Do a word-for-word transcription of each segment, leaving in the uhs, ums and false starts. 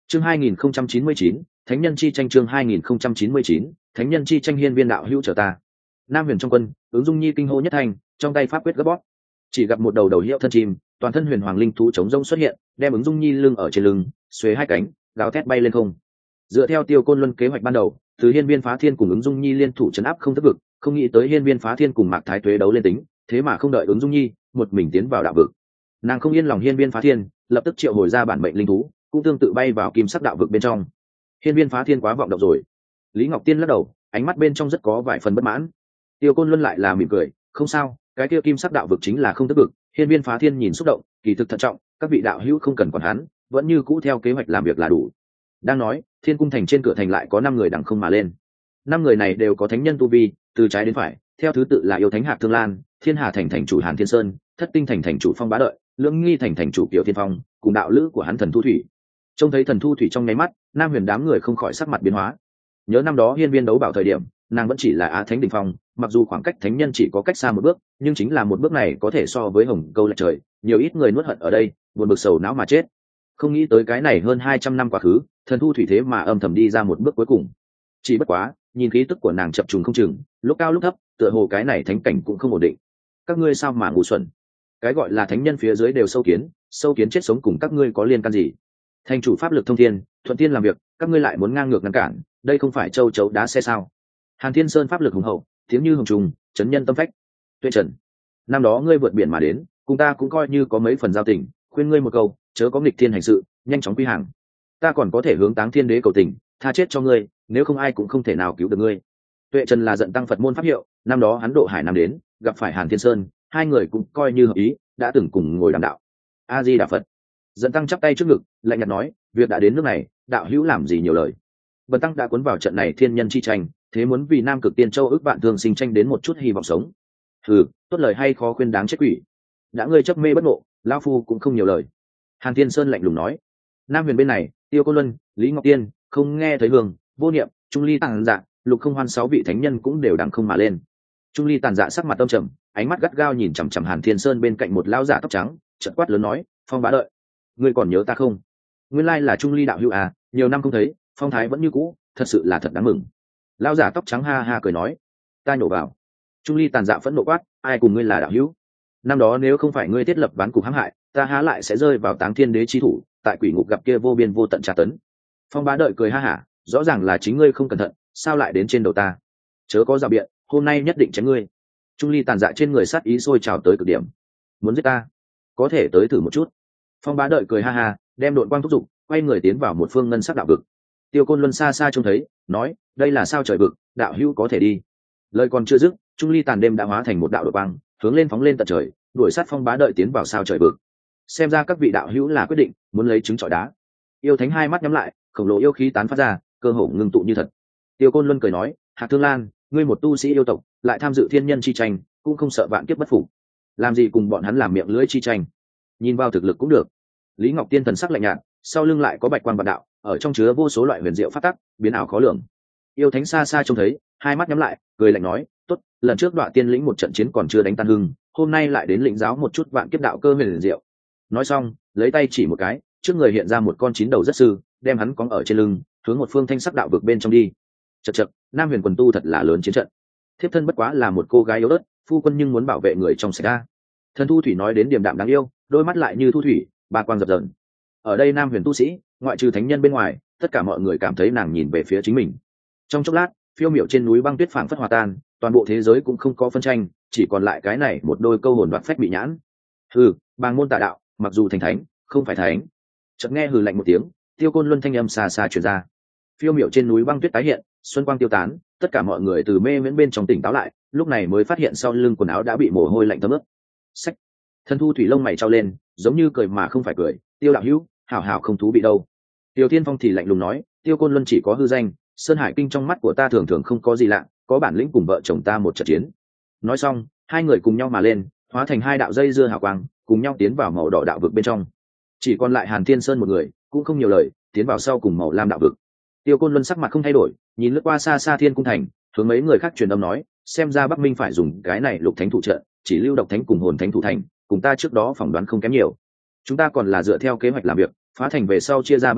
chương hai nghìn không trăm chín mươi chín thánh nhân chi tranh chương hai nghìn không trăm chín mươi chín thánh nhân chi tranh hiên viên đạo hữu trở ta. Nam huyền trong quân, ứng dung nhi kinh hô nhất thành, trong tay pháp quyết gấp bóp, chỉ gặp một đầu đầu hiệu thân chim, toàn thân huyền hoàng linh thú chống rông xuất hiện, đem ứng dung nhi lưng ở trên lưng, xuề hai cánh, gào thét bay lên không. Dựa theo Tiêu Côn Luân kế hoạch ban đầu, từ hiên viên phá thiên cùng ứng dung nhi liên thủ chấn áp không thất vực, không nghĩ tới hiên viên phá thiên cùng mạc thái tuế đấu lên tính, thế mà không đợi ứng dung nhi một mình tiến vào đạo vực. Nàng không yên lòng hiên viên phá thiên, lập tức triệu hồi ra bản mệnh linh thú, cũng tương tự bay vào kim sắc đạo vực bên trong. Hiên viên phá thiên quá vọng động rồi. Lý Ngọc Tiên lắc đầu, ánh mắt bên trong rất có vài phần bất mãn. Tiêu Côn Luân lại là mỉm cười, không sao, cái kia kim sắc đạo vực chính là không thất vực. Hiên viên phá thiên nhìn xúc động, kỳ thực thận trọng, các vị đạo hữu không cần quản hắn, vẫn như cũ theo kế hoạch làm việc là đủ. Đang nói, Thiên Cung thành trên cửa thành lại có năm người đằng không mà lên. Năm người này đều có thánh nhân tu vi, từ trái đến phải, theo thứ tự là yêu thánh Hạc Thương Lan, Thiên Hà thành thành chủ Hàn Thiên Sơn, Thất Tinh thành thành chủ Phong Bá Đợi, Lưỡng Nghi thành thành chủ Kiều Thiên Phong, cùng đạo lữ của hắn Thần Thu Thủy. Trông thấy Thần Thu Thủy trong nháy mắt, Nam Huyền đám người không khỏi sắc mặt biến hóa. Nhớ năm đó hiên viên đấu bảo thời điểm, nàng vẫn chỉ là á thánh đỉnh phong, mặc dù khoảng cách thánh nhân chỉ có cách xa một bước, nhưng chính là một bước này có thể so với hồng câu lệch trời, nhiều ít người nuốt hận ở đây, buồn bực sầu não mà chết. Không nghĩ tới cái này hơn hai trăm năm quá khứ, Thần Thu Thủy thế mà âm thầm đi ra một bước cuối cùng. Chỉ bất quá, nhìn khí tức của nàng chập trùng không chừng, lúc cao lúc thấp, tựa hồ cái này thánh cảnh cũng không ổn định. Các ngươi sao mà ngu xuẩn? Cái gọi là thánh nhân phía dưới đều sâu kiến, sâu kiến chết sống cùng các ngươi có liên can gì? Thành chủ pháp lực thông thiên, thuận thiên làm việc, các ngươi lại muốn ngang ngược ngăn cản, đây không phải châu chấu đá xe sao? Hàn Thiên Sơn pháp lực hùng hậu, tiếng như hồng trùng, chấn nhân tâm phách. Tuệ Trần, năm đó ngươi vượt biển mà đến, cùng ta cũng coi như có mấy phần giao tình, khuyên ngươi một câu, chớ có nghịch thiên hành sự, nhanh chóng quy hàng. Ta còn có thể hướng Táng Thiên Đế cầu tình, tha chết cho ngươi, nếu không ai cũng không thể nào cứu được ngươi. Tuệ Trần là giận tăng Phật môn pháp hiệu, năm đó hắn độ hải nam đến, gặp phải Hàn Thiên Sơn, hai người cũng coi như hợp ý, đã từng cùng ngồi đàm đạo. A Di Đà Phật. Giận tăng chắp tay trước ngực, lạnh nhạt nói, việc đã đến nước này, đạo hữu làm gì nhiều lời. Bần tăng đã cuốn vào trận này thiên nhân chi tranh, thế muốn vì Nam Cực Tiên Châu ước vạn thương sinh tranh đến một chút hy vọng sống. Hừ, tốt lời hay khó khuyên đáng chết quỷ. Đã ngươi chấp mê bất ngộ, lão phu cũng không nhiều lời. Hàn Thiên Sơn lạnh lùng nói. Nam Huyền bên này, Tiêu Cô Luân, Lý Ngọc Tiên, không nghe thấy hương, vô niệm, Trung Ly Tàn Dạ, Lục Không Hoan sáu vị thánh nhân cũng đều đằng không mà lên. Trung Ly Tàn Dạ sắc mặt âm trầm, ánh mắt gắt gao nhìn chằm chằm Hàn Thiên Sơn bên cạnh một lão giả tóc trắng, chợt quát lớn nói, Phong Bá Đợi, ngươi còn nhớ ta không? Nguyên lai là Trung Ly đạo hữu à, nhiều năm không thấy, phong thái vẫn như cũ, thật sự là thật đáng mừng. Lão giả tóc trắng ha ha cười nói, ta nhổ vào. Trung Ly Tàn Dạ phẫn nộ quát, ai cùng ngươi là đạo hữu? Năm đó nếu không phải ngươi thiết lập ván cục hãm hại, ta há lại sẽ rơi vào Táng Thiên Đế chi thủ, tại quỷ ngục gặp kia vô biên vô tận tra tấn. Phong Bá Đợi cười ha hả, rõ ràng là chính ngươi không cẩn thận, sao lại đến trên đầu ta? Chớ có rào biện, hôm nay nhất định chém ngươi. Trung Ly Tàn Dạ trên người sát ý sôi trào tới cực điểm. Muốn giết ta? Có thể tới thử một chút. Phong Bá Đợi cười ha ha, đem đội quang thúc giục, quay người tiến vào một phương ngân sắc đạo vực. Tiêu Côn Luân xa xa trông thấy, nói, đây là sao trời vực, đạo hữu có thể đi. Lời còn chưa dứt, Trung Ly Tàn đêm đã hóa thành một đạo đội quang, hướng lên phóng lên tận trời, đuổi sát Phong Bá Đợi tiến vào sao trời vực. Xem ra các vị đạo hữu là quyết định muốn lấy trứng trọi đá. Yêu Thánh hai mắt nhắm lại, khổng lồ yêu khí tán phát ra, cơ hồ ngưng tụ như thật. Tiêu Côn Luân cười nói, Hạc Thương Lan, ngươi một tu sĩ yêu tộc, lại tham dự thiên nhân chi tranh, cũng không sợ vạn kiếp bất phục. Làm gì cùng bọn hắn làm miệng lưỡi chi tranh? Nhìn vào thực lực cũng được. Lý Ngọc Tiên thần sắc lạnh nhạt, sau lưng lại có bạch quang vạn đạo, ở trong chứa vô số loại huyền diệu pháp tắc, biến ảo khó lường. Yêu Thánh xa xa trông thấy, hai mắt nhắm lại, cười lạnh nói, tốt, lần trước Đoạ Tiên lĩnh một trận chiến còn chưa đánh tan hưng, hôm nay lại đến lĩnh giáo một chút vạn kiếp đạo cơ huyền diệu. Nói xong, lấy tay chỉ một cái, trước người hiện ra một con chín đầu rất sư, đem hắn cõng ở trên lưng, hướng một phương thanh sắc đạo vực bên trong đi. Chậc chậc, Nam Huyền quần tu thật là lớn chiến trận. Thiếp thân bất quá là một cô gái yếu ớt, phu quân nhưng muốn bảo vệ người trong sạch ra. Thần Thu Thủy nói đến điềm đạm đáng yêu, đôi mắt lại như thu thủy, ba quang dập dờn. Ở đây Nam Huyền tu sĩ, ngoại trừ thánh nhân bên ngoài, tất cả mọi người cảm thấy nàng nhìn về phía chính mình. Trong chốc lát, phiêu miểu trên núi băng tuyết phảng phất hòa tan, toàn bộ thế giới cũng không có phân tranh, chỉ còn lại cái này một đôi câu hồn đoạt phách bị nhãn. Hừ, bàng môn tà đạo, mặc dù thành thánh, không phải thánh. Chợt nghe hừ lạnh một tiếng, Tiêu Côn Luân thanh âm xa xa truyền ra. Phiêu miểu trên núi băng tuyết tái hiện, xuân quang tiêu tán, tất cả mọi người từ mê miễn bên trong tỉnh táo lại, lúc này mới phát hiện sau lưng quần áo đã bị mồ hôi lạnh thấm ướt. Sách. Thần Thu Thủy lông mày trao lên, giống như cười mà không phải cười, Tiêu đạo hữu, hảo hảo không thú bị đâu. Tiêu Thiên Phong thì lạnh lùng nói, Tiêu Côn Luân chỉ có hư danh, Sơn Hải Kinh trong mắt của ta thường thường không có gì lạ, có bản lĩnh cùng vợ chồng ta một trận chiến. Nói xong, hai người cùng nhau mà lên, hóa thành hai đạo dây dưa hào quang, cùng nhau tiến vào màu đỏ đạo vực bên trong. Chỉ còn lại Hàn Thiên Sơn một người, cũng không nhiều lời, tiến vào sau cùng màu lam đạo vực. Tiêu Côn Luân sắc mặt không thay đổi, nhìn lướt qua xa xa Thiên Cung thành, hướng mấy người khác truyền âm nói, xem ra Bắc Minh phải dùng cái này Lục Thánh thủ trận, chỉ lưu Độc Thánh cùng Hồn Thánh thủ thành, cùng ta trước đó phỏng đoán không kém nhiều. Chúng ta còn là dựa theo kế hoạch làm việc, phá thành về sau chia ra ba đường,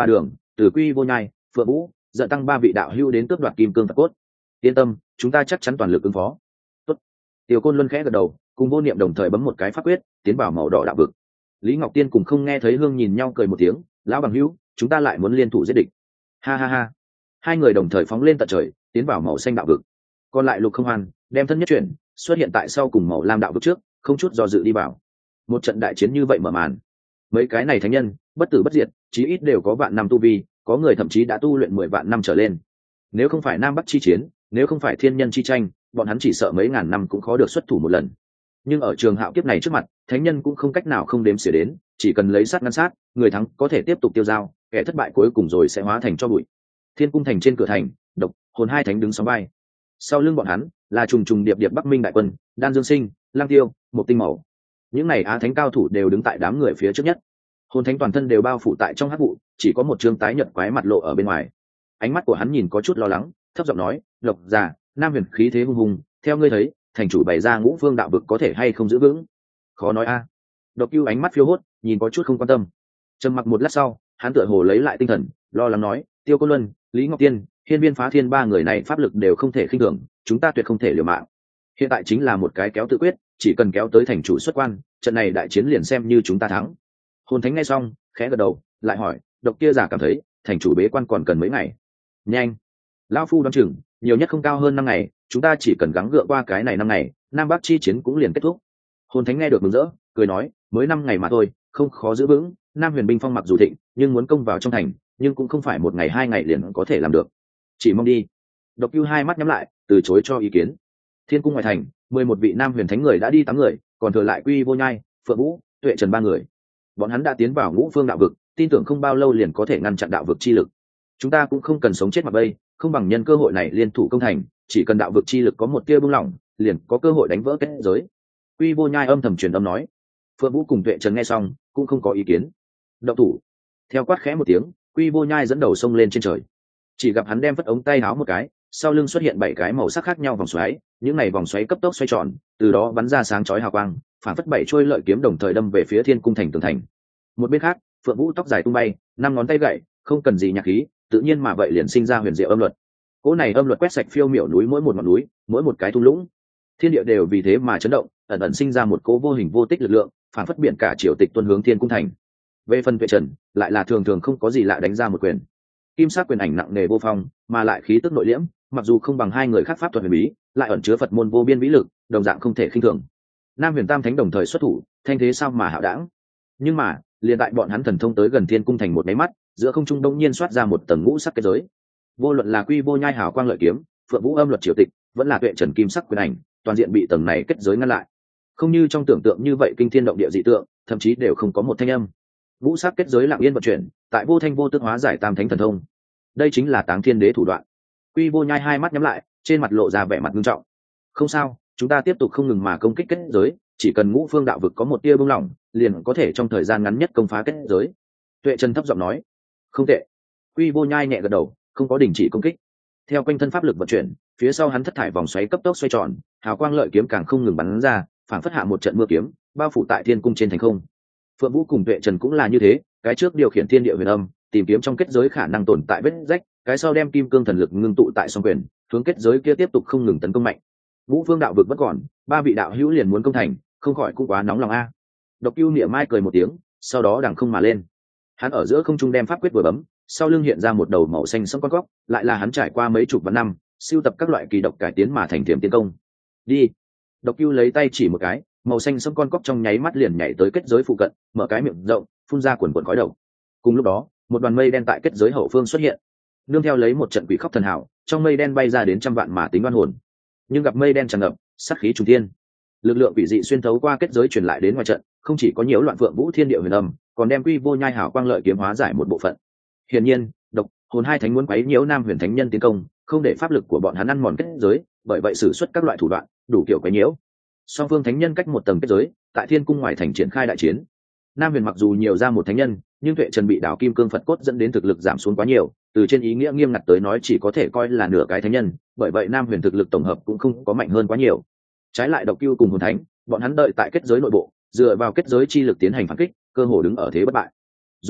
từ Quy Vô Nhai, Phượng Vũ dẫn tăng ba vị đạo hữu đến cướp đoạt kim cương Phật cốt. Yên tâm, chúng ta chắc chắn toàn lực ứng phó. Tốt. Tiểu Côn Luân khẽ gật đầu, cùng Vô Niệm đồng thời bấm một cái pháp quyết, tiến vào màu đỏ đạo vực. Lý Ngọc Tiên cùng không nghe thấy hương nhìn nhau cười một tiếng, lão bằng hữu, chúng ta lại muốn liên thủ giết địch. Ha ha ha. Hai người đồng thời phóng lên tận trời, tiến vào màu xanh đạo vực. Còn lại Lục Không Hoan đem thân nhất chuyển, xuất hiện tại sau cùng màu lam đạo vực trước, không chút do dự đi vào. Một trận đại chiến như vậy mở màn. Mấy cái này thánh nhân, bất tử bất diệt, chí ít đều có vạn năm tu vi, có người thậm chí đã tu luyện mười vạn năm trở lên. Nếu không phải Nam Bắc chi chiến, nếu không phải thiên nhân chi tranh, bọn hắn chỉ sợ mấy ngàn năm cũng khó được xuất thủ một lần. Nhưng ở trường hạo kiếp này trước mặt, thánh nhân cũng không cách nào không đếm xỉa đến, chỉ cần lấy sát ngăn sát, người thắng có thể tiếp tục tiêu dao, kẻ thất bại cuối cùng rồi sẽ hóa thành cho bụi. Thiên cung thành trên cửa thành, Độc, Hồn hai thánh đứng sóng vai. Sau lưng bọn hắn là trùng trùng điệp điệp Bắc Minh đại quân, Đan Dương Sinh, Lang Tiêu, Một Tinh Mẫu. Những này á thánh cao thủ đều đứng tại đám người phía trước nhất. Hồn thánh toàn thân đều bao phủ tại trong hắc vụ, chỉ có một trương tái nhợt quái mặt lộ ở bên ngoài. Ánh mắt của hắn nhìn có chút lo lắng, thấp giọng nói, "Lộc già, Nam Huyền khí thế hung hùng, theo ngươi thấy, thành chủ bày ra Ngũ Phương đạo vực có thể hay không giữ vững?" Khó nói a. Độc Cưu ánh mắt phiêu hốt, nhìn có chút không quan tâm. Trầm mặc một lát sau, hắn tựa hồ lấy lại tinh thần, lo lắng nói, "Tiêu Côn Luân, Lý Ngọc Tiên, Hiên Viên Phá Thiên ba người này pháp lực đều không thể khinh thường, chúng ta tuyệt không thể liều mạng. Hiện tại chính là một cái kéo tự quyết, chỉ cần kéo tới thành chủ xuất quan, trận này đại chiến liền xem như chúng ta thắng." Hồn thánh nghe xong, khẽ gật đầu, lại hỏi, "Độc kia giả cảm thấy, thành chủ bế quan còn cần mấy ngày?" "Nhanh, lão phu đoán chừng, nhiều nhất không cao hơn năm ngày, chúng ta chỉ cần gắng gượng qua cái này năm ngày, Nam Bắc chi chiến cũng liền kết thúc." Hồn thánh nghe được mừng rỡ, cười nói, "Mới năm ngày mà thôi, không khó giữ vững, Nam Huyền binh phong mặc dù thịnh, nhưng muốn công vào trong thành, nhưng cũng không phải một ngày hai ngày liền có thể làm được. Chỉ mong đi." Độc Cưu hai mắt nhắm lại, từ chối cho ý kiến. Thiên cung ngoài thành, mười một vị Nam Huyền thánh người đã đi tám người, còn thừa lại Quy Vô Nhai, Phượng Vũ, Tuệ Trần ba người. Bọn hắn đã tiến vào Ngũ Phương đạo vực, tin tưởng không bao lâu liền có thể ngăn chặn đạo vực chi lực. Chúng ta cũng không cần sống chết mặc bay, không bằng nhân cơ hội này liên thủ công thành, chỉ cần đạo vực chi lực có một tia buông lỏng, liền có cơ hội đánh vỡ kết giới. Quy Vô Nhai âm thầm truyền âm nói. Phượng Vũ cùng Tuệ Trần nghe xong, cũng không có ý kiến. Động thủ. Theo quát khẽ một tiếng, Quy Vô Nhai dẫn đầu xông lên trên trời. Chỉ gặp hắn đem phất ống tay áo một cái, sau lưng xuất hiện bảy cái màu sắc khác nhau vòng xoáy, những này vòng xoáy cấp tốc xoay tròn, từ đó bắn ra sáng chói hào quang, phản phất bảy trôi lợi kiếm đồng thời đâm về phía Thiên cung thành tường thành. Một bên khác, Phượng Vũ tóc dài tung bay, năm ngón tay gậy, không cần gì nhạc khí, tự nhiên mà vậy liền sinh ra huyền diệu âm luật. Cỗ này âm luật quét sạch phiêu miểu núi mỗi một ngọn núi, mỗi một cái thung lũng, thiên địa đều vì thế mà chấn động, ẩn ẩn sinh ra một cỗ vô hình vô tích lực lượng, phản phất biển cả triều tịch tuôn hướng Thiên cung thành. Về phần Tuệ Trần, lại là thường thường không có gì lạ đánh ra một quyền. Kim sắc quyền ảnh nặng nề vô phong, mà lại khí tức nội liễm, mặc dù không bằng hai người khác pháp thuật huyền bí, lại ẩn chứa Phật môn vô biên vĩ lực, đồng dạng không thể khinh thường. Nam Huyền Tam Thánh đồng thời xuất thủ, thanh thế sao mà hạo đãng. Nhưng mà, liền tại bọn hắn thần thông tới gần Thiên cung thành một máy mắt, giữa không trung đông nhiên xoát ra một tầng ngũ sắc kết giới. Vô luận là Quy Vô Nhai hào quang lợi kiếm, Phượng Vũ âm luật triều tịch, vẫn là Tuệ Trần kim sắc quyền ảnh, toàn diện bị tầng này kết giới ngăn lại. Không như trong tưởng tượng như vậy kinh thiên động địa dị tượng, thậm chí đều không có một thanh âm. Ngũ sắc kết giới lặng yên vận chuyển, tại vô thanh vô tức hóa giải Tam Thánh thần thông. Đây chính là Táng Thiên Đế thủ đoạn. Quy Vô Nhai hai mắt nhắm lại, trên mặt lộ ra vẻ mặt nghiêm trọng. "Không sao, chúng ta tiếp tục không ngừng mà công kích kết giới, chỉ cần Ngũ Phương đạo vực có một tia bung lỏng, liền có thể trong thời gian ngắn nhất công phá kết giới." Tuệ Trần thấp giọng nói. "Không tệ." Quy Vô Nhai nhẹ gật đầu, không có đình chỉ công kích. Theo quanh thân pháp lực vận chuyển, phía sau hắn thất thải vòng xoáy cấp tốc xoay tròn, hào quang lợi kiếm càng không ngừng bắn ra, phảng phất hạ một trận mưa kiếm, bao phủ tại Thiên cung trên thành không. Phượng Vũ cùng Tuệ Trần cũng là như thế, cái trước điều khiển thiên địa huyền âm, tìm kiếm trong kết giới khả năng tồn tại vết rách, cái sau đem kim cương thần lực ngưng tụ tại song quyền, hướng kết giới kia tiếp tục không ngừng tấn công mạnh. Ngũ Phương đạo vực vẫn còn, ba vị đạo hữu liền muốn công thành, không khỏi cũng quá nóng lòng a. Độc Cưu niệm mai cười một tiếng, sau đó đằng không mà lên. Hắn ở giữa không trung đem pháp quyết vừa bấm, sau lưng hiện ra một đầu màu xanh sẫm con góc, lại là hắn trải qua mấy chục vạn năm, siêu tập các loại kỳ độc cải tiến mà thành tiềm tiến công. Đi. Độc Cưu lấy tay chỉ một cái, màu xanh sẫm con cóc trong nháy mắt liền nhảy tới kết giới phụ cận, mở cái miệng rộng, phun ra quần quần khói độc. Cùng lúc đó, một đoàn mây đen tại kết giới hậu phương xuất hiện, nương theo lấy một trận quỷ khóc thần hào, trong mây đen bay ra đến trăm vạn mà tính oan hồn. Nhưng gặp mây đen tràn ngập, sát khí trùng thiên, lực lượng quỷ dị xuyên thấu qua kết giới truyền lại đến ngoài trận, không chỉ có nhiễu loạn Phượng Vũ thiên địa huyền âm, còn đem Quy Vô Nhai hảo quang lợi kiếm hóa giải một bộ phận. Hiển nhiên, Độc, Hồn hai thánh muốn quấy nhiễu Nam Huyền thánh nhân tiến công, không để pháp lực của bọn hắn ăn mòn kết giới, bởi vậy sử xuất các loại thủ đoạn, đủ kiểu quấy nhiễu. Song phương thánh nhân cách một tầng kết giới, tại Thiên cung ngoài thành triển khai đại chiến. Nam Huyền mặc dù nhiều ra một thánh nhân, nhưng Tuệ Trần bị đảo kim cương Phật cốt dẫn đến thực lực giảm xuống quá nhiều, từ trên ý nghĩa nghiêm ngặt tới nói chỉ có thể coi là nửa cái thánh nhân, bởi vậy Nam Huyền thực lực tổng hợp cũng không có mạnh hơn quá nhiều. Trái lại Độc Cưu cùng Hồn Thánh, bọn hắn đợi tại kết giới nội bộ, dựa vào kết giới chi lực tiến hành phản kích, cơ hồ đứng ở thế bất bại. Dù vậy,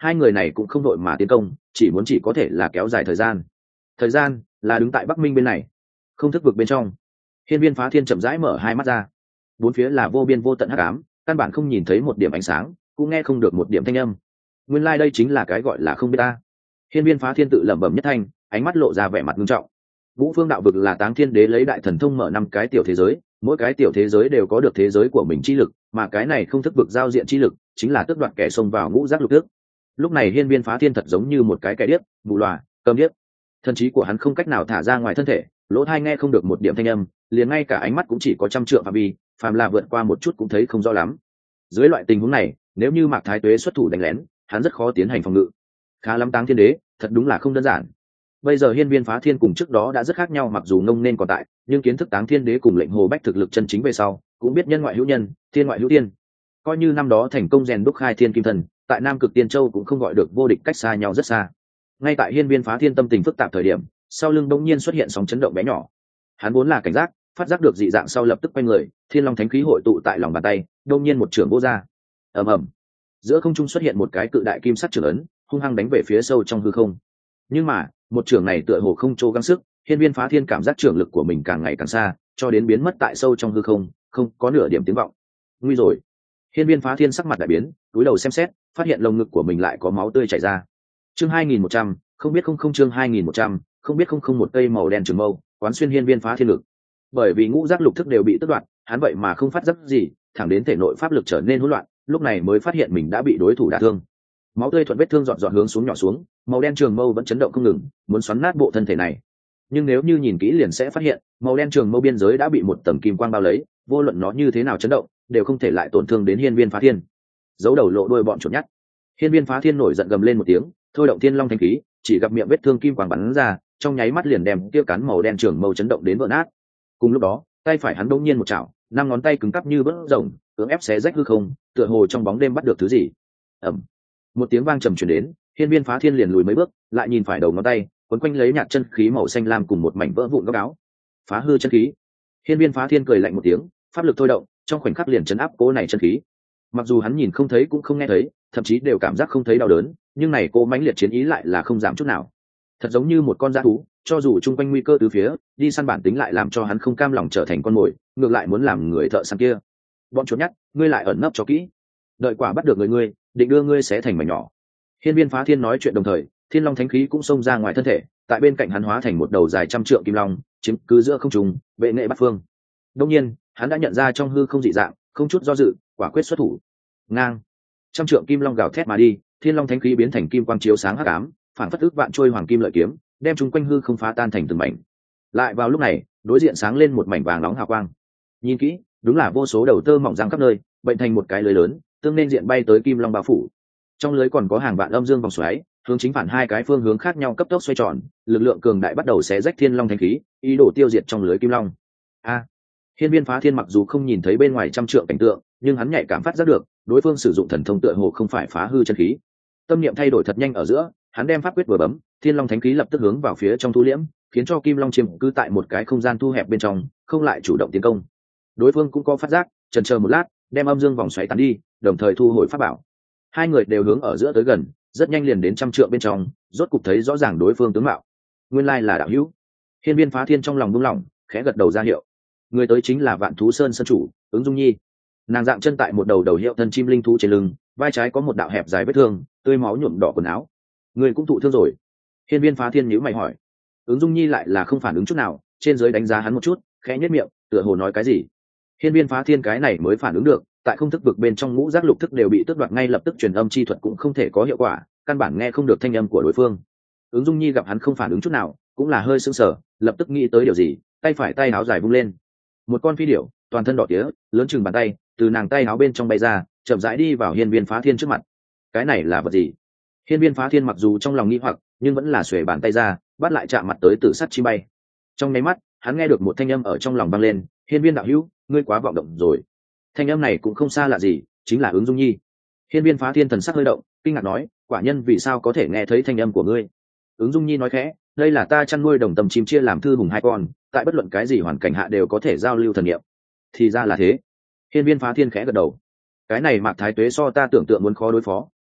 hai người này cũng không đội mà tiến công, chỉ muốn chỉ có thể là kéo dài thời gian. Thời gian là đứng tại Bắc Minh bên này, không thức vực bên trong. Hiên Viên Phá Thiên chậm rãi mở hai mắt ra, bốn phía là vô biên vô tận hắc ám, căn bản không nhìn thấy một điểm ánh sáng, cũng nghe không được một điểm thanh âm. Nguyên lai like đây chính là cái gọi là không biết ta. Hiên Viên Phá Thiên tự lẩm bẩm nhất thanh, ánh mắt lộ ra vẻ mặt nghiêm trọng. Ngũ Phương Đạo Vực là Táng Thiên Đế lấy đại thần thông mở năm cái tiểu thế giới, mỗi cái tiểu thế giới đều có được thế giới của mình chi lực, mà cái này không thức vực giao diện chi lực, chính là tước đoạt kẻ xông vào ngũ giác lục tước. Lúc này Hiên Viên Phá Thiên thật giống như một cái kẻ điếc, mù lòa, câm điếc. Thần trí của hắn không cách nào thả ra ngoài thân thể, lỗ tai nghe không được một điểm thanh âm, liền ngay cả ánh mắt cũng chỉ có trăm trượng phạm vi, phàm là vượt qua một chút cũng thấy không rõ lắm. Dưới loại tình huống này, nếu như Mạc Thái Tuế xuất thủ đánh lén, hắn rất khó tiến hành phòng ngự. Khá lắm Táng Thiên Đế, thật đúng là không đơn giản. Bây giờ Hiên Viên Phá Thiên cùng trước đó đã rất khác nhau, mặc dù ngông nên còn tại, nhưng kiến thức Táng Thiên Đế cùng Lệnh Hồ Bách thực lực chân chính về sau, cũng biết nhân ngoại hữu nhân, thiên ngoại hữu tiên. Coi như năm đó thành công rèn đúc khai thiên kim thần, tại Nam Cực Tiên Châu cũng không gọi được vô địch, cách xa nhau rất xa. Ngay tại Hiên Viên Phá Thiên tâm tình phức tạp thời điểm, sau lưng đột nhiên xuất hiện sóng chấn động bé nhỏ. Hắn vốn là cảnh giác, phát giác được dị dạng sau lập tức quay người, Thiên Long Thánh khí hội tụ tại lòng bàn tay, đột nhiên một chưởng vỗ ra. Ầm ầm. Giữa không trung xuất hiện một cái cự đại kim sắc chưởng ấn, hung hăng đánh về phía sâu trong hư không. Nhưng mà, một chưởng này tựa hồ không chỗ gắng sức, Hiên Viên Phá Thiên cảm giác chưởng lực của mình càng ngày càng xa, cho đến biến mất tại sâu trong hư không, không có nửa điểm tiếng vọng. Nguy rồi. Hiên Viên Phá Thiên sắc mặt đại biến, cúi đầu xem xét, phát hiện lồng ngực của mình lại có máu tươi chảy ra. Chương hai nghìn một trăm, không biết không không chương hai nghìn một trăm, không biết không không một cây màu đen trường mâu, quán xuyên Hiên Viên Phá Thiên lực. Bởi vì ngũ giác lục thức đều bị tước đoạt, hắn vậy mà không phát giác gì, thẳng đến thể nội pháp lực trở nên hỗn loạn, lúc này mới phát hiện mình đã bị đối thủ đả thương. Máu tươi thuận vết thương dọn dọn hướng xuống nhỏ xuống, màu đen trường mâu vẫn chấn động không ngừng, muốn xoắn nát bộ thân thể này. Nhưng nếu như nhìn kỹ liền sẽ phát hiện, màu đen trường mâu biên giới đã bị một tầng kim quang bao lấy, vô luận nó như thế nào chấn động, đều không thể lại tổn thương đến Hiên Viên Phá Thiên. Giấu đầu lộ đuôi bọn chuột nhắt. Hiên Viên Phá Thiên nổi giận gầm lên một tiếng, thôi động Thiên Long Thánh khí, chỉ gặp miệng vết thương kim quang bắn ra, trong nháy mắt liền đem tiêu cắn màu đen trường mâu chấn động đến vỡ nát. Cùng lúc đó, tay phải hắn đống nhiên một chảo, năm ngón tay cứng cắp như bớt rồng, cưỡng ép xé rách hư không, tựa hồ trong bóng đêm bắt được thứ gì. Ầm. Một tiếng vang trầm truyền đến, Hiên Viên Phá Thiên liền lùi mấy bước, lại nhìn phải đầu ngón tay, quấn quanh lấy nhạt chân khí màu xanh lam cùng một mảnh vỡ vụn góc áo. Phá hư chân khí. Hiên Viên Phá Thiên cười lạnh một tiếng, pháp lực thôi động, trong khoảnh khắc liền chấn áp cố này chân khí. Mặc dù hắn nhìn không thấy cũng không nghe thấy, thậm chí đều cảm giác không thấy đau đớn, nhưng này cô mãnh liệt chiến ý lại là không giảm chút nào. Thật giống như một con dã thú, cho dù chung quanh nguy cơ từ phía, đi săn bản tính lại làm cho hắn không cam lòng trở thành con mồi, ngược lại muốn làm người thợ săn kia. Bọn chuột nhắt, ngươi lại ẩn nấp cho kỹ, đợi quả bắt được người ngươi, định đưa ngươi xé thành mảnh nhỏ. Hiên Viên Phá Thiên nói chuyện đồng thời, Thiên Long Thánh khí cũng xông ra ngoài thân thể, tại bên cạnh hắn hóa thành một đầu dài trăm trượng kim long, chiếm cứ giữa không trung, vệ nghệ bát phương. Đương nhiên, hắn đã nhận ra trong hư không dị dạng, không chút do dự, quả quyết xuất thủ. Ngang, trăm trượng kim long gào thét mà đi, Thiên Long Thánh khí biến thành kim quang chiếu sáng hắc ám, phản phất ức vạn trôi hoàng kim lợi kiếm, đem chúng quanh hư không phá tan thành từng mảnh. Lại vào lúc này, đối diện sáng lên một mảnh vàng nóng hào quang. Nhìn kỹ, đúng là vô số đầu tơ mỏng răng khắp nơi, bệnh thành một cái lưới lớn, tương nên diện bay tới kim long bao phủ. Trong lưới còn có hàng vạn âm dương vòng xoáy, hướng chính phản hai cái phương hướng khác nhau cấp tốc xoay tròn, lực lượng cường đại bắt đầu xé rách Thiên Long Thánh khí, ý đồ tiêu diệt trong lưới kim long. A! Hiên Viên Phá Thiên mặc dù không nhìn thấy bên ngoài trăm trượng cảnh tượng, nhưng hắn nhạy cảm phát giác được, đối phương sử dụng thần thông tựa hồ không phải phá hư chân khí. Tâm niệm thay đổi thật nhanh ở giữa, hắn đem pháp quyết vừa bấm, Thiên Long Thánh khí lập tức hướng vào phía trong thu liễm, khiến cho kim long chiếm cứ tại một cái không gian thu hẹp bên trong, không lại chủ động tiến công. Đối phương cũng có phát giác, chần chờ một lát, đem âm dương vòng xoáy tán đi, đồng thời thu hồi pháp bảo. Hai người đều hướng ở giữa tới gần, rất nhanh liền đến trăm trượng bên trong, rốt cục thấy rõ ràng đối phương tướng mạo. Nguyên lai là đạo hữu. Hiên Viên Phá Thiên trong lòng buông lỏng, khẽ gật đầu ra hiệu. Người tới chính là Vạn Thú Sơn sơn chủ, Ứng Dung Nhi. Nàng dạng chân tại một đầu đầu hiệu thân chim linh thú trên lưng, vai trái có một đạo hẹp dài vết thương, tươi máu nhuộm đỏ quần áo. Người cũng thụ thương rồi. Hiên Viên Phá Thiên nhíu mày hỏi. Ứng Dung Nhi lại là không phản ứng chút nào, trên dưới đánh giá hắn một chút, khẽ nhếch miệng, tựa hồ nói cái gì. Hiên Viên Phá Thiên cái này mới phản ứng được, tại không thức vực bên trong ngũ giác lục thức đều bị tước đoạt, ngay lập tức truyền âm chi thuật cũng không thể có hiệu quả, căn bản nghe không được thanh âm của đối phương. Ứng Dung Nhi gặp hắn không phản ứng chút nào, cũng là hơi sững sờ, lập tức nghĩ tới điều gì, tay phải tay áo dài vung lên, một con phi điểu, toàn thân đỏ tía, lớn chừng bàn tay, từ nàng tay áo bên trong bay ra, chậm rãi đi vào Hiên Viên Phá Thiên trước mặt. Cái này là vật gì? Hiên Viên Phá Thiên mặc dù trong lòng nghi hoặc, nhưng vẫn là xuề bàn tay ra, bắt lại chạm mặt tới tử sắt chim bay. Trong nháy mắt, hắn nghe được một thanh âm ở trong lòng vang lên, Hiên Viên đạo hữu, ngươi quá vọng động rồi. Thanh âm này cũng không xa lạ gì, chính là Ứng Dung Nhi. Hiên Viên Phá Thiên thần sắc hơi động, kinh ngạc nói, quả nhân vì sao có thể nghe thấy thanh âm của ngươi? Ứng Dung Nhi nói khẽ, đây là ta chăn nuôi đồng tầm chim chia làm thư hùng hai con, tại bất luận cái gì hoàn cảnh hạ đều có thể giao lưu thần niệm. Thì ra là thế. Hiên Viên Phá Thiên khẽ gật đầu. Cái này Mạc Thái Tuế so ta tưởng tượng muốn khó đối phó,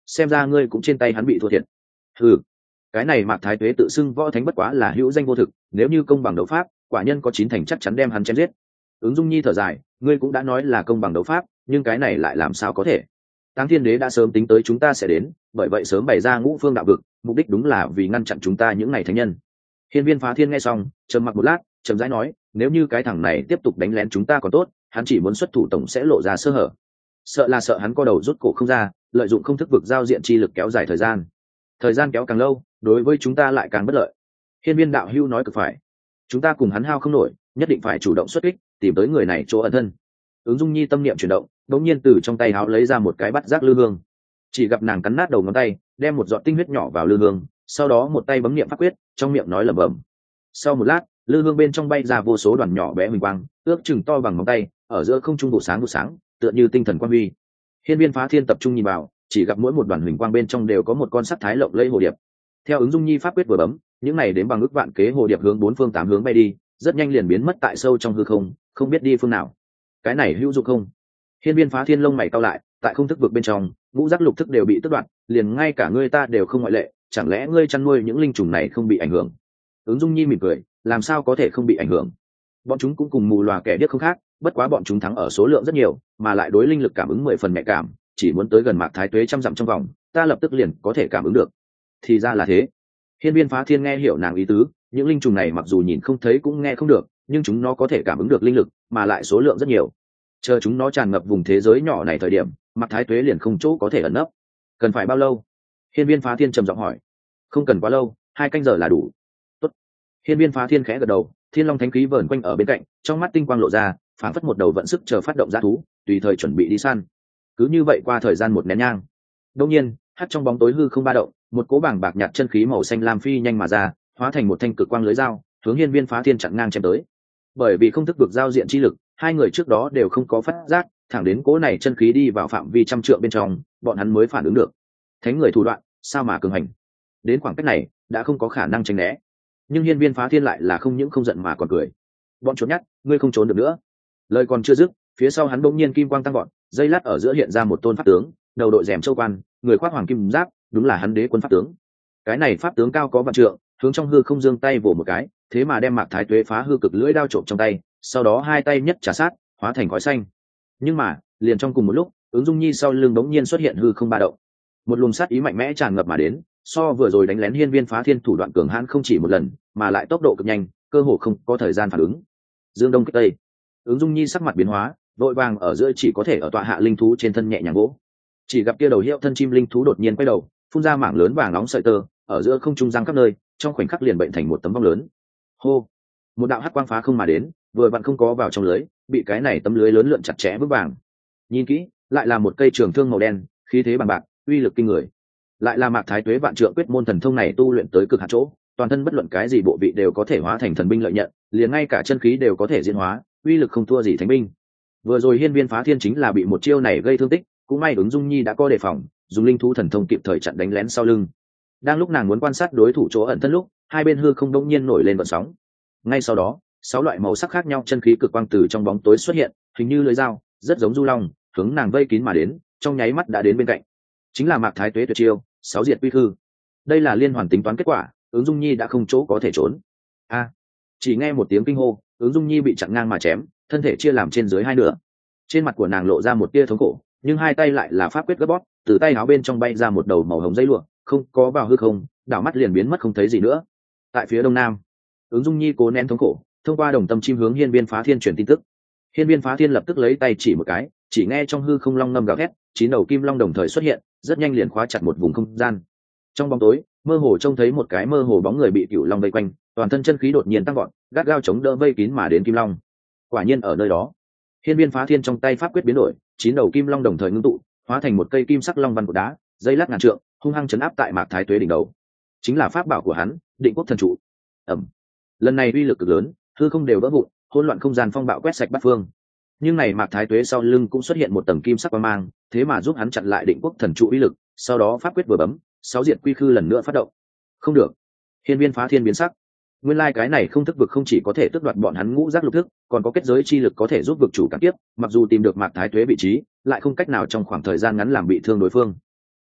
xem ra ngươi cũng trên tay hắn bị thua thiệt. Ừ, cái này Mạc Thái Tuế tự xưng võ thánh bất quá là hữu danh vô thực, nếu như công bằng đấu pháp, quả nhân có chín thành chắc chắn đem hắn chém giết. Ứng Dung Nhi thở dài, ngươi cũng đã nói là công bằng đấu pháp, nhưng cái này lại làm sao có thể? Táng Thiên Đế đã sớm tính tới chúng ta sẽ đến, bởi vậy sớm bày ra ngũ phương đạo vực, mục đích đúng là vì ngăn chặn chúng ta những ngày thánh nhân. Hiên Viên Phá Thiên nghe xong, trầm mặc một lát, trầm rãi nói, nếu như cái thằng này tiếp tục đánh lén chúng ta còn tốt, hắn chỉ muốn xuất thủ tổng sẽ lộ ra sơ hở. Sợ là sợ hắn co đầu rút cổ không ra, lợi dụng không thức vực giao diện chi lực kéo dài thời gian. Thời gian kéo càng lâu, đối với chúng ta lại càng bất lợi. Hiên Viên đạo hữu nói cực phải, chúng ta cùng hắn hao không nổi, nhất định phải chủ động xuất kích, tìm tới người này chỗ ẩn thân. Ứng Dung Nhi tâm niệm chuyển động, đột nhiên từ trong tay áo lấy ra một cái bát giác lư hương, chỉ gặp nàng cắn nát đầu ngón tay, đem một giọt tinh huyết nhỏ vào lư hương, sau đó một tay bấm niệm pháp quyết, trong miệng nói lẩm bẩm. Sau một lát, lư hương bên trong bay ra vô số đoàn nhỏ bé huỳnh quang, ước chừng to bằng ngón tay, ở giữa không trung vụ sáng vụ sáng, tựa như tinh thần quang huy. Hiên Viên Phá Thiên tập trung nhìn vào, chỉ gặp mỗi một đoàn huỳnh quang bên trong đều có một con sắc thái lộng lẫy hồ điệp. Theo Ứng Dung Nhi pháp quyết vừa bấm, những này đến bằng ước vạn kế hồ điệp hướng bốn phương tám hướng bay đi, rất nhanh liền biến mất tại sâu trong hư không, không biết đi phương nào. Cái này hữu dụng không? Hiên Viên Phá Thiên lông mày cau lại, tại không thức vực bên trong, ngũ giác lục thức đều bị tước đoạt, liền ngay cả ngươi ta đều không ngoại lệ, chẳng lẽ ngươi chăn nuôi những linh trùng này không bị ảnh hưởng? Ứng Dung Nhi mỉm cười, làm sao có thể không bị ảnh hưởng? Bọn chúng cũng cùng mù lòa kẻ điếc không khác, bất quá bọn chúng thắng ở số lượng rất nhiều, mà lại đối linh lực cảm ứng mười phần nhạy cảm, chỉ muốn tới gần Mạc Thái Tuế trăm dặm trong vòng, ta lập tức liền có thể cảm ứng được. Thì ra là thế. Hiên Viên Phá Thiên nghe hiểu nàng ý tứ, những linh trùng này mặc dù nhìn không thấy cũng nghe không được, nhưng chúng nó có thể cảm ứng được linh lực, mà lại số lượng rất nhiều. Chờ chúng nó tràn ngập vùng thế giới nhỏ này thời điểm, Mạc Thái Tuế liền không chỗ có thể ẩn nấp. Cần phải bao lâu? Hiên Viên Phá Thiên trầm giọng hỏi. Không cần quá lâu, hai canh giờ là đủ. Tốt. Hiên Viên Phá Thiên khẽ gật đầu, Thiên Long Thánh khí vờn quanh ở bên cạnh, trong mắt tinh quang lộ ra, phảng phất một đầu vận sức chờ phát động dã thú, tùy thời chuẩn bị đi săn. Cứ như vậy qua thời gian một nén nhang. Đương nhiên, hắt trong bóng tối hư không ba động, một cỗ bảng bạc nhạt chân khí màu xanh lam phi nhanh mà ra, hóa thành một thanh cực quang lưới dao, hướng Hiên Viên Phá Thiên chặn ngang chém tới. Bởi vì không thức vực giao diện chi lực, hai người trước đó đều không có phát giác, thẳng đến cỗ này chân khí đi vào phạm vi trăm trượng bên trong, bọn hắn mới phản ứng được. Thánh người thủ đoạn, sao mà cường hành. Đến khoảng cách này, đã không có khả năng tránh né. Nhưng Hiên Viên Phá Thiên lại là không những không giận mà còn cười. Bọn trốn nhát, ngươi không trốn được nữa. Lời còn chưa dứt, phía sau hắn bỗng nhiên kim quang tăng vọt, dây lát ở giữa hiện ra một tôn pháp tướng, đầu đội rèm châu quan, người khoác hoàng kim giáp, đúng là hắn Đế quân pháp tướng. Cái này pháp tướng cao có vạn trượng, hướng trong hư không giương tay vồ một cái, thế mà đem Mạc Thái Tuế phá hư cực lưỡi đao trộm trong tay, sau đó hai tay nhất trả sát, hóa thành khói xanh. Nhưng mà, liền trong cùng một lúc, Ứng Dung Nhi sau lưng bỗng nhiên xuất hiện hư không ba động. Một luồng sát ý mạnh mẽ tràn ngập mà đến, so vừa rồi đánh lén Hiên Viên Phá Thiên thủ đoạn cường hãn không chỉ một lần, mà lại tốc độ cực nhanh, cơ hồ không có thời gian phản ứng. Dương Đông kích Tây. Ứng Dung Nhi sắc mặt biến hóa, vội vàng ở giữa chỉ có thể ở tọa hạ linh thú trên thân nhẹ nhàng vỗ. Chỉ gặp kia đầu hiệu thân chim linh thú đột nhiên quay đầu, phun ra mảng lớn vàng nóng sợi tơ, ở giữa không trung giăng khắp nơi, trong khoảnh khắc liền bệnh thành một tấm vong lớn. Hô! Một đạo hắc quang phá không mà đến, vừa vặn không có vào trong lưới, bị cái này tấm lưới lớn lượn chặt chẽ vững vàng. Nhìn kỹ, lại là một cây trường thương màu đen, khí thế bằng bạc, uy lực kinh người. Lại là Mạc Thái Tuế vạn trượng quyết môn thần thông này tu luyện tới cực hạn chỗ, toàn thân bất luận cái gì bộ vị đều có thể hóa thành thần binh lợi nhận, liền ngay cả chân khí đều có thể diễn hóa, uy lực không thua gì thánh binh. Vừa rồi Hiên Viên Phá Thiên chính là bị một chiêu này gây thương tích, cũng may Ứng Dung Nhi đã có đề phòng, dùng linh thú thần thông kịp thời chặn đánh lén sau lưng. Đang lúc nàng muốn quan sát đối thủ chỗ ẩn thân lúc, hai bên hư không đống nhiên nổi lên vận sóng. Ngay sau đó, sáu loại màu sắc khác nhau chân khí cực quang từ trong bóng tối xuất hiện, hình như lưỡi dao, rất giống du long, hướng nàng vây kín mà đến, trong nháy mắt đã đến bên cạnh. Chính là Mạc Thái Tuế tuyệt chiêu, sáu diệt quy khư. Đây là liên hoàn tính toán kết quả, Ứng Dung Nhi đã không chỗ có thể trốn. A! Chỉ nghe một tiếng kinh hô, Ứng Dung Nhi bị chặn ngang mà chém, thân thể chia làm trên dưới hai nửa. Trên mặt của nàng lộ ra một tia thống khổ, nhưng hai tay lại là pháp quyết gấp bóp, từ tay áo bên trong bay ra một đầu màu hồng dây lụa, không có vào hư không, đảo mắt liền biến mất không thấy gì nữa. Tại phía đông nam, Ứng Dung Nhi cố nén thống khổ, thông qua đồng tâm chim hướng Hiên Viên Phá Thiên truyền tin tức. Hiên Viên Phá Thiên lập tức lấy tay chỉ một cái, chỉ nghe trong hư không long ngâm gào thét, chín đầu kim long đồng thời xuất hiện, rất nhanh liền khóa chặt một vùng không gian. Trong bóng tối, mơ hồ trông thấy một cái mơ hồ bóng người bị cựu long vây quanh, toàn thân chân khí đột nhiên tăng vọt, gắt gao chống đỡ vây kín mà đến kim long. Quả nhiên ở nơi đó, Hiên Viên Phá Thiên trong tay pháp quyết biến đổi, chín đầu kim long đồng thời ngưng tụ, hóa thành một cây kim sắc long văn của đá, dây lát ngàn trượng, hung hăng chấn áp tại Mạc Thái Tuế đỉnh đầu. Chính là pháp bảo của hắn, Định Quốc thần trụ. Ầm. Lần này uy lực cực lớn, hư không đều vỡ vụn, hỗn loạn không gian phong bạo quét sạch bát phương. Nhưng này Mạc Thái Tuế sau lưng cũng xuất hiện một tầng kim sắc quang mang, thế mà giúp hắn chặn lại Định Quốc thần trụ uy lực, sau đó pháp quyết vừa bấm, sáu diệt quy khư lần nữa phát động. Không được. Hiên Viên Phá Thiên biến sắc. Nguyên lai like cái này không thức vực không chỉ có thể tước đoạt bọn hắn ngũ giác lục thức, còn có kết giới chi lực có thể giúp vực chủ cản tiếp, mặc dù tìm được Mạc Thái Tuế vị trí, lại không cách nào trong khoảng thời gian ngắn làm bị thương đối phương.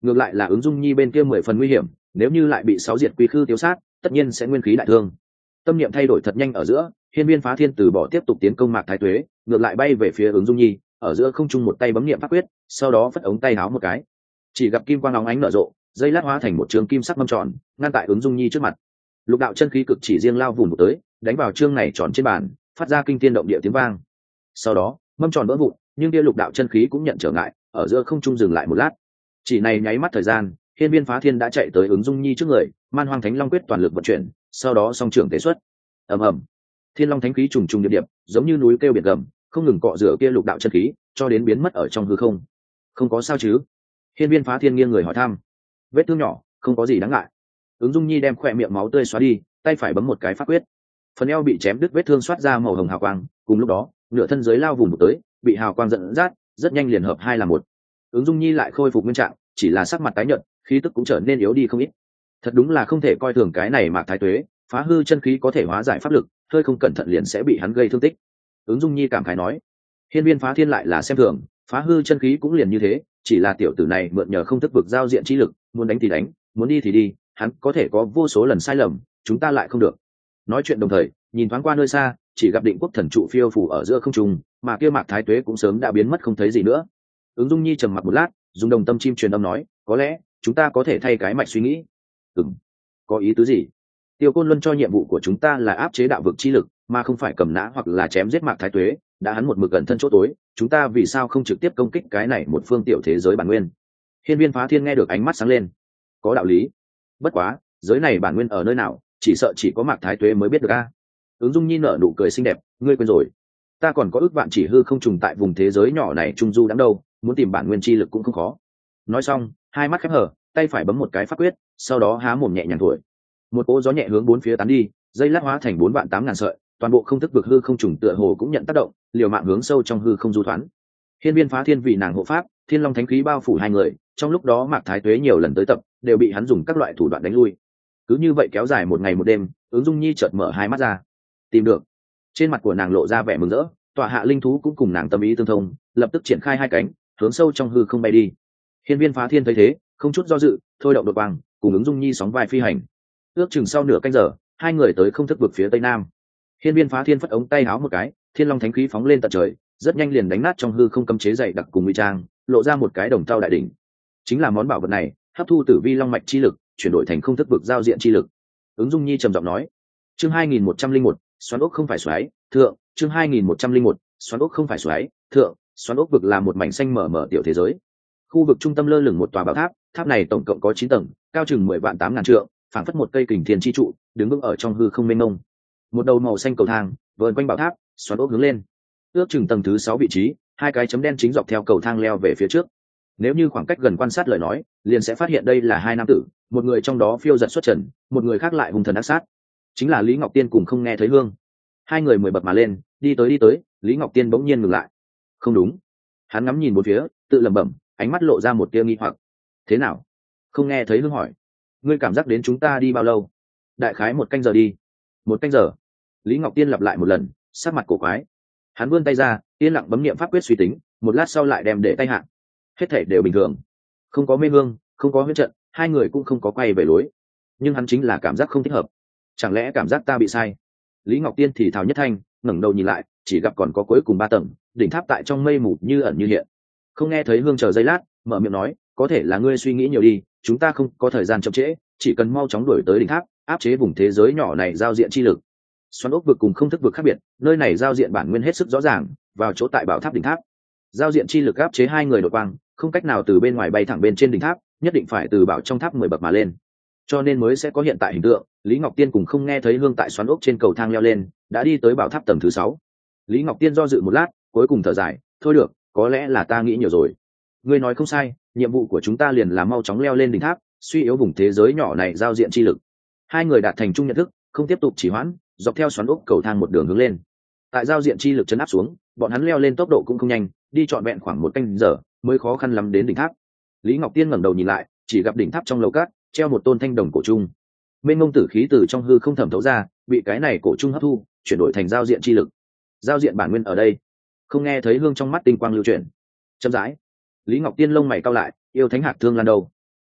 ngược lại là ứng dung nhi bên kia mười phần nguy hiểm, nếu như lại bị sáu diệt quy khư tiêu sát tất nhiên sẽ nguyên khí đại thương. Tâm niệm thay đổi thật nhanh ở giữa, hiên viên phá thiên từ bỏ tiếp tục tiến công mạc thái tuế, ngược lại bay về phía ứng dung nhi, ở giữa không trung một tay bấm niệm pháp quyết, sau đó phất ống tay áo một cái, chỉ gặp kim quang óng ánh nở rộ, dây lát hóa thành một trường kim sắc mâm tròn ngăn tại ứng dung nhi trước mặt. Lục đạo chân khí cực chỉ riêng lao vùng một tới, đánh vào chương này tròn trên bàn, phát ra kinh thiên động địa tiếng vang. Sau đó mâm tròn vỡ vụn, nhưng kia lục đạo chân khí cũng nhận trở ngại, ở giữa không trung dừng lại một lát. Chỉ này nháy mắt thời gian, hiên viên phá thiên đã chạy tới ứng dung nhi trước người, man hoang thánh long quyết toàn lực vận chuyển, sau đó song trưởng tế xuất. ầm ầm, thiên long thánh khí trùng trùng điệp điệp, giống như núi kêu biển gầm, không ngừng cọ rửa kia lục đạo chân khí, cho đến biến mất ở trong hư không. Không có sao chứ? Hiên viên phá thiên nghiêng người hỏi thăm. Vết thương nhỏ, không có gì đáng ngại. Ứng dung nhi đem khỏe miệng máu tươi xóa đi, tay phải bấm một cái pháp quyết, phần eo bị chém đứt vết thương xoát ra màu hồng hào quang, cùng lúc đó nửa thân dưới lao vùng một tới, bị hào quang dẫn dắt, rất nhanh liền hợp hai là một. Ứng dung nhi lại khôi phục nguyên trạng, chỉ là sắc mặt tái nhợt, khí tức cũng trở nên yếu đi không ít. Thật đúng là không thể coi thường cái này mạc thái tuế, phá hư chân khí có thể hóa giải pháp lực, hơi không cẩn thận liền sẽ bị hắn gây thương tích. Ứng dung nhi cảm khái nói. Hiên viên phá thiên lại là xem thường, phá hư chân khí cũng liền như thế, chỉ là tiểu tử này mượn nhờ không thức vực giao diện chi lực, muốn đánh thì đánh, muốn đi thì đi, hắn có thể có vô số lần sai lầm, chúng ta lại không được. Nói chuyện đồng thời, nhìn thoáng qua nơi xa, chỉ gặp định quốc thần trụ phiêu phủ ở giữa không trung, mà kia mạc thái tuế cũng sớm đã biến mất không thấy gì nữa. Ứng dung nhi trầm mặc một lát, dùng đồng tâm chim truyền âm nói, có lẽ chúng ta có thể thay cái mạch suy nghĩ. Ừm, có ý tứ gì? Tiêu Côn Luân cho nhiệm vụ của chúng ta là áp chế đạo vực chi lực, mà không phải cầm nã hoặc là chém giết mạc thái tuế, đã hắn một mực gần thân chỗ tối, chúng ta vì sao không trực tiếp công kích cái này một phương tiểu thế giới bản nguyên? Hiên viên phá thiên nghe được ánh mắt sáng lên. Có đạo lý. Bất quá, giới này bản nguyên ở nơi nào, chỉ sợ chỉ có mạc thái tuế mới biết được a. Ứng dung nhi nở nụ cười xinh đẹp, ngươi quên rồi, ta còn có ước vạn chỉ hư không trùng tại vùng thế giới nhỏ này trung du đắm đâu, muốn tìm bản nguyên chi lực cũng không khó. Nói xong, hai mắt khép hở, tay phải bấm một cái pháp quyết, sau đó há mồm nhẹ nhàng thổi, một cỗ gió nhẹ hướng bốn phía tán đi, dây lát hóa thành bốn vạn tám ngàn sợi, toàn bộ không thức vực hư không trùng tựa hồ cũng nhận tác động, liều mạng hướng sâu trong hư không du thoán. Hiên viên phá thiên vì nàng hộ pháp, thiên long thánh khí bao phủ hai người, trong lúc đó mạc thái tuế nhiều lần tới tập, đều bị hắn dùng các loại thủ đoạn đánh lui. Cứ như vậy kéo dài một ngày một đêm, ứng dung nhi chợt mở hai mắt ra, tìm được. Trên mặt của nàng lộ ra vẻ mừng rỡ, tọa hạ linh thú cũng cùng nàng tâm ý tương thông, lập tức triển khai hai cánh, hướng sâu trong hư không bay đi. Hiên viên phá thiên thấy thế, không chút do dự, thôi động đột quang, cùng ứng dung nhi sóng vai phi hành. Ước chừng sau nửa canh giờ, hai người tới không thức vực phía tây nam. Hiên viên phá thiên phất ống tay áo một cái, thiên long thánh khí phóng lên tận trời, rất nhanh liền đánh nát trong hư không cấm chế dày đặc cùng nguy trang, lộ ra một cái đồng thau đại đỉnh. Chính là món bảo vật này, hấp thu tử vi long mạch chi lực, chuyển đổi thành không thức vực giao diện chi lực. Ứng dung nhi trầm giọng nói. Chương hai nghìn một trăm linh một, xoắn ốc không phải xoáy, thượng. Chương hai nghìn một trăm linh một, xoắn ốc không phải xoáy, thượng. Xoắn ốc vực là một mảnh xanh mở mở tiểu thế giới. Khu vực trung tâm lơ lửng một tòa bảo tháp, tháp này tổng cộng có chín tầng, cao chừng mười vạn tám ngàn trượng, phảng phất một cây kình thiên chi trụ, đứng vững ở trong hư không mênh mông. Một đầu màu xanh cầu thang vờn quanh bảo tháp, xoắn ốc hướng lên. Ước chừng tầng thứ sáu vị trí, hai cái chấm đen chính dọc theo cầu thang leo về phía trước. Nếu như khoảng cách gần quan sát lời nói, liền sẽ phát hiện đây là hai nam tử, một người trong đó phiêu giật xuất trần, một người khác lại hung thần ác sát. Chính là Lý Ngọc Tiên cùng Không Nghe Thấy Hương. Hai người mười bậc mà lên, đi tới đi tới, Lý Ngọc Tiên bỗng nhiên ngừng lại. Không đúng. Hắn ngắm nhìn bốn phía, tự lẩm bẩm, ánh mắt lộ ra một tia nghi hoặc. Thế nào? Không Nghe Thấy Hương hỏi. Ngươi cảm giác đến chúng ta đi bao lâu? Đại khái một canh giờ đi. Một canh giờ. Lý Ngọc Tiên lặp lại một lần, sắc mặt cổ quái. Hắn vươn tay ra, yên lặng bấm niệm pháp quyết suy tính, một lát sau lại đem để tay hạ. Hết thảy đều bình thường, không có mê hương, không có huyễn trận, hai người cũng không có quay về lối. Nhưng hắn chính là cảm giác không thích hợp. Chẳng lẽ cảm giác ta bị sai? Lý Ngọc Tiên thì thào nhất thanh, ngẩng đầu nhìn lại, chỉ gặp còn có cuối cùng ba tầng, đỉnh tháp tại trong mây mù như ẩn như hiện. Không Nghe Thấy Hương chờ giây lát, mở miệng nói, có thể là ngươi suy nghĩ nhiều đi, chúng ta không có thời gian chậm trễ, chỉ cần mau chóng đuổi tới đỉnh tháp, áp chế vùng thế giới nhỏ này giao diện chi lực. Xoắn ốc vực cùng không thức vực khác biệt, nơi này giao diện bản nguyên hết sức rõ ràng, vào chỗ tại bảo tháp đỉnh tháp. Giao diện chi lực áp chế hai người đột quang, không cách nào từ bên ngoài bay thẳng bên trên đỉnh tháp, nhất định phải từ bảo trong tháp mười bậc mà lên. Cho nên mới sẽ có hiện tại hình tượng, Lý Ngọc Tiên cùng Không Nghe Thấy Hương tại xoắn ốc trên cầu thang leo lên, đã đi tới bảo tháp tầng thứ sáu. Lý Ngọc Tiên do dự một lát, cuối cùng thở dài, thôi được, có lẽ là ta nghĩ nhiều rồi. Ngươi nói không sai, nhiệm vụ của chúng ta liền là mau chóng leo lên đỉnh tháp, suy yếu vùng thế giới nhỏ này giao diện chi lực. Hai người đạt thành chung nhận thức, không tiếp tục trì hoãn, dọc theo xoắn ốc cầu thang một đường hướng lên. Tại giao diện chi lực chấn áp xuống, bọn hắn leo lên tốc độ cũng không nhanh, đi trọn vẹn khoảng một canh giờ mới khó khăn lắm đến đỉnh tháp. Lý Ngọc Tiên ngẩng đầu nhìn lại, chỉ gặp đỉnh tháp trong lầu cát treo một tôn thanh đồng cổ trung. Mênh mông tử khí từ trong hư không thẩm thấu ra, bị cái này cổ trung hấp thu, chuyển đổi thành giao diện chi lực. Giao diện bản nguyên ở đây. Không Nghe Thấy Hương trong mắt tinh quang lưu chuyển. Chậm rãi, Lý Ngọc Tiên lông mày cau lại, yêu thánh hạc thương lan đầu.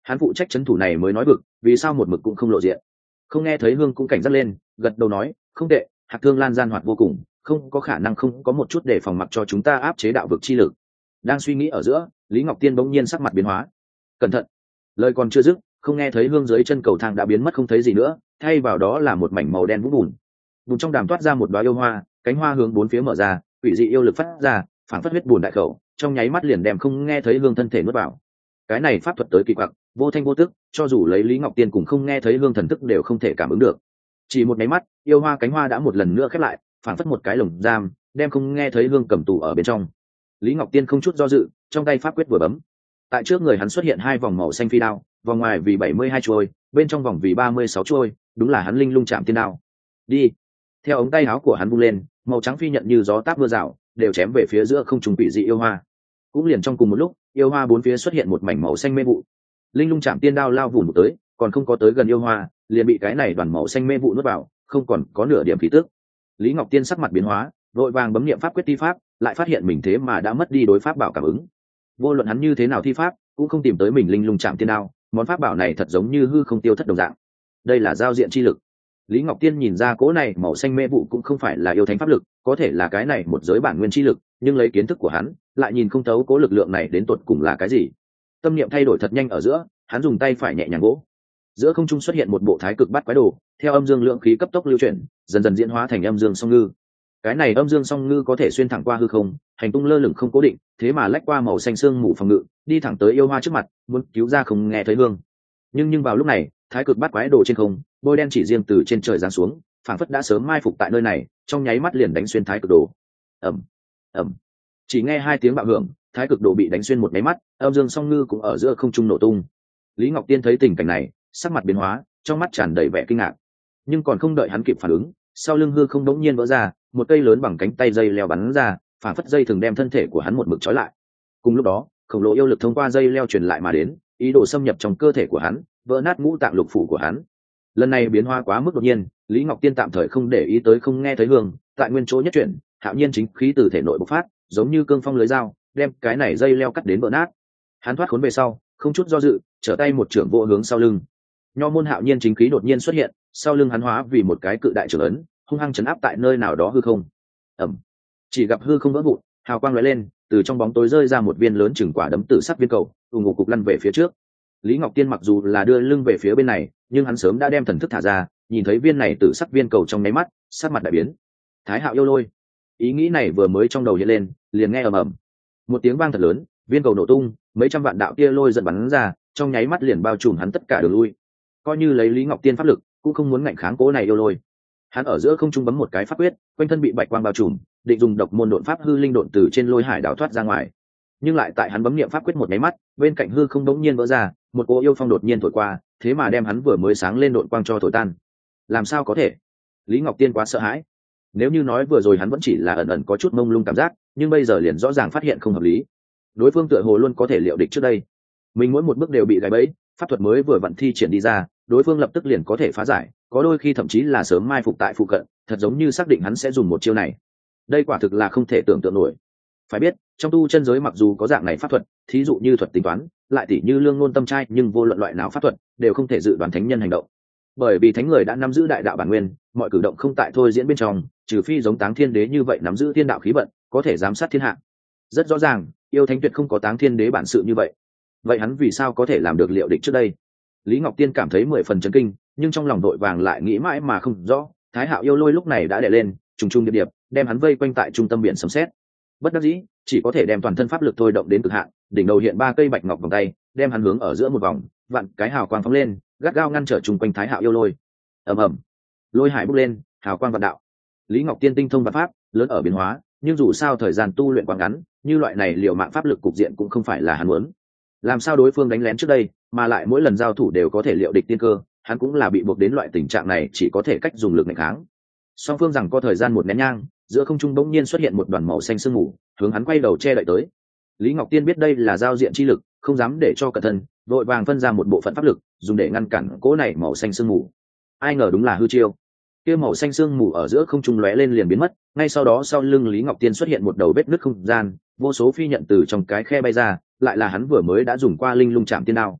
hắn phụ trách trấn thủ này mới nói vực, vì sao một mực cũng không lộ diện. Không nghe thấy hương cũng cảnh giác lên, gật đầu nói không tệ, Hạc Thương Lan gian hoạt vô cùng, không có khả năng không có một chút để phòng mặc cho chúng ta áp chế đạo vực chi lực. Đang suy nghĩ ở giữa, Lý Ngọc Tiên bỗng nhiên sắc mặt biến hóa. Cẩn thận! Lời còn chưa dứt, không nghe thấy hương dưới chân cầu thang đã biến mất không thấy gì nữa, thay vào đó là một mảnh màu đen vũng bùn. Bùn trong đàm toát ra một đóa yêu hoa, cánh hoa hướng bốn phía mở ra, quỷ dị yêu lực phát ra, phản phất huyết bùn đại khẩu, trong nháy mắt liền đem không nghe thấy hương thân thể nuốt vào. Cái này pháp thuật tới kỳ quặc, vô thanh vô tức, cho dù lấy Lý Ngọc Tiên cùng không nghe thấy hương thần thức đều không thể cảm ứng được. Chỉ một máy mắt, yêu hoa cánh hoa đã một lần nữa khép lại, phản phất một cái lồng giam, đem không nghe thấy hương cầm tù ở bên trong. Lý Ngọc Tiên không chút do dự, trong tay pháp quyết vừa bấm, tại trước người hắn xuất hiện hai vòng màu xanh phi đao, vòng ngoài vì bảy mươi hai chuôi, bên trong vòng vì ba mươi sáu chuôi, đúng là hắn linh lung chạm tiên đao. Đi! Theo ống tay áo của hắn vung lên, màu trắng phi nhận như gió táp mưa rào, đều chém về phía giữa không trung quỷ dị yêu hoa. Cũng liền trong cùng một lúc, yêu hoa bốn phía xuất hiện một mảnh màu xanh mê vụ. Linh lung chạm tiên đao lao vụn một tới, còn không có tới gần yêu hoa, liền bị cái này đoàn màu xanh mê vụ nuốt vào, không còn có nửa điểm khí tức. Lý Ngọc Tiên sắc mặt biến hóa, vội vàng bấm niệm pháp quyết thi pháp, lại phát hiện mình thế mà đã mất đi đối pháp bảo cảm ứng. Vô luận hắn như thế nào thi pháp, cũng không tìm tới mình linh lung chạm tiên đao, món pháp bảo này thật giống như hư không tiêu thất đồng dạng. Đây là giao diện chi lực. Lý Ngọc Tiên nhìn ra cỗ này màu xanh mê vụ cũng không phải là yêu thánh pháp lực, có thể là cái này một giới bản nguyên chi lực, nhưng lấy kiến thức của hắn, lại nhìn không thấu cỗ lực lượng này đến tột cùng là cái gì. Tâm niệm thay đổi thật nhanh ở giữa, hắn dùng tay phải nhẹ nhàng gỗ. Giữa không trung xuất hiện một bộ thái cực bát quái đồ, theo âm dương lượng khí cấp tốc lưu chuyển, dần dần diễn hóa thành âm dương song ngư. Cái này âm dương song ngư có thể xuyên thẳng qua hư không, hành tung lơ lửng không cố định, thế mà lách qua màu xanh sương mù phòng ngự, đi thẳng tới yêu hoa trước mặt, muốn cứu ra không nghe thấy hương. Nhưng nhưng vào lúc này, thái cực bát quái đồ trên không, bôi đen chỉ riêng từ trên trời giáng xuống, phảng phất đã sớm mai phục tại nơi này, trong nháy mắt liền đánh xuyên thái cực đồ. Ầm, ầm. Chỉ nghe hai tiếng bạo hưởng, thái cực đồ bị đánh xuyên một máy mắt, âm dương song ngư cũng ở giữa không trung nổ tung. Lý Ngọc Tiên thấy tình cảnh này, sắc mặt biến hóa, trong mắt tràn đầy vẻ kinh ngạc. Nhưng còn không đợi hắn kịp phản ứng, sau lưng hư không đống nhiên vỡ ra, một cây lớn bằng cánh tay dây leo bắn ra, phảng phất dây thường đem thân thể của hắn một mực trói lại. Cùng lúc đó, khổng lồ yêu lực thông qua dây leo truyền lại mà đến, ý đồ xâm nhập trong cơ thể của hắn, vỡ nát ngũ tạng lục phủ của hắn. Lần này biến hóa quá mức đột nhiên, Lý Ngọc Tiên tạm thời không để ý tới không nghe thấy hương, tại nguyên chỗ nhất chuyển, hạo nhiên chính khí từ thể nội bộc phát, giống như cương phong lưới dao, đem cái này dây leo cắt đến vỡ nát. Hắn thoát khốn về sau, không chút do dự, trở tay một trưởng vỗ hướng sau lưng. Nho môn hạo nhiên chính khí đột nhiên xuất hiện, sau lưng hắn hóa vì một cái cự đại trưởng ấn, hung hăng chấn áp tại nơi nào đó hư không. Ẩm. Chỉ gặp hư không vỡ vụn, hào quang lóe lên, từ trong bóng tối rơi ra một viên lớn chừng quả đấm tử sắc viên cầu, ù ngục cục lăn về phía trước. Lý Ngọc Tiên mặc dù là đưa lưng về phía bên này, nhưng hắn sớm đã đem thần thức thả ra, nhìn thấy viên này tử sắc viên cầu trong nháy mắt, sắc mặt đại biến. Thái Hạo yêu lôi. Ý nghĩ này vừa mới trong đầu hiện lên, liền nghe ầm ầm. Một tiếng vang thật lớn, viên cầu nổ tung, mấy trăm vạn đạo tia lôi giận bắn ra, trong nháy mắt liền bao trùm hắn tất cả đường lui. Coi như lấy Lý Ngọc Tiên pháp lực, cũng không muốn ngạnh kháng cố này yêu lôi. Hắn ở giữa không trung bấm một cái pháp quyết, quanh thân bị bạch quang bao trùm, định dùng độc môn độn pháp hư linh độn từ trên lôi hải đảo thoát ra ngoài. Nhưng lại tại hắn bấm niệm pháp quyết một máy mắt, bên cạnh hư không đống nhiên vỡ ra, một cỗ yêu phong đột nhiên thổi qua, thế mà đem hắn vừa mới sáng lên độn quang cho thổi tan. Làm sao có thể? Lý Ngọc Tiên quá sợ hãi. Nếu như nói vừa rồi hắn vẫn chỉ là ẩn ẩn có chút mông lung cảm giác, nhưng bây giờ liền rõ ràng phát hiện không hợp lý. Đối phương tựa hồ luôn có thể liệu địch trước đây. Mình mỗi một bước đều bị gài bẫy, pháp thuật mới vừa vận thi triển đi ra, đối phương lập tức liền có thể phá giải, có đôi khi thậm chí là sớm mai phục tại phụ cận, thật giống như xác định hắn sẽ dùng một chiêu này. Đây quả thực là không thể tưởng tượng nổi. Phải biết, trong tu chân giới mặc dù có dạng này pháp thuật, thí dụ như thuật tính toán, lại tỉ như lương ngôn tâm trai, nhưng vô luận loại nào pháp thuật đều không thể dự đoán thánh nhân hành động. Bởi vì thánh người đã nắm giữ đại đạo bản nguyên, mọi cử động không tại thôi diễn bên trong, trừ phi giống Táng Thiên Đế như vậy nắm giữ thiên đạo khí vận, có thể giám sát thiên hạ. Rất rõ ràng, yêu thánh tuyệt không có Táng Thiên Đế bản sự như vậy. Vậy hắn vì sao có thể làm được liệu địch trước đây? Lý Ngọc Tiên cảm thấy mười phần chấn kinh, nhưng trong lòng đội vàng lại nghĩ mãi mà không rõ. Thái Hạo yêu lôi lúc này đã đè lên, trùng trùng điệp điệp, đem hắn vây quanh tại trung tâm biển sấm sét. Bất đắc dĩ, chỉ có thể đem toàn thân pháp lực thôi động đến cực hạn, đỉnh đầu hiện ba cây bạch ngọc vòng tay, đem hắn hướng ở giữa một vòng, vặn cái hào quang phóng lên, gắt gao ngăn trở chung quanh Thái Hạo yêu lôi. Ầm ầm, lôi hải bốc lên, hào quang vạn đạo. Lý Ngọc Tiên tinh thông và pháp, lớn ở biến hóa, nhưng dù sao thời gian tu luyện quá ngắn, như loại này liều mạng pháp lực cục diện cũng không phải là hắn muốn. Làm sao đối phương đánh lén trước đây, mà lại mỗi lần giao thủ đều có thể liệu địch tiên cơ, hắn cũng là bị buộc đến loại tình trạng này, chỉ có thể cách dùng lực nghênh kháng. Song phương rằng có thời gian một nén nhang, giữa không trung bỗng nhiên xuất hiện một đoàn màu xanh sương mù, hướng hắn quay đầu che đậy tới. Lý Ngọc Tiên biết đây là giao diện chi lực, không dám để cho cẩn thận, vội vàng phân ra một bộ phận pháp lực, dùng để ngăn cản cỗ này màu xanh sương mù. Ai ngờ đúng là hư chiêu. Kia màu xanh sương mù ở giữa không trung lóe lên liền biến mất, ngay sau đó sau lưng Lý Ngọc Tiên xuất hiện một đầu vết nứt không gian, vô số phi nhận từ trong cái khe bay ra, lại là hắn vừa mới đã dùng qua linh lung chạm tiên đao.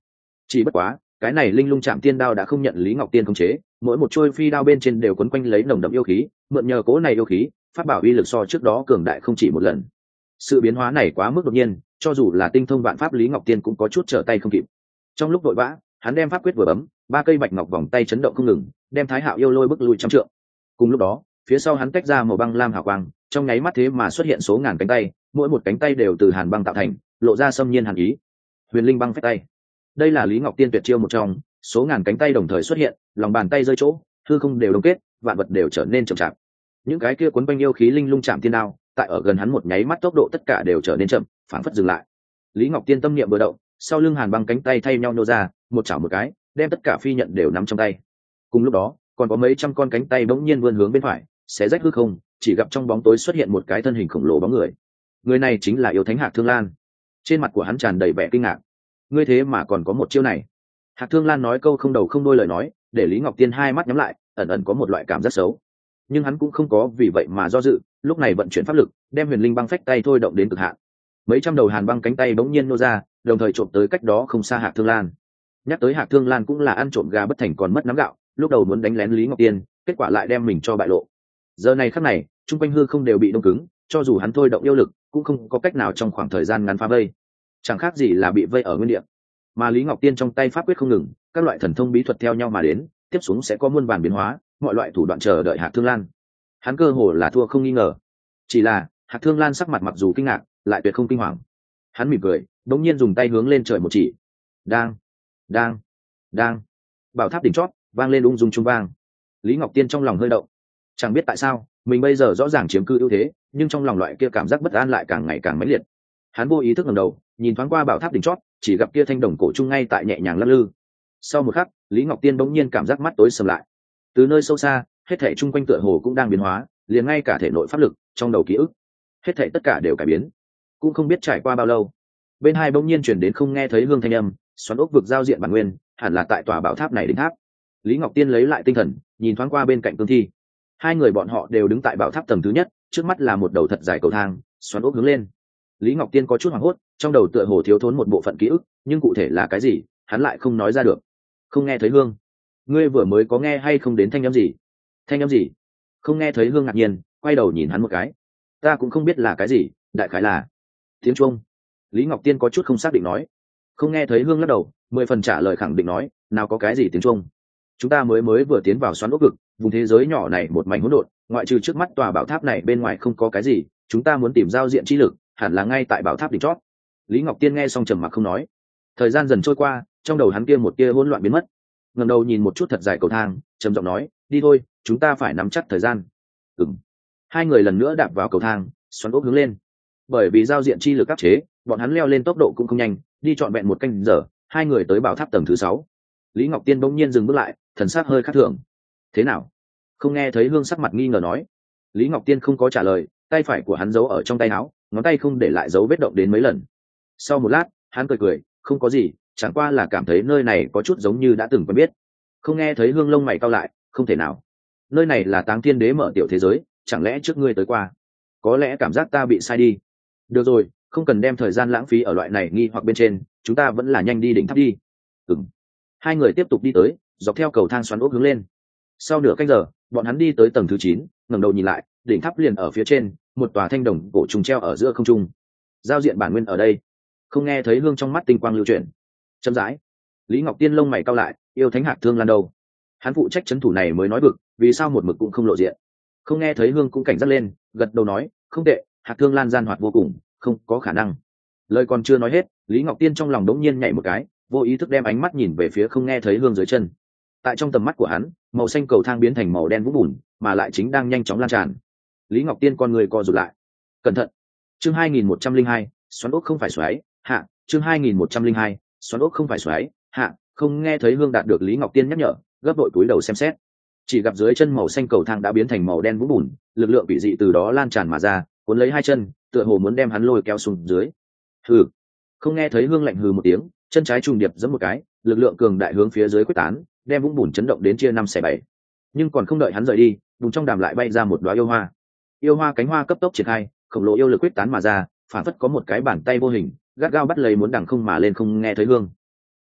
Chỉ bất quá cái này linh lung chạm tiên đao đã không nhận Lý Ngọc Tiên khống chế, mỗi một trôi phi đao bên trên đều quấn quanh lấy nồng đậm yêu khí, mượn nhờ cố này yêu khí, pháp bảo uy lực so trước đó cường đại không chỉ một lần. Sự biến hóa này quá mức đột nhiên, cho dù là tinh thông vạn pháp Lý Ngọc Tiên cũng có chút trở tay không kịp. Trong lúc vội vã, hắn đem pháp quyết vừa bấm, ba cây bạch ngọc vòng tay chấn động không ngừng, đem Thái Hạo yêu lôi bức lui trăm trượng. Cùng lúc đó, phía sau hắn tách ra màu băng lam hào quang, trong nháy mắt thế mà xuất hiện số ngàn cánh tay, mỗi một cánh tay đều từ hàn băng tạo thành, lộ ra xâm nhiên hàn ý. Huyền linh băng phách tay, đây là Lý Ngọc Tiên tuyệt chiêu một trong, số ngàn cánh tay đồng thời xuất hiện, lòng bàn tay rơi chỗ, hư không đều đông kết, vạn vật đều trở nên chậm chạp. Những cái kia cuốn quanh yêu khí linh lung chạm tiên đao, tại ở gần hắn một nháy mắt tốc độ tất cả đều trở nên chậm, phản phất dừng lại. Lý Ngọc Tiên tâm niệm vừa động, sau lưng hàn băng cánh tay thay nhau nô ra, một chảo một cái, đem tất cả phi nhận đều nắm trong tay. Cùng lúc đó, còn có mấy trăm con cánh tay bỗng nhiên vươn hướng bên phải, xé rách hư không, chỉ gặp trong bóng tối xuất hiện một cái thân hình khổng lồ bóng người. Người này chính là yêu thánh Hạc Thương Lan. Trên mặt của hắn tràn đầy vẻ kinh ngạc. Ngươi thế mà còn có một chiêu này? Hạc Thương Lan nói câu không đầu không đuôi lời nói, để Lý Ngọc Tiên hai mắt nhắm lại, ẩn ẩn có một loại cảm giác xấu. Nhưng hắn cũng không có vì vậy mà do dự, lúc này vận chuyển pháp lực, đem huyền linh băng phách tay thôi động đến cực hạn. Mấy trăm đầu hàn băng cánh tay bỗng nhiên nô ra, đồng thời trộm tới cách đó không xa Hạc Thương Lan. Nhắc tới Hạc Thương Lan cũng là ăn trộm gà bất thành còn mất nắm gạo, lúc đầu muốn đánh lén Lý Ngọc Tiên, kết quả lại đem mình cho bại lộ. Giờ này khắc này, trung quanh hư không đều bị đông cứng, cho dù hắn thôi động yêu lực, cũng không có cách nào trong khoảng thời gian ngắn phá vây. Chẳng khác gì là bị vây ở nguyên địa. Mà Lý Ngọc Tiên trong tay pháp quyết không ngừng, các loại thần thông bí thuật theo nhau mà đến, tiếp xuống sẽ có muôn vàn biến hóa, mọi loại thủ đoạn chờ đợi Hạc Thương Lan. Hắn cơ hồ là thua không nghi ngờ. Chỉ là, Hạc Thương Lan sắc mặt mặc dù kinh ngạc, lại tuyệt không kinh hoàng. Hắn mỉm cười, đống nhiên dùng tay hướng lên trời một chỉ. Đang, đang, đang. Bảo tháp đỉnh chót vang lên ung dung trung vang. Lý Ngọc Tiên trong lòng hơi động. Chẳng biết tại sao, mình bây giờ rõ ràng chiếm cư ưu thế, nhưng trong lòng loại kia cảm giác bất an lại càng ngày càng mãnh liệt. Hắn vô ý thức ngẩng đầu, nhìn thoáng qua bảo tháp đỉnh chót, chỉ gặp kia thanh đồng cổ trung ngay tại nhẹ nhàng lắc lư. Sau một khắc, Lý Ngọc Tiên bỗng nhiên cảm giác mắt tối sầm lại. Từ nơi sâu xa, hết thảy chung quanh tựa hồ cũng đang biến hóa, liền ngay cả thể nội pháp lực, trong đầu ký ức, hết thảy tất cả đều cải biến. Cũng không biết trải qua bao lâu, bên hai bỗng nhiên truyền đến không nghe thấy hương thanh âm, xoắn ốc vực giao diện bản nguyên, hẳn là tại tòa bảo tháp này đỉnh tháp. Lý Ngọc Tiên lấy lại tinh thần, nhìn thoáng qua bên cạnh Cương Thi. Hai người bọn họ đều đứng tại bảo tháp tầng thứ nhất, trước mắt là một đầu thật dài cầu thang, xoắn ốc hướng lên. Lý Ngọc Tiên có chút hoảng hốt, trong đầu tựa hồ thiếu thốn một bộ phận ký ức, nhưng cụ thể là cái gì, hắn lại không nói ra được. Không nghe thấy hương, ngươi vừa mới có nghe hay không đến thanh âm gì? Thanh âm gì? Không nghe thấy hương ngạc nhiên, quay đầu nhìn hắn một cái. Ta cũng không biết là cái gì, đại khái là tiếng chuông. Lý Ngọc Tiên có chút không xác định nói. Không nghe thấy hương lắc đầu, mười phần trả lời khẳng định nói, nào có cái gì tiếng chuông. Chúng ta mới mới vừa tiến vào xoắn ốc vực, vùng thế giới nhỏ này một mảnh hỗn độn, ngoại trừ trước mắt tòa bảo tháp này bên ngoài không có cái gì, chúng ta muốn tìm giao diện chi lực, hẳn là ngay tại bảo tháp đỉnh chót. Lý Ngọc Tiên nghe xong trầm mặc không nói. Thời gian dần trôi qua, trong đầu hắn kia một kia hỗn loạn biến mất. Ngẩng đầu nhìn một chút thật dài cầu thang, trầm giọng nói, đi thôi, chúng ta phải nắm chắc thời gian. Ừm. Hai người lần nữa đạp vào cầu thang, xoắn ốc hướng lên. Bởi vì giao diện chi lực áp chế, bọn hắn leo lên tốc độ cũng không nhanh, đi trọn vẹn một canh giờ, hai người tới bảo tháp tầng thứ sáu. Lý Ngọc Tiên bỗng nhiên dừng bước lại, thần sắc hơi khác thường. Thế nào? Không nghe thấy hương sắc mặt nghi ngờ nói. Lý Ngọc Tiên không có trả lời, tay phải của hắn giấu ở trong tay áo, ngón tay không để lại dấu vết động đến mấy lần. Sau một lát, hắn cười cười, không có gì, chẳng qua là cảm thấy nơi này có chút giống như đã từng quen biết. Không nghe thấy hương lông mày cau lại, không thể nào. Nơi này là Táng Thiên Đế mở tiểu thế giới, chẳng lẽ trước ngươi tới qua? Có lẽ cảm giác ta bị sai đi. Được rồi, không cần đem thời gian lãng phí ở loại này nghi hoặc bên trên, chúng ta vẫn là nhanh đi đỉnh tháp đi. Ừm. Hai người tiếp tục đi tới, dọc theo cầu thang xoắn ốc hướng lên. Sau nửa canh giờ, bọn hắn đi tới tầng thứ chín, ngẩng đầu nhìn lại, đỉnh tháp liền ở phía trên, một tòa thanh đồng cổ trùng treo ở giữa không trung. Giao diện bản nguyên ở đây. Không nghe thấy hương trong mắt tinh quang lưu chuyển. Chậm rãi, Lý Ngọc Tiên lông mày cau lại, yêu thánh Hạc Thương Lan đâu? Hắn phụ trách trấn thủ này mới nói bực, vì sao một mực cũng không lộ diện? Không nghe thấy hương cũng cảnh giác lên, gật đầu nói, không tệ, Hạc Thương Lan gian hoạt vô cùng, không có khả năng. Lời còn chưa nói hết, Lý Ngọc Tiên trong lòng đống nhiên nhảy một cái, vô ý thức đem ánh mắt nhìn về phía không nghe thấy hương dưới chân. Tại trong tầm mắt của hắn, màu xanh cầu thang biến thành màu đen vũng bùn, mà lại chính đang nhanh chóng lan tràn. Lý Ngọc Tiên con người co rụt lại. Cẩn thận. Chương hai nghìn một trăm linh hai, xoắn ốc không phải xoáy, hạ, chương hai nghìn một trăm linh hai, xoắn ốc không phải xoáy, hạ, không nghe thấy hương đạt được Lý Ngọc Tiên nhắc nhở, gấp đội túi đầu xem xét. Chỉ gặp dưới chân màu xanh cầu thang đã biến thành màu đen vũng bùn, lực lượng bị dị từ đó lan tràn mà ra, cuốn lấy hai chân, tựa hồ muốn đem hắn lôi kéo xuống dưới. Hừ. Không nghe thấy hương lạnh hừ một tiếng, chân trái trùng điệp giẫm một cái, lực lượng cường đại hướng phía dưới quyết tán, đem vũng bùn chấn động đến chia năm xẻ bảy. Nhưng còn không đợi hắn rời đi, vùng trong đàm lại bay ra một đóa yêu hoa. Yêu hoa cánh hoa cấp tốc triển khai, khổng lồ yêu lực quyết tán mà ra, phản phất có một cái bàn tay vô hình, gắt gao bắt lấy muốn đằng không mà lên không nghe thấy hương.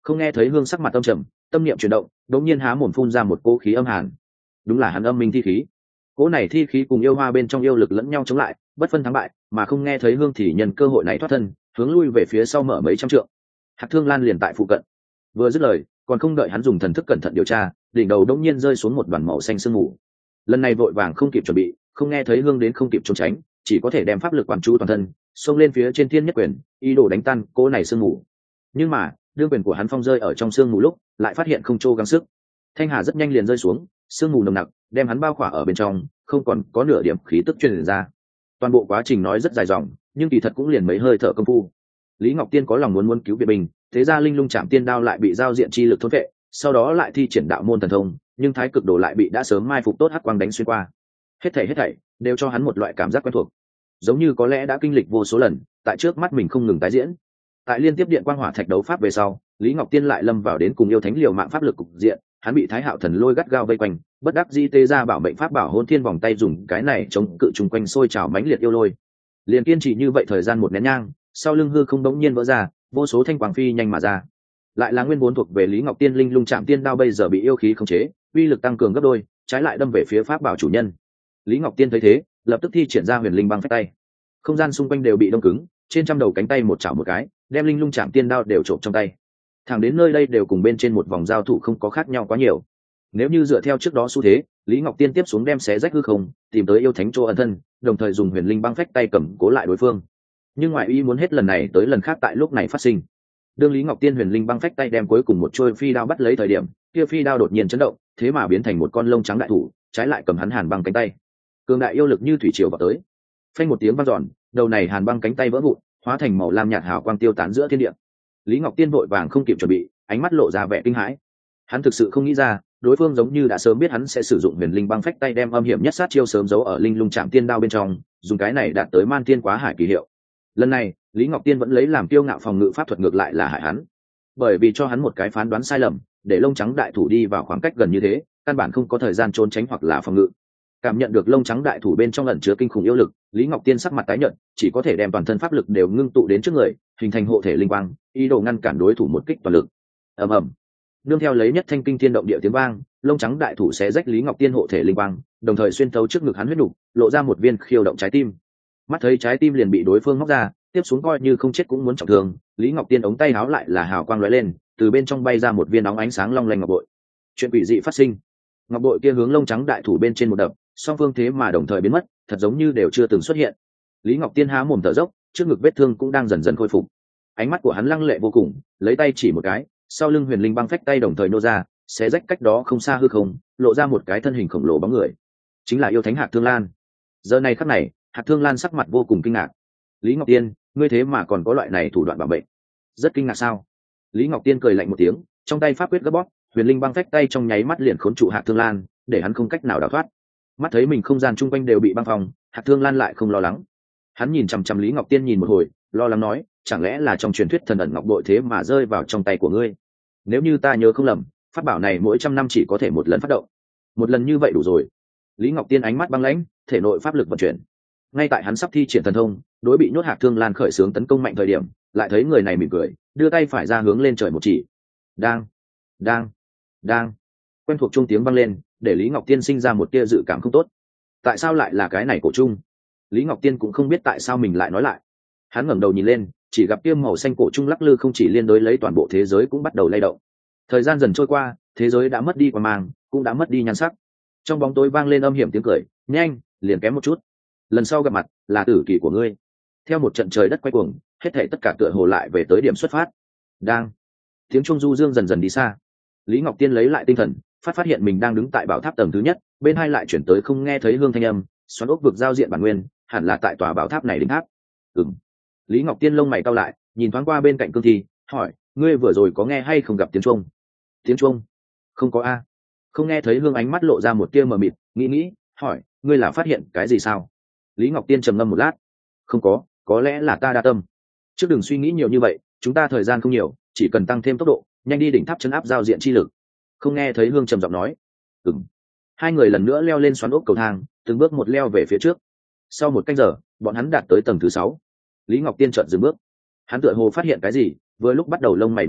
không nghe thấy hương sắc mặt âm trầm, tâm niệm chuyển động, đột nhiên há mồm phun ra một cỗ khí âm hàn. Đúng là hắn âm minh thi khí. Cỗ này thi khí cùng yêu hoa bên trong yêu lực lẫn nhau chống lại, bất phân thắng bại, mà không nghe thấy hương thì nhân cơ hội này thoát thân, hướng lui về phía sau mở mấy trăm trượng. Hạc Thương Lan liền tại phụ cận. Vừa dứt lời, còn không đợi hắn dùng thần thức cẩn thận điều tra, đỉnh đầu đột nhiên rơi xuống một đoàn màu xanh sương mù. Lần này vội vàng không kịp chuẩn bị, không nghe thấy hương đến không kịp trốn tránh, chỉ có thể đem pháp lực quán chú toàn thân, xông lên phía trên thiên nhất quyền, ý đồ đánh tan cỗ này sương mù. Nhưng mà đương quyền của hắn phong rơi ở trong sương mù lúc, lại phát hiện không trô gắng sức. Thanh hà rất nhanh liền rơi xuống, sương mù nồng nặc đem hắn bao khỏa ở bên trong, không còn có nửa điểm khí tức truyền ra. Toàn bộ quá trình nói rất dài dòng, nhưng kỳ thật cũng liền mấy hơi thở công phu. Lý Ngọc Tiên có lòng muốn muốn cứu Việt Bình, thế ra linh lung chạm tiên đao lại bị giao diện chi lực thôn vệ, sau đó lại thi triển đạo môn thần thông, nhưng thái cực đồ lại bị đã sớm mai phục tốt hắc quang đánh xuyên qua. Hết thảy hết thảy đều cho hắn một loại cảm giác quen thuộc, giống như có lẽ đã kinh lịch vô số lần, tại trước mắt mình không ngừng tái diễn. Tại liên tiếp điện quang hỏa thạch đấu pháp về sau, Lý Ngọc Tiên lại lâm vào đến cùng yêu thánh liều mạng pháp lực cục diện, hắn bị Thái Hạo thần lôi gắt gao vây quanh, bất đắc dĩ tê ra bảo mệnh pháp bảo hôn thiên vòng tay dùng cái này chống cự trùng quanh sôi trào mãnh liệt yêu lôi. Liền kiên trì như vậy thời gian một nén nhang, sau lưng hư không đống nhiên vỡ ra, vô số thanh quang phi nhanh mà ra. Lại là nguyên vốn thuộc về Lý Ngọc Tiên linh lung chạm tiên đao bây giờ bị yêu khí khống chế, uy lực tăng cường gấp đôi, trái lại đâm về phía pháp bảo chủ nhân. Lý Ngọc Tiên thấy thế, lập tức thi triển ra huyền linh băng phách tay. Không gian xung quanh đều bị đông cứng, trên trăm đầu cánh tay một chảo một cái, đem linh lung chạm tiên đao đều trộm trong tay. Thẳng đến nơi đây đều cùng bên trên một vòng giao thủ không có khác nhau quá nhiều. Nếu như dựa theo trước đó xu thế, Lý Ngọc Tiên tiếp xuống đem xé rách hư không, tìm tới yêu thánh chỗ ẩn thân, đồng thời dùng huyền linh băng phách tay cầm cố lại đối phương. Nhưng ngoại ý muốn hết lần này tới lần khác tại lúc này phát sinh. Đương Lý Ngọc Tiên huyền linh băng phách tay đem cuối cùng một chuôi phi đao bắt lấy thời điểm, kia phi đao đột nhiên chấn động, thế mà biến thành một con lông trắng đại thủ, trái lại cầm hắn hàn băng cánh tay. Cường đại yêu lực như thủy triều vào tới. Phanh một tiếng vang dọn, đầu này hàn băng cánh tay vỡ vụn, hóa thành màu lam nhạt hào quang tiêu tán giữa thiên địa. Lý Ngọc Tiên vội vàng không kịp chuẩn bị, ánh mắt lộ ra vẻ kinh hãi. Hắn thực sự không nghĩ ra, đối phương giống như đã sớm biết hắn sẽ sử dụng huyền linh băng phách tay đem âm hiểm nhất sát chiêu sớm giấu ở linh lung chạm tiên đao bên trong, dùng cái này đạt tới man tiên quá hải kỳ hiệu. Lần này, Lý Ngọc Tiên vẫn lấy làm kiêu ngạo phòng ngự pháp thuật ngược lại là hại hắn, bởi vì cho hắn một cái phán đoán sai lầm, để lông trắng đại thủ đi vào khoảng cách gần như thế, căn bản không có thời gian trốn tránh hoặc là phòng ngự. Cảm nhận được lông trắng đại thủ bên trong ẩn chứa kinh khủng yêu lực, Lý Ngọc Tiên sắc mặt tái nhợt, chỉ có thể đem toàn thân pháp lực đều ngưng tụ đến trước người, hình thành hộ thể linh quang, ý đồ ngăn cản đối thủ một kích toàn lực. Ầm ầm. Nương theo lấy nhất thanh kinh thiên động địa tiếng vang, lông trắng đại thủ xé rách Lý Ngọc Tiên hộ thể linh quang, đồng thời xuyên thấu trước ngực hắn huyết nục, lộ ra một viên khiêu động trái tim. Mắt thấy trái tim liền bị đối phương móc ra, tiếp xuống coi như không chết cũng muốn trọng thương, Lý Ngọc Tiên ống tay áo lại là hào quang lóe lên, từ bên trong bay ra một viên óng ánh sáng long lanh ngọc bội. Chuyện quỷ dị phát sinh. Ngọc bội kia hướng lông trắng đại thủ bên trên một đập, song phương thế mà đồng thời biến mất, thật giống như đều chưa từng xuất hiện. Lý Ngọc Tiên há mồm thở dốc, trước ngực vết thương cũng đang dần dần khôi phục. Ánh mắt của hắn lăng lệ vô cùng, lấy tay chỉ một cái, sau lưng huyền linh băng phách tay đồng thời nô ra, xé rách cách đó không xa hư không, lộ ra một cái thân hình khổng lồ bóng người, chính là yêu thánh Hạc Thương Lan. Giờ này khắc này, Hạc Thương Lan sắc mặt vô cùng kinh ngạc. Lý Ngọc Tiên, ngươi thế mà còn có loại này thủ đoạn bảo mệnh? Rất kinh ngạc sao? Lý Ngọc Tiên cười lạnh một tiếng, trong tay pháp quyết gấp bóp, huyền linh băng phách tay trong nháy mắt liền khốn trụ Hạc Thương Lan, để hắn không cách nào đào thoát. Mắt thấy mình không gian chung quanh đều bị băng phòng, Hạc Thương Lan lại không lo lắng. Hắn nhìn chằm chằm Lý Ngọc Tiên nhìn một hồi, lo lắng nói, chẳng lẽ là trong truyền thuyết thần ẩn ngọc bội thế mà rơi vào trong tay của ngươi? Nếu như ta nhớ không lầm, pháp bảo này mỗi trăm năm chỉ có thể một lần phát động. Một lần như vậy đủ rồi. Lý Ngọc Tiên ánh mắt băng lãnh, thể nội pháp lực vận chuyển. Ngay tại hắn sắp thi triển thần thông, đối bị nhốt Hạc Thương Lan khởi xướng tấn công mạnh thời điểm, lại thấy người này mỉm cười, đưa tay phải ra hướng lên trời một chỉ. Đang, đang, đang. Quen thuộc trung tiếng vang lên, để Lý Ngọc Tiên sinh ra một tia dự cảm không tốt. Tại sao lại là cái này cổ trung? Lý Ngọc Tiên cũng không biết tại sao mình lại nói lại. Hắn ngẩng đầu nhìn lên, chỉ gặp tiêm màu xanh cổ trung lắc lư không chỉ liên đối lấy toàn bộ thế giới cũng bắt đầu lay động. Thời gian dần trôi qua, thế giới đã mất đi quang mang, cũng đã mất đi nhan sắc. Trong bóng tối vang lên âm hiểm tiếng cười, nhanh, liền kém một chút. Lần sau gặp mặt là tử kỳ của ngươi. Theo một trận trời đất quay cuồng, hết thảy tất cả tựa hồ lại về tới điểm xuất phát. Đang. Tiếng chuông du dương dần dần đi xa. Lý Ngọc Tiên lấy lại tinh thần, phát phát hiện mình đang đứng tại bảo tháp tầng thứ nhất, bên hai lại chuyển tới không nghe thấy hương thanh âm, xoắn ốc vực giao diện bản nguyên, hẳn là tại tòa bảo tháp này đỉnh tháp. Ừm. Lý Ngọc Tiên lông mày cau lại, nhìn thoáng qua bên cạnh Cương Thi, hỏi, ngươi vừa rồi có nghe hay không gặp tiếng chuông? Tiếng chuông? Không có a. Không nghe thấy hương ánh mắt lộ ra một tia mờ mịt, nghĩ nghĩ, hỏi, ngươi là phát hiện cái gì sao? Lý Ngọc Tiên trầm ngâm một lát, không có, có lẽ là ta đa tâm. Trước đừng suy nghĩ nhiều như vậy, chúng ta thời gian không nhiều, chỉ cần tăng thêm tốc độ, nhanh đi đỉnh tháp chấn áp giao diện chi lực. Không nghe thấy hương trầm giọng nói. Ừm. Hai người lần nữa leo lên xoắn ốc cầu thang, từng bước một leo về phía trước. Sau một canh giờ, bọn hắn đạt tới tầng thứ sáu. Lý Ngọc Tiên chợt dừng bước. Hắn tựa hồ phát hiện cái gì, vừa lúc bắt đầu lông mày nhíu chặt,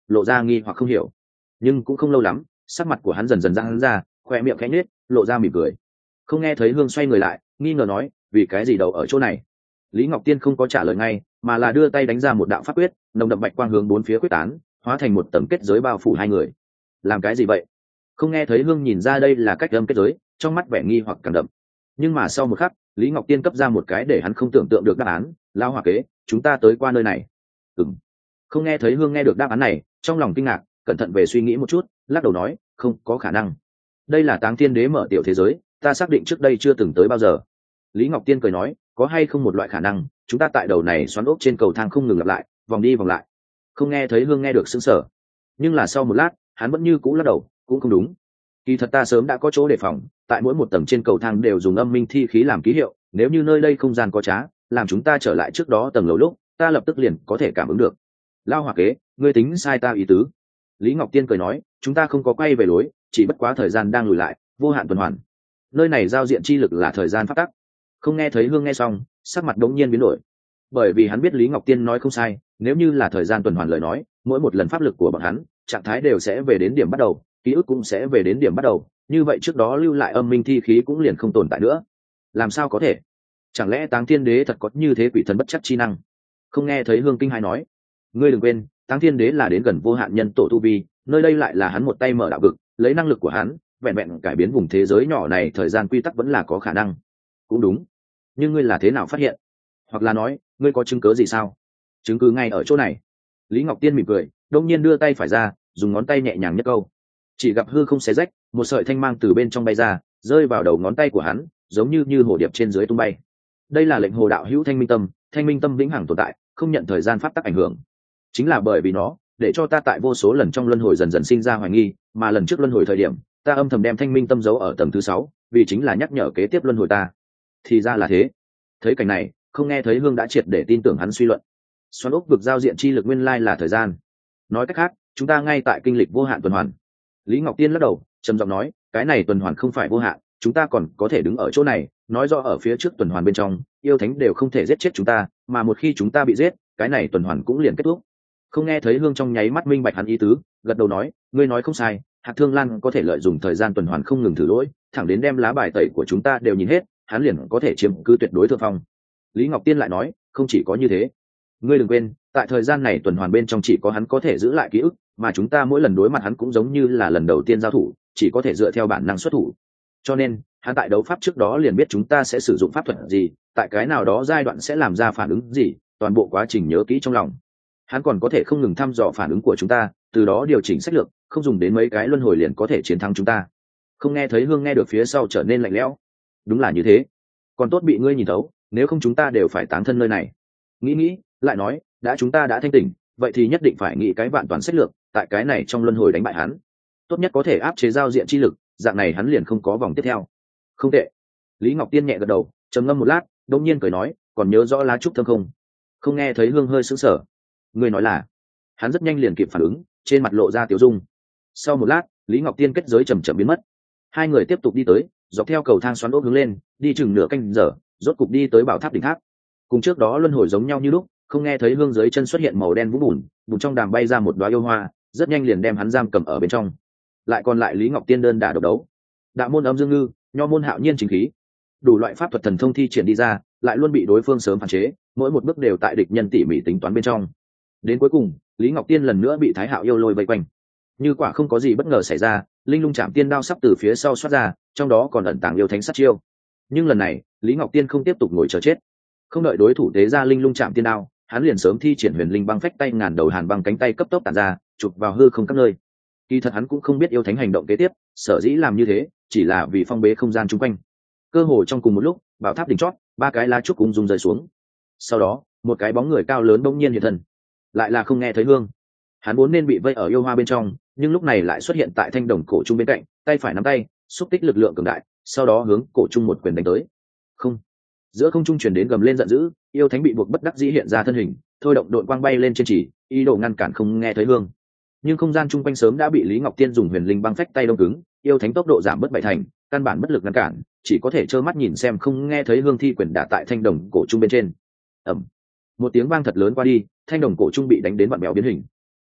lộ ra nghi hoặc không hiểu. Nhưng cũng không lâu lắm, sắc mặt của hắn dần dần ra hắn ra, khoe miệng khẽ nhếch, lộ ra mỉm cười. Không nghe thấy hương xoay người lại, nghi ngờ nói, vì cái gì đầu ở chỗ này? Lý Ngọc Tiên không có trả lời ngay, mà là đưa tay đánh ra một đạo pháp quyết, nồng đậm bạch quang hướng bốn phía quyết tán, hóa thành một tầng kết giới bao phủ hai người. Làm cái gì vậy? Không nghe thấy hương nhìn ra đây là cách âm kết giới, trong mắt vẻ nghi hoặc càng đậm. Nhưng mà sau một khắc, Lý Ngọc Tiên cấp ra một cái để hắn không tưởng tượng được đáp án, lao hỏa kế, chúng ta tới qua nơi này. Ừm. Không nghe thấy hương nghe được đáp án này, trong lòng kinh ngạc, cẩn thận về suy nghĩ một chút, lắc đầu nói, không có khả năng. Đây là Táng Thiên Đế mở tiểu thế giới, ta xác định trước đây chưa từng tới bao giờ. Lý Ngọc Tiên cười nói, có hay không một loại khả năng, chúng ta tại đầu này xoắn ốc trên cầu thang không ngừng lặp lại, vòng đi vòng lại. Không nghe thấy hương nghe được sững sờ, nhưng là sau một lát, hắn vẫn như cũ lắc đầu, cũng không đúng. Kỳ thật ta sớm đã có chỗ đề phòng, tại mỗi một tầng trên cầu thang đều dùng âm minh thi khí làm ký hiệu, nếu như nơi đây không gian có trá, làm chúng ta trở lại trước đó tầng lầu lúc, ta lập tức liền có thể cảm ứng được. Lao hỏa kế, ngươi tính sai ta ý tứ. Lý Ngọc Tiên cười nói, chúng ta không có quay về lối, chỉ bất quá thời gian đang lùi lại, vô hạn tuần hoàn. Nơi này giao diện chi lực là thời gian phát tắc. Không nghe thấy hương nghe xong, sắc mặt đống nhiên biến đổi, bởi vì hắn biết Lý Ngọc Tiên nói không sai, nếu như là thời gian tuần hoàn lời nói, mỗi một lần pháp lực của bọn hắn, trạng thái đều sẽ về đến điểm bắt đầu, ký ức cũng sẽ về đến điểm bắt đầu, như vậy trước đó lưu lại âm minh thi khí cũng liền không tồn tại nữa. Làm sao có thể? Chẳng lẽ Táng Thiên Đế thật có như thế quỷ thần bất chắc chi năng? Không nghe thấy hương kinh hãi nói, ngươi đừng quên, Táng Thiên Đế là đến gần vô hạn nhân tổ tu vi, nơi đây lại là hắn một tay mở đạo vực, lấy năng lực của hắn, vẹn vẹn cải biến vùng thế giới nhỏ này thời gian quy tắc vẫn là có khả năng. Cũng đúng, nhưng ngươi là thế nào phát hiện? Hoặc là nói, ngươi có chứng cứ gì sao? Chứng cứ ngay ở chỗ này. Lý Ngọc Tiên mỉm cười, đông nhiên đưa tay phải ra, dùng ngón tay nhẹ nhàng nhấc câu, chỉ gặp hư không xé rách, một sợi thanh mang từ bên trong bay ra, rơi vào đầu ngón tay của hắn, giống như như hồ điệp trên dưới tung bay. Đây là lệnh hồ đạo hữu thanh minh tâm, thanh minh tâm vĩnh hằng tồn tại, không nhận thời gian pháp tắc ảnh hưởng. Chính là bởi vì nó, để cho ta tại vô số lần trong luân hồi dần dần sinh ra hoài nghi, mà lần trước luân hồi thời điểm, ta âm thầm đem thanh minh tâm giấu ở tầng thứ sáu, vì chính là nhắc nhở kế tiếp luân hồi ta. Thì ra là thế. Thấy cảnh này, không nghe thấy hương đã triệt để tin tưởng hắn suy luận. Xoắn ốc vực giao diện chi lực nguyên lai là thời gian. Nói cách khác, chúng ta ngay tại kinh lịch vô hạn tuần hoàn. Lý Ngọc Tiên lắc đầu, trầm giọng nói, cái này tuần hoàn không phải vô hạn, chúng ta còn có thể đứng ở chỗ này, nói rõ ở phía trước tuần hoàn bên trong, yêu thánh đều không thể giết chết chúng ta, mà một khi chúng ta bị giết, cái này tuần hoàn cũng liền kết thúc. Không nghe thấy hương trong nháy mắt minh bạch hắn ý tứ, gật đầu nói, ngươi nói không sai, Hạc Thương Lan có thể lợi dụng thời gian tuần hoàn không ngừng thử lỗi, thẳng đến đem lá bài tẩy của chúng ta đều nhìn hết, hắn liền có thể chiếm cứ tuyệt đối thượng phong. Lý Ngọc Tiên lại nói, không chỉ có như thế, ngươi đừng quên, tại thời gian này tuần hoàn bên trong chỉ có hắn có thể giữ lại ký ức, mà chúng ta mỗi lần đối mặt hắn cũng giống như là lần đầu tiên giao thủ, chỉ có thể dựa theo bản năng xuất thủ. Cho nên, hắn tại đấu pháp trước đó liền biết chúng ta sẽ sử dụng pháp thuật gì, tại cái nào đó giai đoạn sẽ làm ra phản ứng gì, toàn bộ quá trình nhớ kỹ trong lòng. Hắn còn có thể không ngừng thăm dò phản ứng của chúng ta, từ đó điều chỉnh sách lược, không dùng đến mấy cái luân hồi liền có thể chiến thắng chúng ta. Không nghe thấy hương nghe được phía sau trở nên lạnh lẽo. Đúng là như thế. Còn tốt bị ngươi nhìn thấu, nếu không chúng ta đều phải táng thân nơi này. Nghĩ nghĩ, lại nói, đã chúng ta đã thanh tỉnh, vậy thì nhất định phải nghĩ cái vạn toàn sách lược, tại cái này trong luân hồi đánh bại hắn. Tốt nhất có thể áp chế giao diện chi lực, dạng này hắn liền không có vòng tiếp theo. Không tệ. Lý Ngọc Tiên nhẹ gật đầu, trầm ngâm một lát, đột nhiên cười nói, còn nhớ rõ lá trúc thơm không? Không nghe thấy hương hơi sững sờ. Ngươi nói là? Hắn rất nhanh liền kịp phản ứng, trên mặt lộ ra tiểu dung. Sau một lát, Lý Ngọc Tiên kết giới chậm chậm biến mất. Hai người tiếp tục đi tới, dọc theo cầu thang xoắn ốc hướng lên, đi chừng nửa canh giờ, rốt cục đi tới bảo tháp đỉnh tháp. Cùng trước đó luân hồi giống nhau như lúc, không nghe thấy hương dưới chân xuất hiện màu đen vũng bùn, bùn trong đàm bay ra một đóa yêu hoa, rất nhanh liền đem hắn giam cầm ở bên trong. Lại còn lại Lý Ngọc Tiên đơn đả độc đấu. Đạo môn âm dương ngư, nho môn hạo nhiên chính khí, đủ loại pháp thuật thần thông thi triển đi ra, lại luôn bị đối phương sớm phản chế, mỗi một bước đều tại địch nhân tỉ mỉ tính toán bên trong. Đến cuối cùng, Lý Ngọc Tiên lần nữa bị Thái Hạo yêu lôi vây quanh. Như quả không có gì bất ngờ xảy ra, linh lung chạm tiên đao sắp từ phía sau xoát ra, trong đó còn ẩn tàng yêu thánh sát chiêu. Nhưng lần này, Lý Ngọc Tiên không tiếp tục ngồi chờ chết, không đợi đối thủ tế ra linh lung chạm tiên đao, hắn liền sớm thi triển huyền linh băng phách tay ngàn đầu hàn băng cánh tay cấp tốc tản ra, chụp vào hư không các nơi. Kỳ thật hắn cũng không biết yêu thánh hành động kế tiếp, sở dĩ làm như thế, chỉ là vì phong bế không gian chung quanh. Cơ hồ trong cùng một lúc, bảo tháp đỉnh chót, ba cái lá trúc cùng rung rơi xuống. Sau đó, một cái bóng người cao lớn bỗng nhiên hiện thân, lại là không nghe thấy hương. Hắn vốn nên bị vây ở yêu hoa bên trong, nhưng lúc này lại xuất hiện tại thanh đồng cổ trung bên cạnh, tay phải nắm tay, xúc tích lực lượng cường đại, sau đó hướng cổ trung một quyền đánh tới. Không. Giữa không trung truyền đến gầm lên giận dữ, yêu thánh bị buộc bất đắc dĩ hiện ra thân hình, thôi động đội quang bay lên trên chỉ, ý đồ ngăn cản không nghe thấy hương. Nhưng không gian chung quanh sớm đã bị Lý Ngọc Tiên dùng huyền linh băng phách tay đông cứng, yêu thánh tốc độ giảm bất bảy thành, căn bản bất lực ngăn cản, chỉ có thể trơ mắt nhìn xem không nghe thấy hương thi quyền đả tại thanh đồng cổ trung bên trên. Ầm. Một tiếng vang thật lớn qua đi, thanh đồng cổ trung bị đánh đến vặn bèo biến hình.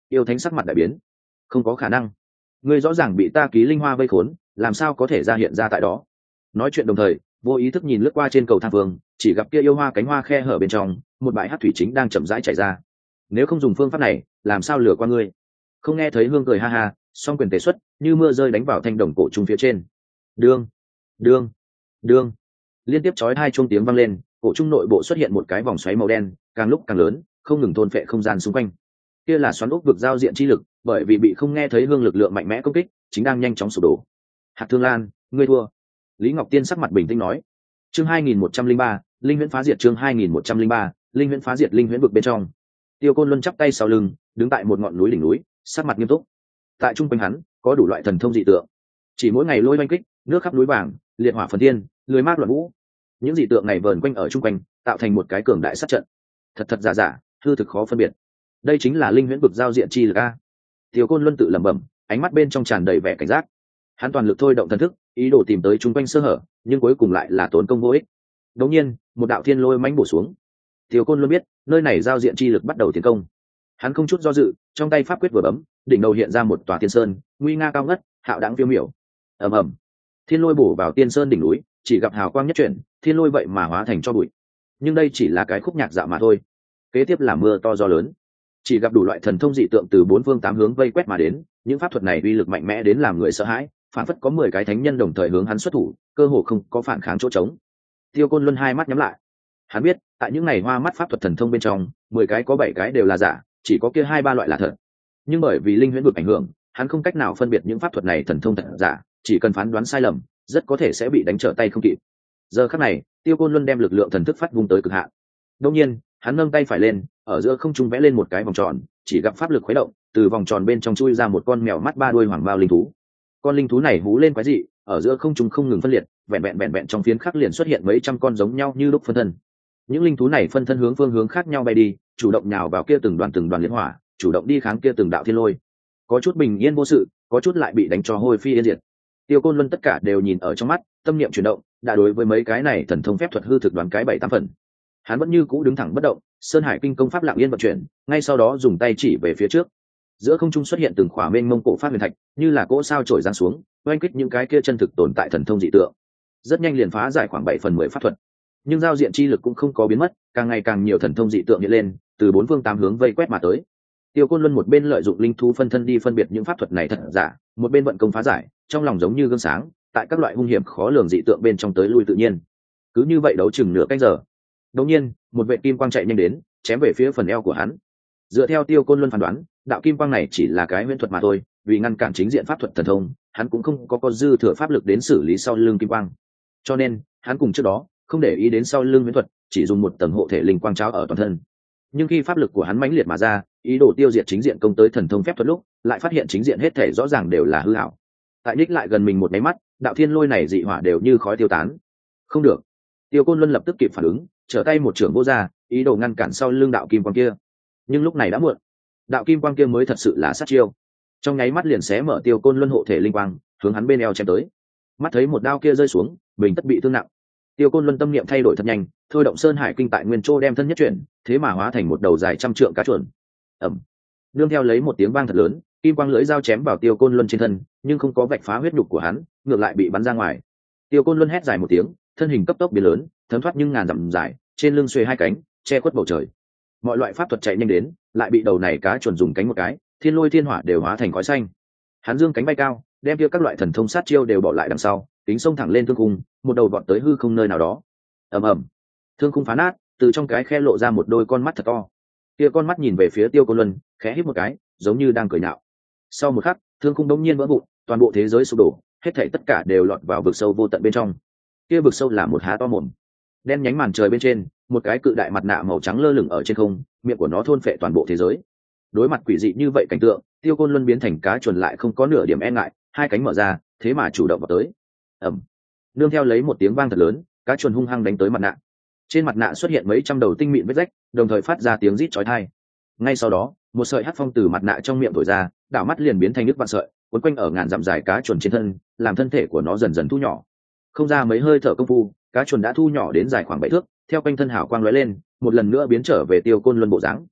Yêu thánh sắc mặt đại biến. Không có khả năng, ngươi rõ ràng bị ta ký linh hoa vây khốn, làm sao có thể ra hiện ra tại đó? Nói chuyện đồng thời, vô ý thức nhìn lướt qua trên cầu thang phương, chỉ gặp kia yêu hoa cánh hoa khe hở bên trong, một bãi hát thủy chính đang chậm rãi chảy ra. Nếu không dùng phương pháp này, làm sao lừa qua ngươi? Không nghe thấy hương cười ha ha, song quyền tế xuất, như mưa rơi đánh vào thanh đồng cổ trung phía trên. Đương, đương, đương, liên tiếp chói hai chuông tiếng vang lên, cổ trung nội bộ xuất hiện một cái vòng xoáy màu đen, càng lúc càng lớn, không ngừng thôn phệ không gian xung quanh. Kia là xoắn ốc vực giao diện chi lực, bởi vì bị không nghe thấy hương lực lượng mạnh mẽ công kích, chính đang nhanh chóng sụp đổ. Hạt Thương Lan, ngươi thua. Lý Ngọc Tiên sắc mặt bình tĩnh nói. Chương hai nghìn một trăm linh ba, Linh Huyễn phá diệt chương hai nghìn một trăm linh ba, Linh Huyễn phá diệt linh huyễn vực bên trong. Tiêu Côn Luân chắp tay sau lưng, đứng tại một ngọn núi đỉnh núi, sắc mặt nghiêm túc. Tại trung quanh hắn, có đủ loại thần thông dị tượng. Chỉ mỗi ngày lôi oanh kích, nước khắp núi vàng, liệt hỏa phần thiên, lười mát loạn vũ. Những dị tượng này vờn quanh ở trung quanh, tạo thành một cái cường đại sát trận. Thật thật giả giả, hư thực khó phân biệt. Đây chính là linh huyễn vực giao diện chi lực a. Tiêu Côn Luân tự lẩm bẩm, ánh mắt bên trong tràn đầy vẻ cảnh giác. Hắn toàn lực thôi động thần thức, ý đồ tìm tới trung quanh sơ hở, nhưng cuối cùng lại là tốn công vô ích. Đột nhiên, một đạo thiên lôi mãnh bổ xuống. Tiêu Côn Luân biết, nơi này giao diện chi lực bắt đầu tiến công. Hắn không chút do dự, trong tay pháp quyết vừa bấm, đỉnh đầu hiện ra một tòa tiên sơn, nguy nga cao ngất, hạo đãng phiêu miểu. Ầm ầm, thiên lôi bổ vào tiên sơn đỉnh núi, chỉ gặp hào quang nhất chuyển, thiên lôi vậy mà hóa thành cho bụi. Nhưng đây chỉ là cái khúc nhạc dạo mà thôi. Kế tiếp là mưa to gió lớn. Chỉ gặp đủ loại thần thông dị tượng từ bốn phương tám hướng vây quét mà đến, những pháp thuật này uy lực mạnh mẽ đến làm người sợ hãi, phản phất có mười cái thánh nhân đồng thời hướng hắn xuất thủ, cơ hồ không có phản kháng chỗ trống. Tiêu Côn Luân hai mắt nhắm lại. Hắn biết, tại những này hoa mắt pháp thuật thần thông bên trong, mười cái có bảy cái đều là giả, chỉ có kia hai ba loại là thật. Nhưng bởi vì linh huyễn vực ảnh hưởng, hắn không cách nào phân biệt những pháp thuật này thần thông thật giả, chỉ cần phán đoán sai lầm, rất có thể sẽ bị đánh trở tay không kịp. Giờ khắc này, Tiêu Côn Luân đem lực lượng thần thức phát vung tới cực hạn. Đương nhiên, hắn nâng tay phải lên, ở giữa không trung vẽ lên một cái vòng tròn, chỉ gặp pháp lực khuấy động, từ vòng tròn bên trong chui ra một con mèo mắt ba đuôi hoàng bao linh thú. Con linh thú này hú lên quái dị, ở giữa không trung không ngừng phân liệt, vẹn vẹn vẹn vẹn trong phiến khắc liền xuất hiện mấy trăm con giống nhau như lúc phân thân. Những linh thú này phân thân hướng phương hướng khác nhau bay đi, chủ động nhào vào kia từng đoàn từng đoàn liệt hỏa, chủ động đi kháng kia từng đạo thiên lôi. Có chút bình yên vô sự, có chút lại bị đánh cho hôi phi yên diệt. Tiêu Côn Luân tất cả đều nhìn ở trong mắt, tâm niệm chuyển động, đã đối với mấy cái này thần thông phép thuật hư thực đoán cái bảy tám phần. Hắn vẫn như cũ đứng thẳng bất động, Sơn Hải Kinh công pháp lặng yên vận chuyển, ngay sau đó dùng tay chỉ về phía trước. Giữa không trung xuất hiện từng khỏa mênh mông cổ phát huyền thạch, như là cỗ sao trổi giáng xuống, oanh kích những cái kia chân thực tồn tại thần thông dị tượng. Rất nhanh liền phá giải khoảng bảy phần mười pháp thuật. Nhưng giao diện chi lực cũng không có biến mất, càng ngày càng nhiều thần thông dị tượng hiện lên, từ bốn phương tám hướng vây quét mà tới. Tiêu Côn Luân một bên lợi dụng linh thú phân thân đi phân biệt những pháp thuật này thật giả, một bên vận công phá giải, trong lòng giống như gương sáng, tại các loại hung hiểm khó lường dị tượng bên trong tới lui tự nhiên. Cứ như vậy đấu chừng nửa canh giờ. Đột nhiên, một vệ kim quang chạy nhanh đến, chém về phía phần eo của hắn. Dựa theo Tiêu Côn Luân phán đoán, đạo kim quang này chỉ là cái huyễn thuật mà thôi, vì ngăn cản chính diện pháp thuật thần thông, hắn cũng không có có dư thừa pháp lực đến xử lý sau lưng kim quang. Cho nên, hắn cùng trước đó, không để ý đến sau lưng huyễn thuật, chỉ dùng một tầng hộ thể linh quang tráo ở toàn thân. Nhưng khi pháp lực của hắn mãnh liệt mà ra, ý đồ tiêu diệt chính diện công tới thần thông phép thuật lúc, lại phát hiện chính diện hết thể rõ ràng đều là hư ảo. Tại ních lại gần mình một máy mắt, đạo thiên lôi này dị hỏa đều như khói tiêu tán. Không được. Tiêu Côn Luân lập tức kịp phản ứng, trở tay một trưởng vô ra, ý đồ ngăn cản sau lưng đạo kim quang kia. Nhưng lúc này đã muộn. Đạo kim quang kia mới thật sự là sát chiêu. Trong nháy mắt liền xé mở Tiêu Côn Luân hộ thể linh quang, hướng hắn bên eo chém tới. Mắt thấy một đao kia rơi xuống, mình tất bị thương nặng. Tiêu Côn Luân tâm niệm thay đổi thật nhanh, thôi động Sơn Hải Kinh tại nguyên châu đem thân nhất chuyển, thế mà hóa thành một đầu dài trăm trượng cá chuẩn. Ầm. Nương theo lấy một tiếng vang thật lớn, kim quang lưỡi dao chém vào Tiêu Côn Luân trên thân, nhưng không có vạch phá huyết nhục của hắn, ngược lại bị bắn ra ngoài. Tiêu Côn Luân hét dài một tiếng, thân hình cấp tốc biến lớn, thấm thoát nhưng ngàn dặm dài, trên lưng xuề hai cánh, che khuất bầu trời. Mọi loại pháp thuật chạy nhanh đến, lại bị đầu này cá chuẩn dùng cánh một cái, thiên lôi thiên hỏa đều hóa thành khói xanh. Hắn dương cánh bay cao, đem kia các loại thần thông sát chiêu đều bỏ lại đằng sau, tính sông thẳng lên thương khung, một đầu vọt tới hư không nơi nào đó. Ầm ầm, thương khung phá nát, từ trong cái khe lộ ra một đôi con mắt thật to. Kia con mắt nhìn về phía Tiêu Côn Luân, khẽ hít một cái, giống như đang cười nhạo. Sau một khắc, thương khung đống nhiên vỡ vụn, toàn bộ thế giới sụp đổ, hết thảy tất cả đều lọt vào vực sâu vô tận bên trong. Kia vực sâu là một há to mồm, đen nhánh màn trời bên trên, một cái cự đại mặt nạ màu trắng lơ lửng ở trên không, miệng của nó thôn phệ toàn bộ thế giới. Đối mặt quỷ dị như vậy cảnh tượng, Tiêu Côn Luân biến thành cá chuẩn lại không có nửa điểm e ngại, hai cánh mở ra, thế mà chủ động vào tới. Ầm. Nương theo lấy một tiếng vang thật lớn, cá chuẩn hung hăng đánh tới mặt nạ. Trên mặt nạ xuất hiện mấy trăm đầu tinh mịn vết rách, đồng thời phát ra tiếng rít chói tai. Ngay sau đó, một sợi hắc phong từ mặt nạ trong miệng thổi ra, đảo mắt liền biến thành nước vạn sợi, cuốn quanh ở ngàn dặm dài cá chuẩn trên thân, làm thân thể của nó dần dần thu nhỏ. Không ra mấy hơi thở công phu, cá chuẩn đã thu nhỏ đến dài khoảng bảy thước, theo quanh thân hào quang lóe lên, một lần nữa biến trở về Tiêu Côn Luân bộ dáng.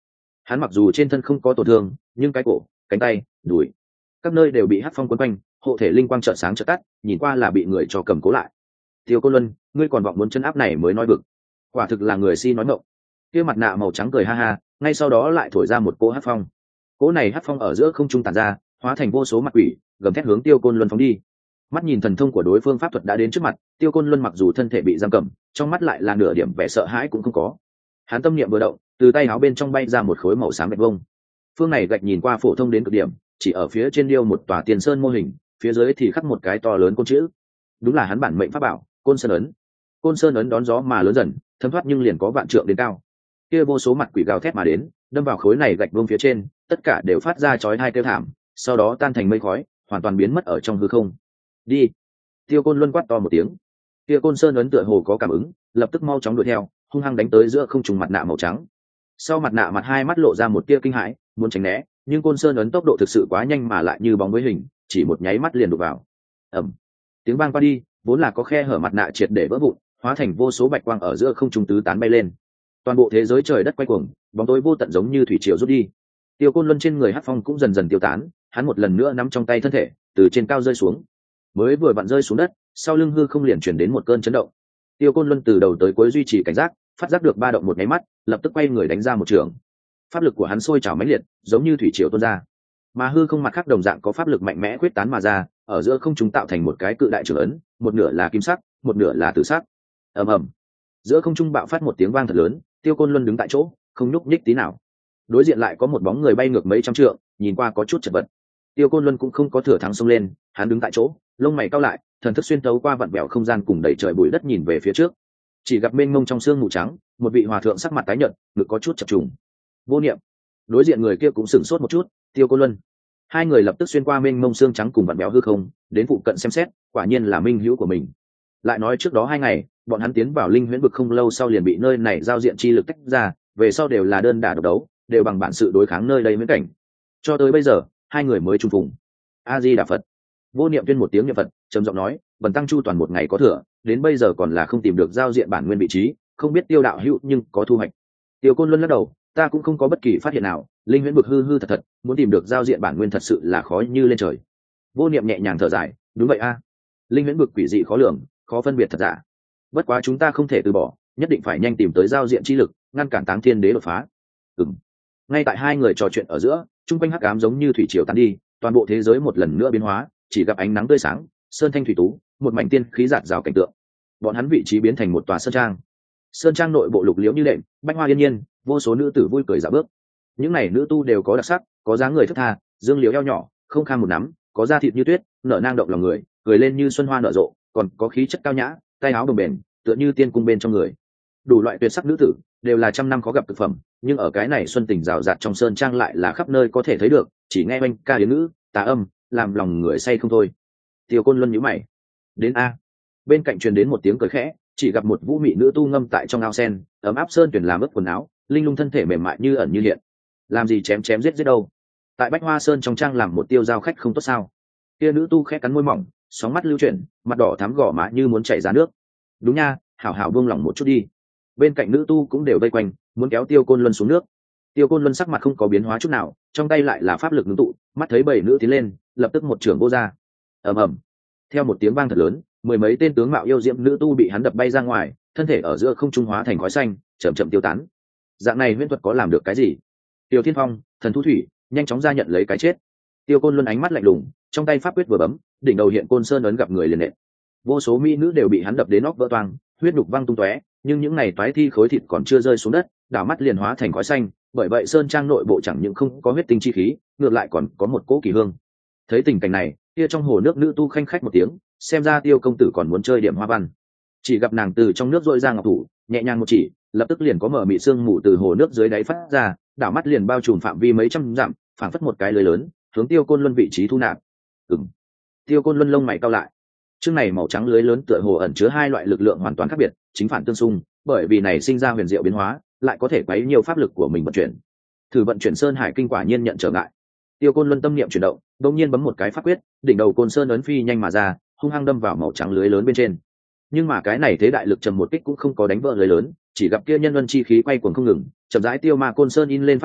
Hắn mặc dù trên thân không có tổn thương, nhưng cái cổ, cánh tay, đùi, các nơi đều bị hắc phong quấn quanh, hộ thể linh quang chợt sáng chợt tắt, nhìn qua là bị người cho cầm cố lại. Tiêu Côn Luân, ngươi còn vọng muốn chân áp này mới nói bực. Quả thực là người si nói ngọng. Kia mặt nạ màu trắng cười ha ha, ngay sau đó lại thổi ra một cỗ hắc phong. Cỗ này hắc phong ở giữa không trung tản ra, hóa thành vô số mặt quỷ, gầm thét hướng Tiêu Côn Luân phóng đi. Mắt nhìn thần thông của đối phương pháp thuật đã đến trước mặt, Tiêu Côn Luân mặc dù thân thể bị giam cầm, trong mắt lại là nửa điểm vẻ sợ hãi cũng không có. Hắn tâm niệm vừa động, từ tay áo bên trong bay ra một khối màu xám gạch vông. Phương này gạch nhìn qua phổ thông đến cực điểm, chỉ ở phía trên điêu một tòa tiền sơn mô hình, phía dưới thì khắc một cái to lớn côn chữ. Đúng là hắn bản mệnh pháp bảo, Côn Sơn ấn. Côn Sơn ấn đón gió mà lớn dần, thấm thoát nhưng liền có vạn trượng đến cao. Kia vô số mặt quỷ gào thét mà đến, đâm vào khối này gạch vông phía trên, tất cả đều phát ra chói tai kêu thảm, sau đó tan thành mây khói, hoàn toàn biến mất ở trong hư không. Đi. Tiêu Côn Luân quát to một tiếng. Kia Côn Sơn ấn tựa hồ có cảm ứng, lập tức mau chóng đuổi theo, hung hăng đánh tới giữa không trung mặt nạ màu trắng. Sau mặt nạ mặt hai mắt lộ ra một tia kinh hãi, muốn tránh né, nhưng Côn Sơn ấn tốc độ thực sự quá nhanh mà lại như bóng với hình, chỉ một nháy mắt liền đụng vào. Ầm. Tiếng vang qua đi, vốn là có khe hở mặt nạ triệt để vỡ vụn, hóa thành vô số bạch quang ở giữa không trung tứ tán bay lên. Toàn bộ thế giới trời đất quay cuồng, bóng tối vô tận giống như thủy triều rút đi. Tiêu Côn Luân trên người hắc phong cũng dần dần tiêu tán, hắn một lần nữa nắm trong tay thân thể, từ trên cao rơi xuống. Mới vừa vặn rơi xuống đất, sau lưng hư không liền chuyển đến một cơn chấn động. Tiêu Côn Luân từ đầu tới cuối duy trì cảnh giác, phát giác được ba động một nháy mắt, lập tức quay người đánh ra một trường. Pháp lực của hắn sôi trào mãnh liệt, giống như thủy triều tuôn ra. Mà hư không mặt khác đồng dạng có pháp lực mạnh mẽ quyết tán mà ra, ở giữa không trung tạo thành một cái cự đại trường ấn, một nửa là kim sắc, một nửa là tử sắc. Ầm ầm. Giữa không trung bạo phát một tiếng vang thật lớn, Tiêu Côn Luân đứng tại chỗ, không nhúc nhích tí nào. Đối diện lại có một bóng người bay ngược mấy trăm trượng, nhìn qua có chút chật vật. Tiêu Côn Luân cũng không có thừa thắng xông lên, hắn đứng tại chỗ, lông mày cau lại, thần thức xuyên thấu qua vặn vẹo không gian cùng đầy trời bụi đất nhìn về phía trước. Chỉ gặp mênh mông trong sương mù trắng, một vị hòa thượng sắc mặt tái nhợt, ngực có chút chập trùng. Vô Niệm. Đối diện người kia cũng sửng sốt một chút, Tiêu Côn Luân. Hai người lập tức xuyên qua mênh mông sương trắng cùng vặn vẹo hư không, đến phụ cận xem xét, quả nhiên là minh hữu của mình. Lại nói trước đó hai ngày, bọn hắn tiến vào linh huyễn vực không lâu sau liền bị nơi này giao diện chi lực tách ra, về sau đều là đơn đả độc đấu, đều bằng bản sự đối kháng nơi đây huyễn cảnh. Cho tới bây giờ, hai người mới trùng phùng. A Di Đà Phật. Vô Niệm tuyên một tiếng niệm Phật, trầm giọng nói, bần tăng chu toàn một ngày có thừa, đến bây giờ còn là không tìm được giao diện bản nguyên vị trí, không biết Tiêu đạo hữu nhưng có thu hoạch. Tiêu Côn Luân lắc đầu, ta cũng không có bất kỳ phát hiện nào, linh huyễn vực hư hư thật thật, muốn tìm được giao diện bản nguyên thật sự là khó như lên trời. Vô Niệm nhẹ nhàng thở dài, đúng vậy a, linh huyễn vực quỷ dị khó lường, khó phân biệt thật giả. Bất quá chúng ta không thể từ bỏ, nhất định phải nhanh tìm tới giao diện chi lực, ngăn cản Táng Thiên Đế đột phá. Ừm. Ngay tại hai người trò chuyện ở giữa, trung quanh hắc ám giống như thủy triều tan đi, toàn bộ thế giới một lần nữa biến hóa, chỉ gặp ánh nắng tươi sáng, sơn thanh thủy tú, một mảnh tiên khí rạt rào cảnh tượng. Bọn hắn vị trí biến thành một tòa sơn trang. Sơn trang nội bộ lục liễu như đệm, bách hoa yên nhiên, vô số nữ tử vui cười dạo bước. Những này nữ tu đều có đặc sắc, có dáng người thướt tha, dương liễu eo nhỏ, không kham một nắm, có da thịt như tuyết, nở nang động lòng người, cười lên như xuân hoa nở rộ, còn có khí chất cao nhã, tay áo đồng bền, tựa như tiên cung bên trong người. Đủ loại tuyệt sắc nữ tử đều là trăm năm khó gặp thực phẩm, nhưng ở cái này xuân tình rào rạt trong sơn trang lại là khắp nơi có thể thấy được, chỉ nghe oanh ca yến ngữ, tà âm, làm lòng người say không thôi. Tiêu Côn Luân nhíu mày. Đến a. Bên cạnh truyền đến một tiếng cười khẽ, chỉ gặp một vũ mị nữ tu ngâm tại trong ao sen, ấm áp sơn tuyển làm ướt quần áo, linh lung thân thể mềm mại như ẩn như hiện. Làm gì chém chém giết giết đâu? Tại Bách Hoa Sơn trong trang làm một tiêu giao khách không tốt sao? Kia nữ tu khẽ cắn môi mỏng, sóng mắt lưu chuyển, mặt đỏ thắm gò má như muốn chảy ra nước. Đúng nha, hảo hảo buông lòng một chút đi. Bên cạnh nữ tu cũng đều vây quanh, muốn kéo Tiêu Côn Luân xuống nước. Tiêu Côn Luân sắc mặt không có biến hóa chút nào, trong tay lại là pháp lực ngưng tụ, mắt thấy bảy nữ tiến lên, lập tức một trưởng vô ra. Ầm ầm. Theo một tiếng vang thật lớn, mười mấy tên tướng mạo yêu diễm nữ tu bị hắn đập bay ra ngoài, thân thể ở giữa không trung hóa thành khói xanh, chậm chậm tiêu tán. Dạng này huyễn thuật có làm được cái gì? Tiêu Thiên Phong, Thần Thu Thủy, nhanh chóng ra nhận lấy cái chết. Tiêu Côn Luân ánh mắt lạnh lùng, trong tay pháp quyết vừa bấm, đỉnh đầu hiện Côn Sơn ấn gặp người liền nện. Vô số mỹ nữ đều bị hắn đập đến óc vỡ toang, huyết đục văng tung tóe, nhưng những này toái thi khối thịt còn chưa rơi xuống đất, đảo mắt liền hóa thành khói xanh, bởi vậy sơn trang nội bộ chẳng những không có huyết tinh chi khí, ngược lại còn có một cỗ kỳ hương. Thấy tình cảnh này, kia trong hồ nước nữ tu khanh khách một tiếng, xem ra Tiêu công tử còn muốn chơi điểm hoa văn. Chỉ gặp nàng từ trong nước rỗi ra ngọc thủ, nhẹ nhàng một chỉ, lập tức liền có mở mị sương mù từ hồ nước dưới đáy phát ra, đảo mắt liền bao trùm phạm vi mấy trăm dặm, phảng phất một cái lưới lớn, hướng Tiêu Côn Luân vị trí thu nạp. Ừm. Tiêu Côn Luân lông mày cau lại. Chương này màu trắng lưới lớn tựa hồ ẩn chứa hai loại lực lượng hoàn toàn khác biệt, chính phản tương xung, bởi vì này sinh ra huyền diệu biến hóa, lại có thể quấy nhiều pháp lực của mình vận chuyển. Thử vận chuyển Sơn Hải kinh quả nhiên nhận trở ngại. Tiêu Côn Luân tâm niệm chuyển động, đột nhiên bấm một cái pháp quyết, đỉnh đầu Côn Sơn ấn phi nhanh mà ra, hung hăng đâm vào màu trắng lưới lớn bên trên. Nhưng mà cái này thế đại lực trầm một kích cũng không có đánh vỡ lưới lớn, chỉ gặp kia nhân luân chi khí quay cuồng không ngừng, chậm rãi tiêu ma Côn Sơn in lên pháp lực,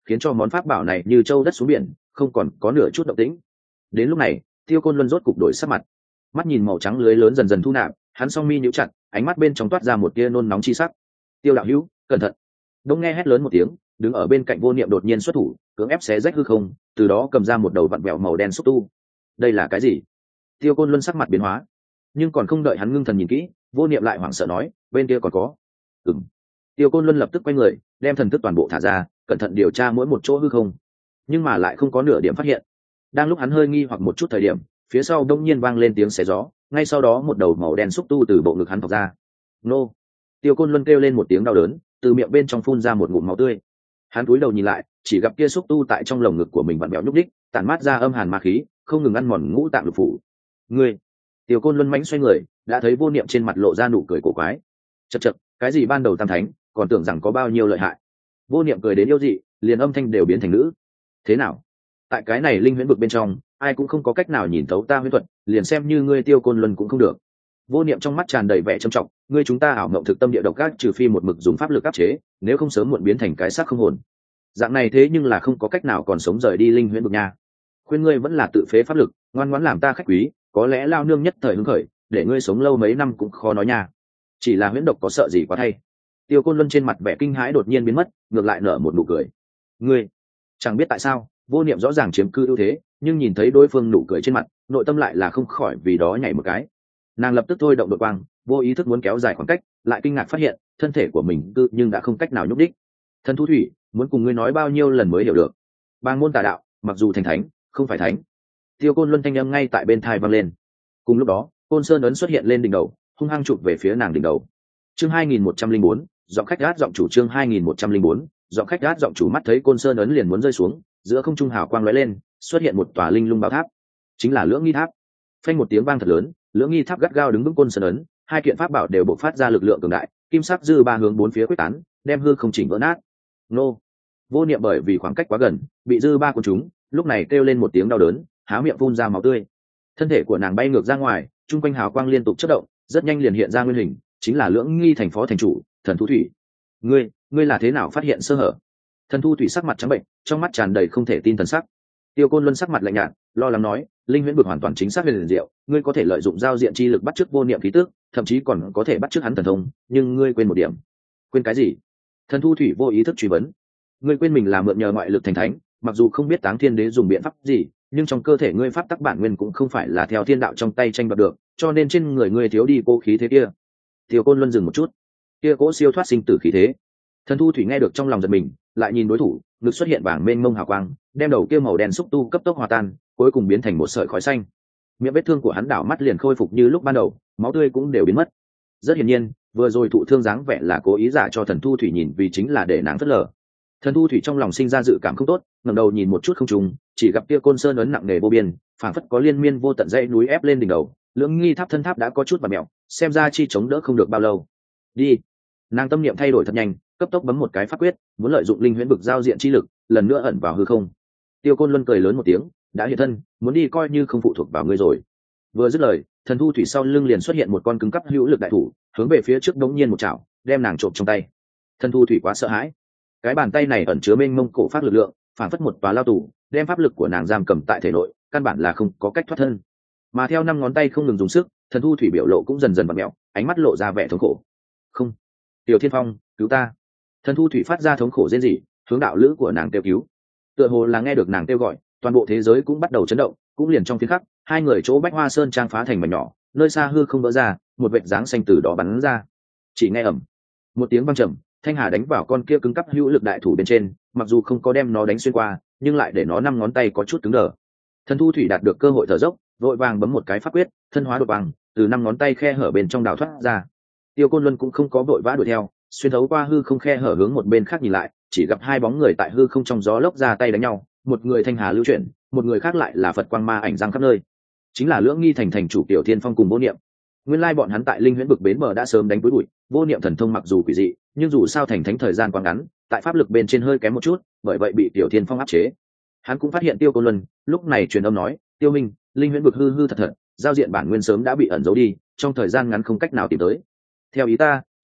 khiến cho món pháp bảo này như trâu đất xuống biển, không còn có nửa chút động tĩnh. Đến lúc này Tiêu Côn Luân rốt cục đổi sắc mặt, mắt nhìn màu trắng lưới lớn dần dần thu nạp, hắn song mi nhíu chặt, ánh mắt bên trong toát ra một tia nôn nóng chi sắc. Tiêu đạo hữu, cẩn thận! Đông nghe hét lớn một tiếng, đứng ở bên cạnh Vô Niệm đột nhiên xuất thủ, cưỡng ép xé rách hư không, từ đó cầm ra một đầu vặn vẹo màu đen xúc tu. Đây là cái gì? Tiêu Côn Luân sắc mặt biến hóa, nhưng còn không đợi hắn ngưng thần nhìn kỹ, Vô Niệm lại hoảng sợ nói, bên kia còn có. Ừm. Tiêu Côn Luân lập tức quay người, đem thần thức toàn bộ thả ra, cẩn thận điều tra mỗi một chỗ hư không, nhưng mà lại không có nửa điểm phát hiện. Đang lúc hắn hơi nghi hoặc một chút thời điểm, phía sau đông nhiên vang lên tiếng xé gió, ngay sau đó một đầu màu đen xúc tu từ bộ ngực hắn thọc ra. Nô! Tiêu Côn Luân kêu lên một tiếng đau đớn, từ miệng bên trong phun ra một ngụm máu tươi. Hắn cúi đầu nhìn lại, chỉ gặp kia xúc tu tại trong lồng ngực của mình vặn vẹo nhúc đích, tản mát ra âm hàn ma khí, không ngừng ăn mòn ngũ tạng lục phủ. Ngươi! Tiêu Côn Luân mãnh xoay người, đã thấy Vô Niệm trên mặt lộ ra nụ cười cổ quái. Chậc chậc, cái gì ban đầu tam thánh, còn tưởng rằng có bao nhiêu lợi hại. Vô Niệm cười đến yêu dị, liền âm thanh đều biến thành nữ. Thế nào? Tại cái này linh huyễn vực bên trong, ai cũng không có cách nào nhìn thấu ta huyễn thuật, liền xem như ngươi Tiêu Côn Luân cũng không được. Vô Niệm trong mắt tràn đầy vẻ trầm trọng, ngươi chúng ta ảo mộng thực tâm địa độc ác, trừ phi một mực dùng pháp lực áp chế, nếu không sớm muộn biến thành cái xác không hồn. Dạng này thế nhưng là không có cách nào còn sống rời đi linh huyễn vực nha. Khuyên ngươi vẫn là tự phế pháp lực, ngoan ngoãn làm ta khách quý, có lẽ lao nương nhất thời hứng khởi, để ngươi sống lâu mấy năm cũng khó nói nha. Chỉ là huyễn độc có sợ gì quá thay. Tiêu Côn Luân trên mặt vẻ kinh hãi đột nhiên biến mất, ngược lại nở một nụ cười. Ngươi, chẳng biết tại sao, Vô Niệm rõ ràng chiếm cư ưu thế, nhưng nhìn thấy đối phương nụ cười trên mặt, nội tâm lại là không khỏi vì đó nhảy một cái. Nàng lập tức thôi động đột quang, vô ý thức muốn kéo dài khoảng cách, lại kinh ngạc phát hiện thân thể của mình cư nhưng đã không cách nào nhúc đích. Thần Thu Thủy, muốn cùng ngươi nói bao nhiêu lần mới hiểu được. Bang môn tà đạo, mặc dù thành thánh, không phải thánh. Tiêu Côn Luân thanh âm ngay tại bên tai vang lên. Cùng lúc đó, Côn Sơn ấn xuất hiện lên đỉnh đầu, hung hăng chụp về phía nàng đỉnh đầu. Chương hai nghìn một trăm linh bốn, giọng khách gát giọng chủ chương hai nghìn một trăm linh bốn, giọng khách gát giọng chủ mắt thấy Côn Sơn ấn liền muốn rơi xuống, giữa không trung hào quang lóe lên, xuất hiện một tòa linh lung bảo tháp, chính là Lưỡng Nghi Tháp. Phanh một tiếng vang thật lớn, Lưỡng Nghi Tháp gắt gao đứng vững Côn Sơn ấn, hai kiện pháp bảo đều bộc phát ra lực lượng cường đại, kim sắc dư ba hướng bốn phía quyết tán, đem hư không chỉnh vỡ nát. Nô! Vô Niệm bởi vì khoảng cách quá gần, bị dư ba cuốn trúng, lúc này kêu lên một tiếng đau đớn, há miệng phun ra máu tươi. Thân thể của nàng bay ngược ra ngoài, trung quanh hào quang liên tục chớp động, rất nhanh liền hiện ra nguyên hình, chính là Lưỡng Nghi thành phó thành chủ, Thần Thu Thủy. Ngươi, ngươi là thế nào phát hiện sơ hở? Thần Thu Thủy sắc mặt trắng bệnh, trong mắt tràn đầy không thể tin thần sắc. Tiêu Côn Luân sắc mặt lạnh nhạt, lo lắng nói, linh huyễn vực hoàn toàn chính xác về liền diệu, ngươi có thể lợi dụng giao diện chi lực bắt chước Vô Niệm khí tức, thậm chí còn có thể bắt chước hắn thần thông, nhưng ngươi quên một điểm. Quên cái gì? Thần Thu Thủy vô ý thức truy vấn. Ngươi quên mình là mượn nhờ ngoại lực thành thánh, mặc dù không biết Táng Thiên Đế dùng biện pháp gì, nhưng trong cơ thể ngươi pháp tắc bản nguyên cũng không phải là theo thiên đạo trong tay tranh đoạt được, cho nên trên người ngươi thiếu đi cố khí thế kia. Tiêu Côn Luân dừng một chút, kia cố siêu thoát sinh tử khí thế. Thần Thu Thủy nghe được trong lòng giật mình, lại nhìn đối thủ, ngực xuất hiện vàng mênh mông hào quang, đem đầu kia màu đen xúc tu cấp tốc hòa tan, cuối cùng biến thành một sợi khói xanh. Miệng vết thương của hắn đảo mắt liền khôi phục như lúc ban đầu, máu tươi cũng đều biến mất. Rất hiển nhiên, vừa rồi thụ thương dáng vẻ là cố ý giả cho Thần Thu Thủy nhìn, vì chính là để nàng phớt lờ. Thần Thu Thủy trong lòng sinh ra dự cảm không tốt, ngẩng đầu nhìn một chút không trùng, chỉ gặp kia Côn Sơn ấn nặng nề vô biên, phảng phất có liên miên vô tận dãy núi ép lên đỉnh đầu. Lưỡng Nghi Tháp thân tháp đã có chút bặm mèo, xem ra chi chống đỡ không được bao lâu. Đi. Nàng tâm niệm thay đổi thật nhanh, cấp tốc bấm một cái pháp quyết, muốn lợi dụng linh huyễn vực giao diện chi lực, lần nữa ẩn vào hư không. Tiêu Côn Luân cười lớn một tiếng, đã hiện thân, muốn đi coi như không phụ thuộc vào ngươi rồi. Vừa dứt lời, Thần Thu Thủy sau lưng liền xuất hiện một con cứng cắp hữu lực đại thủ, hướng về phía trước đống nhiên một chảo, đem nàng trộm trong tay. Thần Thu Thủy quá sợ hãi, cái bàn tay này ẩn chứa mênh mông cổ pháp lực lượng, phản phất một tòa lao tù, đem pháp lực của nàng giam cầm tại thể nội, căn bản là không có cách thoát thân. Mà theo năm ngón tay không ngừng dùng sức, Thần Thu Thủy biểu lộ cũng dần dần vặn mèo, ánh mắt lộ ra vẻ thống khổ. Không, Tiểu Thiên Phong, cứu ta! Thần Thu Thủy phát ra thống khổ rên rỉ, hướng đạo lữ của nàng kêu cứu. Tựa hồ là nghe được nàng kêu gọi, toàn bộ thế giới cũng bắt đầu chấn động, cũng liền trong phiến khắc, hai người chỗ Bách Hoa Sơn trang phá thành mảnh nhỏ, nơi xa hư không vỡ ra, một vệt dáng xanh từ đó bắn ra. Chỉ nghe ầm, một tiếng vang trầm, thanh hà đánh vào con kia cứng cắp hữu lực đại thủ bên trên, mặc dù không có đem nó đánh xuyên qua, nhưng lại để nó năm ngón tay có chút cứng đờ. Thần Thu Thủy đạt được cơ hội thở dốc, vội vàng bấm một cái pháp quyết, thân hóa đột bằng, từ năm ngón tay khe hở bên trong đào thoát ra. Tiêu Côn Luân cũng không có vội vã đuổi theo, xuyên thấu qua hư không khe hở hướng một bên khác nhìn lại, chỉ gặp hai bóng người tại hư không trong gió lốc ra tay đánh nhau, một người thanh hà lưu chuyển, một người khác lại là Phật quang ma ảnh giang khắp nơi, chính là Lưỡng Nghi thành thành chủ Tiểu Thiên Phong cùng Vô Niệm. Nguyên lai bọn hắn tại linh huyễn vực bến bờ đã sớm đánh túi bụi, Vô Niệm thần thông mặc dù quỷ dị, nhưng dù sao thành thánh thời gian quá ngắn, tại pháp lực bên trên hơi kém một chút, bởi vậy bị Tiểu Thiên Phong áp chế. Hắn cũng phát hiện Tiêu Côn Luân, lúc này truyền âm nói, Tiêu Minh, linh huyễn vực hư hư thật thật, giao diện bản nguyên sớm đã bị ẩn giấu đi, trong thời gian ngắn không cách nào tìm tới. Theo ý ta,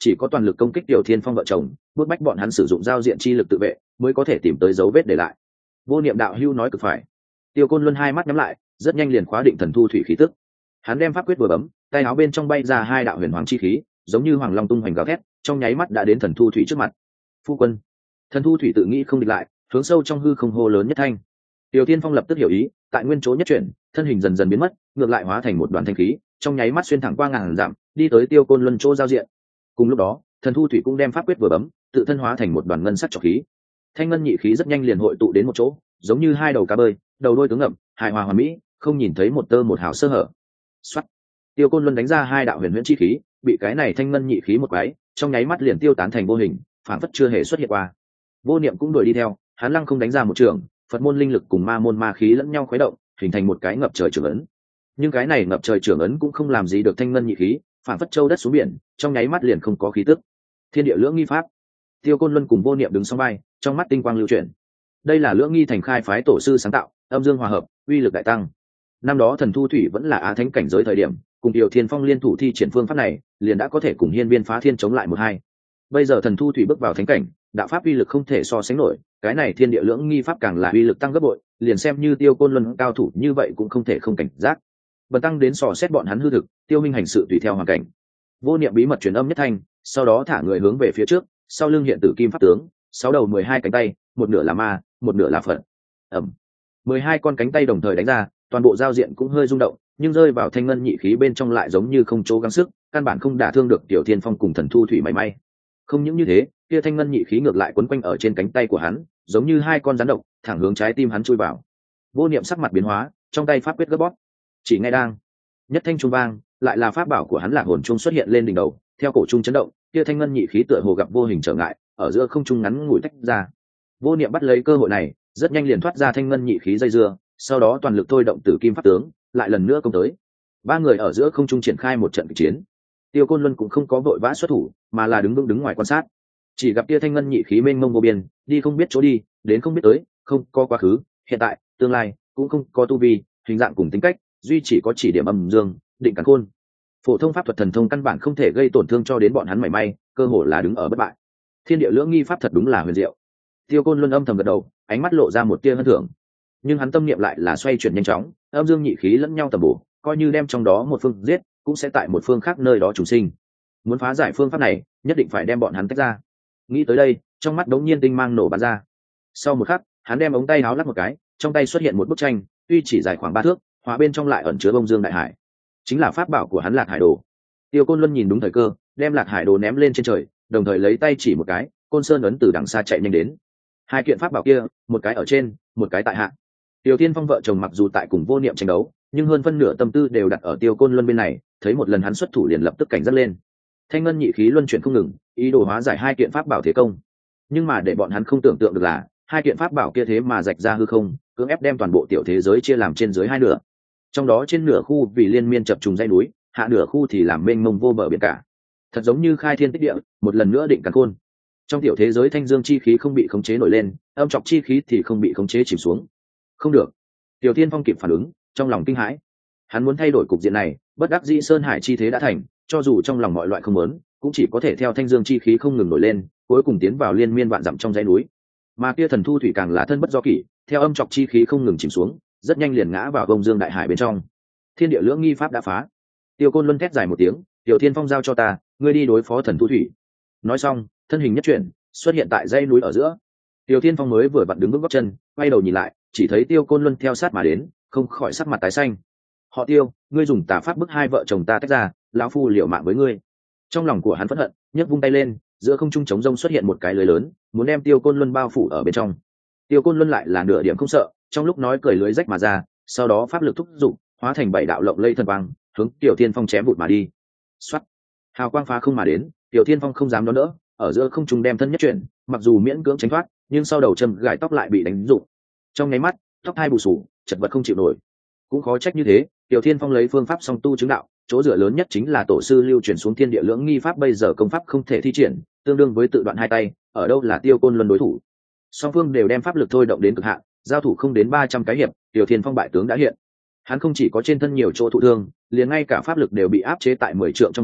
chỉ có toàn lực công kích Tiểu Thiên Phong vợ chồng, bước bách bọn hắn sử dụng giao diện chi lực tự vệ, mới có thể tìm tới dấu vết để lại. Vô Niệm đạo hữu nói cực phải. Tiêu Côn Luân hai mắt nhắm lại, rất nhanh liền khóa định thần thu thủy khí tức. Hắn đem pháp quyết vừa bấm, tay áo bên trong bay ra hai đạo huyền hoàng chi khí, giống như hoàng long tung hoành gào thét, trong nháy mắt đã đến thần thu thủy trước mặt. Phu quân. Thần thu thủy tự nghĩ không địch lại, hướng sâu trong hư không hô lớn nhất thanh. Tiểu Thiên Phong lập tức hiểu ý, tại nguyên chỗ nhất chuyển, thân hình dần dần biến mất, ngược lại hóa thành một đoàn thanh khí, trong nháy mắt xuyên thẳng qua ngàn dặm, đi tới Tiêu Côn Luân chỗ giao diện. Cùng lúc đó, thần thu thủy cũng đem pháp quyết vừa bấm, tự thân hóa thành một đoàn ngân sắc trọc khí. Thanh ngân nhị khí rất nhanh liền hội tụ đến một chỗ, giống như hai đầu cá bơi, đầu đuôi tướng ngậm, hài hòa hoàn mỹ, không nhìn thấy một tơ một hào sơ hở. Soát. Tiêu Côn Luân đánh ra hai đạo huyền huyễn chi khí, bị cái này thanh ngân nhị khí một cái, trong nháy mắt liền tiêu tán thành vô hình, phản phất chưa hề xuất hiện qua. Vô Niệm cũng đuổi đi theo, hắn lăng không đánh ra một trường, Phật môn linh lực cùng ma môn ma khí lẫn nhau khuấy động, hình thành một cái ngập trời trường ấn. Nhưng cái này ngập trời trường ấn cũng không làm gì được thanh ngân nhị khí, phản phất châu đất xuống biển, trong nháy mắt liền không có khí tức. Thiên địa lưỡng nghi pháp. Tiêu Côn Luân cùng Vô Niệm đứng song vai, trong mắt tinh quang lưu chuyển. Đây là lưỡng nghi thành khai phái tổ sư sáng tạo, âm dương hòa hợp, uy lực đại tăng. Năm đó thần thu thủy vẫn là á thánh cảnh giới thời điểm, cùng Tiểu Thiên Phong liên thủ thi triển phương pháp này, liền đã có thể cùng hiên viên phá thiên chống lại một hai. Bây giờ thần thu thủy bước vào thánh cảnh, đạo pháp uy lực không thể so sánh nổi, cái này thiên địa lưỡng nghi pháp càng là uy lực tăng gấp bội, liền xem như Tiêu Côn Luân cao thủ như vậy cũng không thể không cảnh giác. Bần tăng đến sò xét bọn hắn hư thực, Tiêu minh hành sự tùy theo hoàn cảnh. Vô Niệm bí mật truyền âm nhất thanh, sau đó thả người hướng về phía trước, sau lưng hiện tử kim pháp tướng, sáu đầu mười hai cánh tay, một nửa là ma, một nửa là Phật. Ẩm. mười hai con cánh tay đồng thời đánh ra, toàn bộ giao diện cũng hơi rung động, nhưng rơi vào thanh ngân nhị khí bên trong lại giống như không chỗ gắng sức, căn bản không đả thương được Tiểu Thiên Phong cùng thần thu thủy mảy may. Không những như thế, kia thanh ngân nhị khí ngược lại quấn quanh ở trên cánh tay của hắn, giống như hai con rắn độc, thẳng hướng trái tim hắn chui vào. Vô Niệm sắc mặt biến hóa, trong tay pháp quyết gấp bóp. Chỉ nghe đang, nhất thanh trung vang, lại là pháp bảo của hắn Lạc Hồn Trung xuất hiện lên đỉnh đầu, theo cổ trung chấn động, kia thanh ngân nhị khí tựa hồ gặp vô hình trở ngại, ở giữa không trung ngắn ngủi tách ra. Vô Niệm bắt lấy cơ hội này, rất nhanh liền thoát ra thanh ngân nhị khí dây dưa, sau đó toàn lực thôi động tử kim pháp tướng, lại lần nữa công tới. Ba người ở giữa không trung triển khai một trận kịch chiến. Tiêu Côn Luân cũng không có vội vã xuất thủ, mà là đứng vững đứng ngoài quan sát. Chỉ gặp kia thanh ngân nhị khí mênh mông vô biên, đi không biết chỗ đi, đến không biết tới, không có quá khứ, hiện tại, tương lai, cũng không có tu vi, hình dạng cùng tính cách, duy chỉ có chỉ điểm âm dương, định càn khôn. Phổ thông pháp thuật thần thông căn bản không thể gây tổn thương cho đến bọn hắn mảy may, cơ hồ là đứng ở bất bại. Thiên địa lưỡng nghi pháp thật đúng là huyền diệu. Tiêu Côn Luân âm thầm gật đầu, ánh mắt lộ ra một tia hân thưởng. Nhưng hắn tâm niệm lại là xoay chuyển nhanh chóng, âm dương nhị khí lẫn nhau tầm bổ, coi như đem trong đó một phương giết, cũng sẽ tại một phương khác nơi đó trùng sinh. Muốn phá giải phương pháp này, nhất định phải đem bọn hắn tách ra. Nghĩ tới đây, trong mắt đống nhiên tinh mang nổ bắn ra. Sau một khắc, hắn đem ống tay háo lắc một cái, trong tay xuất hiện một bức tranh, tuy chỉ dài khoảng ba thước, hóa bên trong lại ẩn chứa bông dương đại hải. Chính là pháp bảo của hắn Lạc Hải Đồ. Tiêu Côn Luân nhìn đúng thời cơ, đem Lạc Hải Đồ ném lên trên trời, đồng thời lấy tay chỉ một cái, Côn Sơn ấn từ đằng xa chạy nhanh đến. Hai kiện pháp bảo kia, một cái ở trên, một cái tại hạ. Tiêu Thiên Phong vợ chồng mặc dù tại cùng Vô Niệm tranh đấu, nhưng hơn phân nửa tâm tư đều đặt ở Tiêu Côn Luân bên này, thấy một lần hắn xuất thủ liền lập tức cảnh giác lên. Thanh ngân nhị khí luân chuyển không ngừng, ý đồ hóa giải hai kiện pháp bảo thế công. Nhưng mà để bọn hắn không tưởng tượng được là, hai kiện pháp bảo kia thế mà rạch ra hư không, cưỡng ép đem toàn bộ tiểu thế giới chia làm trên dưới hai nửa. Trong đó trên nửa khu vì liên miên chập trùng dãy núi, hạ nửa khu thì làm mênh mông vô bờ biển cả. Thật giống như khai thiên tích địa, một lần nữa định càn khôn. Trong tiểu thế giới thanh dương chi khí không bị khống chế nổi lên, âm trọc chi khí thì không bị khống chế chìm xuống. Không được. Tiểu Thiên Phong kịp phản ứng, trong lòng kinh hãi. Hắn muốn thay đổi cục diện này, bất đắc dĩ sơn hải chi thế đã thành, cho dù trong lòng mọi loại không muốn, cũng chỉ có thể theo thanh dương chi khí không ngừng nổi lên, cuối cùng tiến vào liên miên vạn dặm trong dãy núi. Mà kia thần thu thủy càng là thân bất do kỷ, theo âm trọc chi khí không ngừng chìm xuống, rất nhanh liền ngã vào vông dương đại hải bên trong. Thiên địa lưỡng nghi pháp đã phá. Tiêu Côn Luân thét dài một tiếng, Tiểu Thiên Phong giao cho ta, ngươi đi đối phó thần thu thủy. Nói xong, thân hình nhất chuyển, xuất hiện tại dãy núi ở giữa. Tiểu Thiên Phong mới vừa vặn đứng vững gót chân, quay đầu nhìn lại, chỉ thấy Tiêu Côn Luân theo sát mà đến, không khỏi sắc mặt tái xanh. Họ Tiêu, ngươi dùng tà pháp bức hai vợ chồng ta tách ra, lão phu liều mạng với ngươi. Trong lòng của hắn phẫn hận, nhấc vung tay lên, giữa không trung trống rông xuất hiện một cái lưới lớn, muốn đem Tiêu Côn Luân bao phủ ở bên trong. Tiêu Côn Luân lại là nửa điểm không sợ, trong lúc nói cười lưới rách mà ra, sau đó pháp lực thúc giục, hóa thành bảy đạo lộng lây thần quang, hướng Tiểu Thiên Phong chém vụt mà đi. Soát, hào quang phá không mà đến, Tiểu Thiên Phong không dám đón đỡ, ở giữa không trung đem thân nhất chuyển, mặc dù miễn cưỡng tránh thoát, nhưng sau đầu châm gài tóc lại bị đánh rụng. Trong nháy mắt, tóc hai bù sù, chật vật không chịu nổi. Cũng khó trách như thế, Tiểu Thiên Phong lấy phương pháp song tu chứng đạo, chỗ dựa lớn nhất chính là tổ sư lưu truyền xuống thiên địa lưỡng nghi pháp, bây giờ công pháp không thể thi triển, tương đương với tự đoạn hai tay, ở đâu là Tiêu Côn Luân đối thủ. Song phương đều đem pháp lực thôi động đến cực hạn, giao thủ không đến ba trăm cái hiệp, Tiểu Thiên Phong bại tướng đã hiện. Hắn không chỉ có trên thân nhiều chỗ thụ thương, liền ngay cả pháp lực đều bị áp chế tại mười trượng trong vòng,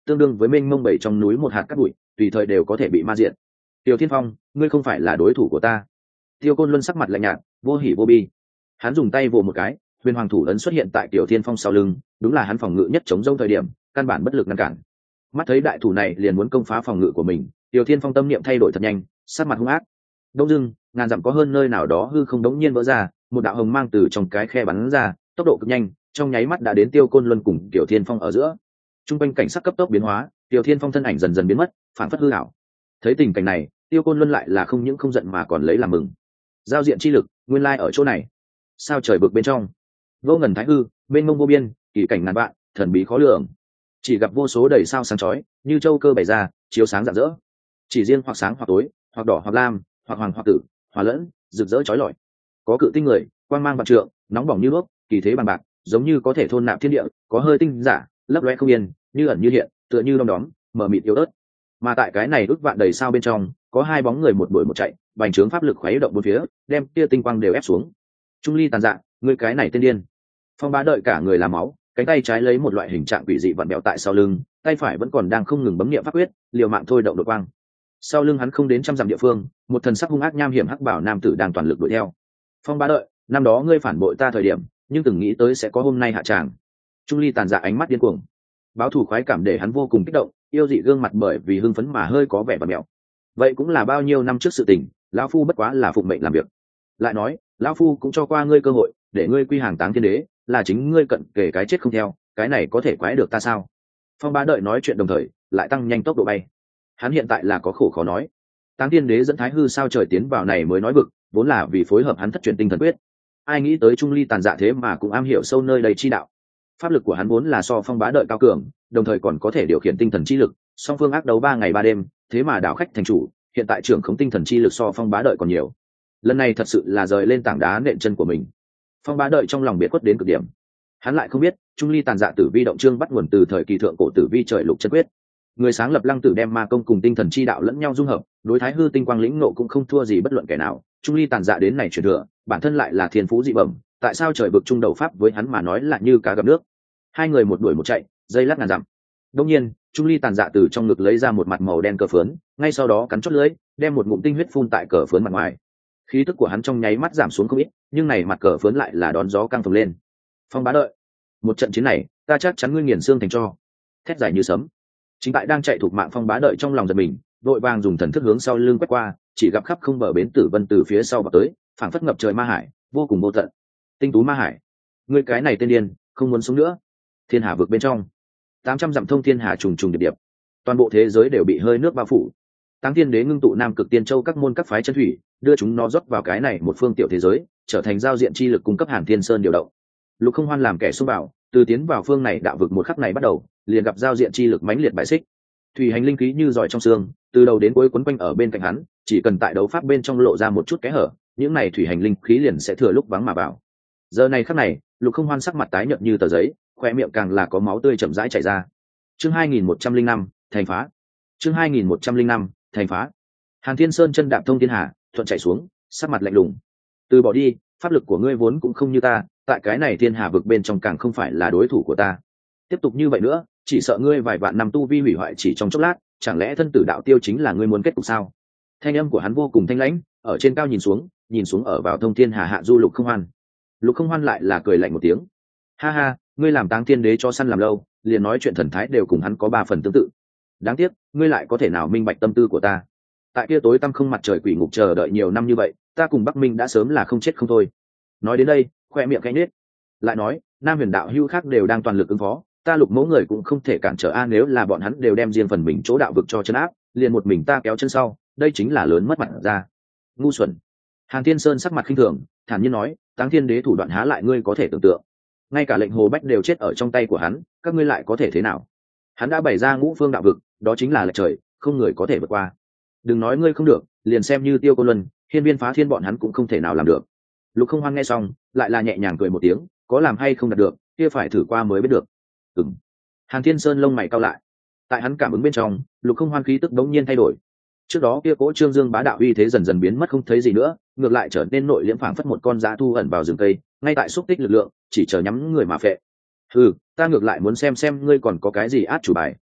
tương đương với mênh mông bảy trong núi một hạt cát bụi, tùy thời đều có thể bị ma diện. Tiêu Thiên Phong, ngươi không phải là đối thủ của ta. Tiêu Côn Luân sắc mặt lạnh nhạt, vô hỉ vô bi. Hắn dùng tay vồ một cái, huyền hoàng thủ ấn xuất hiện tại Tiểu Thiên Phong sau lưng, đúng là hắn phòng ngự nhất chống rông thời điểm, căn bản bất lực ngăn cản. Mắt thấy đại thủ này liền muốn công phá phòng ngự của mình, Tiểu Thiên Phong tâm niệm thay đổi thật nhanh, sắc mặt hung ác. Đông dưng, ngàn dặm có hơn nơi nào đó hư không đống nhiên vỡ ra, một đạo hồng mang từ trong cái khe bắn ra, tốc độ cực nhanh, trong nháy mắt đã đến Tiêu Côn Luân cùng Tiểu Thiên Phong ở giữa. Trung quanh cảnh sắc cấp tốc biến hóa, Tiểu Thiên Phong thân ảnh dần dần biến mất, phản phất hư ảo. Thấy tình cảnh này, Tiêu Côn Luân lại là không những không giận mà còn lấy làm mừng. Giao diện chi lực, nguyên lai ở chỗ này. Sao trời vực bên trong, vô ngần thái hư, bên mông vô biên, kỳ cảnh ngàn vạn, thần bí khó lường. Chỉ gặp vô số đầy sao sáng chói, như châu cơ bày ra, chiếu sáng rạng rỡ. Chỉ riêng hoặc sáng hoặc tối, hoặc đỏ hoặc lam, hoặc hoàng hoặc tử, hòa lẫn, rực rỡ chói lọi. Có cự tinh người, quang mang vạn trượng, nóng bỏng như đuốc, kỳ thế bằng bạc, giống như có thể thôn nạp thiên địa, có hơi tinh giả, lấp loé không yên, như ẩn như hiện, tựa như đom đóm, mờ mịt yếu ớt. Mà tại cái này ước vạn đầy sao bên trong, có hai bóng người một đuổi một chạy, bành trướng pháp lực khuấy động bốn phía, đem kia tinh quang đều ép xuống. Trung ly tàn dạ, người cái này tên điên. Phong Bá đợi cả người làm máu, cánh tay trái lấy một loại hình trạng quỷ dị vặn bẹo tại sau lưng, tay phải vẫn còn đang không ngừng bấm niệm pháp quyết, liều mạng thôi động đột quang. Sau lưng hắn không đến trăm dặm địa phương, một thần sắc hung ác nham hiểm hắc bảo nam tử đang toàn lực đuổi theo. Phong Bá đợi, năm đó ngươi phản bội ta thời điểm, nhưng từng nghĩ tới sẽ có hôm nay hạ tràng. Trung ly tàn dạ ánh mắt điên cuồng, báo thù khoái cảm để hắn vô cùng kích động, yêu dị gương mặt bởi vì hưng phấn mà hơi có vẻ vặn mẹo. Vậy cũng là bao nhiêu năm trước sự tình, lão phu bất quá là phụng mệnh làm việc. Lại nói, lão phu cũng cho qua ngươi cơ hội để ngươi quy hàng Táng Thiên Đế, là chính ngươi cận kể cái chết không theo, cái này có thể quái được ta sao? Phong Bá đợi nói chuyện đồng thời lại tăng nhanh tốc độ bay. Hắn hiện tại là có khổ khó nói. Táng Thiên Đế dẫn Thái Hư sao trời tiến vào này mới nói vực, vốn là vì phối hợp hắn thất truyền tinh thần quyết. Ai nghĩ tới Trung ly tàn dạ thế mà cũng am hiểu sâu nơi đầy chi đạo. Pháp lực của hắn vốn là so Phong Bá đợi cao cường, đồng thời còn có thể điều khiển tinh thần chi lực, song phương ác đấu ba ngày ba đêm, thế mà đảo khách thành chủ, hiện tại trưởng khống tinh thần chi lực so Phong Bá đợi còn nhiều. Lần này thật sự là rời lên tảng đá nện chân của mình. Phong Bá đợi trong lòng biệt khuất đến cực điểm. Hắn lại không biết, Trung ly tàn dạ tử vi động chương bắt nguồn từ thời kỳ thượng cổ tử vi trời lục chân quyết. Người sáng lập Lăng Tử đem ma công cùng tinh thần chi đạo lẫn nhau dung hợp, đối Thái Hư tinh quang lĩnh ngộ cũng không thua gì bất luận kẻ nào. Trung ly tàn dạ đến này truyền thừa, bản thân lại là thiên phú dị bẩm, tại sao trời vực trung đầu pháp với hắn mà nói là như cá gặp nước. Hai người một đuổi một chạy, dây lát ngàn dặm. Đông nhiên, Trung ly tàn dạ từ trong ngực lấy ra một mặt màu đen cờ phướn, ngay sau đó cắn chót lưỡi, đem một ngụm tinh huyết phun tại cờ phướn mặt ngoài. Khí tức của hắn trong nháy mắt giảm xuống không ít, nhưng này mặt cờ phướn lại là đón gió căng phồng lên. Phong Bá đợi, một trận chiến này, ta chắc chắn ngươi nghiền xương thành tro. Thét dài như sấm. Chính tại đang chạy thuộc mạng Phong Bá đợi trong lòng giật mình, đội vàng dùng thần thức hướng sau lưng quét qua, chỉ gặp khắp không bờ bến tử vân từ phía sau vào tới, phảng phất ngập trời ma hải, vô cùng vô tận. Tinh tú ma hải, ngươi cái này tên điên, không muốn sống nữa. Thiên hà vực bên trong, tám trăm dặm thông thiên hà trùng trùng điệp điệp, toàn bộ thế giới đều bị hơi nước bao phủ. Táng Thiên Đế ngưng tụ Nam Cực Tiên Châu các môn các phái chân thủy, đưa chúng nó rót vào cái này một phương tiểu thế giới, trở thành giao diện chi lực cung cấp Hàn Thiên Sơn điều động. Lục Không Hoan làm kẻ xung bảo, từ tiến vào phương này đạo vực một khắc này bắt đầu, liền gặp giao diện chi lực mãnh liệt bại xích. Thủy hành linh khí như giỏi trong xương, từ đầu đến cuối quấn quanh ở bên cạnh hắn, chỉ cần tại đấu pháp bên trong lộ ra một chút kẽ hở, những này thủy hành linh khí liền sẽ thừa lúc vắng mà vào. Giờ này khắc này, Lục Không Hoan sắc mặt tái nhợt như tờ giấy, khoe miệng càng là có máu tươi chậm rãi chảy ra. Chương hai nghìn một trăm linh năm, thành phá. Chương hai nghìn một trăm linh năm, thành phá. Hàn Thiên Sơn chân đạp thông thiên hà, thuận chạy xuống, sắc mặt lạnh lùng. Từ bỏ đi, pháp lực của ngươi vốn cũng không như ta, tại cái này thiên hà vực bên trong càng không phải là đối thủ của ta. Tiếp tục như vậy nữa, chỉ sợ ngươi vài vạn năm tu vi hủy hoại chỉ trong chốc lát, chẳng lẽ thân tử đạo tiêu chính là ngươi muốn kết cục sao? Thanh âm của hắn vô cùng thanh lãnh, ở trên cao nhìn xuống, nhìn xuống ở vào thông thiên hà hạ du Lục Không Hoan. Lục Không Hoan lại là cười lạnh một tiếng. Ha ha, ngươi làm Táng Thiên Đế cho săn làm lâu, liền nói chuyện thần thái đều cùng hắn có ba phần tương tự. Đáng tiếc, ngươi lại có thể nào minh bạch tâm tư của ta. Tại kia tối tăm không mặt trời quỷ ngục chờ đợi nhiều năm như vậy, ta cùng Bắc Minh đã sớm là không chết không thôi. Nói đến đây, khoe miệng khẽ nhếch, lại nói, Nam Huyền đạo hữu khác đều đang toàn lực ứng phó, ta Lục mẫu người cũng không thể cản trở a, nếu là bọn hắn đều đem riêng phần mình chỗ đạo vực cho chân áp, liền một mình ta kéo chân sau, đây chính là lớn mất mặt ra. Ngu xuẩn. Hàn Thiên Sơn sắc mặt khinh thường, thản nhiên nói, Táng Thiên Đế thủ đoạn há lại ngươi có thể tưởng tượng. Ngay cả lệnh Hồ Bách đều chết ở trong tay của hắn, các ngươi lại có thể thế nào? Hắn đã bày ra ngũ phương đạo vực, đó chính là lệch trời, không người có thể vượt qua. Đừng nói ngươi không được, liền xem như Tiêu Côn Luân, Hiên Viên Phá Thiên bọn hắn cũng không thể nào làm được. Lục Không Hoan nghe xong, lại là nhẹ nhàng cười một tiếng, có làm hay không đạt được, kia phải thử qua mới biết được. Ừm. Hàn Thiên Sơn lông mày cau lại. Tại hắn cảm ứng bên trong, Lục Không Hoan khí tức đống nhiên thay đổi. Trước đó kia cỗ Trương Dương bá đạo uy thế dần dần biến mất không thấy gì nữa, ngược lại trở nên nội liễm phảng phất một con dã thu ẩn vào rừng cây, ngay tại xúc tích lực lượng, chỉ chờ nhắm người mà phệ. Ừ, ta ngược lại muốn xem xem ngươi còn có cái gì át chủ bài.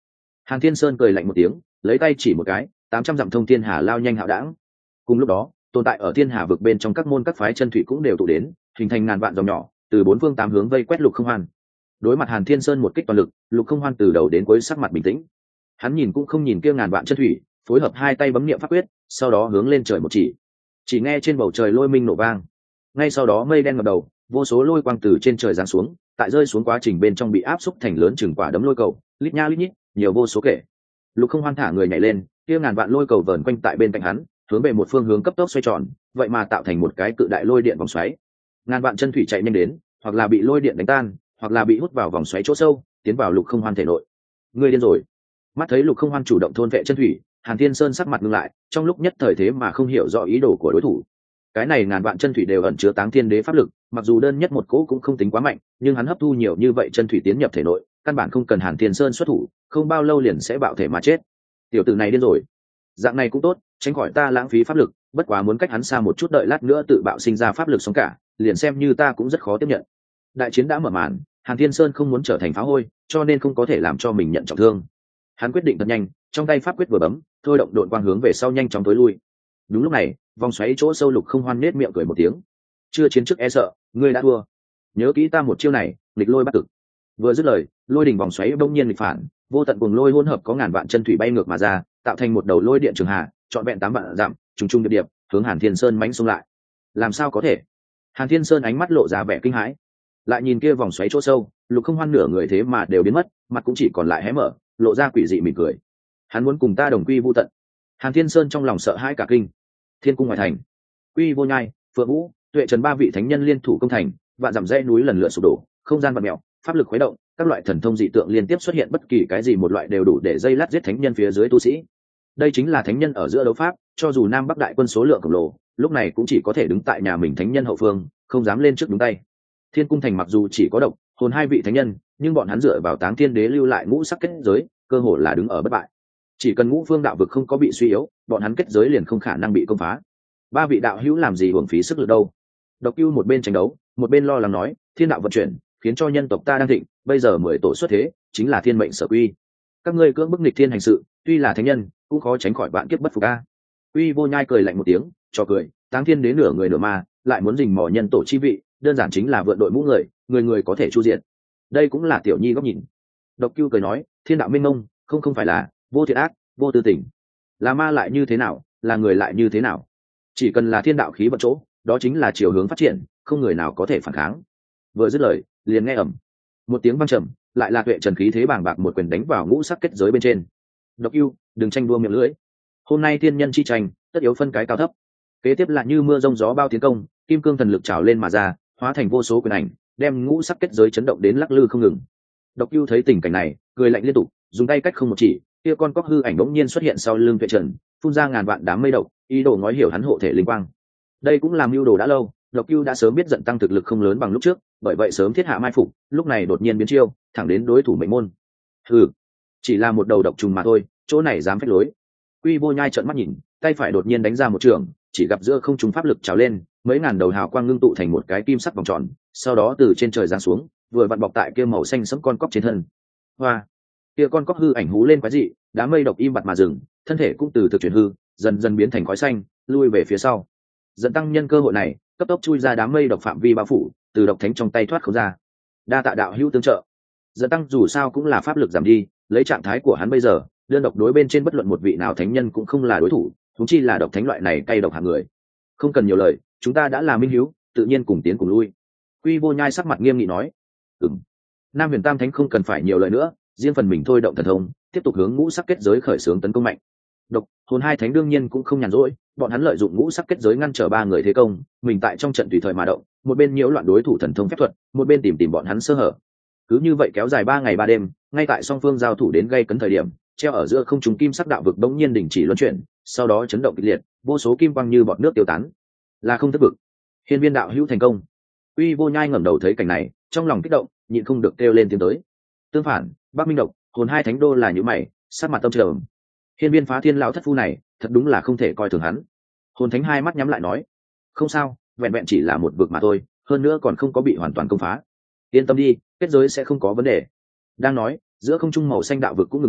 Hàn Thiên Sơn cười lạnh một tiếng, lấy tay chỉ một cái, tám trăm dặm thông thiên hà lao nhanh hạo đãng. Cùng lúc đó, tồn tại ở thiên hà vực bên trong các môn các phái chân thủy cũng đều tụ đến, hình thành ngàn vạn dòng nhỏ, từ bốn phương tám hướng vây quét Lục Không Hoan. Đối mặt Hàn Thiên Sơn một kích toàn lực, Lục Không Hoan từ đầu đến cuối sắc mặt bình tĩnh. Hắn nhìn cũng không nhìn kia ngàn vạn chân thủy, phối hợp hai tay bấm niệm pháp quyết, sau đó hướng lên trời một chỉ. Chỉ nghe trên bầu trời lôi minh nổ vang. Ngay sau đó mây đen ngập đầu, vô số lôi quang từ trên trời giáng xuống, tại rơi xuống quá trình bên trong bị áp xúc thành lớn chừng quả đấm lôi cầu, lít nha lít nhít, nhiều vô số kể. Lục Không Hoan thả người nhảy lên, kia ngàn vạn lôi cầu vờn quanh tại bên cạnh hắn, hướng về một phương hướng cấp tốc xoay tròn, vậy mà tạo thành một cái cự đại lôi điện vòng xoáy. Ngàn vạn chân thủy chạy nhanh đến, hoặc là bị lôi điện đánh tan, hoặc là bị hút vào vòng xoáy chỗ sâu, tiến vào Lục Không Hoan thể nội. Ngươi điên rồi! Mắt thấy Lục Không Hoan chủ động thôn vệ chân thủy, Hàn Thiên Sơn sắc mặt ngưng lại, trong lúc nhất thời thế mà không hiểu rõ ý đồ của đối thủ. Cái này ngàn vạn chân thủy đều ẩn chứa Táng Thiên Đế pháp lực, mặc dù đơn nhất một cỗ cũng không tính quá mạnh, nhưng hắn hấp thu nhiều như vậy chân thủy tiến nhập thể nội, căn bản không cần Hàn Thiên Sơn xuất thủ, không bao lâu liền sẽ bạo thể mà chết. Tiểu tử này điên rồi. Dạng này cũng tốt, tránh khỏi ta lãng phí pháp lực, bất quá muốn cách hắn xa một chút, đợi lát nữa tự bạo sinh ra pháp lực sống cả, liền xem như ta cũng rất khó tiếp nhận. Đại chiến đã mở màn, Hàn Thiên Sơn không muốn trở thành phá hôi, cho nên không có thể làm cho mình nhận trọng thương. Hắn quyết định thật nhanh, trong tay pháp quyết vừa bấm, thôi động độn quang hướng về sau nhanh chóng tối lui. Đúng lúc này, vòng xoáy chỗ sâu Lục Không Hoan nết miệng cười một tiếng. Chưa chiến trước e sợ, ngươi đã thua. Nhớ kỹ ta một chiêu này, nghịch lôi bắt cực. Vừa dứt lời, lôi đỉnh vòng xoáy bỗng nhiên nghịch phản, vô tận cuồng lôi hỗn hợp có ngàn vạn chân thủy bay ngược mà ra, tạo thành một đầu lôi điện trường hà, trọn vẹn tám vạn dặm, trùng trùng điệp điệp, hướng Hàn Thiên Sơn mãnh xông lại. Làm sao có thể? Hàn Thiên Sơn ánh mắt lộ ra vẻ kinh hãi. Lại nhìn kia vòng xoáy chỗ sâu, Lục Không Hoan nửa người thế mà đều biến mất, mặt cũng chỉ còn lại hé mở, lộ ra quỷ dị mỉm cười. Hắn muốn cùng ta đồng quy vu tận. Hàn Thiên Sơn trong lòng sợ hãi cả kinh. Thiên cung ngoài thành, Quy Vô Nhai, Phượng Vũ, Tuệ Trần ba vị thánh nhân liên thủ công thành, vạn dặm dãy núi lần lượt sụp đổ, không gian vặn mèo, pháp lực khuấy động, các loại thần thông dị tượng liên tiếp xuất hiện, bất kỳ cái gì một loại đều đủ để dây lát giết thánh nhân phía dưới tu sĩ. Đây chính là thánh nhân ở giữa đấu pháp, cho dù Nam Bắc đại quân số lượng khổng lồ, lúc này cũng chỉ có thể đứng tại nhà mình thánh nhân hậu phương, không dám lên trước đúng tay. Thiên cung thành mặc dù chỉ có độc hồn hai vị thánh nhân, nhưng bọn hắn dựa vào Táng Thiên Đế lưu lại ngũ sắc kết giới, cơ hồ là đứng ở bất bại. Chỉ cần ngũ phương đạo vực không có bị suy yếu, bọn hắn kết giới liền không khả năng bị công phá. Ba vị đạo hữu làm gì uổng phí sức lực đâu? Độc Cưu một bên tranh đấu, một bên lo lắng nói, thiên đạo vận chuyển, khiến cho nhân tộc ta đang thịnh, bây giờ mười tổ xuất thế, chính là thiên mệnh sở quy. Các ngươi cưỡng bức nghịch thiên hành sự, tuy là thánh nhân, cũng khó tránh khỏi vạn kiếp bất phục a. Uy Vô Nhai cười lạnh một tiếng, cho cười, Táng Thiên Đế nửa người nửa ma, lại muốn rình mò nhân tổ chi vị, đơn giản chính là vượn đội mũ người, người người có thể chu diện. Đây cũng là tiểu nhi góc nhìn. Độc Cưu cười nói, thiên đạo minh mông, không không phải là vô thiện ác, vô tư tình. Là ma lại như thế nào, là người lại như thế nào? Chỉ cần là thiên đạo khí vận chỗ, đó chính là chiều hướng phát triển, không người nào có thể phản kháng. Vừa dứt lời, liền nghe ầm một tiếng vang trầm, lại là Tuệ Trần khí thế bàng bạc một quyền đánh vào ngũ sắc kết giới bên trên. Độc Cưu, đừng tranh đua miệng lưỡi. Hôm nay thiên nhân chi tranh, tất yếu phân cái cao thấp. Kế tiếp là như mưa rông gió bao tiến công, kim cương thần lực trào lên mà ra, hóa thành vô số quyền ảnh, đem ngũ sắc kết giới chấn động đến lắc lư không ngừng. Độc Cưu thấy tình cảnh này, cười lạnh liên tục, dùng tay cách không một chỉ, kia con cóc hư ảnh bỗng nhiên xuất hiện sau lưng Tuệ Trần, phun ra ngàn vạn đám mây độc, ý đồ ngói hiểu hắn hộ thể linh quang. Đây cũng làm mưu đồ đã lâu, Độc Cưu đã sớm biết giận tăng thực lực không lớn bằng lúc trước, bởi vậy sớm thiết hạ mai phục, lúc này đột nhiên biến chiêu, thẳng đến đối thủ mệnh môn. Hừ, chỉ là một đầu độc trùng mà thôi, chỗ này dám phách lối. Quy Vô Nhai trợn mắt nhìn, tay phải đột nhiên đánh ra một trường, chỉ gặp giữa không trung pháp lực trào lên, mấy ngàn đầu hào quang ngưng tụ thành một cái kim sắc vòng tròn, sau đó từ trên trời giáng xuống, vừa vặn bọc tại kia màu xanh sẫm con cóc trên thân. Hoa, kia con cóc hư ảnh hú lên quái dị, đám mây độc im bặt mà dừng, thân thể cũng từ thực chuyển hư, dần dần biến thành khói xanh, lui về phía sau. Dẫn tăng nhân cơ hội này, cấp tốc chui ra đám mây độc phạm vi bao phủ, từ độc thánh trong tay thoát không ra. Đa tạ đạo hữu tương trợ. Dẫn tăng dù sao cũng là pháp lực giảm đi, lấy trạng thái của hắn bây giờ, đơn độc đối bên trên bất luận một vị nào thánh nhân cũng không là đối thủ, huống chi là độc thánh loại này cay độc hạng người. Không cần nhiều lời, chúng ta đã là minh hiếu, tự nhiên cùng tiến cùng lui. Quy Vô Nhai sắc mặt nghiêm nghị nói, ừm. Nam Huyền Tam Thánh không cần phải nhiều lời nữa, riêng phần mình thôi động thần thông, tiếp tục hướng ngũ sắc kết giới khởi xướng tấn công mạnh. Độc hồn hai thánh đương nhiên cũng không nhàn rỗi, bọn hắn lợi dụng ngũ sắc kết giới ngăn trở ba người thế công, mình tại trong trận tùy thời mà động, một bên nhiễu loạn đối thủ thần thông phép thuật, một bên tìm tìm bọn hắn sơ hở. Cứ như vậy kéo dài ba ngày ba đêm, ngay tại song phương giao thủ đến gây cấn thời điểm, treo ở giữa không trung kim sắc đạo vực bỗng nhiên đình chỉ luân chuyển, sau đó chấn động kịch liệt, vô số kim quang như bọt nước tiêu tán. Là không thất vực. Hiên Viên đạo hữu thành công. Uy Vô Nhai ngẩng đầu thấy cảnh này, trong lòng kích động, nhịn không được kêu lên tiếng tới. Tương phản, Bắc Minh Độc, hồn hai thánh đô là những mày, sát mặt tâm trầm. Hiên Viên phá thiên lão thất phu này, thật đúng là không thể coi thường hắn. Hồn thánh hai mắt nhắm lại nói, không sao, vẹn vẹn chỉ là một vực mà thôi, hơn nữa còn không có bị hoàn toàn công phá. Yên tâm đi, kết giới sẽ không có vấn đề. Đang nói, giữa không trung màu xanh đạo vực cũng ngừng lại,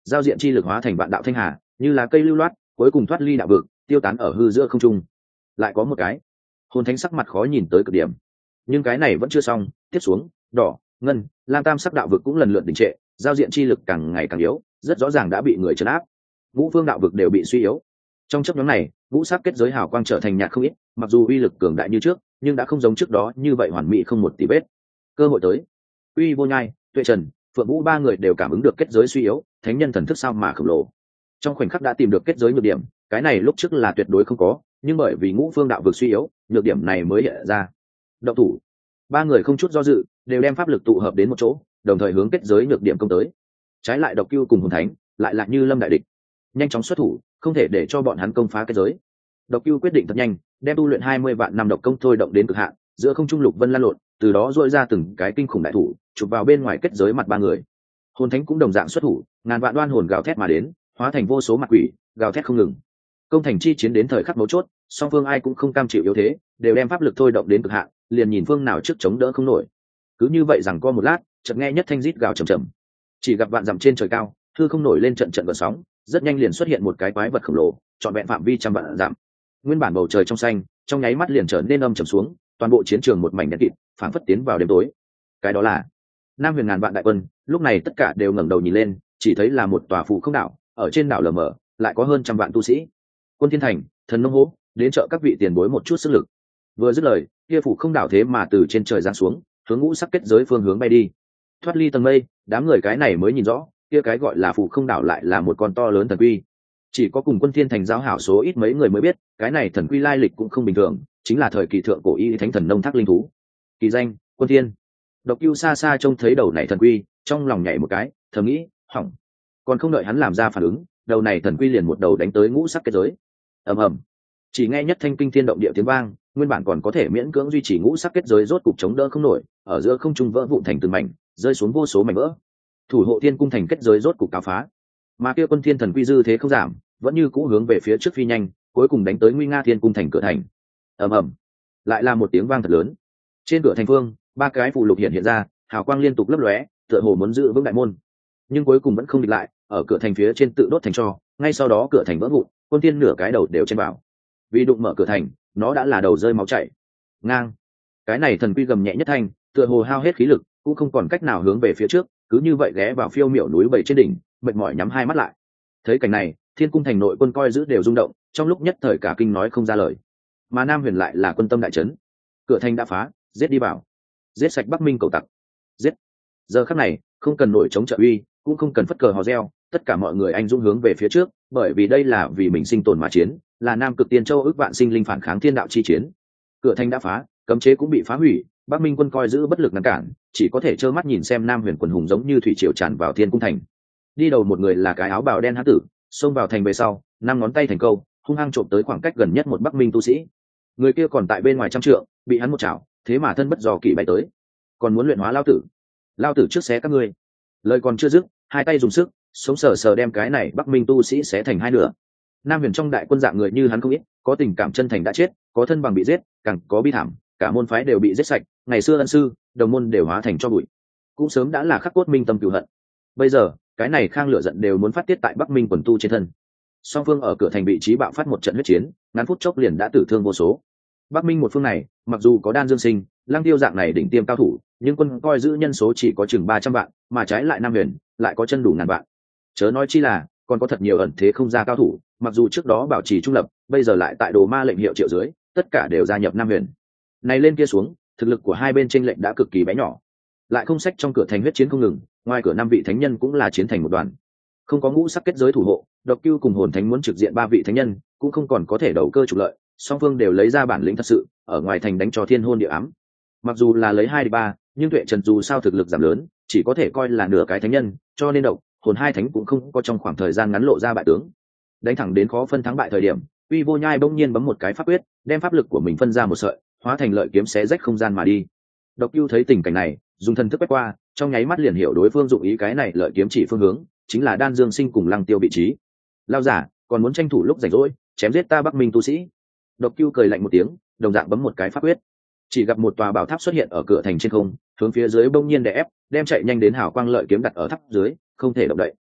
giao diện chi lực hóa thành vạn đạo thanh hà, như là cây lưu loát, cuối cùng thoát ly đạo vực, tiêu tán ở hư giữa không trung. Lại có một cái, hồn thánh sắc mặt khó nhìn tới cực điểm. Nhưng cái này vẫn chưa xong, tiếp xuống, đỏ, ngân, lam tam sắc đạo vực cũng lần lượt đình trệ, giao diện chi lực càng ngày càng yếu, rất rõ ràng đã bị người trấn áp. Ngũ phương đạo vực đều bị suy yếu. Trong chốc ngắn này, ngũ sắc kết giới hào quang trở thành nhạt không ít, mặc dù uy lực cường đại như trước, nhưng đã không giống trước đó như vậy hoàn mỹ không một tí vết. Cơ hội tới. Uy Vô Nhai, Tuệ Trần, Phượng Vũ ba người đều cảm ứng được kết giới suy yếu, thánh nhân thần thức sao mà khổng lồ. Trong khoảnh khắc đã tìm được kết giới nhược điểm, cái này lúc trước là tuyệt đối không có, nhưng bởi vì ngũ phương đạo vực suy yếu, nhược điểm này mới hiện ra. Động thủ. Ba người không chút do dự, đều đem pháp lực tụ hợp đến một chỗ, đồng thời hướng kết giới nhược điểm công tới. Trái lại Độc Cưu cùng Hồn Thánh, lại lại như lâm đại địch, nhanh chóng xuất thủ, không thể để cho bọn hắn công phá kết giới. Độc Cưu quyết định thật nhanh, đem tu luyện hai mươi vạn năm độc công thôi động đến cực hạn, giữa không trung lục vân lan lộn, từ đó duỗi ra từng cái kinh khủng đại thủ, chụp vào bên ngoài kết giới mặt ba người. Hồn Thánh cũng đồng dạng xuất thủ, ngàn vạn đoan hồn gào thét mà đến, hóa thành vô số mặt quỷ, gào thét không ngừng. Công thành chi chiến đến thời khắc mấu chốt, song phương ai cũng không cam chịu yếu thế, đều đem pháp lực thôi động đến cực hạn, liền nhìn phương nào trước chống đỡ không nổi. Cứ như vậy rằng co một lát, chợt nghe nhất thanh rít gào trầm trầm. Chỉ gặp vạn dặm trên trời cao, hư không nổi lên trận trận gợn sóng, rất nhanh liền xuất hiện một cái quái vật khổng lồ, trọn vẹn phạm vi trăm vạn dặm. Nguyên bản bầu trời trong xanh, trong nháy mắt liền trở nên âm trầm xuống, toàn bộ chiến trường một mảnh đen kịt, phảng phất tiến vào đêm tối. Cái đó là Nam Huyền ngàn vạn đại quân, lúc này tất cả đều ngẩng đầu nhìn lên, chỉ thấy là một tòa phù không đảo, ở trên đảo lờ mờ, lại có hơn trăm vạn tu sĩ. Quân Thiên Thành, Thần Nông Hố, đến trợ các vị tiền bối một chút sức lực. Vừa dứt lời, kia phù không đảo thế mà từ trên trời giáng xuống, hướng ngũ sắc kết giới phương hướng bay đi. Thoát ly tầng mây, đám người cái này mới nhìn rõ, kia cái gọi là phù không đảo lại là một con to lớn thần quy. Chỉ có cùng Quân Thiên Thành giao hảo số ít mấy người mới biết, cái này thần quy lai lịch cũng không bình thường, chính là thời kỳ thượng cổ y thánh thần nông thác linh thú. Kỳ danh, Quân Thiên. Độc Cưu xa xa trông thấy đầu này thần quy, trong lòng nhảy một cái, thầm nghĩ, hỏng. Còn không đợi hắn làm ra phản ứng, đầu này thần quy liền một đầu đánh tới ngũ sắc kết giới. Ầm ầm. Chỉ nghe nhất thanh kinh thiên động địa tiếng vang, nguyên bản còn có thể miễn cưỡng duy trì ngũ sắc kết giới rốt cục chống đỡ không nổi, ở giữa không trung vỡ vụn thành từng mảnh, rơi xuống vô số mảnh vỡ. Thủ hộ thiên cung thành kết giới rốt cục cáo phá. Mà kia Quân Thiên thần quy dư thế không giảm, vẫn như cũ hướng về phía trước phi nhanh, cuối cùng đánh tới nguy nga thiên cung thành cửa thành. Ầm ầm. Lại là một tiếng vang thật lớn. Trên cửa thành phương, ba cái phù lục hiện hiện ra, hào quang liên tục lấp lóe, tựa hồ muốn giữ vững đại môn. Nhưng cuối cùng vẫn không địch lại, ở cửa thành phía trên tự đốt thành tro, ngay sau đó cửa thành vỡ vụn, Quân Thiên nửa cái đầu đều chen vào. Vì đụng mở cửa thành, nó đã là đầu rơi máu chảy. Ngang. Cái này thần quy gầm nhẹ nhất thanh, tựa hồ hao hết khí lực, cũng không còn cách nào hướng về phía trước, cứ như vậy ghé vào phiêu miểu núi bảy trên đỉnh, mệt mỏi nhắm hai mắt lại. Thấy cảnh này, thiên cung thành nội quân coi giữ đều rung động, trong lúc nhất thời cả kinh nói không ra lời. Mà Nam Huyền lại là quân tâm đại chấn. Cửa thành đã phá, giết đi vào, giết sạch Bắc Minh cầu tặc, giết. Giờ khắc này, không cần nổi chống trợ uy, cũng không cần phất cờ hò reo, tất cả mọi người anh dũng hướng về phía trước, bởi vì đây là vì mình sinh tồn mà chiến, là Nam Cực Tiên Châu ước vạn sinh linh phản kháng thiên đạo chi chiến. Cửa thành đã phá, cấm chế cũng bị phá hủy, Bắc Minh quân coi giữ bất lực ngăn cản, chỉ có thể trơ mắt nhìn xem Nam Huyền quần hùng giống như thủy triều tràn vào thiên cung thành. Đi đầu một người là cái áo bào đen hán tử, xông vào thành về sau, năm ngón tay thành câu, hung hăng trộm tới khoảng cách gần nhất một Bắc Minh tu sĩ. Người kia còn tại bên ngoài trăm trượng, bị hắn một chảo, thế mà thân bất do kỷ bay tới. Còn muốn luyện hóa lao tử, lao tử trước xé các ngươi. Lời còn chưa dứt, hai tay dùng sức, sống sờ sờ đem cái này Bắc Minh tu sĩ xé thành hai nửa. Nam Huyền trong đại quân dạng người như hắn không ít, có tình cảm chân thành đã chết, có thân bằng bị giết, càng có bi thảm, cả môn phái đều bị giết sạch, ngày xưa ân sư, đồng môn đều hóa thành tro bụi, cũng sớm đã là khắc cốt minh tâm cừu hận. Bây giờ, cái này khang lửa giận đều muốn phát tiết tại Bắc Minh quần tu trên thân. Song phương ở cửa thành vị trí bạo phát một trận huyết chiến, ngắn phút chốc liền đã tử thương vô số. Bắc Minh một phương này, mặc dù có Đan Dương Sinh, Lăng Tiêu dạng này đỉnh tiêm cao thủ, nhưng quân coi giữ nhân số chỉ có chừng ba trăm vạn, mà trái lại Nam Huyền lại có chân đủ ngàn vạn. Chớ nói chi là, còn có thật nhiều ẩn thế không ra cao thủ, mặc dù trước đó bảo trì trung lập, bây giờ lại tại Đồ Ma lệnh hiệu triệu dưới, tất cả đều gia nhập Nam Huyền. Này lên kia xuống, thực lực của hai bên chênh lệnh đã cực kỳ bé nhỏ. Lại không sách trong cửa thành huyết chiến không ngừng, ngoài cửa năm vị thánh nhân cũng là chiến thành một đoàn. Không có ngũ sắc kết giới thủ hộ, Độc Cưu cùng Hồn Thánh muốn trực diện ba vị thánh nhân, cũng không còn có thể đầu cơ trục lợi, song phương đều lấy ra bản lĩnh thật sự, ở ngoài thành đánh cho thiên hôn địa ám. Mặc dù là lấy hai đi ba, nhưng Tuệ Trần dù sao thực lực giảm lớn, chỉ có thể coi là nửa cái thánh nhân, cho nên Độc, Hồn hai thánh cũng không có trong khoảng thời gian ngắn lộ ra bại tướng. Đánh thẳng đến khó phân thắng bại thời điểm, Uy Vô Nhai bỗng nhiên bấm một cái pháp quyết, đem pháp lực của mình phân ra một sợi, hóa thành lợi kiếm xé rách không gian mà đi. Độc Cưu thấy tình cảnh này, dùng thần thức quét qua, trong nháy mắt liền hiểu đối phương dụng ý cái này lợi kiếm chỉ phương hướng, chính là Đan Dương Sinh cùng Lăng Tiêu vị trí. Lao giả, còn muốn tranh thủ lúc rảnh rỗi, chém giết ta Bắc Minh tu sĩ. Độc Cưu cười lạnh một tiếng, đồng dạng bấm một cái pháp quyết. Chỉ gặp một tòa bảo tháp xuất hiện ở cửa thành trên không, hướng phía dưới bỗng nhiên đè ép, đem chạy nhanh đến hào quang lợi kiếm đặt ở tháp dưới, không thể động đậy.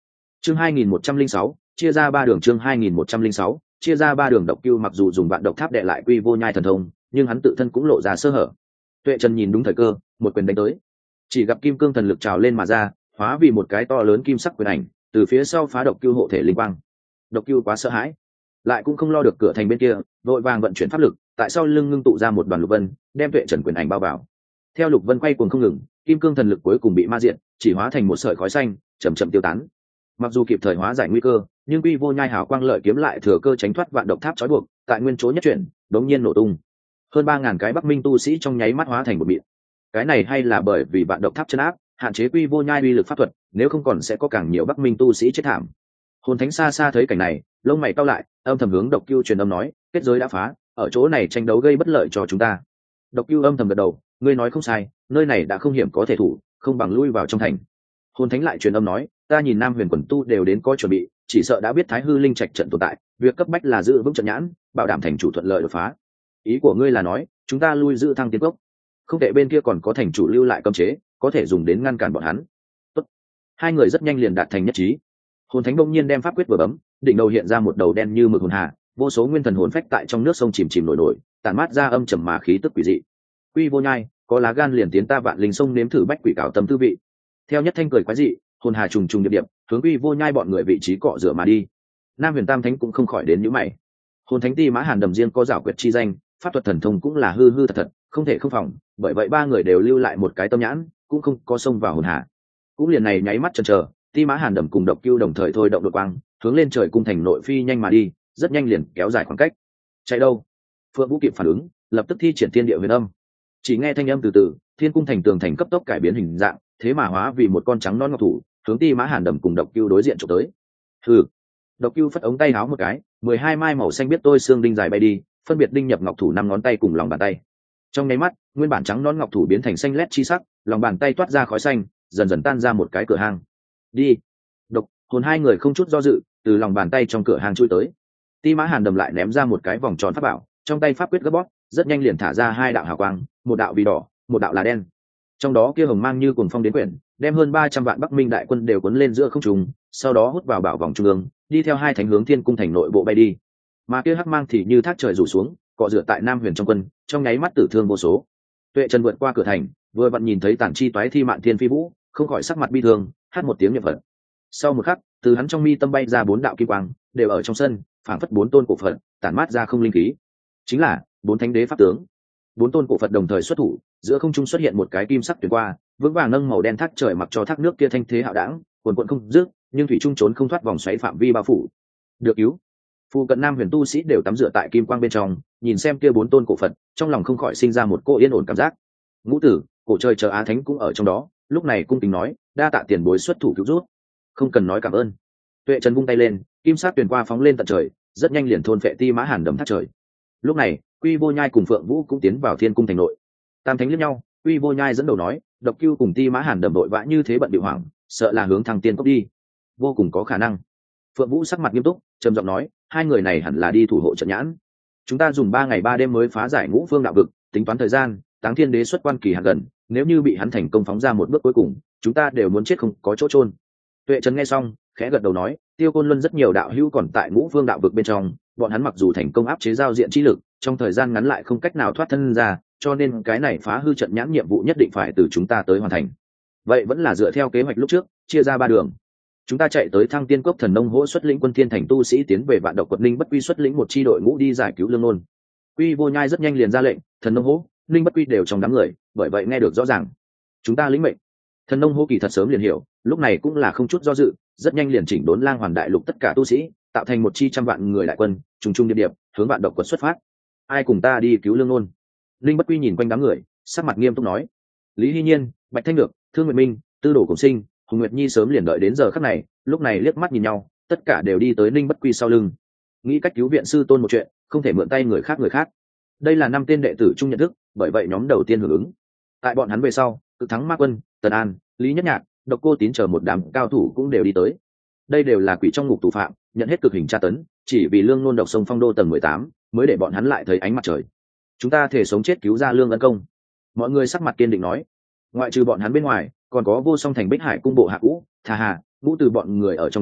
chương hai nghìn một trăm linh sáu chia ra ba đường chương hai nghìn một trăm linh sáu chia ra ba đường. Độc Cưu mặc dù dùng vạn độc tháp đệ lại Quy Vô Nhai thần thông, nhưng hắn tự thân cũng lộ ra sơ hở. Tuệ Trần nhìn đúng thời cơ, một quyền đánh tới, chỉ gặp kim cương thần lực trào lên mà ra, hóa vì một cái to lớn kim sắc quyền ảnh, từ phía sau phá Độc Cưu hộ thể linh quang. Độc Cưu quá sợ hãi, lại cũng không lo được cửa thành bên kia, vội vàng vận chuyển pháp lực, tại sau lưng ngưng tụ ra một đoàn lục vân, đem Tuệ Trần quyền ảnh bao vào. Theo lục vân quay cuồng không ngừng, kim cương thần lực cuối cùng bị ma diệt, chỉ hóa thành một sợi khói xanh, chậm chậm tiêu tán. Mặc dù kịp thời hóa giải nguy cơ, nhưng Quy Vô Nhai hào quang lợi kiếm lại thừa cơ tránh thoát vạn độc tháp trói buộc, tại nguyên chỗ nhất chuyển, đống nhiên nổ tung. Hơn ba ngàn cái Bắc Minh tu sĩ trong nháy mắt hóa thành một mịn. Cái này hay là bởi vì vạn độc tháp chân áp, hạn chế Quy Vô Nhai uy lực pháp thuật, nếu không còn sẽ có càng nhiều Bắc Minh tu sĩ chết thảm. Hồn Thánh xa xa thấy cảnh này, lông mày cau lại, âm thầm hướng Độc Cưu truyền âm nói, kết giới đã phá, ở chỗ này tranh đấu gây bất lợi cho chúng ta. Độc Cưu âm thầm gật đầu, ngươi nói không sai, nơi này đã không hiểm có thể thủ, không bằng lui vào trong thành. Hồn Thánh lại truyền âm nói, ta nhìn Nam Huyền quần tu đều đến có chuẩn bị, chỉ sợ đã biết Thái Hư Linh Trạch trận tồn tại, việc cấp bách là giữ vững trận nhãn, bảo đảm thành chủ thuận lợi đột phá. Ý của ngươi là nói, chúng ta lui giữ Thăng Tiên Cốc, không thể bên kia còn có thành chủ lưu lại cấm chế, có thể dùng đến ngăn cản bọn hắn. Tốt. Hai người rất nhanh liền đạt thành nhất trí. Hồn Thánh bỗng nhiên đem pháp quyết vừa bấm, đỉnh đầu hiện ra một đầu đen như mực hồn hà, vô số nguyên thần hồn phách tại trong nước sông chìm chìm nổi nổi, tản mát ra âm trầm mà khí tức quỷ dị. Quy Vô Nhai, có lá gan liền tiến ta Vạn Linh sông nếm thử bách quỷ cảo tâm tư vị. Theo nhất thanh cười quái dị, hồn hà trùng trùng điệp điệp, hướng Quy Vô Nhai bọn người vị trí cọ rửa mà đi. Nam Huyền Tam Thánh cũng không khỏi đến nhíu mày. Hồn Thánh Ti Mã Hàn Đầm riêng có giảo quyệt chi danh, pháp thuật thần thông cũng là hư hư thật thật, không thể không phòng, bởi vậy ba người đều lưu lại một cái tâm nhãn, cũng không có xông vào hồn hà. Cũng liền này nháy mắt chần chờ, Ti Mã Hàn Đầm cùng Độc Cưu đồng thời thôi động đột quang, hướng lên trời cung thành nội phi nhanh mà đi, rất nhanh liền kéo dài khoảng cách. Chạy đâu? Phượng Vũ kịp phản ứng, lập tức thi triển Thiên Địa Huyền Âm. Chỉ nghe thanh âm từ từ, thiên cung thành tường thành cấp tốc cải biến hình dạng, thế mà hóa vì một con trắng non ngọc thủ, hướng Ti Mã Hàn Đầm cùng Độc Cưu đối diện chụp tới. Hừ. Độc Cưu phất ống tay áo một cái, mười hai mai màu xanh biết tôi xương đinh dài bay đi, phân biệt đinh nhập ngọc thủ năm ngón tay cùng lòng bàn tay. Trong nháy mắt, nguyên bản trắng non ngọc thủ biến thành xanh lét chi sắc, lòng bàn tay toát ra khói xanh, dần dần tan ra một cái cửa hang. Đi. Độc, Hồn hai người không chút do dự, từ lòng bàn tay trong cửa hang chui tới. Ti Mã Hàn Đầm lại ném ra một cái vòng tròn pháp bảo, trong tay pháp quyết gấp bóp, rất nhanh liền thả ra hai đạo hào quang, một đạo vì đỏ, một đạo là đen. Trong đó kia hồng mang như cuồng phong đến quyển, đem hơn ba trăm vạn Bắc Minh đại quân đều cuốn lên giữa không trung, sau đó hút vào bảo vòng trung ương, đi theo hai thánh hướng Thiên cung thành nội bộ bay đi. Mà kia hắc mang thì như thác trời rủ xuống, cọ rửa tại Nam Huyền trong quân, trong nháy mắt tử thương vô số. Tuệ Trần vượt qua cửa thành, vừa vặn nhìn thấy tản chi toái thi mạn thiên phi vũ, không khỏi sắc mặt bi thương, hát một tiếng niệm phật. Sau một khắc, từ hắn trong mi tâm bay ra bốn đạo kim quang, đều ở trong sân, phảng phất bốn tôn cổ Phật, tản mát ra không linh khí. Chính là bốn thánh đế pháp tướng. Bốn tôn cổ Phật đồng thời xuất thủ, giữa không trung xuất hiện một cái kim sắc tuyển qua, vững vàng nâng màu đen thác trời mặc cho thác nước kia thanh thế hạo đãng, cuồn cuộn không dứt, nhưng thủy trung trốn không thoát vòng xoáy phạm vi bao phủ. Được cứu. Phu cận Nam Huyền tu sĩ đều tắm rửa tại kim quang bên trong, nhìn xem kia bốn tôn cổ Phật, trong lòng không khỏi sinh ra một cô yên ổn cảm giác. Ngũ tử, cổ trời chờ Á Thánh cũng ở trong đó, lúc này cung kính nói, đa tạ tiền bối xuất thủ cứu rút. Không cần nói cảm ơn. Tuệ Trần vung tay lên, kim sắc tuyển qua phóng lên tận trời, rất nhanh liền thôn phệ Ti Mã Hàn Đầm thác trời. Lúc này, Quy Vô Nhai cùng Phượng Vũ cũng tiến vào Thiên cung thành nội. Tam thánh liếc nhau, Quy Vô Nhai dẫn đầu nói, Độc Cưu cùng Ti Mã Hàn Đầm đội vã như thế bận bị hoảng, sợ là hướng Thăng Tiên Cốc đi. Vô cùng có khả năng. Phượng Vũ sắc mặt nghiêm túc, trầm giọng nói, hai người này hẳn là đi thủ hộ trận nhãn. Chúng ta dùng ba ngày ba đêm mới phá giải Ngũ Phương đạo vực, tính toán thời gian, Táng Thiên Đế xuất quan kỳ hạn gần, nếu như bị hắn thành công phóng ra một bước cuối cùng, chúng ta đều muốn chết không có chỗ chôn. Tuệ Trần nghe xong, khẽ gật đầu nói, Tiêu Côn Luân rất nhiều đạo hữu còn tại Ngũ Phương đạo vực bên trong, bọn hắn mặc dù thành công áp chế giao diện chi lực, trong thời gian ngắn lại không cách nào thoát thân ra, cho nên cái này phá hư trận nhãn nhiệm vụ nhất định phải từ chúng ta tới hoàn thành. Vậy vẫn là dựa theo kế hoạch lúc trước, chia ra ba đường. Chúng ta chạy tới Thăng Tiên Cốc, Thần Nông Hỗ xuất lĩnh quân thiên thành tu sĩ tiến về Vạn Độc Quật, Ninh Bất Quy xuất lĩnh một chi đội ngũ đi giải cứu Lương Nôn. Quy Vô Nhai rất nhanh liền ra lệnh, Thần Nông Hỗ, Ninh Bất Quy đều trong đám người, bởi vậy nghe được rõ ràng. Chúng ta lĩnh mệnh. Thần Nông Hỗ kỳ thật sớm liền hiểu, lúc này cũng là không chút do dự, rất nhanh liền chỉnh đốn Lang Hoàn đại lục tất cả tu sĩ, tạo thành một chi trăm vạn người đại quân, trùng trùng điệp điệp, hướng Vạn Độc Quật xuất phát. Ai cùng ta đi cứu Lương Nôn? Ninh Bất Quy nhìn quanh đám người, sắc mặt nghiêm túc nói. Lý Hy Nhiên, Bạch Thanh Được, Thương Nguyệt Minh, Tư Đồ Cổng Sinh, Hùng Nguyệt Nhi sớm liền đợi đến giờ khắc này, lúc này liếc mắt nhìn nhau, tất cả đều đi tới Ninh Bất Quy sau lưng. Nghĩ cách cứu viện sư tôn một chuyện, không thể mượn tay người khác người khác. Đây là năm tên đệ tử chung nhận thức, bởi vậy nhóm đầu tiên hưởng ứng. Tại bọn hắn về sau, Cực Thắng Ma Quân, Tần An, Lý Nhất Nhạc, Độc Cô Tín chờ một đám cao thủ cũng đều đi tới. Đây đều là quỷ trong ngục tù phạm, nhận hết cực hình tra tấn, chỉ vì Lương Nôn độc sông phong đô tầng mười tám, mới để bọn hắn lại thấy ánh mặt trời. Chúng ta thể sống chết cứu ra Lương Ân Công. Mọi người sắc mặt kiên định nói. Ngoại trừ bọn hắn bên ngoài, còn có Vô Song Thành Bích Hải cung bộ Hạ Cũ, Thà Hà, Vũ từ bọn người ở trong đó,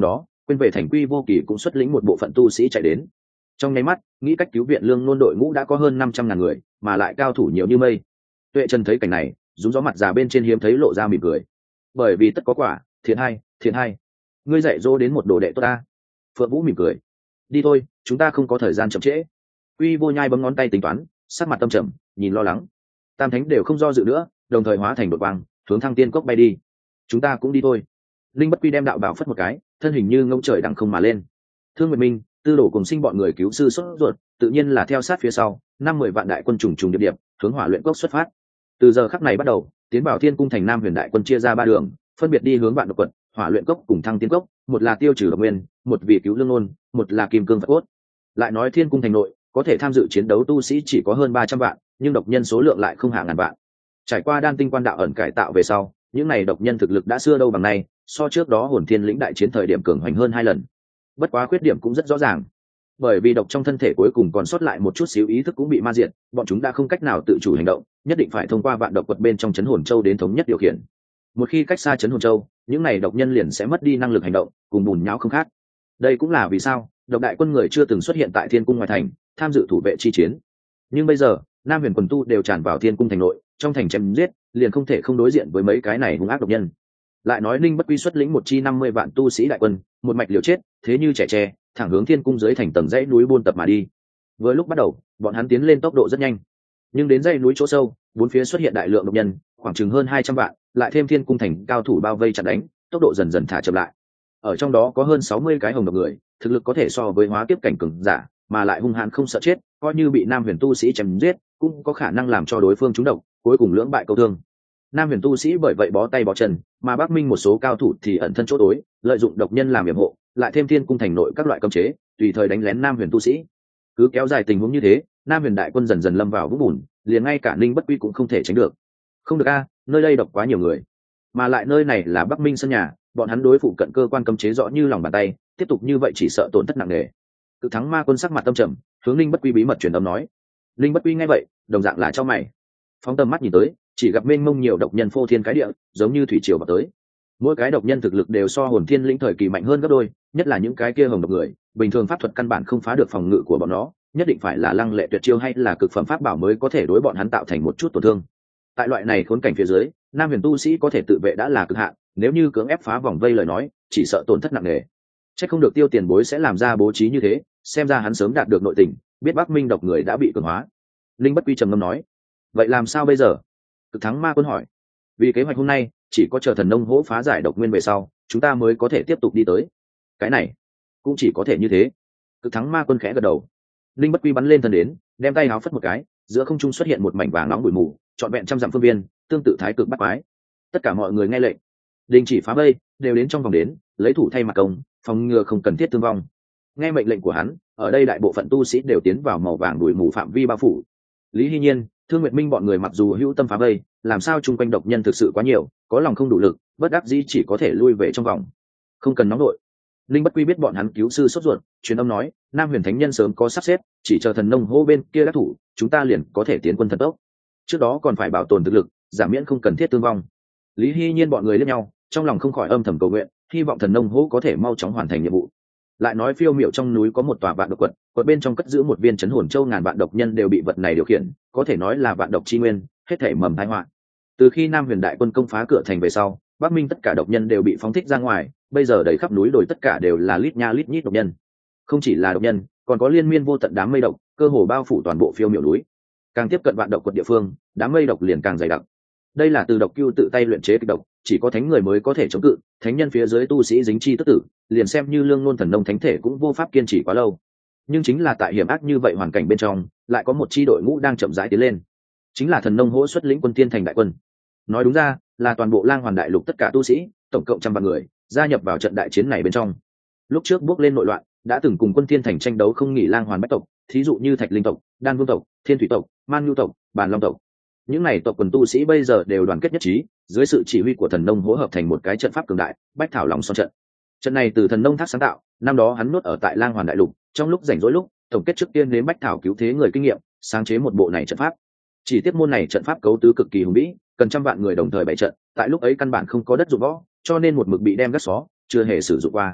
quên về thành Quy Vô Kỳ cũng xuất lĩnh một bộ phận tu sĩ chạy đến. Trong nháy mắt, nghĩ cách cứu viện lương nôn đội ngũ đã có hơn năm trăm ngàn người, mà lại cao thủ nhiều như mây. Tuệ Trần thấy cảnh này, rúng gió mặt già bên trên hiếm thấy lộ ra mỉm cười. Bởi vì tất có quả, thiện hay, thiện hay. Ngươi dạy dỗ đến một đồ đệ tốt ta. Phượng Vũ mỉm cười. Đi thôi, chúng ta không có thời gian chậm trễ. Quy Vô Nhai bấm ngón tay tính toán, sắc mặt tâm trầm, nhìn lo lắng. Tam thánh đều không do dự nữa, đồng thời hóa thành đột quang, hướng Thăng Tiên Cốc bay đi. Chúng ta cũng đi thôi. Linh Bất Quy đem đạo bảo phất một cái, thân hình như ngông trời đằng không mà lên. Thương Nguyệt Minh, Tư Đồ cùng sinh bọn người cứu sư xuất ruột, tự nhiên là theo sát phía sau, năm mười vạn đại quân trùng trùng điệp điệp, hướng Hỏa Luyện Cốc xuất phát. Từ giờ khắc này bắt đầu, tiến bảo Thiên Cung thành Nam Huyền đại quân chia ra ba đường, phân biệt đi hướng Vạn Độc quận, Hỏa Luyện Cốc cùng Thăng Tiên Cốc, một là tiêu trừ độc nguyên, một vì cứu lương ôn, một là kim cương Phật cốt. Lại nói Thiên Cung thành nội, có thể tham dự chiến đấu tu sĩ chỉ có hơn ba trăm vạn, nhưng độc nhân số lượng lại không hạ ngàn vạn. Trải qua đan tinh quan đạo ẩn cải tạo về sau, những này độc nhân thực lực đã xưa đâu bằng nay, so trước đó Hồn Thiên lĩnh đại chiến thời điểm cường hoành hơn hai lần. Bất quá khuyết điểm cũng rất rõ ràng, bởi vì độc trong thân thể cuối cùng còn sót lại một chút xíu ý thức cũng bị ma diệt, bọn chúng đã không cách nào tự chủ hành động, nhất định phải thông qua vạn độc quật bên trong chấn hồn châu đến thống nhất điều khiển. Một khi cách xa chấn hồn châu, những này độc nhân liền sẽ mất đi năng lực hành động, cùng bùn nhão không khác. Đây cũng là vì sao độc đại quân người chưa từng xuất hiện tại Thiên Cung ngoài thành tham dự thủ vệ chi chiến. Nhưng bây giờ Nam Huyền quần tu đều tràn vào Thiên Cung thành nội, trong thành chém giết, liền không thể không đối diện với mấy cái này hung ác độc nhân. Lại nói Ninh Bất Quy xuất lĩnh một chi năm mươi vạn tu sĩ đại quân, một mạch liều chết, thế như trẻ tre, thẳng hướng Thiên Cung dưới thành tầng dãy núi buôn tập mà đi. Vừa lúc bắt đầu, bọn hắn tiến lên tốc độ rất nhanh, nhưng đến dãy núi chỗ sâu, bốn phía xuất hiện đại lượng độc nhân, khoảng chừng hơn hai trăm vạn, lại thêm Thiên Cung thành cao thủ bao vây chặn đánh, tốc độ dần dần thả chậm lại. Ở trong đó có hơn sáu mươi cái hồng độc người, thực lực có thể so với hóa kiếp cảnh cường giả, mà lại hung hãn không sợ chết, coi như bị Nam Huyền tu sĩ chém giết, cũng có khả năng làm cho đối phương trúng độc, cuối cùng lưỡng bại câu thương. Nam Huyền tu sĩ bởi vậy bó tay bó chân, mà Bắc Minh một số cao thủ thì ẩn thân chỗ tối, lợi dụng độc nhân làm yểm hộ, lại thêm Thiên Cung thành nội các loại cấm chế, tùy thời đánh lén Nam Huyền tu sĩ. Cứ kéo dài tình huống như thế, Nam Huyền đại quân dần dần lâm vào vũng bùn, liền ngay cả Ninh Bất Quy cũng không thể tránh được. Không được a, nơi đây độc quá nhiều người, mà lại nơi này là Bắc Minh sân nhà, bọn hắn đối phụ cận cơ quan cấm chế rõ như lòng bàn tay, tiếp tục như vậy chỉ sợ tổn thất nặng nề. Cực Thắng Ma Quân sắc mặt tâm trầm, hướng Ninh Bất Quy bí mật truyền âm nói. Ninh Bất Quy nghe vậy, đồng dạng là cho mày, phóng tầm mắt nhìn tới, chỉ gặp mênh mông nhiều độc nhân phô thiên cái địa, giống như thủy triều vào tới. Mỗi cái độc nhân thực lực đều so Hồn Thiên lĩnh thời kỳ mạnh hơn gấp đôi, nhất là những cái kia hồng độc người, bình thường pháp thuật căn bản không phá được phòng ngự của bọn nó, nhất định phải là lăng lệ tuyệt chiêu hay là cực phẩm pháp bảo mới có thể đối bọn hắn tạo thành một chút tổn thương. Tại loại này khốn cảnh phía dưới, Nam Huyền tu sĩ có thể tự vệ đã là cực hạn, nếu như cưỡng ép phá vòng vây lời nói, chỉ sợ tổn thất nặng nề. Chắc không được Tiêu Tiền Bối sẽ làm ra bố trí như thế, xem ra hắn sớm đạt được nội tình, biết Bắc Minh độc người đã bị cường hóa. Linh Bất Quy trầm ngâm nói. Vậy làm sao bây giờ? Cực Thắng Ma Quân hỏi. Vì kế hoạch hôm nay, chỉ có chờ thần nông hỗ phá giải độc nguyên về sau, chúng ta mới có thể tiếp tục đi tới. Cái này cũng chỉ có thể như thế. Cực Thắng Ma Quân khẽ gật đầu. Linh Bất Quy bắn lên thân đến, đem tay háo phất một cái, giữa không trung xuất hiện một mảnh vàng nóng bụi mù, trọn vẹn trăm dặm phương viên, tương tự thái cực bắt quái. Tất cả mọi người nghe lệnh, đình chỉ phá vây, đều đến trong vòng đến, lấy thủ thay mặt công, phòng ngừa không cần thiết thương vong. Nghe mệnh lệnh của hắn, ở đây đại bộ phận tu sĩ đều tiến vào màu vàng bụi mù phạm vi bao phủ. Lý Hy Nhiên, Thương Nguyệt Minh bọn người mặc dù hữu tâm phá vây, làm sao chung quanh độc nhân thực sự quá nhiều, có lòng không đủ lực, bất đắc dĩ chỉ có thể lui về trong vòng. Không cần nóng đội. Linh Bất Quy biết bọn hắn cứu sư sốt ruột, truyền âm nói, Nam Huyền Thánh Nhân sớm có sắp xếp, chỉ chờ thần nông hô bên kia đắc thủ, chúng ta liền có thể tiến quân thần tốc. Trước đó còn phải bảo tồn thực lực, giảm miễn không cần thiết thương vong. Lý Hy Nhiên bọn người liếc nhau, trong lòng không khỏi âm thầm cầu nguyện, hy vọng thần nông hô có thể mau chóng hoàn thành nhiệm vụ. Lại nói phiêu miệu trong núi có một tòa vạn độc quật, quật bên trong cất giữ một viên chấn hồn châu, ngàn vạn độc nhân đều bị vật này điều khiển, có thể nói là vạn độc chi nguyên, hết thảy mầm tai họa. Từ khi Nam Huyền đại quân công phá cửa thành về sau, Bắc Minh tất cả độc nhân đều bị phóng thích ra ngoài, bây giờ đầy khắp núi đồi tất cả đều là lít nha lít nhít độc nhân. Không chỉ là độc nhân, còn có liên miên vô tận đám mây độc, cơ hồ bao phủ toàn bộ phiêu miệu núi. Càng tiếp cận vạn độc quật địa phương, đám mây độc liền càng dày đặc. Đây là từ độc cưu tự tay luyện chế kịch độc, chỉ có thánh người mới có thể chống cự, thánh nhân phía dưới tu sĩ dính chi tức tử, liền xem như lương ngôn thần nông thánh thể cũng vô pháp kiên trì quá lâu. Nhưng chính là tại hiểm ác như vậy hoàn cảnh bên trong, lại có một chi đội ngũ đang chậm rãi tiến lên, chính là thần nông hỗ xuất lĩnh quân tiên thành đại quân. Nói đúng ra là toàn bộ Lang Hoàn đại lục tất cả tu sĩ, tổng cộng trăm vạn người, gia nhập vào trận đại chiến này bên trong. Lúc trước bước lên nội loạn, đã từng cùng quân tiên thành tranh đấu không nghỉ Lang Hoàn bách tộc, thí dụ như Thạch Linh tộc, Đan Vương tộc, Thiên Thủy tộc, Man Nhu tộc, Bàn Long tộc. Những này tộc quần tu sĩ bây giờ đều đoàn kết nhất trí, dưới sự chỉ huy của thần nông hỗ hợp thành một cái trận pháp cường đại, Bách Thảo Long Son trận. Trận này từ thần nông thác sáng tạo, năm đó hắn nuốt ở tại Lang Hoàn đại lục, trong lúc rảnh rỗi lúc tổng kết trước tiên đến Bách Thảo cứu thế người kinh nghiệm, sáng chế một bộ này trận pháp. Chỉ tiếp môn này trận pháp cấu tứ cực kỳ hùng vĩ, cần trăm vạn người đồng thời bày trận, tại lúc ấy căn bản không có đất dụng võ, cho nên một mực bị đem gác xó, chưa hề sử dụng qua.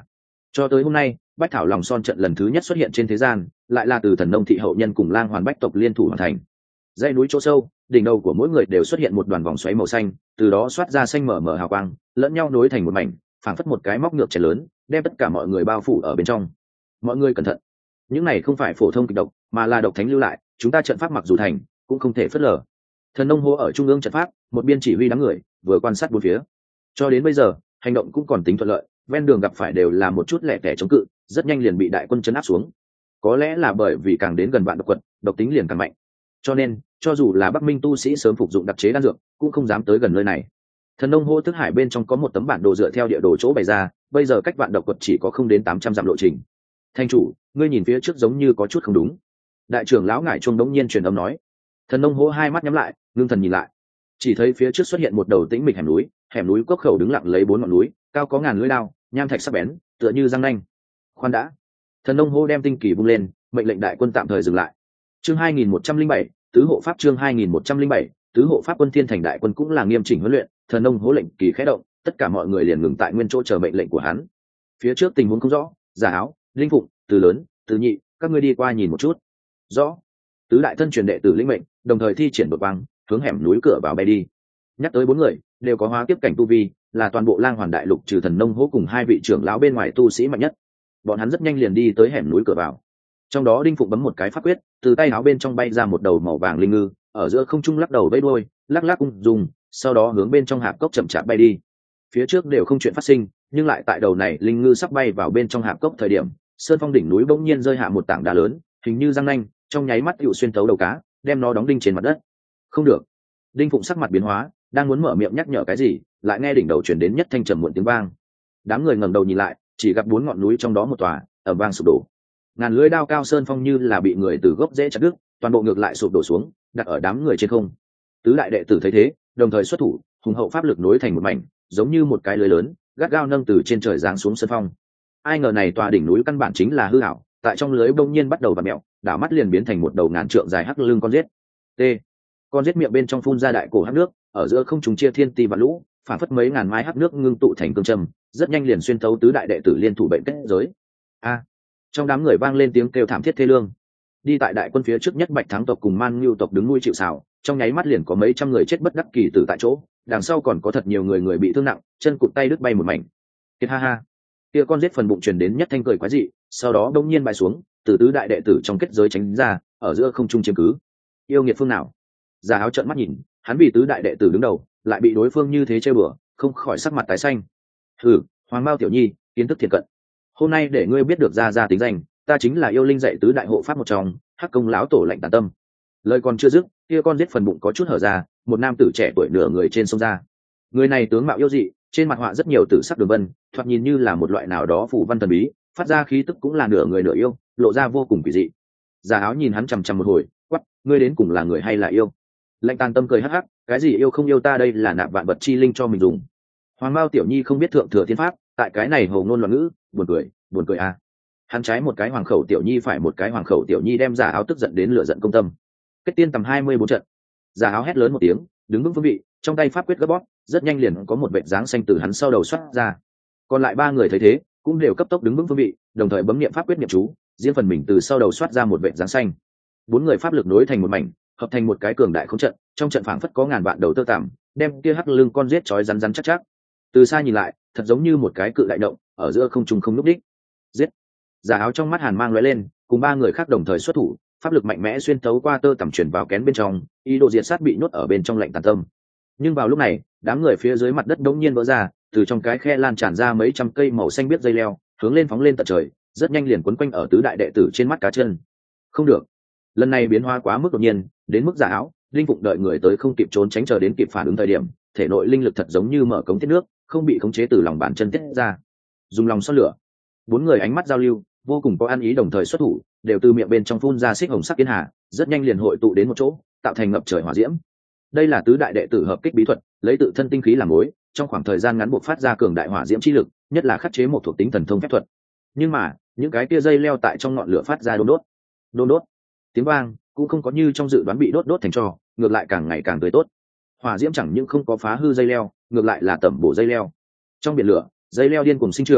Cho tới hôm nay, bách thảo lòng son trận lần thứ nhất xuất hiện trên thế gian, lại là từ thần nông thị hậu nhân cùng lang hoàn bách tộc liên thủ hoàn thành. Dãy núi chỗ sâu, đỉnh đầu của mỗi người đều xuất hiện một đoàn vòng xoáy màu xanh, từ đó xoát ra xanh mở mở hào quang, lẫn nhau nối thành một mảnh, phảng phất một cái móc ngược chén lớn, đem tất cả mọi người bao phủ ở bên trong. Mọi người cẩn thận, những này không phải phổ thông kịch độc, mà là độc thánh lưu lại, chúng ta trận pháp mặc dù thành, cũng không thể phớt lờ. Thần nông hô ở trung ương trận pháp, một biên chỉ huy đám người, vừa quan sát bốn phía. Cho đến bây giờ, hành động cũng còn tính thuận lợi, ven đường gặp phải đều là một chút lẻ tẻ chống cự, rất nhanh liền bị đại quân chấn áp xuống. Có lẽ là bởi vì càng đến gần vạn độc quật, độc tính liền càng mạnh. Cho nên, cho dù là Bắc Minh tu sĩ sớm phục dụng đặc chế đan dược, cũng không dám tới gần nơi này. Thần nông hô thức hải bên trong có một tấm bản đồ dựa theo địa đồ chỗ bày ra, bây giờ cách vạn độc quật chỉ có không đến tám trăm dặm lộ trình. Thanh chủ, ngươi nhìn phía trước giống như có chút không đúng. Đại trưởng lão ngải chuông đống nhiên truyền âm nói. Thần nông hô hai mắt nhắm lại, ngưng thần nhìn lại, chỉ thấy phía trước xuất hiện một đầu tĩnh mịch hẻm núi, hẻm núi cốc khẩu đứng lặng lấy bốn ngọn núi, cao có ngàn lưỡi đao, nham thạch sắc bén, tựa như răng nanh. Khoan đã. Thần nông hô đem tinh kỳ vung lên, mệnh lệnh đại quân tạm thời dừng lại. Chương hai nghìn một trăm linh bảy, tứ hộ pháp chương hai nghìn một trăm linh bảy, tứ hộ pháp quân thiên thành đại quân cũng là nghiêm chỉnh huấn luyện, thần nông hô lệnh kỳ khẽ động, tất cả mọi người liền ngừng tại nguyên chỗ chờ mệnh lệnh của hắn. Phía trước tình huống không rõ, Giả Áo, Linh Phụng, Từ Lớn, Từ Nhị, các ngươi đi qua nhìn một chút. Rõ. Tứ đại thân truyền đệ tử lĩnh mệnh, đồng thời thi triển đột quang, hướng hẻm núi cửa vào bay đi. Nhắc tới bốn người, đều có hóa kiếp cảnh tu vi, là toàn bộ Lang Hoàn đại lục trừ thần nông hố cùng hai vị trưởng lão bên ngoài tu sĩ mạnh nhất. Bọn hắn rất nhanh liền đi tới hẻm núi cửa vào. Trong đó Đinh Phụng bấm một cái pháp quyết, từ tay áo bên trong bay ra một đầu màu vàng linh ngư, ở giữa không trung lắc đầu vẫy đuôi, lắc lắc ung dung, sau đó hướng bên trong hạp cốc chậm chạp bay đi. Phía trước đều không chuyện phát sinh, nhưng lại tại đầu này linh ngư sắp bay vào bên trong hạp cốc thời điểm, sơn phong đỉnh núi bỗng nhiên rơi hạ một tảng đá lớn, hình như răng nanh, trong nháy mắt tựu xuyên thấu đầu cá, đem nó đóng đinh trên mặt đất. Không được. Đinh Phụng sắc mặt biến hóa, đang muốn mở miệng nhắc nhở cái gì, lại nghe đỉnh đầu truyền đến nhất thanh trầm muộn tiếng vang. Đám người ngẩng đầu nhìn lại, chỉ gặp bốn ngọn núi trong đó một tòa ầm vang sụp đổ. Ngàn lưỡi đao cao sơn phong như là bị người từ gốc rễ chặt đứt, toàn bộ ngược lại sụp đổ xuống, đặt ở đám người trên không. Tứ đại đệ tử thấy thế, đồng thời xuất thủ, hùng hậu pháp lực nối thành một mảnh, giống như một cái lưới lớn, gắt gao nâng từ trên trời giáng xuống sơn phong. Ai ngờ này tòa đỉnh núi căn bản chính là hư ảo, tại trong lưới bỗng nhiên bắt đầu vặn mèo, đảo mắt liền biến thành một đầu ngàn trượng dài hắc lưng con giết. T. Con giết miệng bên trong phun ra đại cổ hắc nước, ở giữa không trùng chia thiên ti và lũ, phản phất mấy ngàn mai hắc nước ngưng tụ thành cương châm, rất nhanh liền xuyên thấu tứ đại đệ tử liên thủ bệnh kết giới. A. Trong đám người vang lên tiếng kêu thảm thiết thê lương. Đi tại đại quân phía trước nhất Bạch Thắng tộc cùng Man Nhu tộc đứng nuôi chịu sào, trong nháy mắt liền có mấy trăm người chết bất đắc kỳ tử tại chỗ, đằng sau còn có thật nhiều người người bị thương nặng, chân cụt tay đứt bay một mảnh. Kiệt ha ha. Kia con giết phần bụng truyền đến nhất thanh cười quái dị, sau đó đông nhiên bay xuống, từ tứ đại đệ tử trong kết giới tránh ra, ở giữa không trung chiếm cứ. Yêu nghiệt phương nào? Giả Áo trợn mắt nhìn, hắn vì tứ đại đệ tử đứng đầu, lại bị đối phương như thế chơi bừa, không khỏi sắc mặt tái xanh. Hừ, Hoàng Mao tiểu nhi, kiến thức thiệt cận. Hôm nay để ngươi biết được ra ra tính danh, ta chính là yêu linh dạy tứ đại hộ pháp một trong, Hắc Công lão tổ lạnh tàn tâm. Lời còn chưa dứt, kia con giết phần bụng có chút hở ra, một nam tử trẻ tuổi nửa người trên sông ra. Người này tướng mạo yêu dị, trên mặt họa rất nhiều tử sắc đường vân, thoạt nhìn như là một loại nào đó phù văn thần bí, phát ra khí tức cũng là nửa người nửa yêu, lộ ra vô cùng kỳ dị. Giả Áo nhìn hắn chằm chằm một hồi, quắc, ngươi đến cùng là người hay là yêu? Lạnh tàn tâm cười hắc hắc, cái gì yêu không yêu, ta đây là nạp vạn vật chi linh cho mình dùng. Hoàng Mao tiểu nhi không biết thượng thừa thiên pháp, tại cái này hồ ngôn loạn ngữ, buồn cười, buồn cười à. Hắn trái một cái hoàng khẩu tiểu nhi phải một cái hoàng khẩu tiểu nhi, đem Giả Áo tức giận đến lửa giận công tâm. Kết tiên tầm hai mươi bốn trận. Giả Áo hét lớn một tiếng, đứng vững phương vị, trong tay pháp quyết gấp bóp, rất nhanh liền có một vệt dáng xanh từ hắn sau đầu xoát ra. Còn lại ba người thấy thế, cũng đều cấp tốc đứng vững phương vị, đồng thời bấm niệm pháp quyết niệm chú, riêng phần mình từ sau đầu xoát ra một vệt dáng xanh. Bốn người pháp lực nối thành một mảnh, hợp thành một cái cường đại khống trận, trong trận phảng phất có ngàn vạn đầu tơ tằm, đem kia hắc lưng con giết chói rắn rắn chắc chắc. Từ xa nhìn lại, thật giống như một cái cự đại động, ở giữa không trung không lúc đích. Giết! Giả Áo trong mắt hàn mang lóe lên, cùng ba người khác đồng thời xuất thủ, pháp lực mạnh mẽ xuyên thấu qua tơ tằm chuyển vào kén bên trong, ý đồ diệt sát bị nhốt ở bên trong lạnh tàn tâm. Nhưng vào lúc này, đám người phía dưới mặt đất đống nhiên vỡ ra, từ trong cái khe lan tràn ra mấy trăm cây màu xanh biếc dây leo, hướng lên phóng lên tận trời, rất nhanh liền quấn quanh ở tứ đại đệ tử trên mắt cá chân. Không được, lần này biến hóa quá mức đột nhiên, đến mức Giả Áo, Linh Phụng đợi người tới không kịp trốn tránh, chờ đến kịp phản ứng thời điểm, thể nội linh lực thật giống như mở cống tiết nước, không bị khống chế từ lòng bàn chân tiết ra. Dùng lòng xoắn lửa, bốn người ánh mắt giao lưu, vô cùng có ăn ý, đồng thời xuất thủ, đều từ miệng bên trong phun ra xích hồng sắc kiến hà, rất nhanh liền hội tụ đến một chỗ, tạo thành ngập trời hỏa diễm. Đây là tứ đại đệ tử hợp kích bí thuật, lấy tự thân tinh khí làm mối, trong khoảng thời gian ngắn buộc phát ra cường đại hỏa diễm chi lực, nhất là khắc chế một thuộc tính thần thông phép thuật. Nhưng mà, những cái kia dây leo tại trong ngọn lửa phát ra đôn đốt, đôn đốt, tiếng vang cũng không có như trong dự đoán bị đốt đốt thành tro, ngược lại càng ngày càng tươi tốt. Hỏa diễm chẳng những không có phá hư dây leo, ngược lại là tẩm bổ dây leo. Trong biển lửa, dây leo điên cuồng sinh trưởng,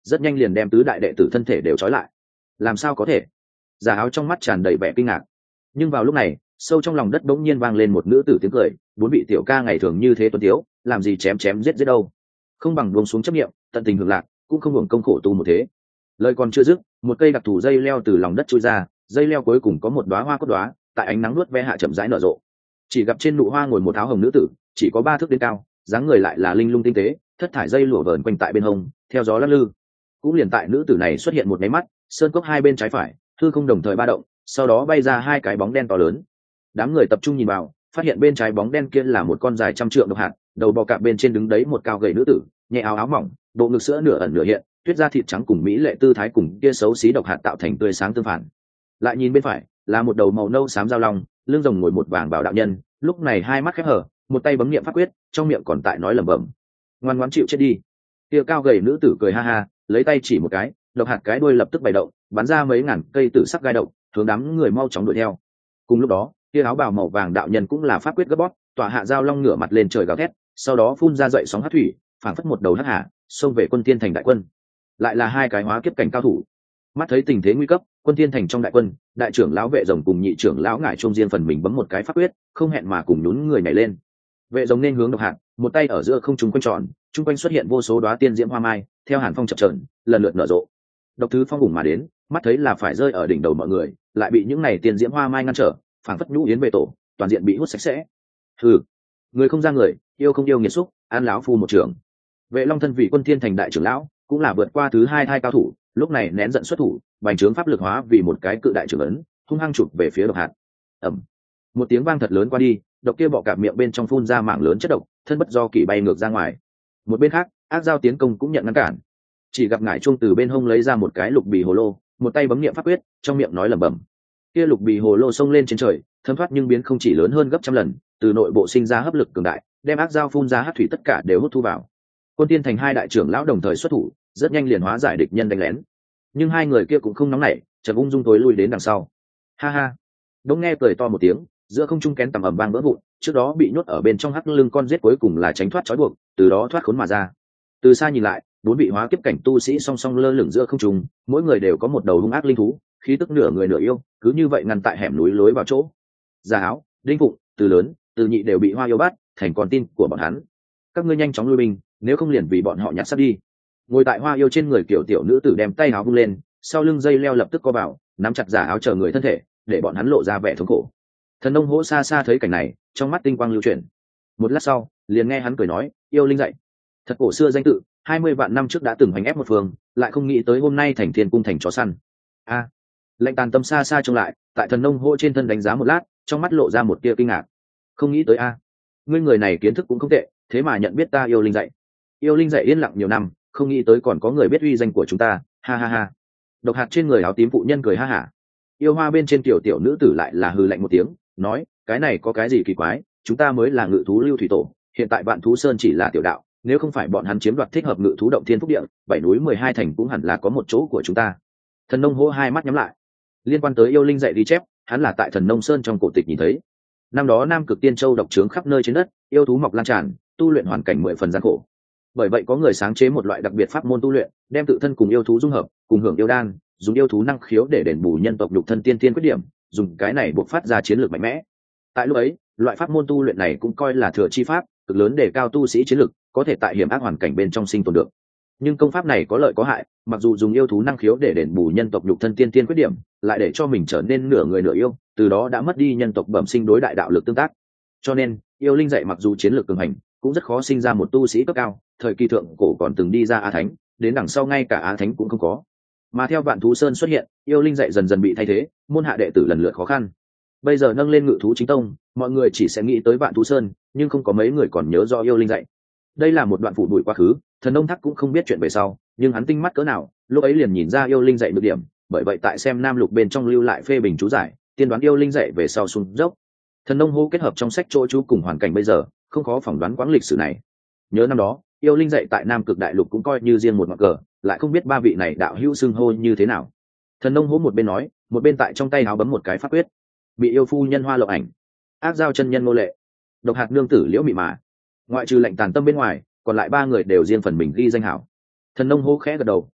rất nhanh liền đem tứ đại đệ tử thân thể đều trói lại. Làm sao có thể? Giả áo trong mắt tràn đầy vẻ kinh ngạc. Nhưng vào lúc này, sâu trong lòng đất bỗng nhiên vang lên một nữ tử tiếng cười, bốn vị tiểu ca ngày thường như thế tuấn tiếu, làm gì chém chém giết giết đâu, không bằng buông xuống chấp niệm, tận tình hưởng lạc, cũng không hưởng công khổ tu một thế. Lời còn chưa dứt, một cây đặc thù dây leo từ lòng đất trôi ra, dây leo cuối cùng có một đóa hoa cốt đóa, tại ánh nắng nuốt ve hạ chậm rãi nở rộ. Chỉ gặp trên nụ hoa ngồi một áo hồng nữ tử, chỉ có ba thước đến cao, dáng người lại là linh lung tinh tế, thất thải dây lụa vờn quanh tại bên hông, theo gió lắc lư. Cũng liền tại nữ tử này xuất hiện một cái mắt, sơn cốc hai bên trái phải, hư không đồng thời ba động, sau đó bay ra hai cái bóng đen to lớn. Đám người tập trung nhìn vào, phát hiện bên trái bóng đen kia là một con dài trăm trượng độc hạt, đầu bò cạp bên trên đứng đấy một cao gầy nữ tử, nhẹ áo áo mỏng, bộ ngực sữa nửa ẩn nửa hiện, tuyết da thịt trắng cùng mỹ lệ tư thái cùng kia xấu xí độc hạt tạo thành tươi sáng tương phản. Lại nhìn bên phải, là một đầu màu nâu xám giao long, lưng rồng ngồi một vàng bảo đạo nhân, lúc này hai mắt khép hở, một tay bấm niệm pháp quyết, trong miệng còn tại nói lẩm bẩm. Ngoan ngoãn chịu chết đi. Kia cao gầy nữ tử cười ha ha, lấy tay chỉ một cái, độc hạt cái đuôi lập tức bày động, bắn ra mấy ngàn cây tử sắc gai độc, hướng đám người mau chóng đuổi theo. Cùng lúc đó, kia áo bào màu vàng đạo nhân cũng là pháp quyết gấp bóp, tỏa hạ giao long ngửa mặt lên trời gào thét, sau đó phun ra dậy sóng hắc thủy, phảng phất một đầu hắc hà, xông về Quân Thiên Thành đại quân. Lại là hai cái hóa kiếp cảnh cao thủ. Mắt thấy tình thế nguy cấp, Quân Thiên Thành trong đại quân, đại trưởng lão Vệ Rồng cùng nhị trưởng lão Ngải Trung riêng phần mình bấm một cái pháp quyết, không hẹn mà cùng nhún người nhảy lên. Vệ Rồng nên hướng độc hạt, một tay ở giữa không trung quanh tròn, trung quanh xuất hiện vô số đóa tiên diễm hoa mai, theo hàn phong chập chờn, lần lượt nở rộ. Độc thứ phong ủng mà đến, mắt thấy là phải rơi ở đỉnh đầu mọi người, lại bị những này tiên diễm hoa mai ngăn trở, phảng phất nhũ yến về tổ, toàn diện bị hút sạch sẽ. Hừ, người không ra người, yêu không yêu nghiệt xúc, an lão phu một trường. Vệ Long thân vị Quân Thiên Thành đại trưởng lão, cũng là vượt qua thứ hai thai cao thủ, lúc này nén giận xuất thủ, bành trướng pháp lực hóa vì một cái cự đại trưởng ấn, hung hăng chụp về phía độc hạt. Ầm, một tiếng vang thật lớn qua đi, độc kia bọ cạp miệng bên trong phun ra mạng lớn chất độc, thân bất do kỳ bay ngược ra ngoài. Một bên khác, ác giao tiến công cũng nhận ngăn cản. Chỉ gặp Ngải Trung từ bên hông lấy ra một cái lục bì hồ lô, một tay bấm niệm pháp quyết, trong miệng nói lẩm bẩm. Kia lục bì hồ lô xông lên trên trời, thấm thoát nhưng biến không chỉ lớn hơn gấp trăm lần, từ nội bộ sinh ra hấp lực cường đại, đem ác giao phun ra hắc thủy tất cả đều hút thu vào. Quân Tiên Thành hai đại trưởng lão đồng thời xuất thủ, rất nhanh liền hóa giải địch nhân đánh lén. Nhưng hai người kia cũng không nóng nảy, chợt ung dung tối lui đến đằng sau. Ha ha. Đống nghe cười to một tiếng, giữa không trung kén tầm ầm vang vỡ vụn, trước đó bị nhốt ở bên trong hắc lưng con giết cuối cùng là tránh thoát trói buộc, từ đó thoát khốn mà ra. Từ xa nhìn lại, bốn vị hóa kiếp cảnh tu sĩ song song lơ lửng giữa không trung, mỗi người đều có một đầu hung ác linh thú, khí tức nửa người nửa yêu, cứ như vậy ngăn tại hẻm núi lối vào chỗ. Giả Áo, Đinh Phụng, Từ Lớn, Từ Nhị đều bị Hoa Yêu bắt, thành con tin của bọn hắn. Các ngươi nhanh chóng lui binh, nếu không liền vì bọn họ nhặt sắt đi. Ngồi tại Hoa Yêu trên người kiểu tiểu nữ tử đem tay áo vung lên, sau lưng dây leo lập tức co vào, nắm chặt Giả Áo chờ người thân thể, để bọn hắn lộ ra vẻ thống khổ. Thần Nông Hỗ xa xa thấy cảnh này, trong mắt tinh quang lưu chuyển. Một lát sau, liền nghe hắn cười nói, yêu linh dậy. Thật cổ xưa danh tự, hai mươi vạn năm trước đã từng hành ép một phương, lại không nghĩ tới hôm nay thành thiên cung thành chó săn. A, à, lệnh tàn tâm xa xa trông lại, tại Thần Nông Hỗ trên thân đánh giá một lát, trong mắt lộ ra một tia kinh ngạc. Không nghĩ tới a, à. Ngươi người này kiến thức cũng không tệ, thế mà nhận biết ta yêu linh dậy. Yêu linh dậy yên lặng nhiều năm, không nghĩ tới còn có người biết uy danh của chúng ta, ha ha ha. Độc hạt trên người áo tím phụ nhân cười ha hả. Yêu hoa bên trên tiểu tiểu nữ tử lại là hừ lạnh một tiếng, nói, cái này có cái gì kỳ quái, chúng ta mới là ngự thú lưu thủy tổ, hiện tại Vạn Thú Sơn chỉ là tiểu đạo, nếu không phải bọn hắn chiếm đoạt thích hợp ngự thú động thiên phúc địa, bảy núi mười hai thành cũng hẳn là có một chỗ của chúng ta. Thần Nông Hỗ hai mắt nhắm lại. Liên quan tới yêu linh dạy ghi chép, hắn là tại Thần Nông Sơn trong cổ tịch nhìn thấy. Năm đó Nam Cực Tiên Châu độc trướng khắp nơi trên đất, yêu thú mọc lan tràn, tu luyện hoàn cảnh mười phần gian khổ. Bởi vậy có người sáng chế một loại đặc biệt pháp môn tu luyện, đem tự thân cùng yêu thú dung hợp, cùng hưởng yêu đan, dùng yêu thú năng khiếu để đền bù nhân tộc nhục thân tiên tiên quyết điểm, dùng cái này buộc phát ra chiến lược mạnh mẽ. Tại lúc ấy, loại pháp môn tu luyện này cũng coi là thừa chi pháp, cực lớn để cao tu sĩ chiến lực, có thể tại hiểm ác hoàn cảnh bên trong sinh tồn được. Nhưng công pháp này có lợi có hại, mặc dù dùng yêu thú năng khiếu để đền bù nhân tộc nhục thân tiên tiên quyết điểm, lại để cho mình trở nên nửa người nửa yêu, từ đó đã mất đi nhân tộc bẩm sinh đối đại đạo lực tương tác. Cho nên, yêu linh dạy mặc dù chiến lược cường hành, cũng rất khó sinh ra một tu sĩ cấp cao, thời kỳ thượng cổ còn từng đi ra Á Thánh, đến đằng sau ngay cả Á Thánh cũng không có. Mà theo Vạn Thú Sơn xuất hiện, yêu linh dạy dần dần bị thay thế, môn hạ đệ tử lần lượt khó khăn. Bây giờ nâng lên Ngự thú chính tông, mọi người chỉ sẽ nghĩ tới Vạn Thú Sơn, nhưng không có mấy người còn nhớ do yêu linh dạy. Đây là một đoạn phủ đuổi quá khứ, Thần Nông Thác cũng không biết chuyện về sau, nhưng hắn tinh mắt cỡ nào, lúc ấy liền nhìn ra yêu linh dạy được điểm, bởi vậy tại xem Nam Lục bên trong lưu lại phê bình chú giải, tiên đoán yêu linh dạy về sau xuống dốc. Thần Nông Hô kết hợp trong sách chỗ chú cùng hoàn cảnh bây giờ, không khó phỏng đoán quãng lịch sử này. Nhớ năm đó, yêu linh dạy tại Nam Cực Đại Lục cũng coi như riêng một ngọn cờ, lại không biết ba vị này đạo hữu xưng hô như thế nào. Thần Nông Hô một bên nói, một bên tại trong tay áo bấm một cái pháp quyết. Bị yêu phu nhân Hoa Lộng Ảnh, ác giao chân nhân Ngô Lệ, độc hạt nương tử Liễu Mị Mà, ngoại trừ lệnh tàn tâm bên ngoài, còn lại ba người đều riêng phần mình ghi danh hảo. Thần Nông Hô khẽ gật đầu,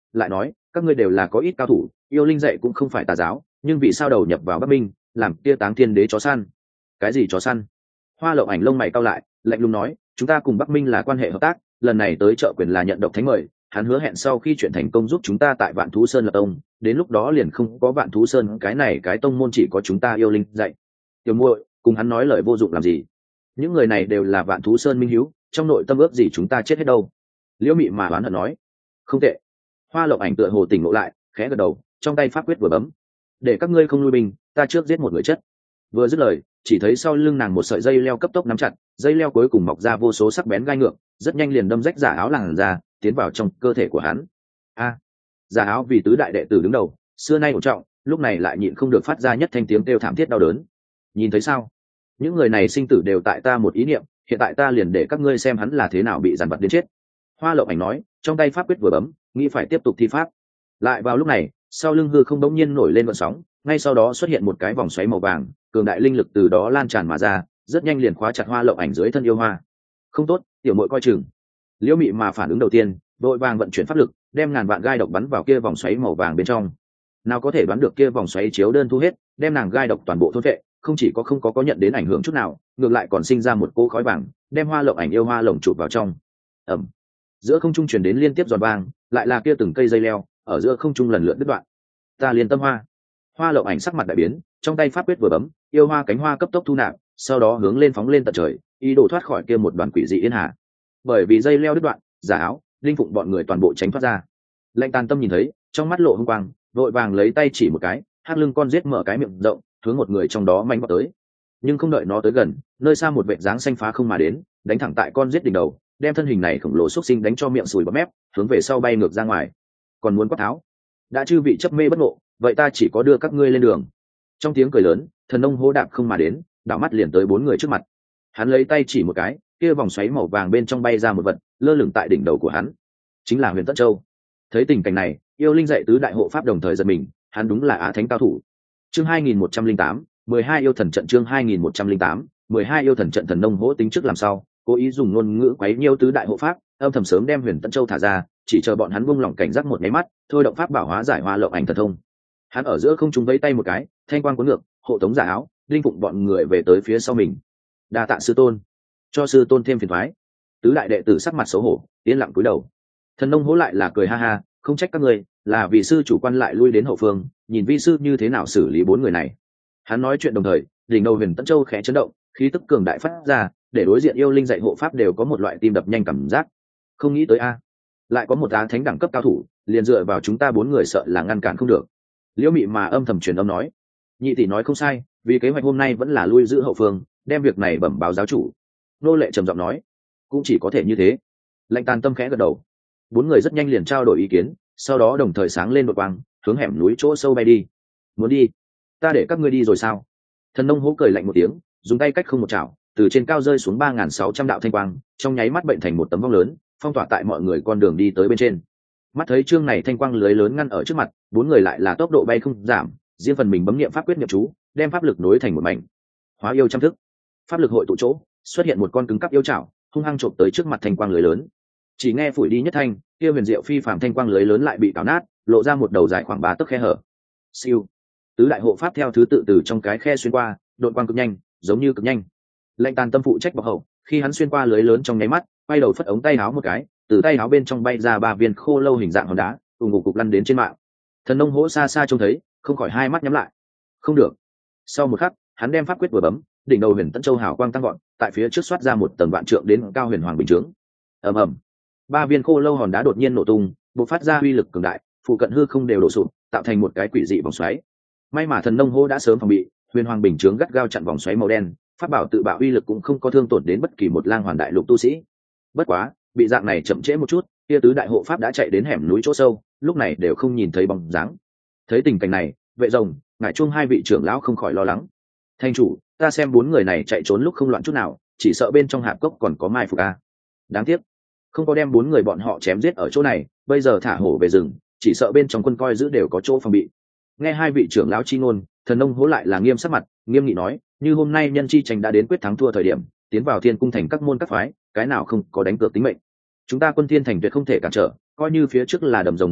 lại nói các ngươi đều là có ít cao thủ, yêu linh dạy cũng không phải tà giáo, nhưng vì sao đầu nhập vào Bắc Minh làm kia Táng Thiên Đế chó săn? Cái gì chó săn? Hoa Lộng Ảnh lông mày cau lại, lạnh lùng nói, chúng ta cùng Bắc Minh là quan hệ hợp tác, lần này tới trợ quyền là nhận độc thánh mời, hắn hứa hẹn sau khi chuyện thành công giúp chúng ta tại Vạn Thú Sơn lập tông, đến lúc đó liền không có Vạn Thú Sơn cái này cái tông môn, chỉ có chúng ta yêu linh dạy. Tiểu muội, cùng hắn nói lời vô dụng làm gì? Những người này đều là Vạn Thú Sơn minh hiếu, trong nội tâm ước gì chúng ta chết hết đâu. Liễu Mị mà oán hận nói. Không tệ. Hoa Lộng Ảnh tựa hồ tỉnh ngộ lại, khẽ gật đầu, trong tay pháp quyết vừa bấm. Để các ngươi không lui binh, ta trước giết một người chất. Vừa dứt lời, chỉ thấy sau lưng nàng một sợi dây leo cấp tốc nắm chặt, dây leo cuối cùng mọc ra vô số sắc bén gai ngược, rất nhanh liền đâm rách giả áo làn ra, tiến vào trong cơ thể của hắn. A! Giả áo vì tứ đại đệ tử đứng đầu, xưa nay ổn trọng, lúc này lại nhịn không được phát ra nhất thanh tiếng kêu thảm thiết đau đớn. Nhìn thấy sao? Những người này sinh tử đều tại ta một ý niệm, hiện tại ta liền để các ngươi xem hắn là thế nào bị giàn vật đến chết. Hoa Lộng Ảnh nói, trong tay pháp quyết vừa bấm, nghĩ phải tiếp tục thi pháp. Lại vào lúc này, sau lưng hư không đống nhiên nổi lên gợn sóng, ngay sau đó xuất hiện một cái vòng xoáy màu vàng, cường đại linh lực từ đó lan tràn mà ra, rất nhanh liền khóa chặt Hoa Lộng Ảnh dưới thân yêu hoa. Không tốt, tiểu muội coi chừng. Liễu Mị mà phản ứng đầu tiên, đội vàng vận chuyển pháp lực, đem ngàn vạn gai độc bắn vào kia vòng xoáy màu vàng bên trong. Nào có thể đoán được kia vòng xoáy chiếu đơn thu hết, đem nàng gai độc toàn bộ thôn vệ, không chỉ có không có có nhận đến ảnh hưởng chút nào, ngược lại còn sinh ra một cỗ khói vàng, đem Hoa Lộng Ảnh yêu hoa lồng chụp vào trong. Ầm. Giữa không trung truyền đến liên tiếp giòn vang, lại là kia từng cây dây leo, ở giữa không trung lần lượt đứt đoạn. Ta liền tâm hoa. Hoa Lộng Ảnh sắc mặt đại biến, trong tay pháp quyết vừa bấm, yêu hoa cánh hoa cấp tốc thu nạp, sau đó hướng lên phóng lên tận trời, ý đồ thoát khỏi kia một đoàn quỷ dị yên hà. Bởi vì dây leo đứt đoạn, giả áo, linh phụng bọn người toàn bộ tránh thoát ra. Lệnh Tàn Tâm nhìn thấy, trong mắt lộ hung quang, vội vàng lấy tay chỉ một cái, hắc lưng con giết mở cái miệng rộng, hướng một người trong đó manh vào tới. Nhưng không đợi nó tới gần, nơi xa một vệt dáng xanh phá không mà đến, đánh thẳng tại con giết đỉnh đầu, đem thân hình này khổng lồ xúc sinh đánh cho miệng sùi bọt mép, hướng về sau bay ngược ra ngoài. Còn muốn quát tháo? Đã chư vị chấp mê bất ngộ, vậy ta chỉ có đưa các ngươi lên đường. Trong tiếng cười lớn, Thần Nông hô đạp không mà đến, đảo mắt liền tới bốn người trước mặt. Hắn lấy tay chỉ một cái, kia vòng xoáy màu vàng bên trong bay ra một vật, lơ lửng tại đỉnh đầu của hắn, chính là Huyền Tất Châu. Thấy tình cảnh này, yêu linh dạy tứ đại hộ pháp đồng thời giật mình, hắn đúng là á thánh cao thủ. Chương hai nghìn một trăm linh tám, mười hai yêu thần trận. Chương hai nghìn một trăm linh tám, mười hai yêu thần trận. Thần Nông hỗ tính trước làm sao, cố ý dùng ngôn ngữ quấy nhiễu tứ đại hộ pháp, âm thầm sớm đem Huyền Tất Châu thả ra, chỉ chờ bọn hắn buông lỏng cảnh giác một cái mắt, thôi động pháp bảo hóa giải Hoa Lộng Ảnh thần thông. Hắn ở giữa không trung vẫy tay một cái, thanh quang cuốn ngược, hộ tống giả áo, linh phụng bọn người về tới phía sau mình. Đa tạ sư tôn, cho sư tôn thêm phiền toái. Tứ đại đệ tử sắc mặt xấu hổ, yên lặng cúi đầu. Thần Nông hỗ lại là cười ha ha, không trách các ngươi, là vì sư chủ quan lại lui đến hậu phương, nhìn vi sư như thế nào xử lý bốn người này. Hắn nói chuyện đồng thời, đỉnh đầu Huyền Tẫn Châu khẽ chấn động, khí tức cường đại phát ra, để đối diện yêu linh dạy hộ pháp đều có một loại tim đập nhanh cảm giác. Không nghĩ tới a, lại có một á thánh đẳng cấp cao thủ, liền dựa vào chúng ta bốn người sợ là ngăn cản không được. Liễu Mị mà âm thầm truyền âm nói, nhị tỷ nói không sai, vì kế hoạch hôm nay vẫn là lui giữ hậu phương, đem việc này bẩm báo giáo chủ. Nô lệ trầm giọng nói, cũng chỉ có thể như thế. Lệnh Tàn Tâm khẽ gật đầu. Bốn người rất nhanh liền trao đổi ý kiến, sau đó đồng thời sáng lên một quang, hướng hẻm núi chỗ sâu bay đi. Muốn đi? Ta để các ngươi đi rồi sao? Thần Nông hố cười lạnh một tiếng, dùng tay cách không một chảo, từ trên cao rơi xuống ba nghìn sáu trăm đạo thanh quang, trong nháy mắt bệnh thành một tấm vong lớn, phong tỏa tại mọi người con đường đi tới bên trên. Mắt thấy chương này thanh quang lưới lớn ngăn ở trước mặt, bốn người lại là tốc độ bay không giảm, riêng phần mình bấm niệm pháp quyết niệm chú, đem pháp lực nối thành một mảnh. Hóa yêu trăm thức, pháp lực hội tụ chỗ, xuất hiện một con cứng cắp yêu chảo, hung hăng chộp tới trước mặt thanh quang lưới lớn. Chỉ nghe phủi đi nhất thanh, kia huyền diệu phi phàm thanh quang lưới lớn lại bị cào nát, lộ ra một đầu dài khoảng ba tấc khe hở. Siêu, tứ đại hộ pháp theo thứ tự từ trong cái khe xuyên qua, đột quang cực nhanh, giống như cực nhanh. Lệnh Tàn Tâm phụ trách bảo hậu, khi hắn xuyên qua lưới lớn trong nháy mắt, quay đầu phất ống tay áo một cái, từ tay áo bên trong bay ra ba viên khô lâu hình dạng hòn đá, ùng ục cục lăn đến trên mạng. Thần Nông hỗ xa xa trông thấy, không khỏi hai mắt nhắm lại. Không được. Sau một khắc, hắn đem pháp quyết vừa bấm, đỉnh đầu Huyền Tẫn Châu hào quang tăng gọn, tại phía trước xoát ra một tầng vạn trượng đến cao huyền hoàng bình chướng. Ầm ầm. Ba viên khô lâu hòn đá đột nhiên nổ tung, bộc phát ra uy lực cường đại, phụ cận hư không đều đổ sụp, tạo thành một cái quỷ dị vòng xoáy. May mà Thần Nông hỗ đã sớm phòng bị, huyền hoàng bình chướng gắt gao chặn vòng xoáy màu đen, pháp bảo tự bạo uy lực cũng không có thương tổn đến bất kỳ một lang hoàn đại lục tu sĩ. Bất quá, bị dạng này chậm trễ một chút, kia tứ đại hộ pháp đã chạy đến hẻm núi chỗ sâu, lúc này đều không nhìn thấy bóng dáng. Thấy tình cảnh này, Vệ Rồng, Ngải Chuông hai vị trưởng lão không khỏi lo lắng. Thanh chủ, ta xem bốn người này chạy trốn lúc không loạn chút nào, chỉ sợ bên trong hạp cốc còn có mai phục a. Đáng tiếc, không có đem bốn người bọn họ chém giết ở chỗ này, bây giờ thả hổ về rừng, chỉ sợ bên trong quân coi giữ đều có chỗ phòng bị. Nghe hai vị trưởng lão chi ngôn, Thần Nông hố lại là nghiêm sắc mặt, nghiêm nghị nói, như hôm nay nhân chi tranh đã đến quyết thắng thua thời điểm, tiến vào Thiên Cung thành các môn các phái, cái nào không có đánh cược tính mệnh. Chúng ta Quân Thiên thành tuyệt không thể cản trở, coi như phía trước là đầm rồng hang hổ,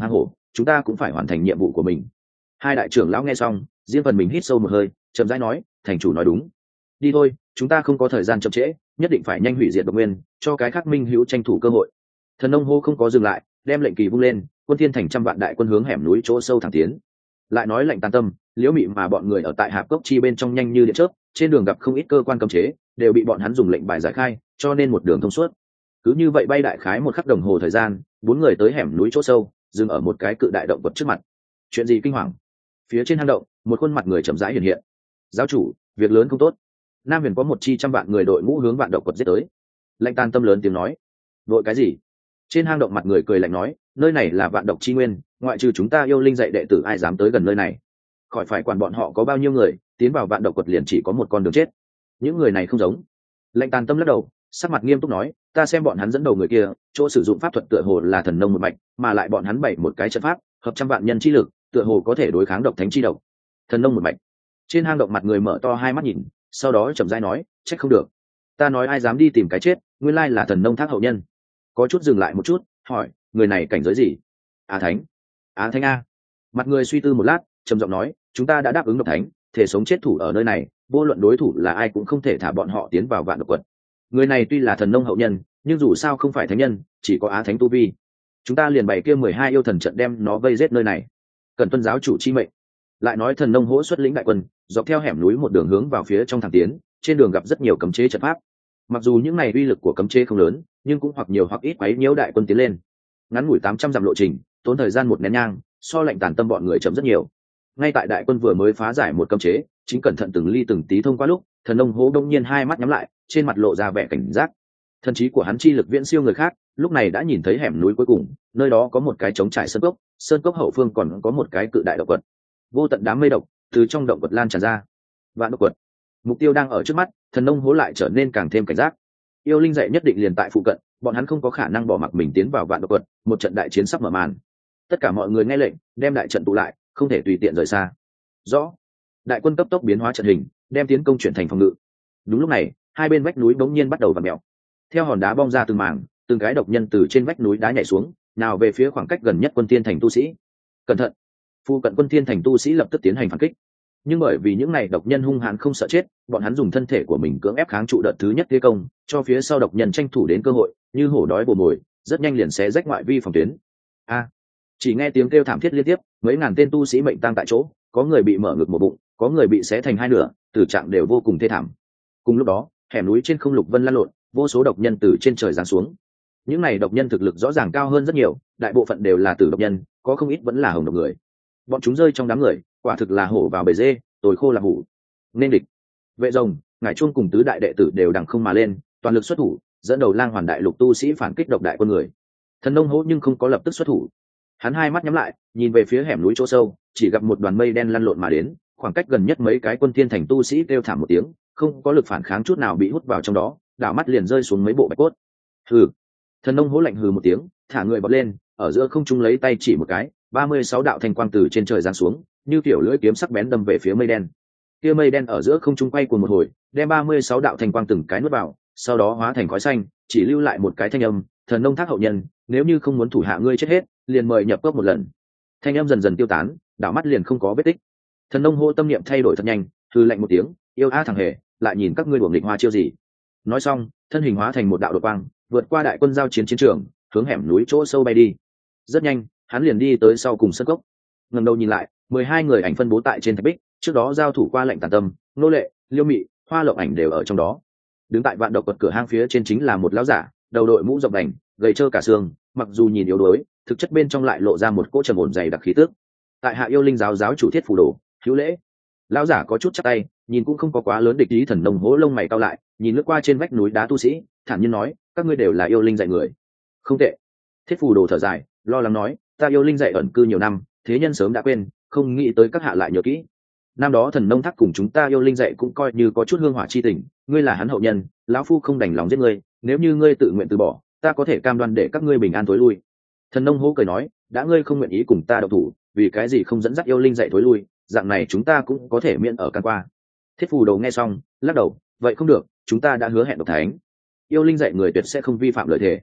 chúng ta cũng phải hoàn thành nhiệm vụ của mình. Hai đại trưởng lão nghe xong riêng phần mình hít sâu một hơi, chậm rãi nói, thành chủ nói đúng, đi thôi, chúng ta không có thời gian chậm trễ, nhất định phải nhanh hủy diệt độc nguyên, cho cái khác minh hữu tranh thủ cơ hội. Thần nông hô không có dừng lại, đem lệnh kỳ vung lên, quân thiên thành trăm vạn đại quân hướng hẻm núi chỗ sâu thẳng tiến. Lại nói lệnh tàn tâm, liễu mị mà bọn người ở tại hạp cốc chi bên trong nhanh như điện chớp, trên đường gặp không ít cơ quan cấm chế, đều bị bọn hắn dùng lệnh bài giải khai, cho nên một đường thông suốt. Cứ như vậy bay đại khái một khắc đồng hồ thời gian, bốn người tới hẻm núi chỗ sâu, dừng ở một cái cự đại động vật trước mặt. Chuyện gì kinh hoàng? Phía trên hang động, một khuôn mặt người chậm rãi hiện hiện. Giáo chủ, việc lớn không tốt. Nam Huyền có một chi trăm vạn người đội ngũ hướng vạn động quật giết tới. Lệnh tàn tâm lớn tiếng nói, đội cái gì? Trên hang động mặt người cười lạnh nói, nơi này là vạn độc chi nguyên, ngoại trừ chúng ta yêu linh dạy đệ tử ai dám tới gần nơi này. Khỏi phải quản bọn họ có bao nhiêu người, tiến vào vạn độc quật liền chỉ có một con đường chết. Những người này không giống. Lệnh tàn tâm lắc đầu, sắc mặt nghiêm túc nói, ta xem bọn hắn dẫn đầu người kia, chỗ sử dụng pháp thuật tựa hồ là thần nông một mạch, mà lại bọn hắn bày một cái trận pháp, hợp trăm vạn nhân chi lực, tựa hồ có thể đối kháng độc thánh chi độc. Thần nông một mạch. Trên hang động mặt người mở to hai mắt nhìn, sau đó chậm rãi nói, trách không được, ta nói ai dám đi tìm cái chết, nguyên lai là thần nông thác hậu nhân. Có chút dừng lại một chút, hỏi, người này cảnh giới gì? Á thánh. Á thánh a. Mặt người suy tư một lát, trầm giọng nói, chúng ta đã đáp ứng độc thánh, thể sống chết thủ ở nơi này, vô luận đối thủ là ai cũng không thể thả bọn họ tiến vào vạn độc quật. Người này tuy là thần nông hậu nhân, nhưng dù sao không phải thánh nhân, chỉ có á thánh tu vi. Chúng ta liền bày kia mười hai yêu thần trận đem nó vây giết nơi này, cần tuân giáo chủ chi mệnh. Lại nói thần nông hỗ xuất lĩnh đại quân, dọc theo hẻm núi một đường hướng vào phía trong thẳng tiến, trên đường gặp rất nhiều cấm chế trận pháp. Mặc dù những này uy lực của cấm chế không lớn, nhưng cũng hoặc nhiều hoặc ít quấy nhiễu đại quân tiến lên. Ngắn ngủi tám trăm dặm lộ trình, tốn thời gian một nén nhang, so lệnh tàn tâm bọn người chậm rất nhiều. Ngay tại đại quân vừa mới phá giải một cấm chế, chính cẩn thận từng ly từng tí thông qua lúc, thần nông hố đông nhiên hai mắt nhắm lại, trên mặt lộ ra vẻ cảnh giác. Thần trí của hắn chi lực viễn siêu người khác, lúc này đã nhìn thấy hẻm núi cuối cùng, nơi đó có một cái trống trải sơn cốc, sơn cốc hậu phương còn có một cái cự đại động quật. Vô tận đám mây độc từ trong động quật lan tràn ra. Vạn độc quật, mục tiêu đang ở trước mắt, thần nông hố lại trở nên càng thêm cảnh giác. Yêu linh dạy nhất định liền tại phụ cận, bọn hắn không có khả năng bỏ mặc mình tiến vào vạn độc quật, một trận đại chiến sắp mở màn. Tất cả mọi người nghe lệnh, đem đại trận tụ lại, không thể tùy tiện rời xa. Rõ. Đại quân cấp tốc biến hóa trận hình, đem tiến công chuyển thành phòng ngự. Đúng lúc này, hai bên vách núi bỗng nhiên bắt đầu vặn mèo. Theo hòn đá bong ra từng mảng, từng cái độc nhân từ trên vách núi đá nhảy xuống, nào về phía khoảng cách gần nhất quân tiên thành tu sĩ. Cẩn thận! Phu cận quân tiên thành tu sĩ lập tức tiến hành phản kích. Nhưng bởi vì những này độc nhân hung hãn không sợ chết, bọn hắn dùng thân thể của mình cưỡng ép kháng trụ đợt thứ nhất thế công, cho phía sau độc nhân tranh thủ đến cơ hội, như hổ đói bồ mồi, rất nhanh liền xé rách ngoại vi phòng tuyến. A! Chỉ nghe tiếng kêu thảm thiết liên tiếp, mấy ngàn tên tu sĩ mệnh tang tại chỗ, có người bị mở ngực một bụng, có người bị xé thành hai nửa, tử trạng đều vô cùng thê thảm. Cùng lúc đó, hẻm núi trên không lục vân lan lộn, vô số độc nhân từ trên trời giáng xuống. Những này độc nhân thực lực rõ ràng cao hơn rất nhiều, đại bộ phận đều là tử độc nhân, có không ít vẫn là hồng độc người. Bọn chúng rơi trong đám người, quả thực là hổ vào bầy dê, tồi khô là hủ. Nên địch. Vệ rồng, ngải chuông cùng tứ đại đệ tử đều đằng không mà lên, toàn lực xuất thủ, dẫn đầu lang hoàn đại lục tu sĩ phản kích độc đại quân người. Thần nông hỗ nhưng không có lập tức xuất thủ. Hắn hai mắt nhắm lại, nhìn về phía hẻm núi chỗ sâu, chỉ gặp một đoàn mây đen lăn lộn mà đến, khoảng cách gần nhất mấy cái quân thiên thành tu sĩ kêu thảm một tiếng, không có lực phản kháng chút nào bị hút vào trong đó, đảo mắt liền rơi xuống mấy bộ bạch cốt. Hừ. Thần nông hỗ lạnh hừ một tiếng, thả người bật lên, ở giữa không trung lấy tay chỉ một cái, ba mươi sáu đạo thanh quang từ trên trời giáng xuống, như kiểu lưỡi kiếm sắc bén đâm về phía mây đen. Kia mây đen ở giữa không trung quay cuồng một hồi, đem ba mươi sáu đạo thanh quang từng cái nuốt vào, sau đó hóa thành khói xanh, chỉ lưu lại một cái thanh âm, thần nông thác hậu nhân, nếu như không muốn thủ hạ ngươi chết hết, liền mời nhập cốc một lần. Thanh âm dần dần tiêu tán, đảo mắt liền không có vết tích. Thần nông hô tâm niệm thay đổi thật nhanh, hừ lạnh một tiếng, yêu a thằng hề, lại nhìn các ngươi đuổi nghịch hoa chiêu gì. Nói xong, thân hình hóa thành một đạo đột quang, vượt qua đại quân giao chiến chiến trường, hướng hẻm núi chỗ sâu bay đi. Rất nhanh, hắn liền đi tới sau cùng sân cốc. Ngẩng đầu nhìn lại, mười hai người ảnh phân bố tại trên thạch bích, trước đó giao thủ qua lệnh tàn tâm, nô lệ, liêu mị, hoa lộng ảnh đều ở trong đó. Đứng tại vạn độc quật cửa hang phía trên chính là một lão giả, đầu đội mũ rộng đành, gầy trơ cả xương, mặc dù nhìn yếu đuối, thực chất bên trong lại lộ ra một cỗ trầm ổn dày đặc khí tước. Tại hạ yêu linh giáo giáo chủ Thiết Phù Đồ, hữu lễ. Lão giả có chút chắp tay, nhìn cũng không có quá lớn địch ý, thần nông hố lông mày cau lại, nhìn lướt qua trên vách núi đá tu sĩ, thản nhiên nói, các ngươi đều là yêu linh dạy người. Không tệ. Thiết Phù Đồ thở dài, lo lắng nói, ta yêu linh dạy ẩn cư nhiều năm, thế nhân sớm đã quên, không nghĩ tới các hạ lại nhớ kỹ. Năm đó thần nông thác cùng chúng ta yêu linh dạy cũng coi như có chút hương hỏa chi tình, ngươi là hắn hậu nhân, lão phu không đành lòng giết ngươi, nếu như ngươi tự nguyện từ bỏ, ta có thể cam đoan để các ngươi bình an tối lui. Thần nông hố cười nói, đã ngươi không nguyện ý cùng ta độc thủ, vì cái gì không dẫn dắt yêu linh dạy tối lui, dạng này chúng ta cũng có thể miễn ở can qua. Thiết Phù Đồ nghe xong, lắc đầu, vậy không được, chúng ta đã hứa hẹn độc thánh, yêu linh dạy người tuyệt sẽ không vi phạm lời thề.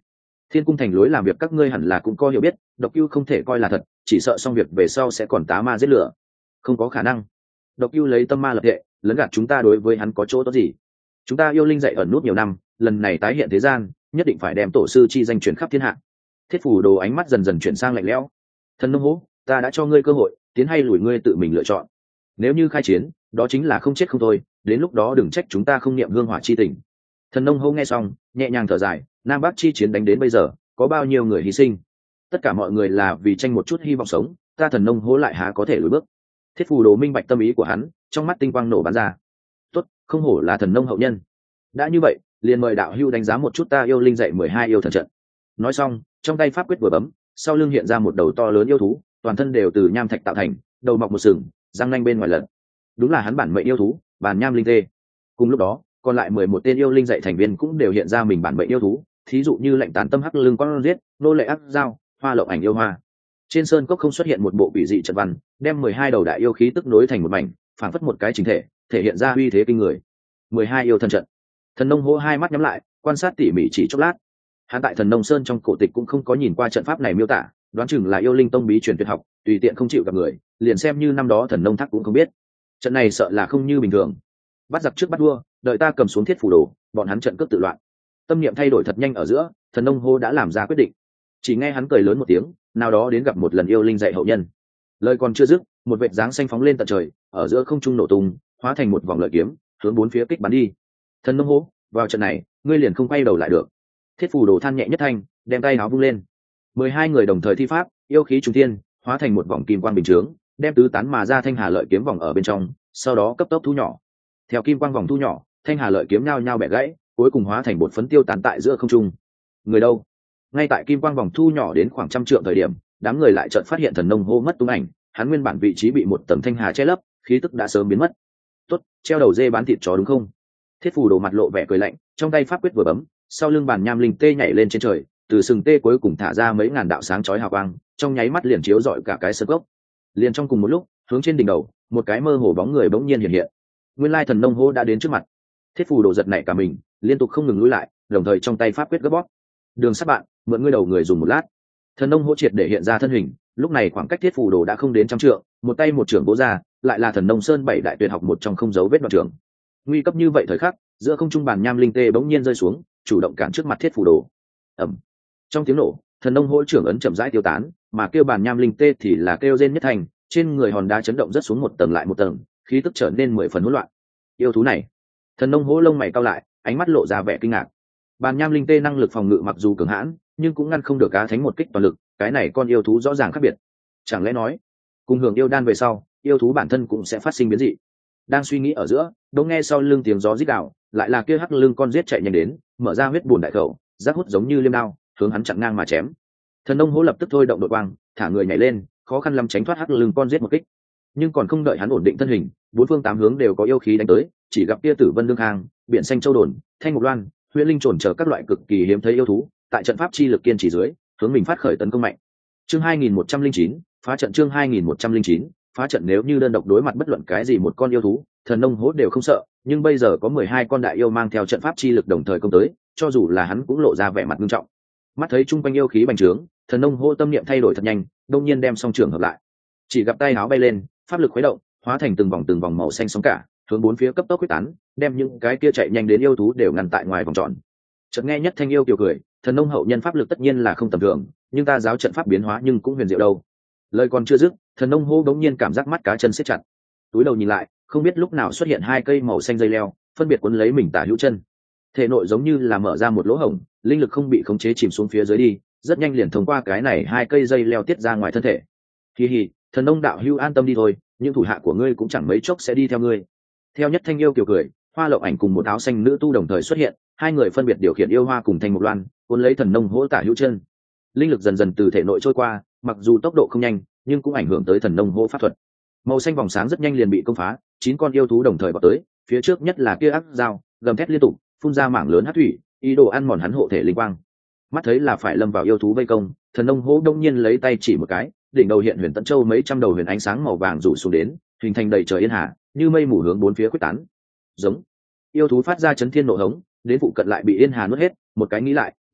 Thiên cung thành lối làm việc các ngươi hẳn là cũng có hiểu biết, độc cưu không thể coi là thật, chỉ sợ xong việc về sau sẽ còn tá ma giết lửa. Không có khả năng. Độc cưu lấy tâm ma lập hệ, lấn gạt chúng ta, đối với hắn có chỗ tốt gì? Chúng ta yêu linh dạy ẩn nút nhiều năm, lần này tái hiện thế gian, nhất định phải đem tổ sư chi danh truyền khắp thiên hạ. Thiết Phủ Đồ ánh mắt dần dần chuyển sang lạnh lẽo. Thần nông hố, ta đã cho ngươi cơ hội, tiến hay lùi ngươi tự mình lựa chọn. Nếu như khai chiến, đó chính là không chết không thôi, đến lúc đó đừng trách chúng ta không niệm hương hỏa chi tình. Thần nông hố nghe xong, nhẹ nhàng thở dài, Nam Bắc chi chiến đánh đến bây giờ, có bao nhiêu người hy sinh? Tất cả mọi người là vì tranh một chút hy vọng sống, ta thần nông hố lại há có thể lùi bước? Thiết Phù Đồ minh bạch tâm ý của hắn, trong mắt tinh quang nổ bắn ra. Tốt, không hổ là thần nông hậu nhân. Đã như vậy, liền mời đạo hữu đánh giá một chút ta yêu linh dạy mười hai yêu thần trận. Nói xong, trong tay pháp quyết vừa bấm, sau lưng hiện ra một đầu to lớn yêu thú, toàn thân đều từ nham thạch tạo thành, đầu mọc một sừng, răng nanh bên ngoài lật. Đúng là hắn bản mệnh yêu thú, Bàn Nham Linh Tê. Cùng lúc đó, còn lại mười một tên yêu linh dạy thành viên cũng đều hiện ra mình bản mệnh yêu thú, thí dụ như lệnh tán tâm hắc lưng con giết, nô lệ ác dao, hoa lộng ảnh yêu hoa. Trên sơn cốc không xuất hiện một bộ quỷ dị trận văn, đem mười hai đầu đại yêu khí tức nối thành một mảnh, phản phất một cái chính thể, thể hiện ra uy thế kinh người. mười hai yêu thần trận. Thần nông hô hai mắt nhắm lại, quan sát tỉ mỉ chỉ chốc lát. Hắn tại Thần Nông Sơn trong cổ tịch cũng không có nhìn qua trận pháp này miêu tả, đoán chừng là yêu linh tông bí truyền tuyệt học, tùy tiện không chịu gặp người, liền xem như năm đó Thần Nông Thác cũng không biết. Trận này sợ là không như bình thường. Bắt giặc trước bắt vua, đợi ta cầm xuống Thiết Phủ Đồ, bọn hắn trận cướp tự loạn. Tâm niệm thay đổi thật nhanh ở giữa, Thần Nông hô đã làm ra quyết định. Chỉ nghe hắn cười lớn một tiếng, nào đó đến gặp một lần yêu linh dạy hậu nhân. Lời còn chưa dứt, một vệt dáng xanh phóng lên tận trời, ở giữa không trung nổ tung, hóa thành một vòng lợi kiếm, hướng bốn phía kích bắn đi. Thần Nông hô, vào trận này, ngươi liền không quay đầu lại được. Thiết Phù Đồ than nhẹ nhất thanh, đem tay áo vung lên. Mười hai người đồng thời thi pháp, yêu khí trùng thiên, hóa thành một vòng kim quang bình chướng, đem tứ tán mà ra thanh hà lợi kiếm vòng ở bên trong, sau đó cấp tốc thu nhỏ. Theo kim quang vòng thu nhỏ, thanh hà lợi kiếm nhao nhao bẻ gãy, cuối cùng hóa thành bột phấn tiêu tán tại giữa không trung. Người đâu? Ngay tại kim quang vòng thu nhỏ đến khoảng trăm trượng thời điểm, đám người lại chợt phát hiện Thần Nông hô mất tung ảnh, hắn nguyên bản vị trí bị một tầng thanh hà che lấp, khí tức đã sớm biến mất. Tốt, treo đầu dê bán thịt chó đúng không? Thiết Phù Đồ mặt lộ vẻ cười lạnh, trong tay pháp quyết vừa bấm, sau lưng Bàn Nham Linh Tê nhảy lên trên trời, từ sừng tê cuối cùng thả ra mấy ngàn đạo sáng chói hào quang, trong nháy mắt liền chiếu rọi cả cái sơn gốc. Liền trong cùng một lúc, hướng trên đỉnh đầu, một cái mơ hồ bóng người bỗng nhiên hiện hiện. Nguyên lai Thần Nông hô đã đến trước mặt. Thiết Phù Đồ giật nảy cả mình, liên tục không ngừng lùi lại, đồng thời trong tay pháp quyết gấp bóp. Đường Sắt bạn, mượn ngươi đầu người dùng một lát. Thần Nông hô triệt để hiện ra thân hình, lúc này khoảng cách Thiết Phù Đồ đã không đến trăm trượng, một tay một trưởng bố ra, lại là Thần Nông Sơn bảy đại tuyệt học một trong không dấu vết đoạn trưởng. Nguy cấp như vậy thời khắc, giữa không trung Bàn Nham Linh Tê bỗng nhiên rơi xuống, chủ động cản trước mặt Thiết Phù Đồ. Ầm. Trong tiếng nổ, Thần Nông hỗ trưởng ấn chậm rãi tiêu tán, mà kêu Bàn Nham Linh Tê thì là kêu rên nhất thành, trên người hòn đá chấn động rất xuống một tầng lại một tầng, khí tức trở nên mười phần hỗn loạn. Yêu thú này, Thần Nông hỗ lông mày cau lại, ánh mắt lộ ra vẻ kinh ngạc. Bàn Nham Linh Tê năng lực phòng ngự mặc dù cường hãn, nhưng cũng ngăn không được Cá Thánh một kích toàn lực, cái này con yêu thú rõ ràng khác biệt. Chẳng lẽ nói, cùng hưởng yêu đan về sau, yêu thú bản thân cũng sẽ phát sinh biến dị? Đang suy nghĩ ở giữa, đột nghe sau lưng tiếng gió rít gào, lại là kia hắc lưng con giết chạy nhanh đến, mở ra huyết bùn đại khẩu, giác hút giống như liêm đao, hướng hắn chặn ngang mà chém. Thần Nông hỗ lập tức thôi động đội quang, thả người nhảy lên, khó khăn lắm tránh thoát hắc lưng con giết một kích. Nhưng còn không đợi hắn ổn định thân hình, bốn phương tám hướng đều có yêu khí đánh tới, chỉ gặp kia Tử Vân Đương Khang, Biển Xanh Châu Đồn, Thanh Ngục Loan, Huyễn Linh Trồn chờ các loại cực kỳ hiếm thấy yêu thú, tại trận pháp chi lực kiên trì dưới, hướng mình phát khởi tấn công mạnh. Chương hai nghìn một trăm linh chín, phá trận. Chương hai nghìn một trăm linh chín, phá trận. Nếu như đơn độc đối mặt bất luận cái gì một con yêu thú, Thần Nông hỗ đều không sợ, nhưng bây giờ có mười hai con đại yêu mang theo trận pháp chi lực đồng thời công tới, cho dù là hắn cũng lộ ra vẻ mặt nghiêm trọng. Mắt thấy chung quanh yêu khí bành trướng, Thần Nông hỗ tâm niệm thay đổi thật nhanh, đột nhiên đem song trường hợp lại. Chỉ gặp tay áo bay lên, pháp lực khuấy động, hóa thành từng vòng từng vòng màu xanh sóng cả, hướng bốn phía cấp tốc quyết tán, đem những cái kia chạy nhanh đến yêu thú đều ngăn tại ngoài vòng tròn. Chợt nghe Nhất Thanh yêu kiều cười, Thần Nông hậu nhân pháp lực tất nhiên là không tầm thường, nhưng ta giáo trận pháp biến hóa nhưng cũng huyền diệu đâu. Lời còn chưa dứt, Thần Nông hô bỗng nhiên cảm giác mắt cá chân siết chặt. Túi đầu nhìn lại, không biết lúc nào xuất hiện hai cây màu xanh dây leo, phân biệt cuốn lấy mình tả hữu chân. Thể nội giống như là mở ra một lỗ hổng, linh lực không bị khống chế chìm xuống phía dưới đi, rất nhanh liền thông qua cái này hai cây dây leo tiết ra ngoài thân thể. Hi hi, Thần Nông đạo hữu an tâm đi thôi, những thủ hạ của ngươi cũng chẳng mấy chốc sẽ đi theo ngươi. Theo Nhất Thanh yêu kiều cười, Hoa Lộng Ảnh cùng một áo xanh nữ tu đồng thời xuất hiện, hai người phân biệt điều khiển yêu hoa cùng Thanh Mục Loan, cuốn lấy Thần Nông hỗ tả hữu chân. Linh lực dần dần từ thể nội trôi qua, mặc dù tốc độ không nhanh, nhưng cũng ảnh hưởng tới Thần Nông hỗ pháp thuật. Màu xanh vòng sáng rất nhanh liền bị công phá, chín con yêu thú đồng thời vọt tới, phía trước nhất là kia ác dao, gầm thét liên tục, phun ra mảng lớn hắc thủy, ý đồ ăn mòn hắn hộ thể linh quang. Mắt thấy là phải lâm vào yêu thú vây công, Thần Nông hỗ đông nhiên lấy tay chỉ một cái, đỉnh đầu hiện huyền tận châu mấy trăm đầu huyền ánh sáng màu vàng rủ xuống đến, hình thành đầy trời yên hà, như mây mù hướng bốn phía quyết tán. Giống. Yêu thú phát ra chấn thiên nộ hống, đến phụ cận lại bị yên hà nuốt hết, một cái nghĩ lại,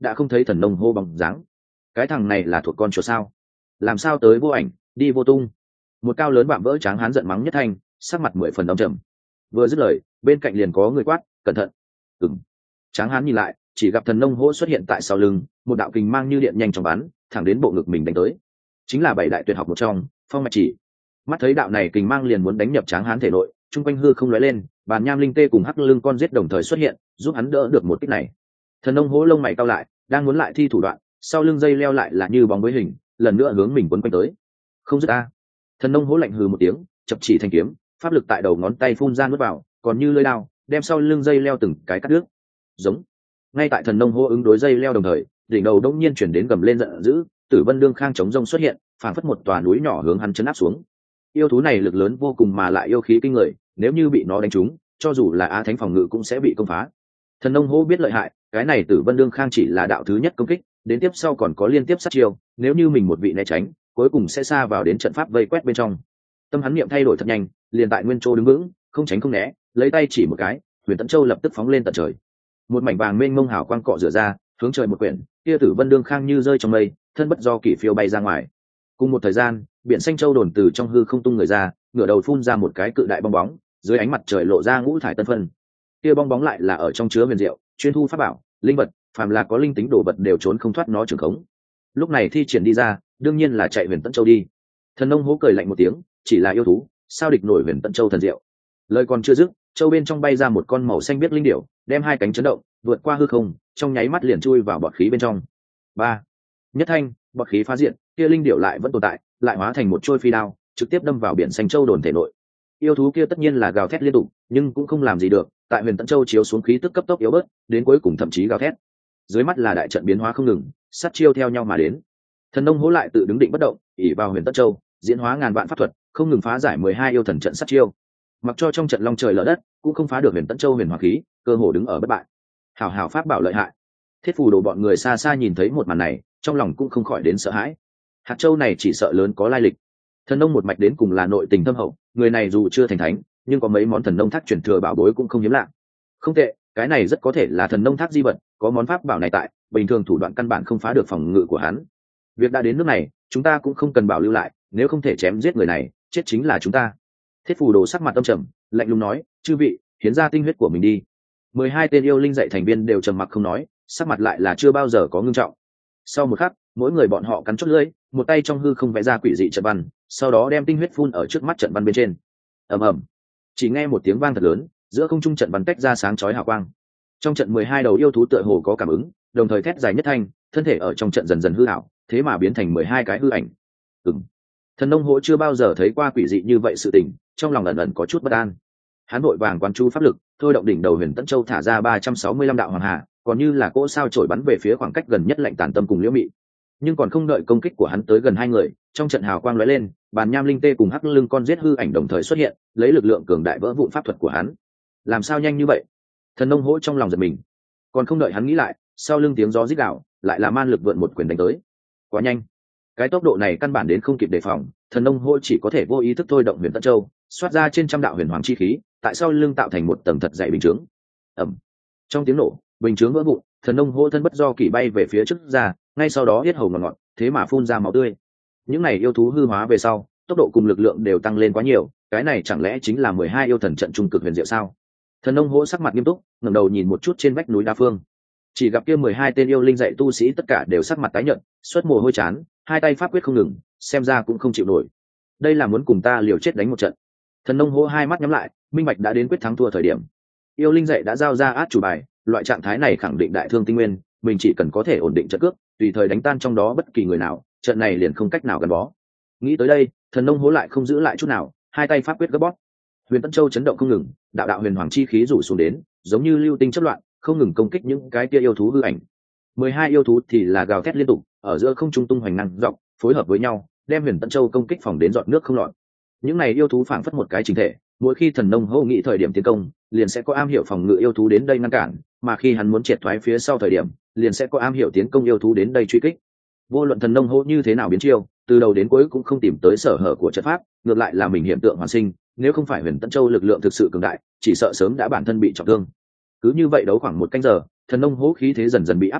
đã không thấy thần nông hô bóng dáng. Cái thằng này là thuộc con chuột sao? Làm sao tới vô ảnh, đi vô tung? Một cao lớn vạm vỡ tráng hán giận mắng nhất thanh, sắc mặt mười phần đong trầm. Vừa dứt lời, bên cạnh liền có người quát, cẩn thận. Ừm. Tráng hán nhìn lại, chỉ gặp thần nông hô xuất hiện tại sau lưng, một đạo kình mang như điện nhanh chóng bắn thẳng đến bộ ngực mình đánh tới. Chính là bảy đại tuyệt học một trong, phong mạch chỉ. Mắt thấy đạo này kình mang liền muốn đánh nhập tráng hán thể nội, trung quanh hư không lóe lên, bàn nham linh tê cùng hắc lưng con giết đồng thời xuất hiện, giúp hắn đỡ được một kích này. Thần nông hố lông mày cau lại, đang muốn lại thi thủ đoạn, sau lưng dây leo lại là như bóng với hình, lần nữa hướng mình quấn quanh tới. Không dứt a. Thần nông hố lạnh hừ một tiếng, chập chỉ thanh kiếm, pháp lực tại đầu ngón tay phun ra nuốt vào, còn như lưỡi đao, đem sau lưng dây leo từng cái cắt đứt. Giống. Ngay tại thần nông hố ứng đối dây leo đồng thời, đỉnh đầu đông nhiên chuyển đến gầm lên giận dữ, Tử Vân Đương Khang chống rông xuất hiện, phảng phất một tòa núi nhỏ hướng hắn chấn áp xuống. Yêu thú này lực lớn vô cùng mà lại yêu khí kinh người, nếu như bị nó đánh trúng, cho dù là Á Thánh phòng ngự cũng sẽ bị công phá. Thần nông hô biết lợi hại, cái này Tử Vân Đương Khang chỉ là đạo thứ nhất công kích, đến tiếp sau còn có liên tiếp sát chiêu, nếu như mình một vị né tránh, cuối cùng sẽ xa vào đến trận pháp vây quét bên trong. Tâm hắn niệm thay đổi thật nhanh, liền tại nguyên chỗ đứng vững, không tránh không né, lấy tay chỉ một cái, Huyền Tẫn Châu lập tức phóng lên tận trời. Một mảnh vàng mênh mông hào quang cọ rửa ra, hướng trời một quyển, kia Tử Vân Đương Khang như rơi trong mây, thân bất do kỷ phiêu bay ra ngoài. Cùng một thời gian, biển xanh châu đồn từ trong hư không tung người ra, ngửa đầu phun ra một cái cự đại bong bóng, dưới ánh mặt trời lộ ra ngũ thải tân phân. Kia bong bóng lại là ở trong chứa huyền diệu, chuyên thu pháp bảo, linh vật, phàm là có linh tính đồ vật đều trốn không thoát nó trường khống. Lúc này thi triển đi ra, đương nhiên là chạy Huyền Tẫn Châu đi. Thần nông hố cười lạnh một tiếng, chỉ là yêu thú, sao địch nổi Huyền Tẫn Châu thần diệu. Lời còn chưa dứt, châu bên trong bay ra một con màu xanh biếc linh điểu, đem hai cánh chấn động, vượt qua hư không, trong nháy mắt liền chui vào bọt khí bên trong. Ba. Nhất thanh, bọt khí phá diện, kia linh điểu lại vẫn tồn tại, lại hóa thành một trôi phi đao, trực tiếp đâm vào biển xanh châu đồn thể nội. Yêu thú kia tất nhiên là gào thét liên tục, nhưng cũng không làm gì được, tại Huyền Tẫn Châu chiếu xuống khí tức cấp tốc yếu bớt, đến cuối cùng thậm chí gào thét. Dưới mắt là đại trận biến hóa không ngừng, sát chiêu theo nhau mà đến. Thần nông hố lại tự đứng định bất động, ỷ vào Huyền Tẫn Châu, diễn hóa ngàn vạn pháp thuật, không ngừng phá giải mười hai yêu thần trận sát chiêu. Mặc cho trong trận long trời lở đất, cũng không phá được Huyền Tẫn Châu huyền hóa khí, cơ hồ đứng ở bất bại. Hảo hảo pháp bảo lợi hại. Thiết phù đồ bọn người xa xa nhìn thấy một màn này, trong lòng cũng không khỏi đến sợ hãi. Hạt châu này chỉ sợ lớn có lai lịch. Thần nông một mạch đến cùng là nội tình thâm hậu, người này dù chưa thành thánh, nhưng có mấy món thần nông thác truyền thừa bảo bối cũng không hiếm lạ. Không tệ, cái này rất có thể là thần nông thác di vật, có món pháp bảo này tại, bình thường thủ đoạn căn bản không phá được phòng ngự của hắn. Việc đã đến nước này, chúng ta cũng không cần bảo lưu lại, nếu không thể chém giết người này, chết chính là chúng ta. Thiết phù đồ sắc mặt âm trầm, lạnh lùng nói, chư vị, hiến ra tinh huyết của mình đi. Mười hai tên yêu linh dạy thành viên đều trầm mặc không nói, sắc mặt lại là chưa bao giờ có ngưng trọng. Sau một khắc, mỗi người bọn họ cắn chốt lưỡi, một tay trong hư không vẽ ra quỷ dị trận văn, sau đó đem tinh huyết phun ở trước mắt trận văn bên trên. Ầm ầm, chỉ nghe một tiếng vang thật lớn, giữa không trung trận văn tách ra sáng chói hào quang. Trong trận mười hai đầu yêu thú tựa hồ có cảm ứng, đồng thời thét dài nhất thanh, thân thể ở trong trận dần dần hư ảo, thế mà biến thành mười hai cái hư ảnh. Ừm. Thần nông hỗ chưa bao giờ thấy qua quỷ dị như vậy sự tình, trong lòng ẩn ẩn có chút bất an. Hắn vội vàng quán chú pháp lực, thôi động đỉnh đầu Huyền Tẫn Châu thả ra ba trăm sáu mươi lăm đạo hoàng hà, còn như là cỗ sao chổi bắn về phía khoảng cách gần nhất Lạnh Tàn Tâm cùng Liễu Mị. Nhưng còn không đợi công kích của hắn tới gần hai người, trong trận hào quang lóe lên, bàn nham linh tê cùng hắc lưng con giết hư ảnh đồng thời xuất hiện, lấy lực lượng cường đại vỡ vụn pháp thuật của hắn. Làm sao nhanh như vậy? Thần nông hỗ trong lòng giật mình. Còn không đợi hắn nghĩ lại, sau lưng tiếng gió rít gào, lại là man lực vượn một quyền đánh tới. Quá nhanh, cái tốc độ này căn bản đến không kịp đề phòng, thần nông hỗ chỉ có thể vô ý thức thôi động Huyền Tẫn Châu, xoát ra trên trăm đạo huyền hoàng chi khí, tại sau lưng tạo thành một tầng thật dày bình chướng. Ầm. Trong tiếng nổ, bình chướng vỡ vụn, thần nông hỗ thân bất do kỳ bay về phía trước ra, ngay sau đó yết hầu ngọt ngọt, thế mà phun ra máu tươi. Những này yêu thú hư hóa về sau, tốc độ cùng lực lượng đều tăng lên quá nhiều, cái này chẳng lẽ chính là mười hai yêu thần trận trung cực huyền diệu sao? Thần nông hỗ sắc mặt nghiêm túc, ngẩng đầu nhìn một chút trên vách núi đa phương, chỉ gặp kia mười hai tên yêu linh dạy tu sĩ tất cả đều sắc mặt tái nhợt, xuất mồ hôi chán, hai tay pháp quyết không ngừng, xem ra cũng không chịu nổi. Đây là muốn cùng ta liều chết đánh một trận. Thần nông hỗ hai mắt nhắm lại, minh bạch đã đến quyết thắng thua thời điểm. Yêu linh dạy đã giao ra át chủ bài, loại trạng thái này khẳng định đại thương tinh nguyên, mình chỉ cần có thể ổn định trận cước, tùy thời đánh tan trong đó bất kỳ người nào, trận này liền không cách nào gắn bó. Nghĩ tới đây, thần nông hỗ lại không giữ lại chút nào, hai tay pháp quyết gấp bóp. Huyền Tẫn Châu chấn động không ngừng, đạo đạo huyền hoàng chi khí rủ xuống đến, giống như lưu tinh chất loạn, không ngừng công kích những cái kia yêu thú hư ảnh. Mười hai yêu thú thì là gào thét liên tục, ở giữa không trung tung hoành năng dọc, phối hợp với nhau, đem Huyền Tẫn Châu công kích phòng đến giọt nước không lọt. Những này yêu thú phảng phất một cái chính thể, mỗi khi thần nông hỗ nghĩ thời điểm tiến công, liền sẽ có am hiểu phòng ngự yêu thú đến đây ngăn cản, mà khi hắn muốn triệt thoái phía sau thời điểm, liền sẽ có am hiểu tiến công yêu thú đến đây truy kích. Vô luận thần nông hỗ như thế nào biến chiêu, từ đầu đến cuối cũng không tìm tới sở hở của trận pháp, ngược lại là mình hiện tượng hoàn sinh, nếu không phải Huyền Tẫn Châu lực lượng thực sự cường đại, chỉ sợ sớm đã bản thân bị trọng thương. Cứ như vậy đấu khoảng một canh giờ, thần nông hỗ khí thế dần dần bị áp chế,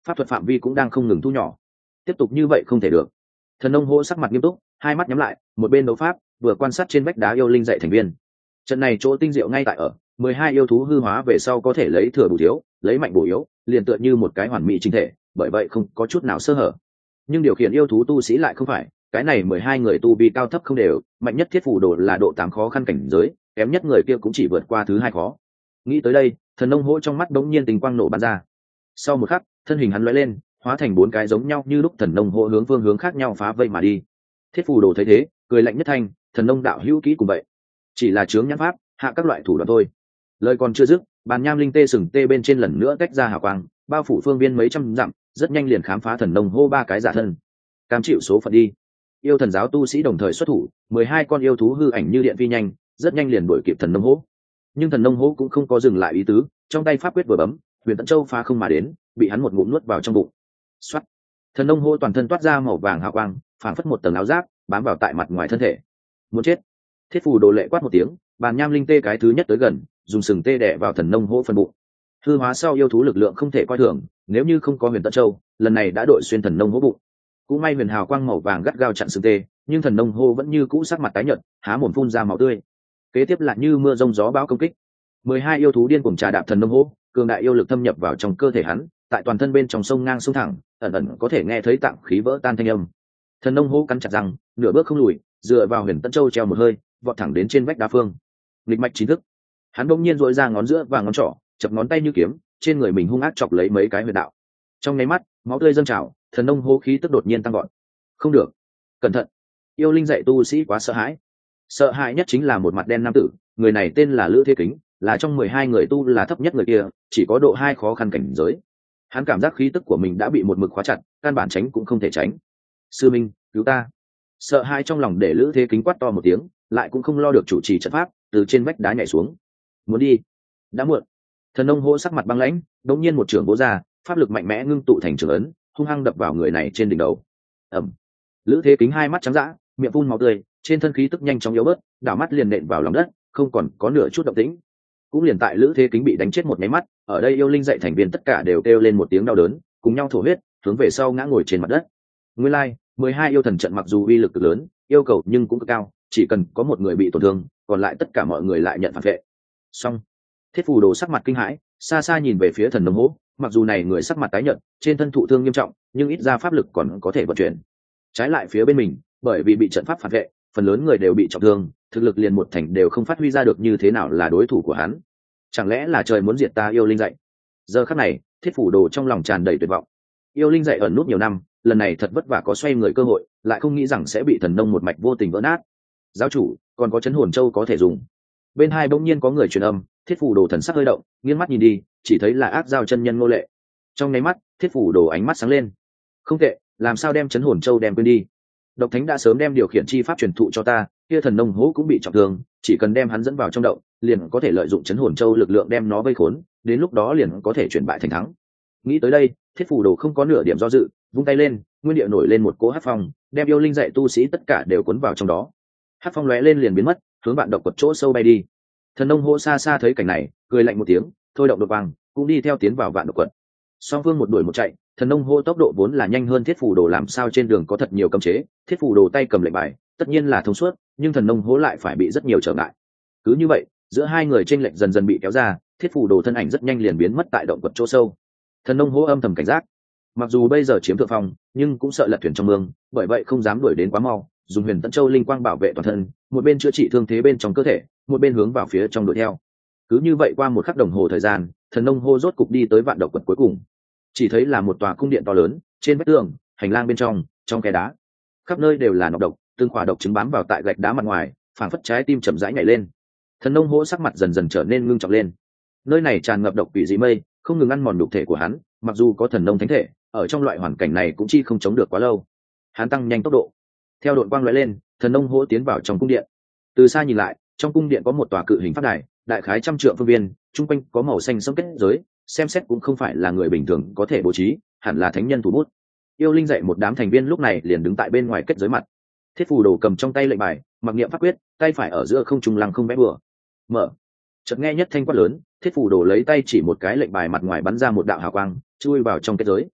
pháp thuật phạm vi cũng đang không ngừng thu nhỏ. Tiếp tục như vậy không thể được. Thần nông hô sắc mặt nghiêm túc, hai mắt nhắm lại, một bên đấu pháp vừa quan sát trên vách đá yêu linh dạy thành viên. Trận này chỗ tinh diệu ngay tại ở mười hai yêu thú hư hóa về sau có thể lấy thừa bù thiếu, lấy mạnh bổ yếu, liền tựa như một cái hoàn mỹ chính thể, bởi vậy không có chút nào sơ hở. Nhưng điều khiển yêu thú tu sĩ lại không phải, cái này mười hai người tu vi cao thấp không đều, mạnh nhất thiết phù đồ là độ tám khó khăn cảnh giới, kém nhất người kia cũng chỉ vượt qua thứ hai khó. Nghĩ tới đây, thần nông hỗ trong mắt đống nhiên tình quang nổ bắn ra. Sau một khắc, thân hình hắn lóe lên, hóa thành bốn cái giống nhau như lúc thần nông hỗ hướng phương hướng khác nhau phá vây mà đi. Thiết phù đồ thấy thế, cười lạnh nhất thanh, thần nông đạo hữu kỹ cùng vậy, chỉ là chướng nhãn pháp, hạ các loại thủ đoạn thôi. Lời còn chưa dứt, bàn nham linh tê sừng tê bên trên lần nữa tách ra hào quang, bao phủ phương viên mấy trăm dặm, rất nhanh liền khám phá thần nông hô ba cái giả thân. Cam chịu số phận đi. Yêu thần giáo tu sĩ đồng thời xuất thủ, mười hai con yêu thú hư ảnh như điện phi nhanh, rất nhanh liền đuổi kịp thần nông hô. Nhưng thần nông hô cũng không có dừng lại ý tứ, trong tay pháp quyết vừa bấm, huyền tận châu phá không mà đến, bị hắn một ngụm nuốt vào trong bụng. Xoát. Thần nông hô toàn thân toát ra màu vàng hào quang, phảng phất một tầng áo giáp, bám vào tại mặt ngoài thân thể. Muốn chết. Thiết phù đồ lệ quát một tiếng, bàn nham linh tê cái thứ nhất tới gần, dùng sừng tê đè vào thần nông hô phần bụng. Hư hóa sau yêu thú lực lượng không thể coi thường, nếu như không có huyền tận châu, lần này đã đội xuyên thần nông hô bụng. Cũng may huyền hào quang màu vàng gắt gao chặn sừng tê, nhưng thần nông hô vẫn như cũ sắc mặt tái nhợt, há mồm phun ra máu tươi. Kế tiếp là như mưa rông gió bão công kích. mười hai yêu thú điên cuồng trà đạp thần nông hô, cường đại yêu lực thâm nhập vào trong cơ thể hắn, tại toàn thân bên trong sông ngang sông thẳng, ẩn ẩn có thể nghe thấy tạng khí vỡ tan thanh âm. Thần nông hô cắn chặt răng, nửa bước không lùi, dựa vào huyền tận châu treo một hơi, vọt thẳng đến trên vách đá phương. Lịch mạch chính thức, hắn bỗng nhiên dội ra ngón giữa và ngón trỏ, chập ngón tay như kiếm, trên người mình hung ác chọc lấy mấy cái huyệt đạo. Trong nháy mắt, máu tươi dâng trào, thần nông hô khí tức đột nhiên tăng gọn. Không được, cẩn thận! Yêu linh dạy tu sĩ quá sợ hãi. Sợ hãi nhất chính là một mặt đen nam tử, người này tên là Lữ Thế Kính, là trong mười hai người tu là thấp nhất người kia, chỉ có độ hai khó khăn cảnh giới. Hắn cảm giác khí tức của mình đã bị một mực khóa chặt, căn bản tránh cũng không thể tránh. Sư minh, cứu ta! Sợ hãi trong lòng để Lữ Thế Kính quát to một tiếng, lại cũng không lo được chủ trì trận pháp, từ trên vách đá nhảy xuống. Muốn đi, đã muộn. Thần nông hô sắc mặt băng lãnh, đột nhiên một trường vỗ ra, pháp lực mạnh mẽ ngưng tụ thành trường ấn, hung hăng đập vào người này trên đỉnh đầu. Ầm. Lữ Thế Kính hai mắt trắng dã, miệng phun máu tươi, trên thân khí tức nhanh chóng yếu bớt, đảo mắt liền nện vào lòng đất, không còn có nửa chút động tĩnh. Cũng liền tại Lữ Thế Kính bị đánh chết một nháy mắt, ở đây yêu linh dạy thành viên tất cả đều kêu lên một tiếng đau đớn, cùng nhau thổ huyết, hướng về sau ngã ngồi trên mặt đất. Nguyên lai, like, mười hai yêu thần trận mặc dù uy lực cực lớn, yêu cầu nhưng cũng cực cao, chỉ cần có một người bị tổn thương, còn lại tất cả mọi người lại nhận phản vệ. Xong. Thiết phù đồ sắc mặt kinh hãi, xa xa nhìn về phía thần nông hỗ, mặc dù này người sắc mặt tái nhợt, trên thân thụ thương nghiêm trọng, nhưng ít ra pháp lực còn có thể vận chuyển. Trái lại phía bên mình, bởi vì bị trận pháp phản vệ, phần lớn người đều bị trọng thương, thực lực liền một thành đều không phát huy ra được như thế nào là đối thủ của hắn. Chẳng lẽ là trời muốn diệt ta yêu linh dạy? Giờ khắc này, thiết phủ đồ trong lòng tràn đầy tuyệt vọng. Yêu linh dạy ẩn nút nhiều năm, lần này thật vất vả có xoay người cơ hội, lại không nghĩ rằng sẽ bị thần nông một mạch vô tình vỡ nát. Giáo chủ, còn có chấn hồn châu có thể dùng. Bên hai bỗng nhiên có người truyền âm, thiết phủ đồ thần sắc hơi động, nghiêng mắt nhìn đi, chỉ thấy là ác giao chân nhân Ngô Lệ. Trong nháy mắt, thiết phủ đồ ánh mắt sáng lên. Không tệ, làm sao đem chấn hồn châu đem quên đi? Độc Thánh đã sớm đem điều khiển chi pháp truyền thụ cho ta, kia thần nông hố cũng bị trọng thương, chỉ cần đem hắn dẫn vào trong động, liền có thể lợi dụng chấn hồn châu lực lượng đem nó vây khốn, đến lúc đó liền có thể chuyển bại thành thắng. Nghĩ tới đây, thiết phủ đồ không có nửa điểm do dự, vung tay lên, nguyên địa nổi lên một cỗ hắc phong, đem yêu linh dạy tu sĩ tất cả đều cuốn vào trong đó. Hắc phong lóe lên liền biến mất, hướng bạn độc quật chỗ sâu bay đi. Thần nông hô xa xa thấy cảnh này, cười lạnh một tiếng, thôi động đột vàng, cũng đi theo tiến vào vạn độc quật. Song phương một đuổi một chạy, thần nông hô tốc độ vốn là nhanh hơn thiết phủ đồ, làm sao trên đường có thật nhiều cấm chế, thiết phủ đồ tay cầm lệnh bài, tất nhiên là thông suốt, nhưng thần nông hô lại phải bị rất nhiều trở ngại. Cứ như vậy, giữa hai người chênh lệch dần dần bị kéo ra, thiết phủ đồ thân ảnh rất nhanh liền biến mất tại động quật chỗ sâu. Thần nông hô âm thầm cảnh giác, mặc dù bây giờ chiếm thượng phong, nhưng cũng sợ lật thuyền trong mương, bởi vậy không dám đuổi đến quá mau, dùng huyền tận châu linh quang bảo vệ toàn thân, một bên chữa trị thương thế bên trong cơ thể, một bên hướng vào phía trong đuổi theo. Cứ như vậy qua một khắc đồng hồ thời gian, thần nông hô rốt cục đi tới vạn độc quật cuối cùng. Chỉ thấy là một tòa cung điện to lớn, trên vách tường, hành lang bên trong, trong khe đá, khắp nơi đều là nọc độc, từng khỏa độc trứng bám vào tại gạch đá mặt ngoài, phảng phất trái tim chậm rãi nhảy lên. Thần nông hô sắc mặt dần dần trở nên ngưng trọng lên. Nơi này tràn ngập độc quỷ dị mây, không ngừng ăn mòn nhục thể của hắn, mặc dù có thần nông thánh thể, ở trong loại hoàn cảnh này cũng chi không chống được quá lâu. Hắn tăng nhanh tốc độ, theo đội quang lóe lên, thần nông hô tiến vào trong cung điện. Từ xa nhìn lại, trong cung điện có một tòa cự hình pháp đài, đại khái trăm trượng phương viên, trung quanh có màu xanh sẫm kết giới, xem xét cũng không phải là người bình thường có thể bố trí, hẳn là thánh nhân thủ bút. Yêu linh dạy một đám thành viên lúc này liền đứng tại bên ngoài kết giới mặt. Thiết phù đồ cầm trong tay lệnh bài, mặc niệm pháp quyết, tay phải ở giữa không trung lăng không vẽ bừa. Mở. Chợt nghe nhất thanh quát lớn, thiết phù đồ lấy tay chỉ một cái lệnh bài mặt ngoài bắn ra một đạo hào quang, chui vào trong kết giới.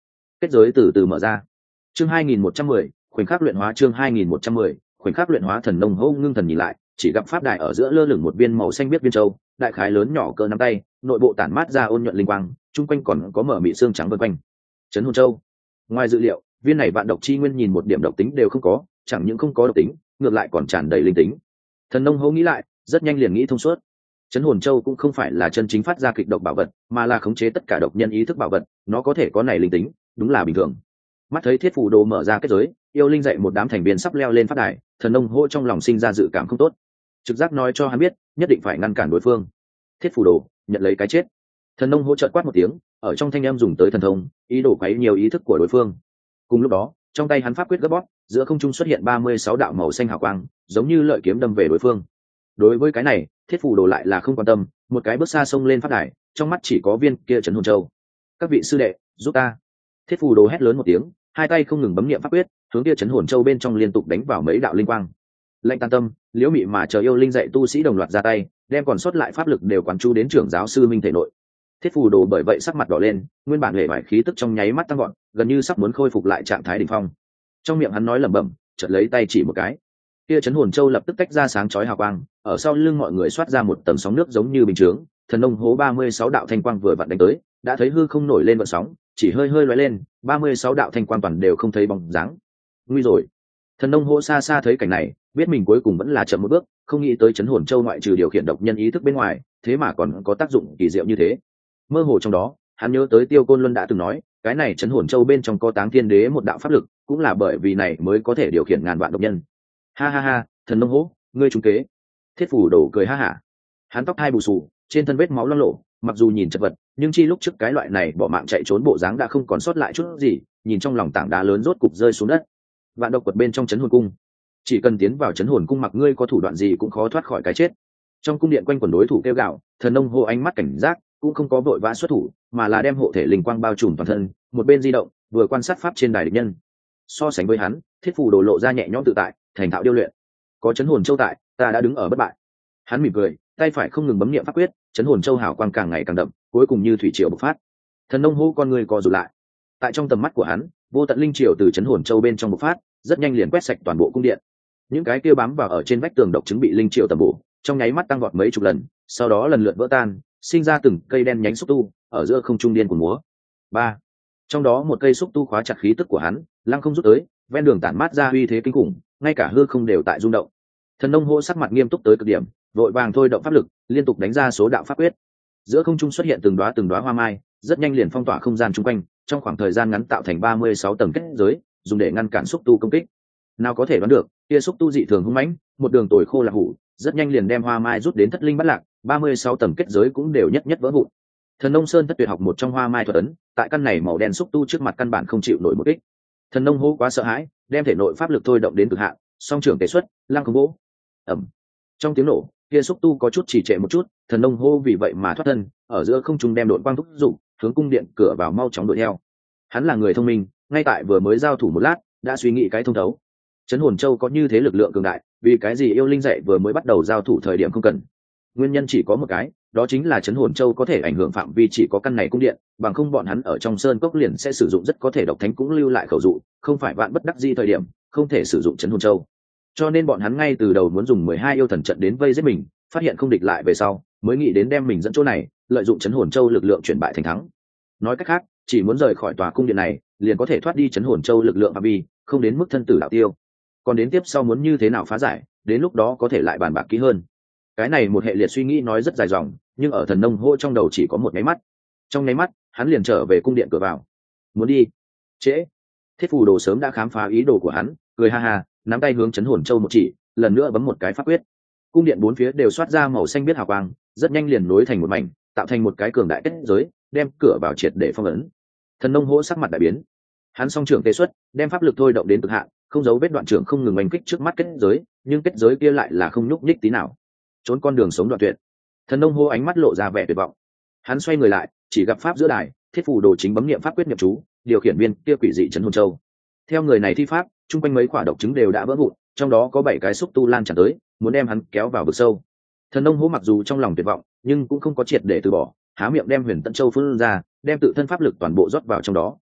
kết giới từ từ mở ra. Chương hai nghìn một trăm mười, khoảnh khắc luyện hóa. Chương hai nghìn một trăm mười, khoảnh khắc luyện hóa. Thần nông hô ngưng thần nhìn lại, chỉ gặp pháp đài ở giữa lơ lửng một viên màu xanh biếc viên châu, đại khái lớn nhỏ cỡ nắm tay, nội bộ tản mát ra ôn nhuận linh quang, chung quanh còn có mở mị xương trắng vân quanh. Chấn hồn châu. Ngoài dự liệu, viên này vạn độc chi nguyên nhìn một điểm độc tính đều không có, chẳng những không có độc tính, ngược lại còn tràn đầy linh tính. Thần nông hô nghĩ lại, rất nhanh liền nghĩ thông suốt. Chấn hồn châu cũng không phải là chân chính phát ra kịch độc bảo vật, mà là khống chế tất cả độc nhân ý thức bảo vật, nó có thể có này linh tính, đúng là bình thường. Mắt thấy thiết phù đồ mở ra kết giới, yêu linh dạy một đám thành viên sắp leo lên pháp đài, thần nông hô trong lòng sinh ra dự cảm không tốt, trực giác nói cho hắn biết nhất định phải ngăn cản đối phương. Thiết phù đồ nhận lấy cái chết. Thần nông hỗ trợ quát một tiếng, ở trong thanh em dùng tới thần thông, ý đồ quấy nhiều ý thức của đối phương. Cùng lúc đó, trong tay hắn pháp quyết gấp bóp, giữa không trung xuất hiện ba mươi sáu đạo màu xanh hào quang, giống như lợi kiếm đâm về đối phương. Đối với cái này, thiết phù đồ lại là không quan tâm, một cái bước xa xông lên pháp đài, trong mắt chỉ có viên kia trấn hồn châu. Các vị sư đệ, giúp ta! Thiết phù đồ hét lớn một tiếng, hai tay không ngừng bấm niệm pháp quyết, hướng kia trấn hồn châu bên trong liên tục đánh vào mấy đạo linh quang. Lệnh tan tâm, liễu mị mà chờ yêu linh dạy tu sĩ đồng loạt ra tay, đem còn sót lại pháp lực đều quán chú đến trưởng giáo sư minh thể nội. Thiết phù đồ bởi vậy sắc mặt đỏ lên, nguyên bản hệ vải khí tức trong nháy mắt tăng gọn, gần như sắp muốn khôi phục lại trạng thái đỉnh phong. Trong miệng hắn nói lẩm bẩm, chợt lấy tay chỉ một cái, kia chấn hồn châu lập tức tách ra sáng chói hào quang, ở sau lưng mọi người xoát ra một tầng sóng nước giống như bình chướng. Thần nông hố ba mươi sáu đạo thanh quang vừa vặn đánh tới, đã thấy hư không nổi lên vận sóng, chỉ hơi hơi lóe lên, ba mươi sáu đạo thanh quang toàn đều không thấy bóng dáng. Nguy rồi! Thần nông hố xa xa thấy cảnh này, biết mình cuối cùng vẫn là chậm một bước, không nghĩ tới chấn hồn châu ngoại trừ điều khiển độc nhân ý thức bên ngoài, thế mà còn có tác dụng kỳ diệu như thế. Mơ hồ trong đó, hắn nhớ tới Tiêu Côn Luân đã từng nói, cái này chấn hồn châu bên trong có Táng Thiên Đế một đạo pháp lực, cũng là bởi vì này mới có thể điều khiển ngàn vạn độc nhân. Ha ha ha, thần nông hố, ngươi trúng kế. Thiết phủ đổ cười ha hả. Hắn tóc hai bù xù, trên thân vết máu loang lổ, mặc dù nhìn chật vật, nhưng chi lúc trước cái loại này bỏ mạng chạy trốn bộ dáng đã không còn sót lại chút gì, nhìn trong lòng tảng đá lớn rốt cục rơi xuống đất. Vạn độc quật bên trong chấn hồn cung, chỉ cần tiến vào chấn hồn cung, mặc ngươi có thủ đoạn gì cũng khó thoát khỏi cái chết. Trong cung điện quanh quần đối thủ kêu gạo, thần nông hô ánh mắt cảnh giác, cũng không có vội vã xuất thủ, mà là đem hộ thể linh quang bao trùm toàn thân, một bên di động vừa quan sát pháp trên đài địch nhân. So sánh với hắn, thiết phủ đồ lộ ra nhẹ nhõm tự tại, thành thạo điêu luyện. Có chấn hồn châu tại, ta đã đứng ở bất bại. Hắn mỉm cười, tay phải không ngừng bấm niệm pháp quyết, chấn hồn châu hào quang càng ngày càng đậm, cuối cùng như thủy triều bộc phát. Thần nông hô con người co rụt lại. Tại trong tầm mắt của hắn, vô tận linh triều từ chấn hồn châu bên trong bộc phát, rất nhanh liền quét sạch toàn bộ cung điện. Những cái kia bám vào ở trên vách tường độc chứng bị linh triều tầm bổ, trong nháy mắt tăng vọt mấy chục lần, sau đó lần lượt vỡ tan, sinh ra từng cây đen nhánh xúc tu ở giữa không trung điên của múa. Ba, trong đó một cây xúc tu khóa chặt khí tức của hắn, lăng không rút tới, ven đường tản mát ra uy thế kinh khủng, ngay cả hư không đều tại rung động. Thần nông hô sắc mặt nghiêm túc tới cực điểm, vội vàng thôi động pháp lực, liên tục đánh ra số đạo pháp quyết. Giữa không trung xuất hiện từng đóa từng đóa hoa mai, rất nhanh liền phong tỏa không gian chung quanh, trong khoảng thời gian ngắn tạo thành ba mươi sáu tầng kết giới, dùng để ngăn cản xúc tu công kích. Nào có thể đoán được, kia xúc tu dị thường hung mãnh, một đường tồi khô là hủ, rất nhanh liền đem hoa mai rút đến thất linh bất lạc, ba mươi sáu tầng kết giới cũng đều nhất nhất vỡ vụn. Thần nông sơn thất tuyệt học một trong hoa mai thuật ấn, tại căn này màu đen xúc tu trước mặt căn bản không chịu nổi một kích. Thần nông hô quá sợ hãi, đem thể nội pháp lực thôi động đến cực hạn, song trưởng tế xuất, lăng không vỗ. Ầm. Trong tiếng nổ, kia xúc tu có chút chỉ trệ một chút, thần nông hô vì vậy mà thoát thân, ở giữa không trung đem độn quang thúc dụng, hướng cung điện cửa vào mau chóng đuổi theo. Hắn là người thông minh, ngay tại vừa mới giao thủ một lát, đã suy nghĩ cái thông thấu. Chấn hồn châu có như thế lực lượng cường đại, vì cái gì yêu linh dạy vừa mới bắt đầu giao thủ thời điểm không cần? Nguyên nhân chỉ có một cái, đó chính là chấn hồn châu có thể ảnh hưởng phạm vi chỉ có căn này cung điện, bằng không bọn hắn ở trong sơn cốc liền sẽ sử dụng rất có thể độc thánh cũng lưu lại khẩu dụ, không phải vạn bất đắc di thời điểm, không thể sử dụng chấn hồn châu. Cho nên bọn hắn ngay từ đầu muốn dùng mười hai yêu thần trận đến vây giết mình, phát hiện không địch lại về sau, mới nghĩ đến đem mình dẫn chỗ này, lợi dụng chấn hồn châu lực lượng chuyển bại thành thắng. Nói cách khác, chỉ muốn rời khỏi tòa cung điện này, liền có thể thoát đi chấn hồn châu lực lượng phạm vi, không đến mức thân tử đạo tiêu. Còn đến tiếp sau muốn như thế nào phá giải, đến lúc đó có thể lại bàn bạc kỹ hơn. Cái này một hệ liệt suy nghĩ nói rất dài dòng, nhưng ở thần nông hô trong đầu chỉ có một nháy mắt. Trong nháy mắt, hắn liền trở về cung điện cửa vào. Muốn đi? Trễ. Thiết phù đồ sớm đã khám phá ý đồ của hắn, cười ha ha, nắm tay hướng chấn hồn châu một chỉ, lần nữa bấm một cái pháp quyết. Cung điện bốn phía đều xoát ra màu xanh biết hào quang, rất nhanh liền nối thành một mảnh, tạo thành một cái cường đại kết giới, đem cửa vào triệt để phong ấn. Thần nông hô sắc mặt đại biến. Hắn song trưởng tế xuất, đem pháp lực thôi động đến cực hạn, không giấu vết đoạn trưởng không ngừng oanh kích trước mắt kết giới, nhưng kết giới kia lại là không nhúc nhích tí nào. Trốn con đường sống đoạn tuyệt. Thần nông hô ánh mắt lộ ra vẻ tuyệt vọng. Hắn xoay người lại, chỉ gặp pháp giữa đài, thiết phù đồ chính bấm niệm pháp quyết nhập chú, điều khiển viên kia quỷ dị chấn hồn châu. Theo người này thi pháp, chung quanh mấy quả độc trứng đều đã vỡ vụn, trong đó có bảy cái xúc tu lan tràn tới, muốn đem hắn kéo vào vực sâu. Thần nông hô mặc dù trong lòng tuyệt vọng, nhưng cũng không có triệt để từ bỏ, há miệng đem huyền tận châu phun ra, đem tự thân pháp lực toàn bộ rót vào trong đó.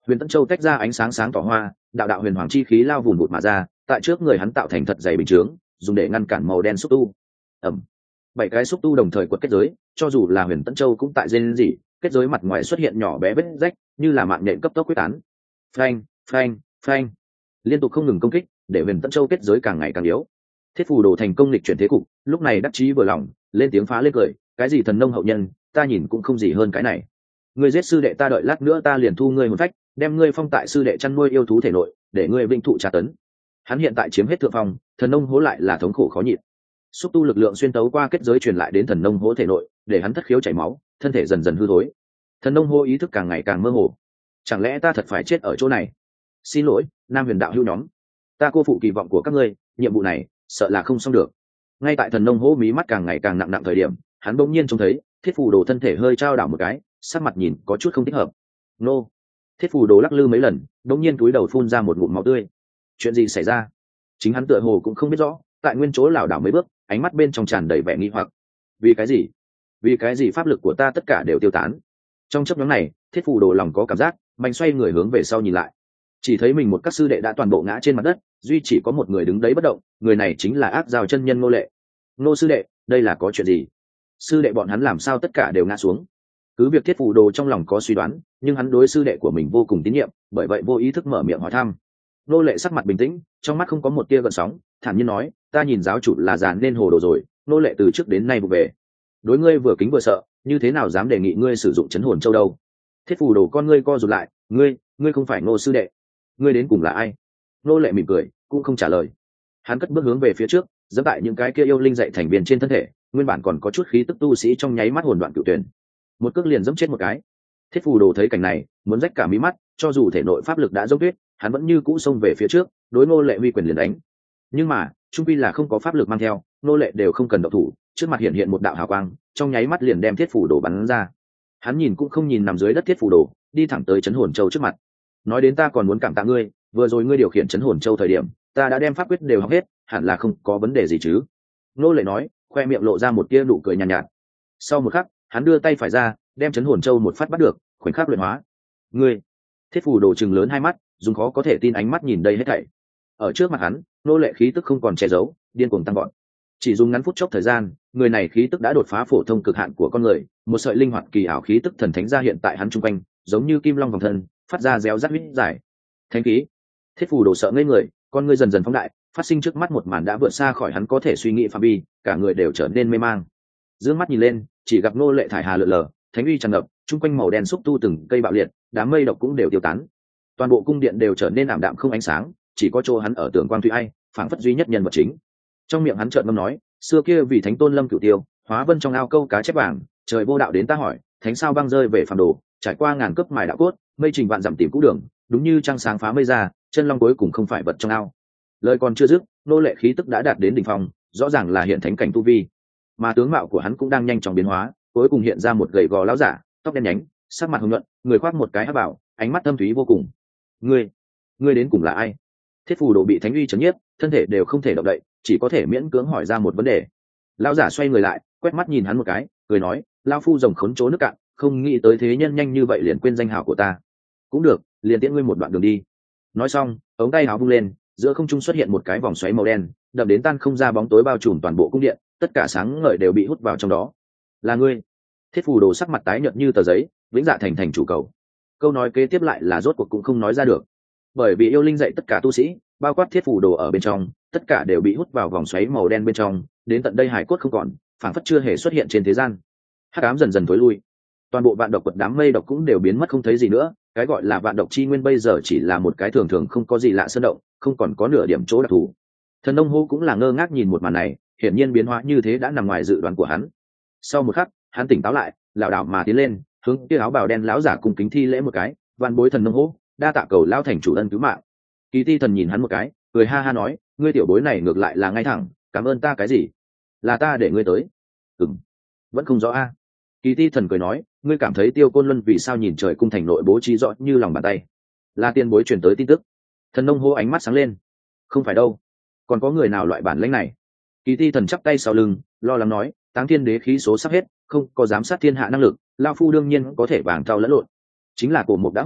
Huyền Tân Châu tách ra ánh sáng sáng tỏ hoa, đạo đạo huyền hoàng chi khí lao vùn vụt mà ra, tại trước người hắn tạo thành thật dày bình chướng, dùng để ngăn cản màu đen xúc tu. Ẩm. Bảy cái xúc tu đồng thời quật kết giới, cho dù là Huyền Tân Châu cũng tại rên rỉ, kết giới mặt ngoài xuất hiện nhỏ bé vết rách, như là mạng nhện cấp tốc quyết tán. Phanh, phanh, phanh. Liên tục không ngừng công kích, để Huyền Tân Châu kết giới càng ngày càng yếu. Thiết Phù Đồ thành công lịch chuyển thế cục, lúc này đắc chí vừa lòng, lên tiếng phá lên cười, cái gì thần nông hậu nhân, ta nhìn cũng không gì hơn cái này. Ngươi giết sư đệ ta, đợi lát nữa ta liền thu ngươi hồn phách, đem ngươi phong tại sư đệ chăn nuôi yêu thú thể nội, để ngươi vinh thụ tra tấn. Hắn hiện tại chiếm hết thượng phong, thần nông hố lại là thống khổ khó nhịn. Xúc tu lực lượng xuyên tấu qua kết giới truyền lại đến thần nông hố thể nội, để hắn thất khiếu chảy máu, thân thể dần dần hư thối. Thần nông hố ý thức càng ngày càng mơ hồ. Chẳng lẽ ta thật phải chết ở chỗ này? Xin lỗi, Nam Huyền đạo hữu nhóm, ta cô phụ kỳ vọng của các ngươi, nhiệm vụ này sợ là không xong được. Ngay tại thần nông hố mí mắt càng ngày càng nặng nặng thời điểm, hắn bỗng nhiên trông thấy Thiết Phù Đồ thân thể hơi trao đảo một cái, sắc mặt nhìn có chút không thích hợp. Nô! Thiết Phù Đồ lắc lư mấy lần, bỗng nhiên túi đầu phun ra một ngụm máu tươi. Chuyện gì xảy ra? Chính hắn tựa hồ cũng không biết rõ, tại nguyên chỗ lảo đảo mấy bước, ánh mắt bên trong tràn đầy vẻ nghi hoặc. Vì cái gì? Vì cái gì pháp lực của ta tất cả đều tiêu tán? Trong chốc ngắn này, Thiết Phù Đồ lòng có cảm giác, mạnh xoay người hướng về sau nhìn lại, chỉ thấy mình một các sư đệ đã toàn bộ ngã trên mặt đất, duy chỉ có một người đứng đấy bất động, người này chính là Ác Giao chân nhân Ngô Lệ. Ngô sư đệ, đây là có chuyện gì? Sư đệ bọn hắn làm sao tất cả đều ngã xuống? Cứ việc Thiết Phù Đồ trong lòng có suy đoán, nhưng hắn đối sư đệ của mình vô cùng tín nhiệm, bởi vậy vô ý thức mở miệng hỏi thăm. Ngô Lệ sắc mặt bình tĩnh, trong mắt không có một tia gợn sóng, thản nhiên nói, ta nhìn giáo chủ là già nên hồ đồ rồi. Ngô Lệ từ trước đến nay vụ về, đối ngươi vừa kính vừa sợ, như thế nào dám đề nghị ngươi sử dụng chấn hồn châu đâu? Thiết Phù Đồ con ngươi co rụt lại, ngươi, ngươi không phải Ngô sư đệ, ngươi đến cùng là ai? Ngô Lệ mỉm cười, cũng không trả lời. Hắn cất bước hướng về phía trước, giẫm tại những cái kia yêu linh dạy thành viên trên thân thể, nguyên bản còn có chút khí tức tu sĩ trong nháy mắt hồn đoạn cửu tuyển, một cước liền giẫm chết một cái. Thiết Phù Đồ thấy cảnh này, muốn rách cả mí mắt, cho dù thể nội pháp lực đã dốc tuyết, hắn vẫn như cũ xông về phía trước, đối Ngô Lệ huy quyền liền đánh. Nhưng mà, trung quy là không có pháp lực mang theo, Ngô Lệ đều không cần động thủ, trước mặt hiện hiện một đạo hào quang, trong nháy mắt liền đem Thiết Phù Đồ bắn ra. Hắn nhìn cũng không nhìn nằm dưới đất Thiết Phù Đồ, đi thẳng tới chấn hồn châu trước mặt. Nói đến ta còn muốn cảm tạ ngươi, vừa rồi ngươi điều khiển chấn hồn châu thời điểm, ta đã đem pháp quyết đều học hết, hẳn là không có vấn đề gì chứ? Ngô Lệ nói, khoe miệng lộ ra một tia nụ cười nhàn nhạt, nhạt. Sau một khắc, hắn đưa tay phải ra, đem chấn hồn châu một phát bắt được, khoảnh khắc luyện hóa. Ngươi! Thiết Phù Đồ trừng lớn hai mắt, dùng khó có thể tin ánh mắt nhìn đây hết thảy. Ở trước mặt hắn, Ngô Lệ khí tức không còn che giấu, điên cuồng tăng vọt. Chỉ dùng ngắn phút chốc thời gian, người này khí tức đã đột phá phổ thông cực hạn của con người, một sợi linh hoạt kỳ ảo khí tức thần thánh ra hiện tại hắn trung quanh, giống như kim long vòng thân, phát ra réo rắt huyết giải. Thánh khí! Thiết Phù Đồ sợ ngây người, con ngươi dần dần phóng đại, phát sinh trước mắt một màn đã vượt xa khỏi hắn có thể suy nghĩ phạm vi, cả người đều trở nên mê mang. Dương mắt nhìn lên, chỉ gặp Ngô Lệ thải hà lượn lờ, thánh uy tràn ngập, trung quanh màu đen xúc tu từng cây bạo liệt, đám mây độc cũng đều tiêu tán. Toàn bộ cung điện đều trở nên ảm đạm không ánh sáng, chỉ có chỗ hắn ở tường quang thủy ai, phảng phất duy nhất nhân vật chính. Trong miệng hắn trợn ngâm nói, xưa kia vì thánh tôn lâm cửu tiêu, hóa vân trong ao câu cá chép vàng, trời vô đạo đến ta hỏi, thánh sao băng rơi về phàm đồ, trải qua ngàn cấp mài đạo cốt, mây trình vạn dặm tìm cũ đường, đúng như trăng sáng phá mây ra, chân long cuối cùng không phải vật trong ao. Lời còn chưa dứt, Ngô Lệ khí tức đã đạt đến đỉnh phong, rõ ràng là hiện thánh cảnh tu vi, mà tướng mạo của hắn cũng đang nhanh chóng biến hóa, cuối cùng hiện ra một gầy gò lão giả, tóc đen nhánh, sắc mặt hồng nhuận, người khoác một cái hắc bảo, ánh mắt thâm thúy vô cùng. Ngươi, ngươi đến cùng là ai? Thiết Phù Đồ bị thánh uy chấn nhiếp, thân thể đều không thể động đậy, chỉ có thể miễn cưỡng hỏi ra một vấn đề. Lão giả xoay người lại, quét mắt nhìn hắn một cái, cười nói, lão phu rồng khốn chỗ nước cạn, không nghĩ tới thế nhân nhanh như vậy liền quên danh hào của ta. Cũng được, liền tiễn ngươi một đoạn đường đi. Nói xong, ống tay áo vung lên, giữa không trung xuất hiện một cái vòng xoáy màu đen, đậm đến tan không ra bóng tối bao trùm toàn bộ cung điện, tất cả sáng ngời đều bị hút vào trong đó. Là ngươi? Thiết Phù Đồ sắc mặt tái nhợt như tờ giấy, vĩnh dạ thành thành chủ cầu. Câu nói kế tiếp lại là rốt cuộc cũng không nói ra được, bởi vì yêu linh dạy tất cả tu sĩ, bao quát Thiết Phù Đồ ở bên trong, tất cả đều bị hút vào vòng xoáy màu đen bên trong, đến tận đây hải cốt không còn, phảng phất chưa hề xuất hiện trên thế gian. Hắc ám dần dần tối lui, toàn bộ vạn độc quật đám mây độc cũng đều biến mất không thấy gì nữa, cái gọi là vạn độc chi nguyên bây giờ chỉ là một cái thường thường không có gì lạ sơn động, không còn có nửa điểm chỗ đặc thù. Thần Nông Hô cũng là ngơ ngác nhìn một màn này, hiển nhiên biến hóa như thế đã nằm ngoài dự đoán của hắn. Sau một khắc, hắn tỉnh táo lại, lảo đảo mà tiến lên, hướng kia áo bào đen lão giả cùng kính thi lễ một cái, van bối Thần Nông Hô, đa tạ cầu lão thành chủ ân cứu mạng. Kỳ Ti Thần nhìn hắn một cái, cười ha ha nói, ngươi tiểu bối này ngược lại là ngay thẳng, cảm ơn ta cái gì? Là ta để ngươi tới. Ừm, vẫn không rõ a. Kỳ Ti Thần cười nói, ngươi cảm thấy Tiêu Côn Luân vì sao nhìn trời cung thành nội bố trí rõ như lòng bàn tay? Là tiền bối truyền tới tin tức. Thần Nông Hô ánh mắt sáng lên. Không phải đâu, còn có người nào loại bản lĩnh này? Kỳ Ti Thần chắp tay sau lưng, lo lắng nói, Táng Thiên Đế khí số sắp hết, không có giám sát thiên hạ năng lực, lão phu đương nhiên có thể vàng thau lẫn lộn. Chính là cổ mục đã hủ,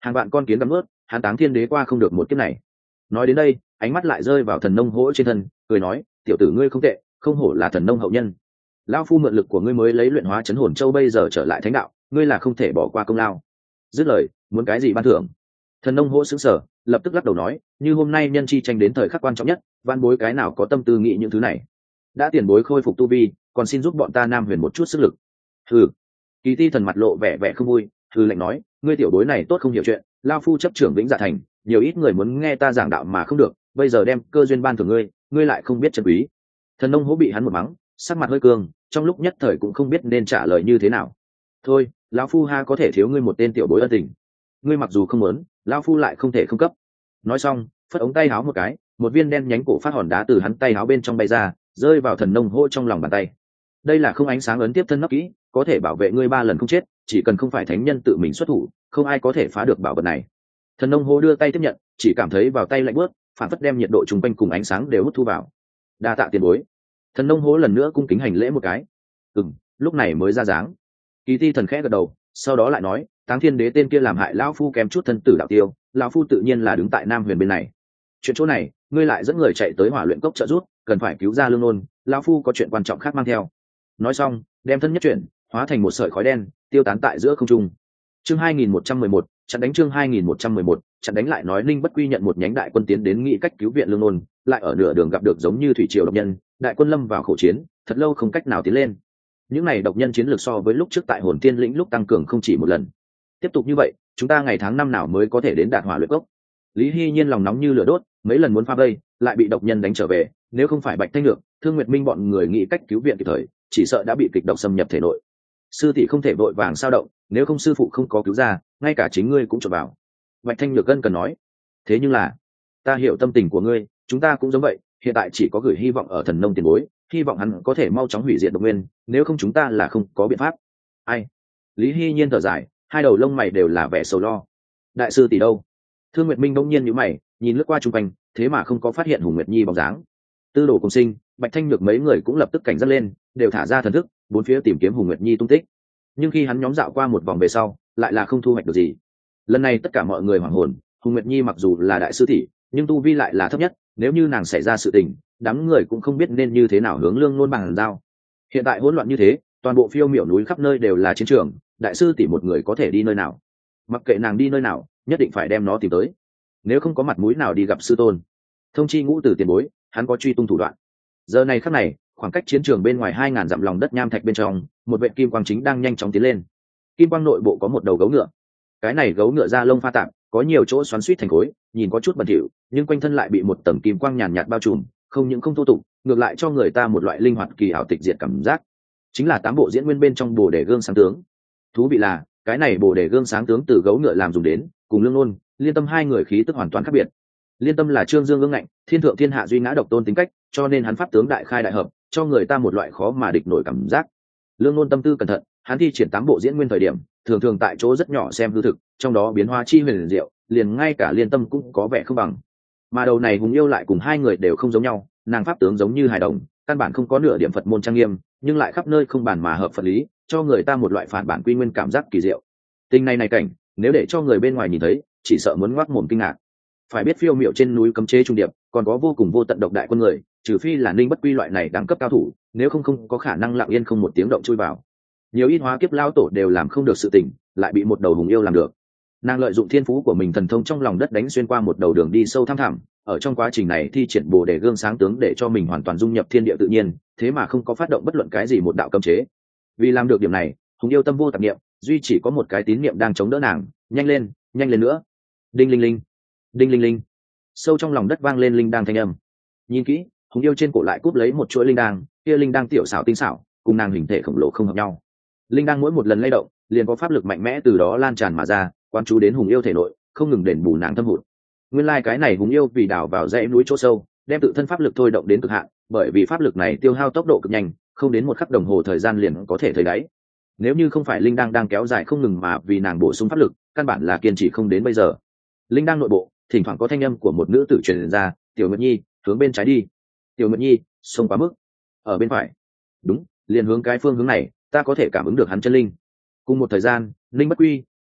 hàng vạn con kiến gắm ướt, hắn táng thiên đế qua không được một kiếp này. Nói đến đây, ánh mắt lại rơi vào thần nông hỗ trên thân, cười nói, tiểu tử ngươi không tệ, không hổ là thần nông hậu nhân. Lão phu mượn lực của ngươi mới lấy luyện hóa chấn hồn châu bây giờ trở lại thánh đạo, ngươi là không thể bỏ qua công lao. Dứt lời, muốn cái gì ban thưởng? Thần nông hỗ sững sờ, lập tức lắc đầu nói, như hôm nay nhân chi tranh đến thời khắc quan trọng nhất, van bối cái nào có tâm tư nghĩ những thứ này. Đã tiền bối khôi phục tu vi, còn xin giúp bọn ta Nam Huyền một chút sức lực. Hừ. Kỳ Ti thần mặt lộ vẻ vẻ không vui, hừ lạnh nói, ngươi tiểu bối này tốt không hiểu chuyện, lão phu chấp trưởng Vĩnh Dạ thành, nhiều ít người muốn nghe ta giảng đạo mà không được, bây giờ đem cơ duyên ban thưởng ngươi, ngươi lại không biết trân quý. Thần nông hỗ bị hắn một mắng, sắc mặt hơi cương, trong lúc nhất thời cũng không biết nên trả lời như thế nào. Thôi, lão phu ha có thể thiếu ngươi một tên tiểu bối ân tình, ngươi mặc dù không muốn, lão phu lại không thể không cấp. Nói xong, phất ống tay áo một cái, một viên đen nhánh cổ phát hòn đá từ hắn tay áo bên trong bay ra, rơi vào thần nông hỗ trong lòng bàn tay. Đây là không ánh sáng ấn tiếp thân nấp kỹ, có thể bảo vệ ngươi ba lần không chết, chỉ cần không phải thánh nhân tự mình xuất thủ, không ai có thể phá được bảo vật này. Thần nông hỗ đưa tay tiếp nhận, chỉ cảm thấy vào tay lạnh bớt, phản phất đem nhiệt độ chung quanh cùng ánh sáng đều hút thu vào. Đa tạ tiền bối. Thần nông hỗ lần nữa cung kính hành lễ một cái. Ừm, lúc này mới ra dáng. Kỳ Ti thần khẽ gật đầu, sau đó lại nói, táng thiên đế tên kia làm hại lão phu kém chút thân tử đạo tiêu, lão phu tự nhiên là đứng tại Nam Huyền bên này. Chuyện chỗ này, ngươi lại dẫn người chạy tới hỏa luyện cốc trợ giúp, cần phải cứu ra Lương Nôn, lão phu có chuyện quan trọng khác mang theo. Nói xong, đem thân nhất chuyển, hóa thành một sợi khói đen, tiêu tán tại giữa không trung. Chương hai nghìn một trăm mười một, chặn đánh chương hai nghìn một trăm mười một, chặn đánh lại nói Ninh Bất Quy nhận một nhánh đại quân tiến đến nghị cách cứu viện Lương Nôn, lại ở nửa đường gặp được giống như thủy triều độc nhân, đại quân lâm vào khổ chiến, thật lâu không cách nào tiến lên. Những này độc nhân chiến lược so với lúc trước tại Hồn Tiên lĩnh lúc tăng cường không chỉ một lần. Tiếp tục như vậy, chúng ta ngày tháng năm nào mới có thể đến đạt hỏa luyện cốc? Lý Hy Nhiên lòng nóng như lửa đốt, mấy lần muốn phá vây, lại bị độc nhân đánh trở về, nếu không phải Bạch Thanh Nhược, Thương Nguyệt Minh bọn người nghĩ cách cứu viện kịp thời, chỉ sợ đã bị kịch độc xâm nhập thể nội. Sư tỷ không thể vội vàng sao động, nếu không sư phụ không có cứu ra, ngay cả chính ngươi cũng trộn vào. Bạch Thanh Nhược gân cần nói. Thế nhưng là, ta hiểu tâm tình của ngươi, chúng ta cũng giống vậy, hiện tại chỉ có gửi hy vọng ở thần nông tiền bối, hy vọng hắn có thể mau chóng hủy diệt độc nguyên, nếu không chúng ta là không có biện pháp. Ai? Lý Hy Nhiên thở dài, hai đầu lông mày đều là vẻ sầu lo. Đại sư tỷ đâu? Thương Nguyệt Minh bỗng nhiên nhíu mày, nhìn lướt qua chung quanh, thế mà không có phát hiện Hùng Nguyệt Nhi bóng dáng. Tư Đồ cùng Sinh, Bạch Thanh Nhược mấy người cũng lập tức cảnh giác lên, đều thả ra thần thức, bốn phía tìm kiếm Hùng Nguyệt Nhi tung tích. Nhưng khi hắn nhóm dạo qua một vòng về sau, lại là không thu hoạch được gì. Lần này tất cả mọi người hoảng hồn, Hùng Nguyệt Nhi mặc dù là đại sư tỷ, nhưng tu vi lại là thấp nhất, nếu như nàng xảy ra sự tình, đám người cũng không biết nên như thế nào hướng Lương Nôn bằng giao. Hiện tại hỗn loạn như thế, toàn bộ phiêu miểu núi khắp nơi đều là chiến trường, đại sư tỷ một người có thể đi nơi nào? Mặc kệ nàng đi nơi nào, nhất định phải đem nó tìm tới, nếu không có mặt mũi nào đi gặp sư tôn. Thông chi Ngũ Tử tiền bối, hắn có truy tung thủ đoạn. Giờ này khắc này, khoảng cách chiến trường bên ngoài hai ngàn dặm lòng đất nham thạch bên trong, một vệ kim quang chính đang nhanh chóng tiến lên. Kim quang nội bộ có một đầu gấu ngựa, cái này gấu ngựa da lông pha tạp, có nhiều chỗ xoắn xuýt thành khối, nhìn có chút bẩn thỉu, nhưng quanh thân lại bị một tầng kim quang nhàn nhạt bao trùm, không những không thô tục, ngược lại cho người ta một loại linh hoạt kỳ ảo tịch diệt cảm giác. Chính là tám bộ diễn nguyên bên trong Bồ Đề gương sáng tướng. Thú vị là, cái này Bồ Đề gương sáng tướng từ gấu ngựa làm dùng đến, cùng Lương Nôn, Liên Tâm hai người khí tức hoàn toàn khác biệt. Liên Tâm là Trương Dương ương ngạnh, thiên thượng thiên hạ duy ngã độc tôn tính cách, cho nên hắn pháp tướng đại khai đại hợp, cho người ta một loại khó mà địch nổi cảm giác. Lương Nôn tâm tư cẩn thận, hắn thi triển tám bộ diễn nguyên thời điểm, thường thường tại chỗ rất nhỏ xem hư thực, trong đó biến hóa chi huyền diệu, liền ngay cả Liên Tâm cũng có vẻ không bằng. Mà đầu này Hùng Yêu lại cùng hai người đều không giống nhau, nàng pháp tướng giống như hài đồng, căn bản không có nửa điểm Phật môn trang nghiêm, nhưng lại khắp nơi không bản mà hợp Phật lý, cho người ta một loại phản bản quy nguyên cảm giác kỳ diệu. Tình này này cảnh, nếu để cho người bên ngoài nhìn thấy, chỉ sợ muốn ngoác mồm kinh ngạc. Phải biết phiêu miệu trên núi cấm chế trung điệp, còn có vô cùng vô tận độc đại quân người, trừ phi là Ninh Bất Quy loại này đẳng cấp cao thủ, nếu không không có khả năng lặng yên không một tiếng động chui vào. Nhiều ít hóa kiếp lao tổ đều làm không được sự tình, lại bị một đầu Hùng Yêu làm được. Nàng lợi dụng thiên phú của mình thần thông trong lòng đất đánh xuyên qua một đầu đường đi sâu thăm thẳm, ở trong quá trình này thi triển Bồ Đề gương sáng tướng để cho mình hoàn toàn dung nhập thiên địa tự nhiên, thế mà không có phát động bất luận cái gì một đạo cấm chế. Vì làm được điểm này, Hùng Yêu tâm vô tạp niệm, duy chỉ có một cái tín niệm đang chống đỡ nàng, nhanh lên, nhanh lên nữa. Đinh linh linh, đinh linh linh. Sâu trong lòng đất vang lên linh đang thanh âm. Nhìn kỹ, Hùng Yêu trên cổ lại cúp lấy một chuỗi linh đang, kia linh đang tiểu xảo tinh xảo, cùng nàng hình thể khổng lồ không hợp nhau. Linh đang mỗi một lần lay động, liền có pháp lực mạnh mẽ từ đó lan tràn mà ra, quan chú đến Hùng Yêu thể nội, không ngừng đền bù nàng thâm hụt. Nguyên lai like cái này Hùng Yêu vì đào vào dãy núi chỗ sâu, đem tự thân pháp lực thôi động đến cực hạn, bởi vì pháp lực này tiêu hao tốc độ cực nhanh, không đến một khắc đồng hồ thời gian liền có thể thấy đáy. Nếu như không phải linh đang đang kéo dài không ngừng mà vì nàng bổ sung pháp lực, căn bản là kiên trì không đến bây giờ. Linh đang nội bộ, thỉnh thoảng có thanh âm của một nữ tử truyền ra, "Tiểu Nguyệt Nhi, hướng bên trái đi." "Tiểu Nguyệt Nhi, xông quá mức." "Ở bên phải." "Đúng, liền hướng cái phương hướng này, ta có thể cảm ứng được hắn chân linh." Cùng một thời gian, Linh Bất Quy,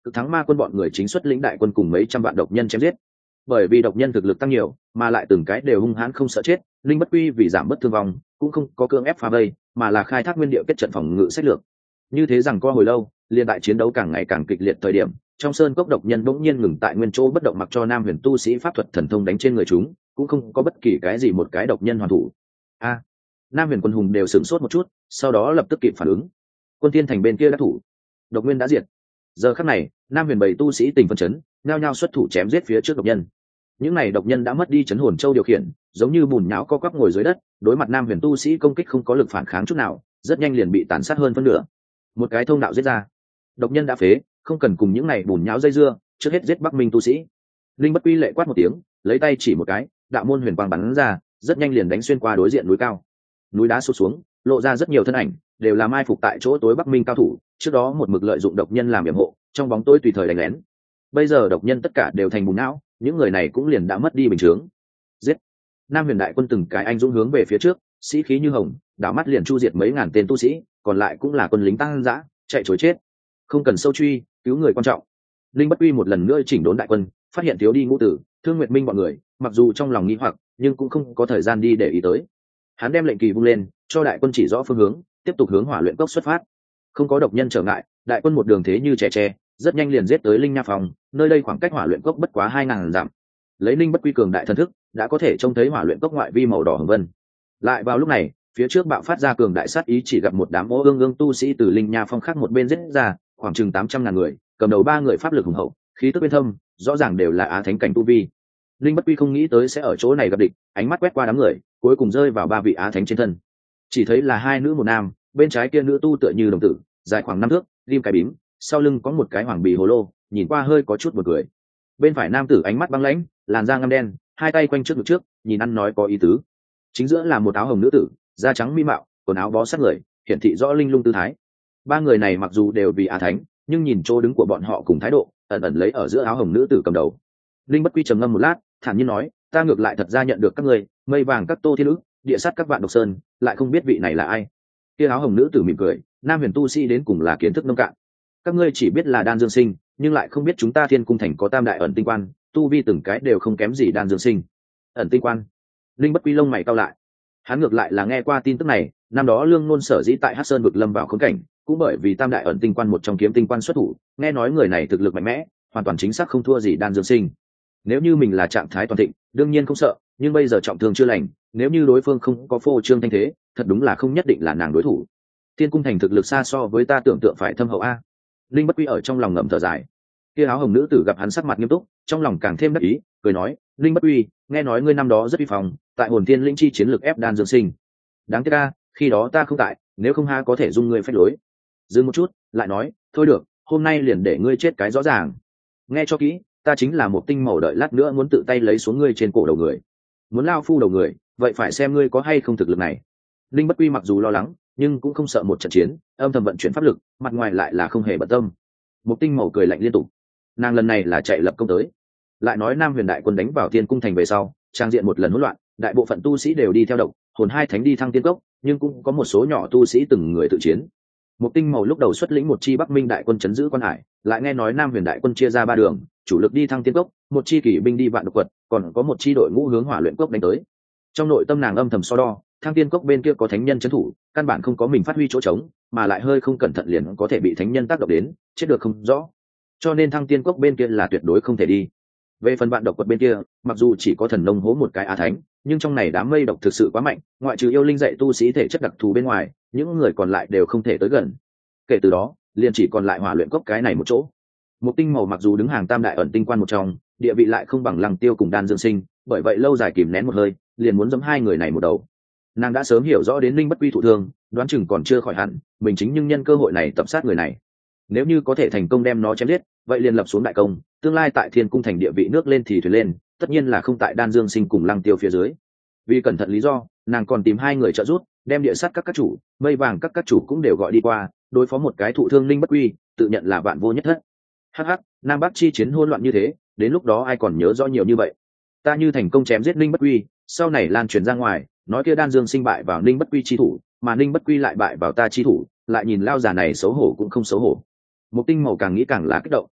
cực thắng ma quân bọn người chính xuất lĩnh đại quân cùng mấy trăm vạn độc nhân chém giết. Bởi vì độc nhân thực lực tăng nhiều mà lại từng cái đều hung hãn không sợ chết, linh bất quy vì giảm bớt thương vong cũng không có cưỡng ép phá vây, mà là khai thác nguyên địa kết trận phòng ngự sách lược. Như thế rằng co hồi lâu, liên đại chiến đấu càng ngày càng kịch liệt thời điểm, trong sơn cốc độc nhân bỗng nhiên ngừng tại nguyên chỗ bất động, mặc cho nam huyền tu sĩ pháp thuật thần thông đánh trên người chúng cũng không có bất kỳ cái gì một cái độc nhân hoàn thủ. A, nam huyền quân hùng đều sửng sốt một chút, sau đó lập tức kịp phản ứng. Quân thiên thành bên kia đã thủ, độc nguyên đã diệt. Giờ khắc này, nam huyền bảy tu sĩ tình phân chấn, nhao nhao xuất thủ chém giết phía trước độc nhân. Những này độc nhân đã mất đi chấn hồn châu điều khiển, giống như bùn nhão co quắp ngồi dưới đất, đối mặt nam huyền tu sĩ công kích không có lực phản kháng chút nào, rất nhanh liền bị tàn sát hơn phân nửa. Một cái thông đạo giết ra, độc nhân đã phế, không cần cùng những này bùn nhão dây dưa, trước hết giết Bắc Minh tu sĩ. Linh bất quy lệ quát một tiếng, lấy tay chỉ một cái, đạo môn huyền quang bắn ra, rất nhanh liền đánh xuyên qua đối diện núi cao. Núi đá sụp xuống, lộ ra rất nhiều thân ảnh, đều là mai phục tại chỗ tối Bắc Minh cao thủ, trước đó một mực lợi dụng độc nhân làm yểm hộ, trong bóng tối tùy thời đánh lén. Bây giờ độc nhân tất cả đều thành bùn não, những người này cũng liền đã mất đi bình chướng. Giết! Nam huyền đại quân từng cái anh dũng hướng về phía trước, sĩ khí như hồng, đảo mắt liền chu diệt mấy ngàn tên tu sĩ, còn lại cũng là quân lính tăng dã, chạy trối chết. Không cần sâu truy, cứu người quan trọng. Linh bất quy một lần nữa chỉnh đốn đại quân, phát hiện thiếu đi ngũ tử, Thương Nguyệt Minh bọn người, mặc dù trong lòng nghi hoặc, nhưng cũng không có thời gian đi để ý tới. Hắn đem lệnh kỳ vung lên, cho đại quân chỉ rõ phương hướng, tiếp tục hướng hỏa luyện cốc xuất phát. Không có độc nhân trở ngại, đại quân một đường thế như trẻ tre, rất nhanh liền giết tới Linh Nha phòng, nơi đây khoảng cách hỏa luyện cốc bất quá hai ngàn dặm. Lấy Linh bất quy cường đại thần thức, đã có thể trông thấy hỏa luyện cốc ngoại vi màu đỏ hồng vân. Lại vào lúc này, phía trước bạo phát ra cường đại sát ý, chỉ gặp một đám ô ương ương tu sĩ từ Linh Nha phong khác một bên giết ra, khoảng chừng tám trăm ngàn người, cầm đầu ba người pháp lực hùng hậu, khí tức bên thâm, rõ ràng đều là á thánh cảnh tu vi. Linh bất quy không nghĩ tới sẽ ở chỗ này gặp địch, ánh mắt quét qua đám người, cuối cùng rơi vào ba vị á thánh trên thân. Chỉ thấy là hai nữ một nam, bên trái kia nữ tu tựa như đồng tử, dài khoảng năm thước, ghim cái bím, sau lưng có một cái hoàng bì hồ lô, nhìn qua hơi có chút buồn cười. Bên phải nam tử ánh mắt băng lãnh, làn da ngăm đen, hai tay quanh trước ngực trước, nhìn ăn nói có ý tứ. Chính giữa là một áo hồng nữ tử, da trắng mi mạo, quần áo bó sát người, hiển thị rõ linh lung tư thái. Ba người này mặc dù đều vì á thánh, nhưng nhìn chỗ đứng của bọn họ cùng thái độ, ẩn ẩn lấy ở giữa áo hồng nữ tử cầm đầu. Linh bất quy trầm ngâm một lát, thản nhiên nói, ta ngược lại thật ra nhận được các ngươi, mây vàng các tô thiên nữ, địa sát các vạn độc sơn, lại không biết vị này là ai. Kia áo hồng nữ tử mỉm cười, nam huyền tu sĩ đến cùng là kiến thức nông cạn. Các ngươi chỉ biết là đan dương sinh, nhưng lại không biết chúng ta thiên cung thành có tam đại ẩn tinh quan, tu vi từng cái đều không kém gì đan dương sinh. Ẩn tinh quan? Linh bất quy lông mày cau lại. Hắn ngược lại là nghe qua tin tức này, năm đó lương ngôn sở dĩ tại hắc sơn vực lâm vào khốn cảnh, cũng bởi vì tam đại ẩn tinh quan một trong kiếm tinh quan xuất thủ, nghe nói người này thực lực mạnh mẽ, hoàn toàn chính xác không thua gì đan dương sinh. Nếu như mình là trạng thái toàn thịnh, đương nhiên không sợ, nhưng bây giờ trọng thương chưa lành, nếu như đối phương không có phô trương thanh thế, thật đúng là không nhất định là nàng đối thủ. Thiên cung thành thực lực xa so với ta tưởng tượng phải thâm hậu a. Linh bất quy ở trong lòng ngậm thở dài. Kia áo hồng nữ tử gặp hắn sắc mặt nghiêm túc, trong lòng càng thêm đắc ý, cười nói, Linh bất quy, nghe nói ngươi năm đó rất uy phong, tại hồn thiên linh chi chiến lực ép đan dương sinh. Đáng tiếc a, khi đó ta không tại, nếu không ha có thể dung ngươi phách lối. Dừng một chút, lại nói, thôi được, hôm nay liền để ngươi chết cái rõ ràng. Nghe cho kỹ, ta chính là một tinh màu, đợi lát nữa muốn tự tay lấy xuống ngươi trên cổ đầu người. Muốn lao phu đầu người, vậy phải xem ngươi có hay không thực lực này. Linh bất quy mặc dù lo lắng, nhưng cũng không sợ một trận chiến, âm thầm vận chuyển pháp lực, mặt ngoài lại là không hề bận tâm. Một tinh màu cười lạnh liên tục, nàng lần này là chạy lập công tới. Lại nói nam huyền đại quân đánh vào thiên cung thành về sau, trang diện một lần hỗn loạn, đại bộ phận tu sĩ đều đi theo độc hồn hai thánh đi thăng tiên cốc, nhưng cũng có một số nhỏ tu sĩ từng người tự chiến. Một tinh màu lúc đầu xuất lĩnh một chi Bắc Minh đại quân chấn giữ quan hải, lại nghe nói nam huyền đại quân chia ra ba đường, chủ lực đi thăng tiên cốc, một chi kỷ binh đi vạn độc quật, còn có một chi đội ngũ hướng hỏa luyện cốc đánh tới. Trong nội tâm nàng âm thầm so đo, thăng tiên cốc bên kia có thánh nhân trấn thủ, căn bản không có mình phát huy chỗ trống, mà lại hơi không cẩn thận liền có thể bị thánh nhân tác động đến, chết được không rõ. Cho nên thăng tiên cốc bên kia là tuyệt đối không thể đi. Về phần vạn độc quật bên kia, mặc dù chỉ có thần nông hố một cái á thánh, nhưng trong này đám mây độc thực sự quá mạnh, ngoại trừ yêu linh dạy tu sĩ thể chất đặc thù bên ngoài, những người còn lại đều không thể tới gần. Kể từ đó, liền chỉ còn lại hỏa luyện cốc cái này một chỗ. Một tinh màu mặc dù đứng hàng tam đại ẩn tinh quan một trong, địa vị lại không bằng Lăng Tiêu cùng Đan Dương Sinh, bởi vậy lâu dài kìm nén một hơi, liền muốn giẫm hai người này một đầu. Nàng đã sớm hiểu rõ đến linh bất quy thụ thương, đoán chừng còn chưa khỏi hẳn, mình chính nhưng nhân cơ hội này tập sát người này. Nếu như có thể thành công đem nó chém giết, vậy liền lập xuống đại công, tương lai tại thiên cung thành địa vị nước lên thì thuyền lên, tất nhiên là không tại Đan Dương Sinh cùng Lăng Tiêu phía dưới. Vì cẩn thận lý do, nàng còn tìm hai người trợ giúp, đem địa sát các các chủ, mây vàng các các chủ cũng đều gọi đi qua, đối phó một cái thụ thương linh bất quy, tự nhận là vạn vô nhất thất. Hắc hắc, nam bắc chi chiến hỗn loạn như thế, đến lúc đó ai còn nhớ rõ nhiều như vậy. Ta như thành công chém giết linh bất quy, sau này lan truyền ra ngoài, nói kia Đan Dương Sinh bại vào linh bất quy chi thủ, mà linh bất quy lại bại vào ta chi thủ, lại nhìn lao già này xấu hổ cũng không xấu hổ. Một tinh màu càng nghĩ càng là kích động.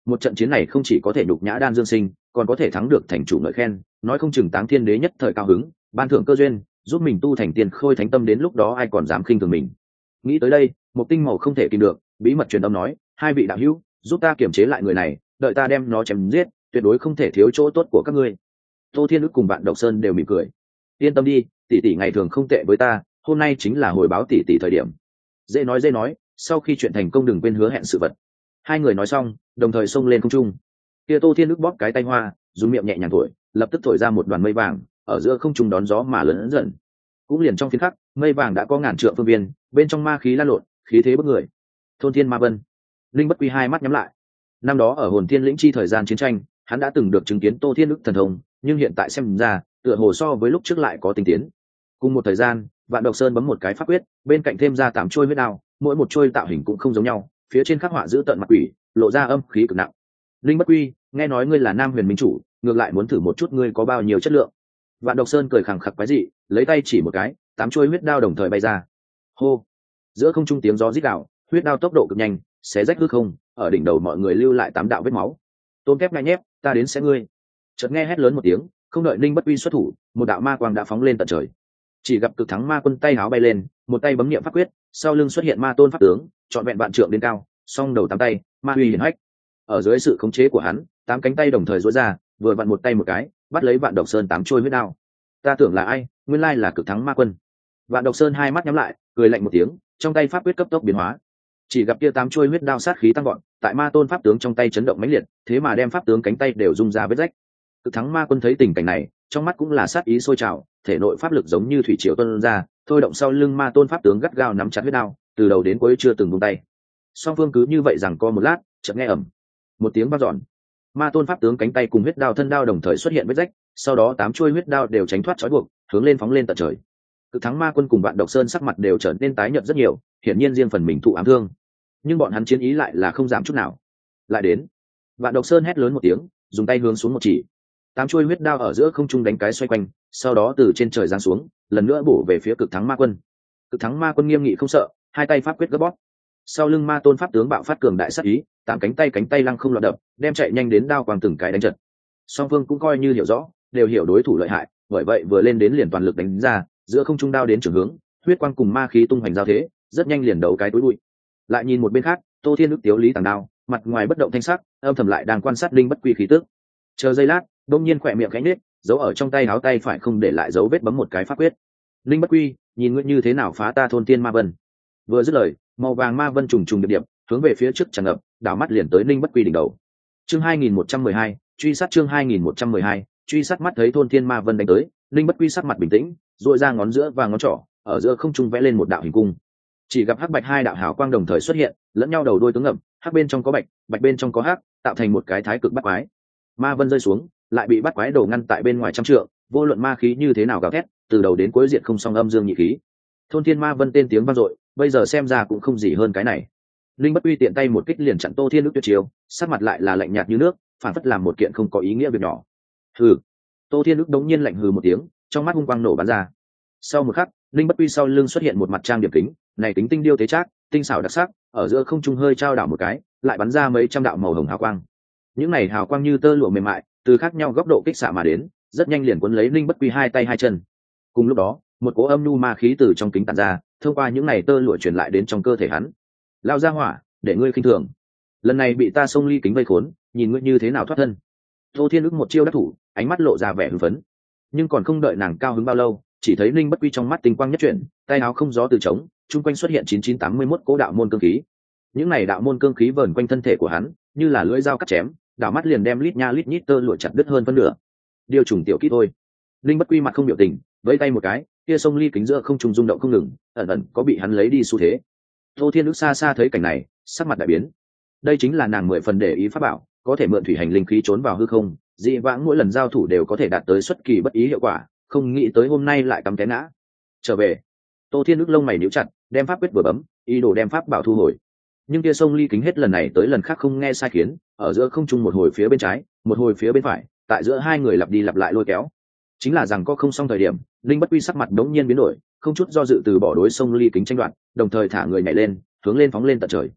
một trận chiến này không chỉ có thể nhục nhã Đan Dương Sinh, còn có thể thắng được thành chủ ngợi khen, nói không chừng Táng Thiên Đế nhất thời cao hứng, ban thưởng cơ duyên, giúp mình tu thành tiền khôi thánh tâm, đến lúc đó ai còn dám khinh thường mình. Nghĩ tới đây, một tinh màu không thể kìm được, bí mật truyền âm nói, hai vị đạo hữu, giúp ta kiểm chế lại người này, đợi ta đem nó chém giết, tuyệt đối không thể thiếu chỗ tốt của các ngươi. Tô Thiên Ức cùng bạn Độc Sơn đều mỉm cười. Yên tâm đi, tỷ tỷ ngày thường không tệ với ta, hôm nay chính là hồi báo tỷ tỷ thời điểm. Dễ nói dễ nói, sau khi chuyện thành công đừng quên hứa hẹn sự vật. Hai người nói xong, đồng thời xông lên không trung. Kia Tô Thiên Ức bóp cái tay hoa, dùng miệng nhẹ nhàng thổi, lập tức thổi ra một đoàn mây vàng, ở giữa không trung đón gió mà lớn dần. Cũng liền trong phiến khắc, mây vàng đã có ngàn trượng phương viên, bên trong ma khí lan lộn, khí thế bức người. Thôn Thiên Ma Vân. Linh Bất Quy hai mắt nhắm lại. Năm đó ở Hồn Thiên lĩnh chi thời gian chiến tranh, hắn đã từng được chứng kiến Tô Thiên Ức thần thông, nhưng hiện tại xem ra, tựa hồ so với lúc trước lại có tinh tiến. Cùng một thời gian, Vạn Độc Sơn bấm một cái pháp quyết, bên cạnh thêm ra tám chuôi huyết đao, mỗi một chuôi tạo hình cũng không giống nhau, phía trên khắc họa giữ tận mặt quỷ, lộ ra âm khí cực nặng. Linh Bất Quy, nghe nói ngươi là Nam Huyền Minh chủ, ngược lại muốn thử một chút ngươi có bao nhiêu chất lượng. Vạn Độc Sơn cười khẳng khặc quái dị, lấy tay chỉ một cái, tám chuôi huyết đao đồng thời bay ra. Hô! Giữa không trung tiếng gió rít gào, huyết đao tốc độ cực nhanh, xé rách hư không, ở đỉnh đầu mọi người lưu lại tám đạo vết máu. Tôn kép ngay nhép, ta đến sẽ ngươi. Chợt nghe hét lớn một tiếng, không đợi Linh Bất Quy xuất thủ, một đạo ma quang đã phóng lên tận trời. Chỉ gặp Cực Thắng Ma Quân tay háo bay lên, một tay bấm niệm pháp quyết, sau lưng xuất hiện ma tôn pháp tướng, trọn vẹn vạn trượng đến cao, song đầu tám tay, ma uy hiển hách. Ở dưới sự khống chế của hắn, tám cánh tay đồng thời duỗi ra, vừa vặn một tay một cái, bắt lấy Vạn Độc Sơn tám trôi huyết đao. Ta tưởng là ai, nguyên lai là Cực Thắng Ma Quân. Vạn Độc Sơn hai mắt nhắm lại, cười lạnh một tiếng, trong tay pháp quyết cấp tốc biến hóa. Chỉ gặp kia tám trôi huyết đao sát khí tăng vọt, tại ma tôn pháp tướng trong tay chấn động mãnh liệt, thế mà đem pháp tướng cánh tay đều rung ra vết rách. Cực Thắng Ma Quân thấy tình cảnh này, trong mắt cũng là sát ý sôi trào, thể nội pháp lực giống như thủy triều tuôn ra, thôi động sau lưng ma tôn pháp tướng gắt gao nắm chặt huyết đao, từ đầu đến cuối chưa từng buông tay. Song phương cứ như vậy rằng co một lát, chợt nghe ầm một tiếng vang dọn, ma tôn pháp tướng cánh tay cùng huyết đao thân đao đồng thời xuất hiện vết rách, sau đó tám chuôi huyết đao đều tránh thoát trói buộc, hướng lên phóng lên tận trời. Cực Thắng Ma Quân cùng Vạn Độc Sơn sắc mặt đều trở nên tái nhợt rất nhiều, hiển nhiên riêng phần mình thụ ám thương, nhưng bọn hắn chiến ý lại là không giảm chút nào. Lại đến, Vạn Độc Sơn hét lớn một tiếng, dùng tay hướng xuống một chỉ, tám chuôi huyết đao ở giữa không trung đánh cái xoay quanh, sau đó từ trên trời giáng xuống, lần nữa bổ về phía Cực Thắng Ma Quân. Cực Thắng Ma Quân nghiêm nghị không sợ, hai tay pháp quyết gấp bóp, sau lưng ma tôn pháp tướng bạo phát cường đại sát ý, tám cánh tay cánh tay lăng không loạt đập, đem chạy nhanh đến đao quang từng cái đánh trật. Song phương cũng coi như hiểu rõ, đều hiểu đối thủ lợi hại, bởi vậy vừa lên đến liền toàn lực đánh ra, giữa không trung đao đến trường hướng, huyết quang cùng ma khí tung hoành giao thế, rất nhanh liền đấu cái túi bụi. Lại nhìn một bên khác, Tô Thiên Ức tiếu lý tàng đao, mặt ngoài bất động thanh sắc, âm thầm lại đang quan sát Linh Bất Quy khí tức. Chờ giây lát, đông nhiên khỏe miệng khẽ nhếch, giấu ở trong tay áo tay phải không để lại dấu vết bấm một cái pháp quyết. Linh Bất Quy, nhìn ngươi như thế nào phá ta Thôn Thiên Ma Vân. Vừa dứt lời, màu vàng ma vân trùng trùng điệp điệp, hướng về phía trước tràn ngập, đảo mắt liền tới Linh Bất Quy đỉnh đầu. Chương hai nghìn một trăm mười hai, truy sát chương hai nghìn một trăm mười hai, truy sát. Mắt thấy Thôn Thiên Ma Vân đánh tới, Linh Bất Quy sắc mặt bình tĩnh, duỗi ra ngón giữa và ngón trỏ, ở giữa không trung vẽ lên một đạo hình cung. Chỉ gặp hắc bạch hai đạo hào quang đồng thời xuất hiện, lẫn nhau đầu đuôi tướng ngầm, hắc bên trong có bạch, bạch bên trong có hắc, tạo thành một cái thái cực bắt quái. Ma vân rơi xuống, lại bị bắt quái đồ ngăn tại bên ngoài trăm trượng, vô luận ma khí như thế nào gào thét, từ đầu đến cuối diệt không song âm dương nhị khí. Thôn Thiên Ma Vân tên tiếng vang dội, bây giờ xem ra cũng không gì hơn cái này. Linh Bất Uy tiện tay một kích liền chặn Tô Thiên Ức tuyệt chiêu, sắc mặt lại là lạnh nhạt như nước, phản phất làm một kiện không có ý nghĩa việc nhỏ. Hừ. Tô Thiên Ức đống nhiên lạnh hừ một tiếng, trong mắt hung quang nổ bắn ra. Sau một khắc, Linh Bất Uy sau lưng xuất hiện một mặt trang điểm kính, này kính tinh điêu tế trác, tinh xảo đặc sắc, ở giữa không trung hơi trao đảo một cái, lại bắn ra mấy trăm đạo màu hồng hào quang. Những này hào quang như tơ lụa mềm mại, từ khác nhau góc độ kích xạ mà đến, rất nhanh liền cuốn lấy Linh Bất Quy hai tay hai chân. Cùng lúc đó, một cỗ âm nhu ma khí từ trong kính tản ra, thông qua những này tơ lụa truyền lại đến trong cơ thể hắn. Lao ra hỏa, để ngươi khinh thường. Lần này bị ta xông ly kính vây khốn, nhìn ngươi như thế nào thoát thân. Tô Thiên Ức một chiêu đắc thủ, ánh mắt lộ ra vẻ hưng phấn. Nhưng còn không đợi nàng cao hứng bao lâu, chỉ thấy Linh Bất Quy trong mắt tinh quang nhất chuyển, tay áo không gió từ trống, chung quanh xuất hiện chín chín tám mươi mốt cỗ đạo môn cương khí. Những này đạo môn cương khí vờn quanh thân thể của hắn, như là lưỡi dao cắt chém, đảo mắt liền đem lít nha lít nhít tơ lụa chặt đứt hơn phân nửa. Điều trùng tiểu kỹ thôi. Linh Bất Quy mặt không biểu tình, vẫy tay một cái, kia sông ly kính giữa không trung rung động không ngừng, ẩn ẩn có bị hắn lấy đi xu thế. Tô Thiên Ức xa xa thấy cảnh này, sắc mặt đại biến. Đây chính là nàng mười phần để ý pháp bảo, có thể mượn thủy hành linh khí trốn vào hư không, dị vãng mỗi lần giao thủ đều có thể đạt tới xuất kỳ bất ý hiệu quả, không nghĩ tới hôm nay lại cắm té ngã. Trở về. Tô Thiên Ức lông mày nhíu chặt, đem pháp quyết vừa bấm, ý đồ đem pháp bảo thu hồi. Nhưng kia sông ly kính hết lần này tới lần khác không nghe sai khiến, ở giữa không trung một hồi phía bên trái, một hồi phía bên phải, tại giữa hai người lặp đi lặp lại lôi kéo. Chính là rằng có không xong thời điểm, Linh Bất Quy sắc mặt đống nhiên biến đổi, không chút do dự từ bỏ đối sông ly kính tranh đoạt, đồng thời thả người nhảy lên, hướng lên phóng lên tận trời.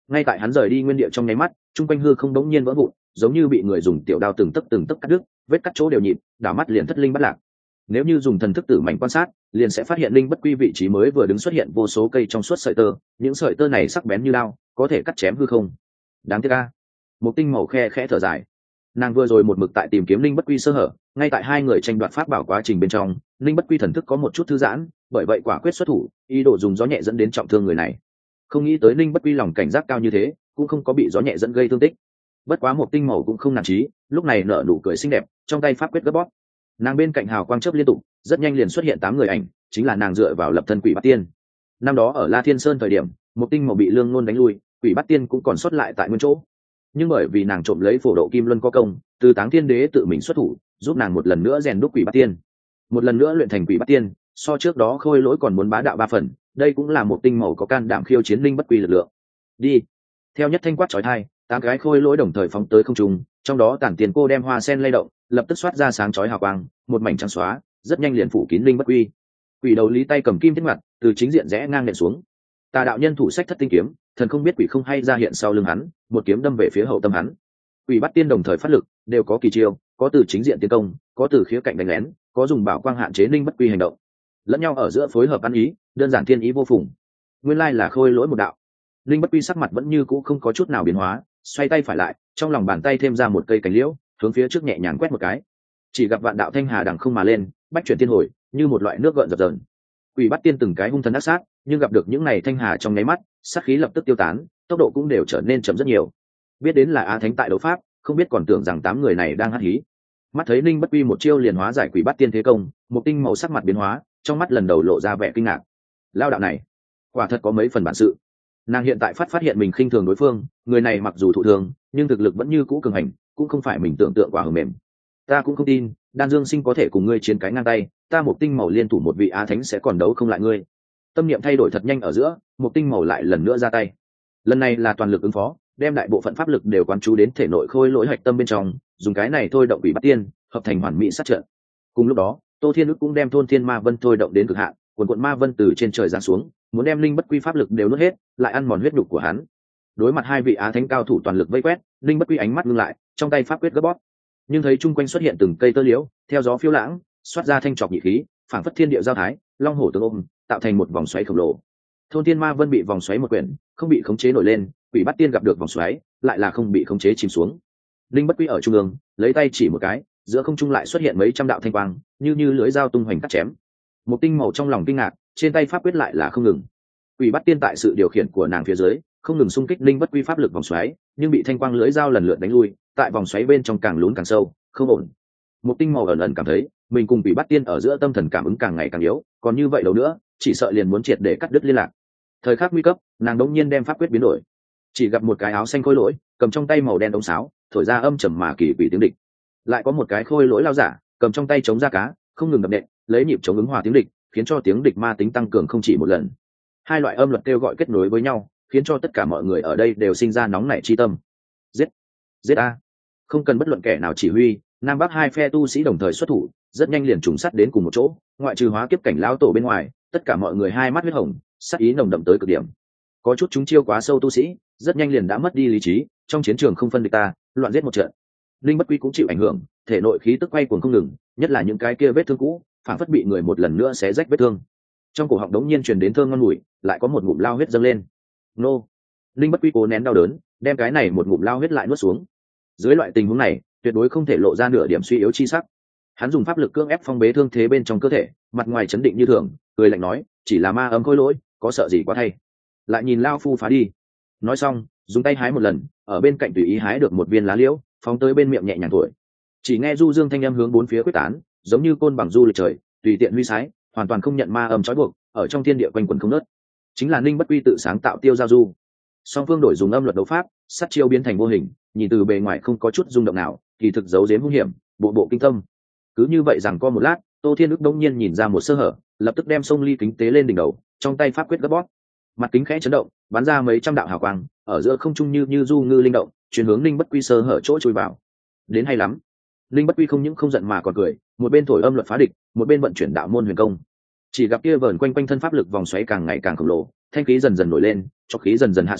Ngay tại hắn rời đi nguyên địa trong nháy mắt, trung quanh hư không đống nhiên vỡ vụn, giống như bị người dùng tiểu đao từng tấc từng tấc cắt đứt, vết cắt chỗ đều nhịp, đảo mắt liền thất linh bất lạc. Nếu như dùng thần thức tử mảnh quan sát, liền sẽ phát hiện linh bất quy vị trí mới vừa đứng xuất hiện vô số cây trong suốt sợi tơ, những sợi tơ này sắc bén như đao, có thể cắt chém hư không. Đáng tiếc a. Một tinh màu khe khẽ thở dài. Nàng vừa rồi một mực tại tìm kiếm linh bất quy sơ hở, ngay tại hai người tranh đoạt pháp bảo quá trình bên trong, linh bất quy thần thức có một chút thư giãn, bởi vậy quả quyết xuất thủ, ý đồ dùng gió nhẹ dẫn đến trọng thương người này. Không nghĩ tới linh bất quy lòng cảnh giác cao như thế, cũng không có bị gió nhẹ dẫn gây thương tích. Bất quá một tinh màu cũng không nản chí, lúc này nở nụ cười xinh đẹp, trong tay pháp quyết gấp bóp. Nàng bên cạnh hào quang chớp liên tục, rất nhanh liền xuất hiện tám người ảnh, chính là nàng dựa vào lập thân quỷ bát tiên. Năm đó ở La Thiên Sơn thời điểm, một tinh màu bị lương nôn đánh lui, quỷ bát tiên cũng còn sót lại tại nguyên chỗ. Nhưng bởi vì nàng trộm lấy phổ độ kim luân có công, từ Táng Thiên Đế tự mình xuất thủ, giúp nàng một lần nữa rèn đúc quỷ bát tiên, một lần nữa luyện thành quỷ bát tiên, so trước đó khôi lỗi còn muốn bá đạo ba phần. Đây cũng là một tinh màu có can đảm khiêu chiến linh bất quy lực lượng. Đi. Theo nhất thanh quát chói tai, tám cái khôi lỗi đồng thời phóng tới không trung, trong đó Tản Tiền cô đem hoa sen lay động, lập tức xoát ra sáng chói hào quang, một mảnh trắng xóa, rất nhanh liền phủ kín linh bất quy. Quỷ đầu lý tay cầm kim thiết mặt, từ chính diện rẽ ngang nện xuống. Tà đạo nhân thủ sách thất tinh kiếm, thần không biết quỷ không hay ra hiện sau lưng hắn, một kiếm đâm về phía hậu tâm hắn. Quỷ bắt tiên đồng thời phát lực, đều có kỳ chiêu, có từ chính diện tiến công, có từ khía cạnh đánh lén, có dùng bảo quang hạn chế linh bất quy hành động. Lẫn nhau ở giữa phối hợp ăn ý, đơn giản thiên ý vô phùng. Nguyên lai là khôi lỗi một đạo. Linh bất quy sắc mặt vẫn như cũ không có chút nào biến hóa, xoay tay phải lại, trong lòng bàn tay thêm ra một cây cành liễu, hướng phía trước nhẹ nhàng quét một cái. Chỉ gặp vạn đạo thanh hà đằng không mà lên, bách chuyển tiên hồi, như một loại nước gợn dập dờn. Quỷ bắt tiên từng cái hung thần ác sát, nhưng gặp được những này thanh hà trong nháy mắt, sát khí lập tức tiêu tán, tốc độ cũng đều trở nên chậm rất nhiều. Biết đến là á thánh tại đấu pháp, không biết còn tưởng rằng tám người này đang hắt hí. Mắt thấy Linh bất quy một chiêu liền hóa giải quỷ bắt tiên thế công, một tinh màu sắc mặt biến hóa, trong mắt lần đầu lộ ra vẻ kinh ngạc. Lao đạo này, quả thật có mấy phần bản sự. Nàng hiện tại phát phát hiện mình khinh thường đối phương, người này mặc dù thụ thường, nhưng thực lực vẫn như cũ cường hành, cũng không phải mình tưởng tượng quả hờ mềm. Ta cũng không tin Đan Dương Sinh có thể cùng ngươi chiến cái ngang tay, ta một tinh màu liên thủ một vị á thánh sẽ còn đấu không lại ngươi. Tâm niệm thay đổi thật nhanh ở giữa, một tinh màu lại lần nữa ra tay. Lần này là toàn lực ứng phó, đem đại bộ phận pháp lực đều quán chú đến thể nội khôi lỗi hạch tâm bên trong, dùng cái này thôi động quỷ bắt tiên, hợp thành hoàn mỹ sát trận. Cùng lúc đó, Tô Thiên Ức cũng đem thôn thiên ma vân thôi động đến cực hạn, quần quần ma vân từ trên trời giáng xuống, muốn đem linh bất quy pháp lực đều nuốt hết, lại ăn mòn huyết nhục của hắn. Đối mặt hai vị á thánh cao thủ toàn lực vây quét, linh bất quy ánh mắt ngưng lại, trong tay pháp quyết gấp bóp. Nhưng thấy chung quanh xuất hiện từng cây tơ liễu, theo gió phiêu lãng, xoát ra thanh trọc nhị khí, phảng phất thiên địa giao thái, long hổ tương ôm, tạo thành một vòng xoáy khổng lồ. Thôn thiên ma vân bị vòng xoáy một quyển, không bị khống chế nổi lên, quỷ bắt tiên gặp được vòng xoáy, lại là không bị khống chế chìm xuống. Linh bất quy ở trung ương, lấy tay chỉ một cái, giữa không trung lại xuất hiện mấy trăm đạo thanh quang, như như lưỡi dao tung hoành cắt chém. Một tinh màu trong lòng kinh ngạc, trên tay pháp quyết lại là không ngừng. Quỷ bắt tiên tại sự điều khiển của nàng phía dưới, không ngừng xung kích linh bất quy pháp lực vòng xoáy, nhưng bị thanh quang lưỡi dao lần lượt đánh lui, tại vòng xoáy bên trong càng lún càng sâu, không ổn. Một tinh màu ẩn ẩn cảm thấy, mình cùng quỷ bắt tiên ở giữa tâm thần cảm ứng càng ngày càng yếu, còn như vậy đâu nữa, chỉ sợ liền muốn triệt để cắt đứt liên lạc. Thời khắc nguy cấp, nàng đống nhiên đem pháp quyết biến đổi, chỉ gặp một cái áo xanh khôi lỗi, cầm trong tay màu đen ống sáo, thổi ra âm trầm mà kỳ quỷ tiếng địch. Lại có một cái khôi lỗi lao giả, cầm trong tay chống da cá, không ngừng đập nện, lấy nhịp chống ứng hòa tiếng địch, khiến cho tiếng địch ma tính tăng cường không chỉ một lần. Hai loại âm luật kêu gọi kết nối với nhau, khiến cho tất cả mọi người ở đây đều sinh ra nóng nảy chi tâm. Giết, giết a! Không cần bất luận kẻ nào chỉ huy, nam bắc hai phe tu sĩ đồng thời xuất thủ, rất nhanh liền trùng sắt đến cùng một chỗ, ngoại trừ hóa kiếp cảnh lão tổ bên ngoài, tất cả mọi người hai mắt huyết hồng, sát ý nồng đậm tới cực điểm. Có chút chúng chiêu quá sâu tu sĩ, rất nhanh liền đã mất đi lý trí, trong chiến trường không phân địch ta, loạn giết một trận. Linh bất quy cũng chịu ảnh hưởng, thể nội khí tức quay cuồng không ngừng, nhất là những cái kia vết thương cũ, phản phất bị người một lần nữa xé rách vết thương. Trong cổ họng đống nhiên truyền đến thơm ngon mùi, lại có một ngụm lao huyết dâng lên. Nô! Linh bất quy cố nén đau đớn, đem cái này một ngụm lao huyết lại nuốt xuống. Dưới loại tình huống này, tuyệt đối không thể lộ ra nửa điểm suy yếu chi sắc. Hắn dùng pháp lực cưỡng ép phong bế thương thế bên trong cơ thể, mặt ngoài chấn định như thường, cười lạnh nói, chỉ là ma ấm khôi lỗi, có sợ gì quá thay. Lại nhìn lao phu phá đi. Nói xong, dùng tay hái một lần, ở bên cạnh tùy ý hái được một viên lá liễu, phóng tới bên miệng nhẹ nhàng thổi. Chỉ nghe du dương thanh âm hướng bốn phía quyết tán, giống như côn bằng du lịch trời, tùy tiện huy sái, hoàn toàn không nhận ma âm trói buộc, ở trong thiên địa quanh quẩn không nớt. Chính là Ninh bất quy tự sáng tạo tiêu giao du. Song phương đổi dùng âm luật đấu pháp, sát chiêu biến thành vô hình, nhìn từ bề ngoài không có chút rung động nào, kỳ thực giấu giếm hung hiểm, bộ bộ kinh tâm. Cứ như vậy rằng co một lát, Tô Thiên Ức đông nhiên nhìn ra một sơ hở, lập tức đem sông ly kính tế lên đỉnh đầu, trong tay pháp quyết gấp bóp. Mặt kính khẽ chấn động, bắn ra mấy trăm đạo hào quang, ở giữa không trung như như du ngư linh động, chuyển hướng Ninh bất quy sơ hở chỗ chui vào. Đến hay lắm. Ninh bất quy không những không giận mà còn cười, một bên thổi âm luật phá địch, một bên vận chuyển đạo môn huyền công. Chỉ gặp kia vờn quanh quanh thân pháp lực vòng xoáy càng ngày càng khổng lồ, thanh khí dần dần nổi lên, cho khí dần dần hạ xuống,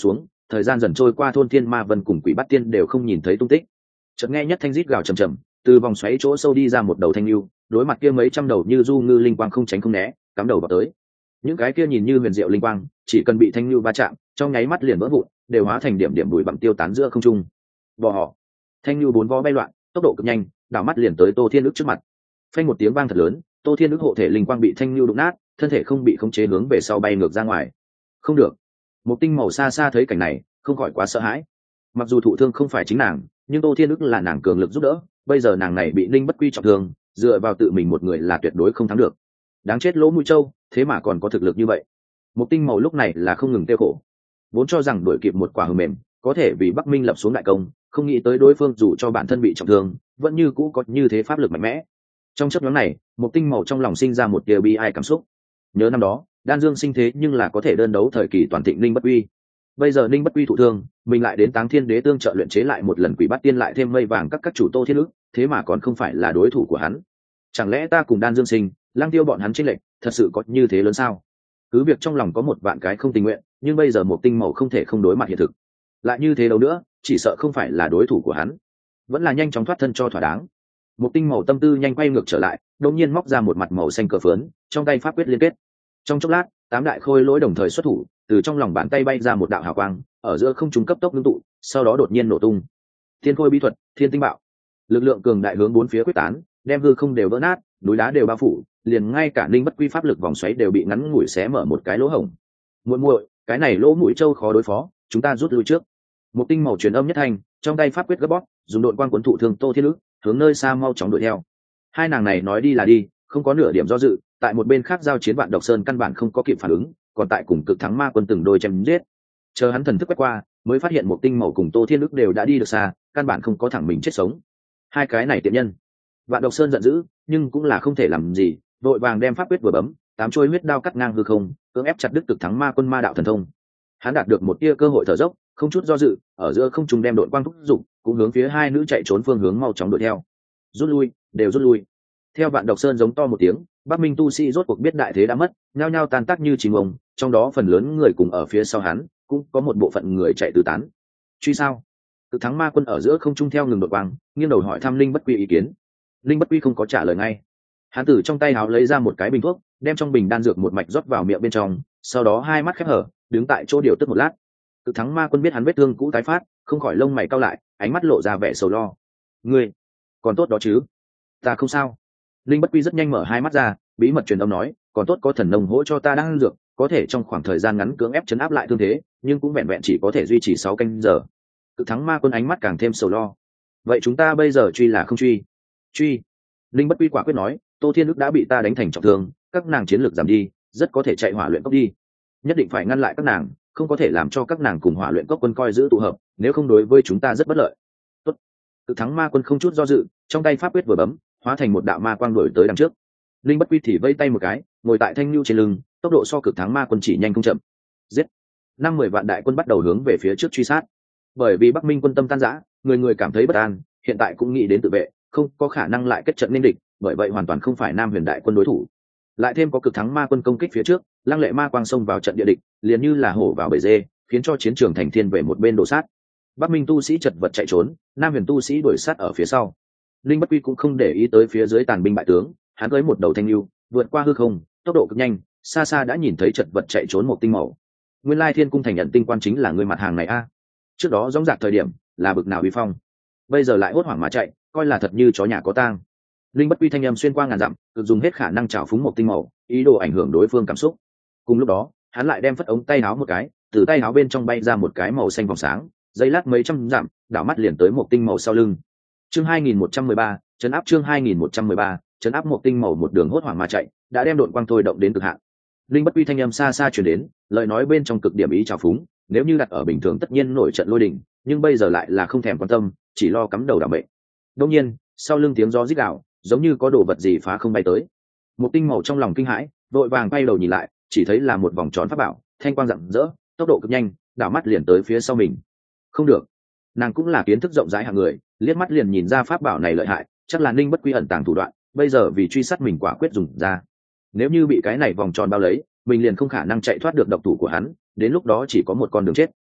thời gian dần trôi qua, thôn thiên ma vân cùng quỷ bát tiên đều không nhìn thấy tung tích. Chợt nghe nhất thanh rít gào trầm trầm, từ vòng xoáy chỗ sâu đi ra một đầu thanh lưu, đối mặt kia mấy trăm đầu như du ngư linh quang không tránh không né, cắm đầu vào tới. Những cái kia nhìn như huyền diệu linh quang, chỉ cần bị thanh lưu va chạm, trong nháy mắt liền vỡ vụn, đều hóa thành điểm điểm bụi bặm tiêu tán giữa không trung. Bò họ, thanh lưu bốn vó bay loạn, tốc độ cực nhanh, đảo mắt liền tới Tô Thiên Ức trước mặt. Phanh một tiếng vang thật lớn, Tô Thiên Ức hộ thể linh quang bị thanh lưu đụng nát, thân thể không bị khống chế hướng về sau bay ngược ra ngoài. Không được. Một tinh màu xa xa thấy cảnh này, không khỏi quá sợ hãi. Mặc dù thụ thương không phải chính nàng, nhưng Tô Thiên Ức là nàng cường lực giúp đỡ, bây giờ nàng này bị Ninh Bất Quy trọng thương, dựa vào tự mình một người là tuyệt đối không thắng được. Đáng chết Lỗ Mũi Châu, thế mà còn có thực lực như vậy. Một tinh màu lúc này là không ngừng tiêu khổ, vốn cho rằng đuổi kịp một quả hờ mềm, có thể vì Bắc Minh lập xuống đại công, không nghĩ tới đối phương dù cho bản thân bị trọng thương, vẫn như cũ có như thế pháp lực mạnh mẽ. Trong chớp nhoáng này, một tinh màu trong lòng sinh ra một tia bi ai cảm xúc. Nhớ năm đó, Đan Dương sinh thế nhưng là có thể đơn đấu thời kỳ toàn thịnh Ninh Bất Quy. Bây giờ Ninh Bất Quy thụ thương, mình lại đến Táng Thiên Đế tương trợ luyện chế lại một lần Quỷ Bát Tiên, lại thêm mây vàng các các chủ Tô Thiên Ức, thế mà còn không phải là đối thủ của hắn. Chẳng lẽ ta cùng Đan Dương sinh, Lăng Tiêu bọn hắn chênh lệch, thật sự có như thế lớn sao? Cứ việc trong lòng có một vạn cái không tình nguyện, nhưng bây giờ một tinh màu không thể không đối mặt hiện thực. Lại như thế đâu nữa, chỉ sợ không phải là đối thủ của hắn. Vẫn là nhanh chóng thoát thân cho thỏa đáng. Một tinh màu tâm tư nhanh quay ngược trở lại, đột nhiên móc ra một mặt màu xanh cờ phớn, trong tay pháp quyết liên kết. Trong chốc lát, tám đại khôi lỗi đồng thời xuất thủ, từ trong lòng bàn tay bay ra một đạo hào quang, ở giữa không trung cấp tốc ngưng tụ, sau đó đột nhiên nổ tung. Thiên khôi bí thuật, thiên tinh bạo. Lực lượng cường đại hướng bốn phía quyết tán, đem hư không đều vỡ nát, núi đá đều bao phủ, liền ngay cả Ninh Bất Quy pháp lực vòng xoáy đều bị ngắn ngủi xé mở một cái lỗ hổng. Muội muội, cái này Lỗ Mũi Châu khó đối phó, chúng ta rút lui trước. Một tinh màu truyền âm nhất thành, trong tay pháp quyết gấp bóp, dùng độn quang cuốn thụ thương Tô Thiên Ức, hướng nơi xa mau chóng đuổi theo. Hai nàng này nói đi là đi, không có nửa điểm do dự, tại một bên khác giao chiến Vạn Độc Sơn căn bản không có kịp phản ứng, còn tại cùng Cực Thắng Ma Quân từng đôi chém giết. Chờ hắn thần thức quét qua, mới phát hiện một tinh màu cùng Tô Thiên Ức đều đã đi được xa, căn bản không có thẳng mình chết sống. Hai cái này tiện nhân. Vạn Độc Sơn giận dữ, nhưng cũng là không thể làm gì, vội vàng đem pháp quyết vừa bấm, tám chuôi huyết đao cắt ngang hư không, cưỡng ép chặt đứt Cực Thắng Ma Quân ma đạo thần thông. Hắn đạt được một tia cơ hội thở dốc, không chút do dự, ở giữa không trung đem đội quang thúc dục, cũng hướng phía hai nữ chạy trốn phương hướng mau chóng đuổi theo. Rút lui, đều rút lui. Theo Vạn Độc Sơn giống to một tiếng, Bắc Minh tu sĩ rốt cuộc biết đại thế đã mất, nhao nhao tan tác như chim ông, trong đó phần lớn người cùng ở phía sau hắn, cũng có một bộ phận người chạy tứ tán. Truy sao? Cực Thắng Ma Quân ở giữa không trung theo ngừng đội quang, nghiêng đầu hỏi thăm Linh Bất Quy ý kiến. Linh Bất Quy không có trả lời ngay. Hắn từ trong tay áo lấy ra một cái bình thuốc, đem trong bình đan dược một mạch rót vào miệng bên trong, sau đó hai mắt khép hở, đứng tại chỗ điều tức một lát. Cực Thắng Ma Quân biết hắn vết thương cũ tái phát, không khỏi lông mày cau lại, ánh mắt lộ ra vẻ sầu lo. Ngươi, còn tốt đó chứ? Ta không sao. Linh Bất Quy rất nhanh mở hai mắt ra, bí mật truyền âm nói, còn tốt có thần nông hỗ cho ta đang ăn dược, có thể trong khoảng thời gian ngắn cưỡng ép chấn áp lại thương thế, nhưng cũng vẹn vẹn chỉ có thể duy trì sáu canh giờ. Cực Thắng Ma Quân ánh mắt càng thêm sầu lo. Vậy chúng ta bây giờ truy là không truy? Truy. Linh Bất Quy quả quyết nói, Tô Thiên Ức đã bị ta đánh thành trọng thương, các nàng chiến lược giảm đi, rất có thể chạy hỏa luyện cốc đi. Nhất định phải ngăn lại các nàng, không có thể làm cho các nàng cùng hỏa luyện cốc quân coi giữ tụ hợp, nếu không đối với chúng ta rất bất lợi. Tốt. Cực Thắng Ma Quân không chút do dự, trong tay pháp quyết vừa bấm, hóa thành một đạo ma quang đuổi tới đằng trước. Linh Bất Quy thì vây tay một cái, ngồi tại thanh lưu trên lưng, tốc độ so Cực Thắng Ma Quân chỉ nhanh không chậm. Giết. Năm mười vạn đại quân bắt đầu hướng về phía trước truy sát. Bởi vì Bắc Minh quân tâm tan rã, người người cảm thấy bất an, hiện tại cũng nghĩ đến tự vệ, không có khả năng lại kết trận nên địch, bởi vậy hoàn toàn không phải Nam Huyền đại quân đối thủ. Lại thêm có Cực Thắng Ma Quân công kích phía trước, lăng lệ ma quang xông vào trận địa địch, liền như là hổ vào bầy dê, khiến cho chiến trường thành thiên về một bên đổ sát. Bắc Minh tu sĩ chật vật chạy trốn, Nam Huyền tu sĩ đuổi sát ở phía sau. Linh Bất Quy cũng không để ý tới phía dưới tàn binh bại tướng, hắn cưỡi một đầu thanh lưu, vượt qua hư không, tốc độ cực nhanh, xa xa đã nhìn thấy chật vật chạy trốn một tinh màu. Nguyên lai Thiên Cung thành nhận tinh quan chính là người mặt hàng này a. Trước đó dõng dạc thời điểm, là bực nào uy phong, bây giờ lại hốt hoảng mà chạy, coi là thật như chó nhà có tang. Linh Bất Quy thanh âm xuyên qua ngàn dặm, cực dùng hết khả năng trào phúng một tinh màu, ý đồ ảnh hưởng đối phương cảm xúc. Cùng lúc đó, hắn lại đem phất ống tay áo một cái, từ tay áo bên trong bay ra một cái màu xanh vòng sáng, dây lát mấy trăm dặm, đảo mắt liền tới một tinh màu sau lưng. Chương hai nghìn một trăm mười ba, trấn áp chương hai nghìn một trăm mười ba, trấn áp một tinh màu một đường hốt hoảng mà chạy, đã đem độn quang thôi động đến cực hạn. Linh Bất Quy thanh âm xa xa truyền đến, lời nói bên trong cực điểm ý trào phúng, nếu như đặt ở bình thường tất nhiên nổi trận lôi đình, nhưng bây giờ lại là không thèm quan tâm, chỉ lo cắm đầu đảm bệnh. Đương nhiên, sau lưng tiếng gió rít gào, giống như có đồ vật gì phá không bay tới. Một tinh màu trong lòng kinh hãi, vội vàng quay đầu nhìn lại, chỉ thấy là một vòng tròn pháp bảo, thanh quang rạng rỡ, tốc độ cực nhanh, đảo mắt liền tới phía sau mình. Không được, nàng cũng là kiến thức rộng rãi hạng người, liếc mắt liền nhìn ra pháp bảo này lợi hại, chắc là Ninh Bất Quy ẩn tàng thủ đoạn, bây giờ vì truy sát mình quả quyết dùng ra. Nếu như bị cái này vòng tròn bao lấy, mình liền không khả năng chạy thoát được độc thủ của hắn, đến lúc đó chỉ có một con đường chết.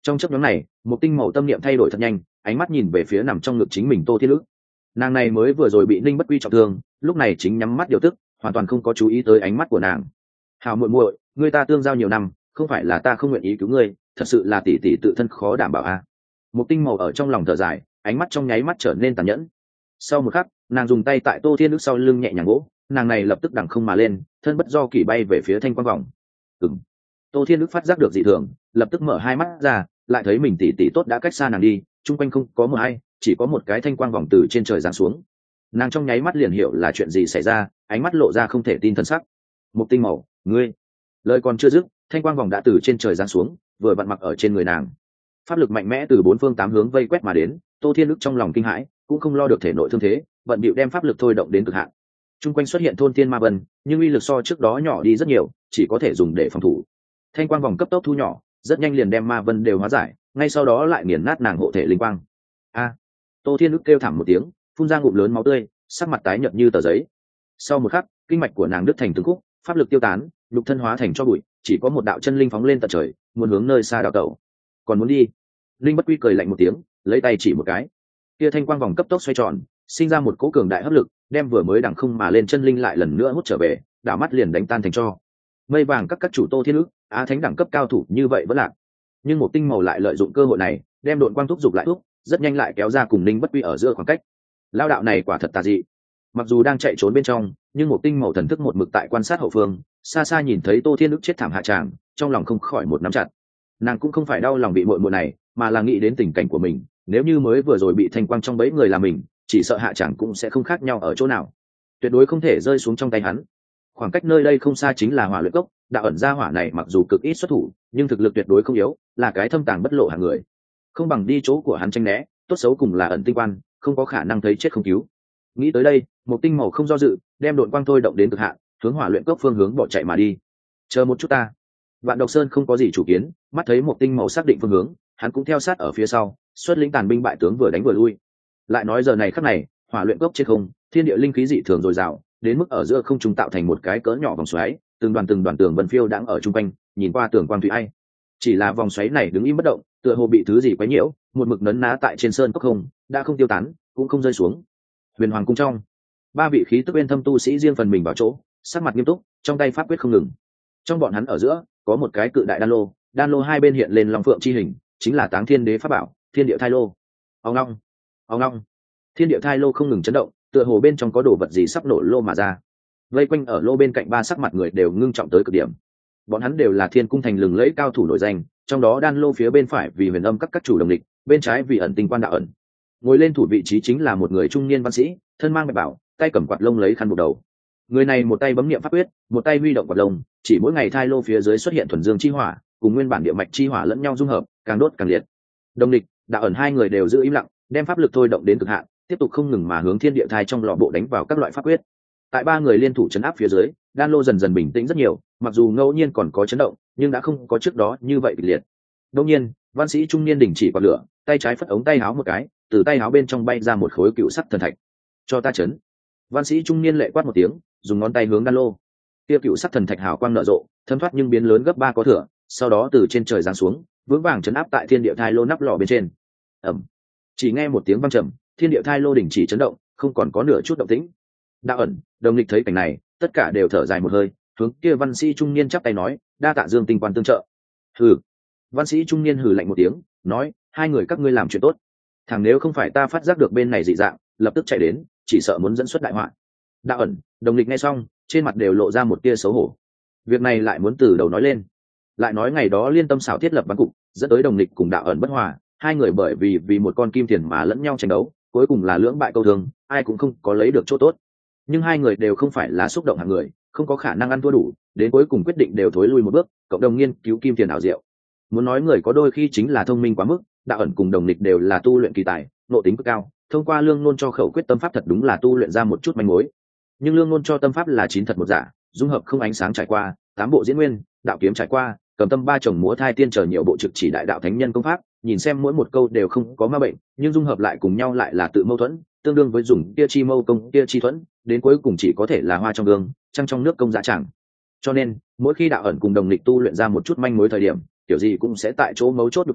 Trong chấp nhóm này một tinh màu tâm niệm thay đổi thật nhanh, ánh mắt nhìn về phía nằm trong ngực chính mình Tô Thiên Ức. Nàng này mới vừa rồi bị Ninh Bất Quy trọng thương, lúc này chính nhắm mắt điều tức, hoàn toàn không có chú ý tới ánh mắt của nàng. Hào muội muội, người ta tương giao nhiều năm, không phải là ta không nguyện ý cứu ngươi, thật sự là tỷ tỷ tự thân khó đảm bảo a. À. Một tinh màu ở trong lòng thở dài, ánh mắt trong nháy mắt trở nên tàn nhẫn. Sau một khắc, nàng dùng tay tại Tô Thiên Ức sau lưng nhẹ nhàng gỗ, nàng này lập tức đằng không mà lên, thân bất do kỳ bay về phía thanh quang vòng. Ừm. Tô Thiên Ức phát giác được dị thường, lập tức mở hai mắt ra, lại thấy mình tỷ tỷ tốt đã cách xa nàng đi, chung quanh không có mờ hay, chỉ có một cái thanh quang vòng từ trên trời giáng xuống. Nàng trong nháy mắt liền hiểu là chuyện gì xảy ra, ánh mắt lộ ra không thể tin thần sắc. Một tinh màu, ngươi. Lời còn chưa dứt, thanh quang vòng đã từ trên trời giáng xuống, vừa vặn mặc ở trên người nàng. Pháp lực mạnh mẽ từ bốn phương tám hướng vây quét mà đến, Tô Thiên Ức trong lòng kinh hãi, cũng không lo được thể nội thương thế, vận bịu đem pháp lực thôi động đến cực hạn. Trung quanh xuất hiện thôn thiên ma vân, nhưng uy lực so trước đó nhỏ đi rất nhiều, chỉ có thể dùng để phòng thủ. Thanh quang vòng cấp tốc thu nhỏ, rất nhanh liền đem ma vân đều hóa giải, ngay sau đó lại nghiền nát nàng hộ thể linh quang. A! Tô Thiên Ức kêu thảm một tiếng, phun ra ngụm lớn máu tươi, sắc mặt tái nhợt như tờ giấy. Sau một khắc, kinh mạch của nàng đứt thành từng khúc, pháp lực tiêu tán, nhục thân hóa thành cho bụi, chỉ có một đạo chân linh phóng lên tận trời, muốn hướng nơi xa đảo tẩu. Còn muốn đi? Linh Bất Quy cười lạnh một tiếng, lấy tay chỉ một cái. Kia thanh quang vòng cấp tốc xoay tròn, sinh ra một cỗ cường đại hấp lực, đem vừa mới đằng không mà lên chân linh lại lần nữa hút trở về, đảo mắt liền đánh tan thành tro. Mây vàng các các chủ Tô Thiên Ức, á thánh đẳng cấp cao thủ như vậy vẫn lạc. Nhưng một tinh màu lại lợi dụng cơ hội này, đem độn quang thúc dục lại thúc, rất nhanh lại kéo ra cùng Linh Bất Quy ở giữa khoảng cách. Lao đạo này quả thật tà dị. Mặc dù đang chạy trốn bên trong, nhưng một tinh màu thần thức một mực tại quan sát hậu phương, xa xa nhìn thấy Tô Thiên Ức chết thảm hạ tràng, trong lòng không khỏi một nắm chặt. Nàng cũng không phải đau lòng bị muội muội này, mà là nghĩ đến tình cảnh của mình, nếu như mới vừa rồi bị thanh quang trong bẫy người là mình, chỉ sợ hạ tràng cũng sẽ không khác nhau ở chỗ nào, tuyệt đối không thể rơi xuống trong tay hắn. Khoảng cách nơi đây không xa chính là Hỏa Luyện Cốc, đạo ẩn gia hỏa này mặc dù cực ít xuất thủ, nhưng thực lực tuyệt đối không yếu, là cái thâm tàng bất lộ hàng người. Không bằng đi chỗ của hắn tranh né, tốt xấu cùng là ẩn tinh quan, không có khả năng thấy chết không cứu. Nghĩ tới đây, một tinh màu không do dự, đem độn quang thôi động đến cực hạn, hướng Hỏa Luyện Cốc phương hướng bỏ chạy mà đi. Chờ một chút ta. Vạn Độc Sơn không có gì chủ kiến, mắt thấy một tinh màu xác định phương hướng, hắn cũng theo sát ở phía sau, xuất lĩnh tàn binh bại tướng vừa đánh vừa lui. Lại nói giờ này khắc này, Hỏa Luyện Cốc trên không, thiên địa linh khí dị thường dồi dào, đến mức ở giữa không trung tạo thành một cái cỡ nhỏ vòng xoáy, từng đoàn từng đoàn tường vân phiêu đang ở trung quanh, nhìn qua tường quang thủy ai. Chỉ là vòng xoáy này đứng im bất động, tựa hồ bị thứ gì quấy nhiễu, một mực nấn ná tại trên sơn cốc không, đã không tiêu tán, cũng không rơi xuống. Huyền Hoàng cung trong, ba vị khí tức bên thâm tu sĩ riêng phần mình vào chỗ, sắc mặt nghiêm túc, trong tay pháp quyết không ngừng. Trong bọn hắn ở giữa, có một cái cự đại đan lô, đan lô hai bên hiện lên long phượng chi hình, chính là Táng Thiên Đế pháp bảo, Thiên Địa Thai Lô. Ông long, ông long, Thiên Địa Thai Lô không ngừng chấn động, tựa hồ bên trong có đồ vật gì sắp nổ lô mà ra. Vây quanh ở lô bên cạnh ba sắc mặt người đều ngưng trọng tới cực điểm. Bọn hắn đều là Thiên Cung thành lừng lẫy cao thủ nổi danh, trong đó đan lô phía bên phải vì Huyền Âm các các chủ đồng địch, bên trái vì ẩn tinh quan đạo ẩn. Ngồi lên thủ vị trí chính là một người trung niên văn sĩ, thân mang bạch bảo, tay cầm quạt lông lấy khăn buộc đầu. Người này một tay bấm niệm pháp quyết, một tay huy động quạt lông, chỉ mỗi ngày thai lô phía dưới xuất hiện thuần dương chi hỏa, cùng nguyên bản địa mạch chi hỏa lẫn nhau dung hợp, càng đốt càng liệt. Đồng địch, đạo ẩn hai người đều giữ im lặng, đem pháp lực thôi động đến cực hạn, tiếp tục không ngừng mà hướng thiên địa thai trong lò bộ đánh vào các loại pháp quyết. Tại ba người liên thủ chấn áp phía dưới, đan lô dần dần bình tĩnh rất nhiều, mặc dù ngẫu nhiên còn có chấn động, nhưng đã không có trước đó như vậy kịch liệt. Đột nhiên, văn sĩ trung niên đình chỉ quạt lửa, tay trái phất ống tay áo một cái, từ tay áo bên trong bay ra một khối cựu sắc thần thạch. Cho ta chấn. Văn sĩ trung niên lệ quát một tiếng, dùng ngón tay hướng đan lô. Tiêu cựu sắc thần thạch hào quang nở rộ, thấm thoát nhưng biến lớn gấp ba có thừa, sau đó từ trên trời giáng xuống, vững vàng chấn áp tại thiên địa thai lô nắp lò bên trên. Ầm. Chỉ nghe một tiếng vang trầm, thiên địa thai lô đình chỉ chấn động, không còn có nửa chút động tĩnh. Đạo ẩn, đồng lịch thấy cảnh này, tất cả đều thở dài một hơi, hướng kia văn sĩ trung niên chắp tay nói, đa tạ Dương tinh quan tương trợ. Hừ. Văn sĩ trung niên hừ lạnh một tiếng, nói, hai người các ngươi làm chuyện tốt. Thằng nếu không phải ta phát giác được bên này dị dạng, lập tức chạy đến, chỉ sợ muốn dẫn xuất đại họa. Đạo ẩn, đồng lịch nghe xong, trên mặt đều lộ ra một tia xấu hổ. Việc này lại muốn từ đầu nói lên. Lại nói ngày đó liên tâm xảo thiết lập bắn cục, dẫn tới đồng lịch cùng đạo ẩn bất hòa, hai người bởi vì vì một con kim tiền mà lẫn nhau tranh đấu, cuối cùng là lưỡng bại câu thương, ai cũng không có lấy được chỗ tốt. Nhưng hai người đều không phải là xúc động hạng người, không có khả năng ăn thua đủ, đến cuối cùng quyết định đều thối lui một bước, cộng đồng nghiên cứu kim tiền ảo diệu. Muốn nói người có đôi khi chính là thông minh quá mức, đạo ẩn cùng đồng lịch đều là tu luyện kỳ tài, nội tính cực cao, thông qua lương ngôn cho khẩu quyết tâm pháp thật đúng là tu luyện ra một chút manh mối. Nhưng lương ngôn cho tâm pháp là chín thật một giả, dung hợp không ánh sáng trải qua, tám bộ diễn nguyên, đạo kiếm trải qua, cầm tâm ba chồng múa thai tiên chờ nhiều bộ trực chỉ đại đạo thánh nhân công pháp, nhìn xem mỗi một câu đều không có ma bệnh, nhưng dung hợp lại cùng nhau lại là tự mâu thuẫn, tương đương với dùng kia chi mâu công kia chi thuẫn, đến cuối cùng chỉ có thể là hoa trong gương, trăng trong nước công dạ chẳng. Cho nên, mỗi khi đạo ẩn cùng đồng lịch tu luyện ra một chút manh mối thời điểm, kiểu gì cũng sẽ tại chỗ mấu chốt đột trí,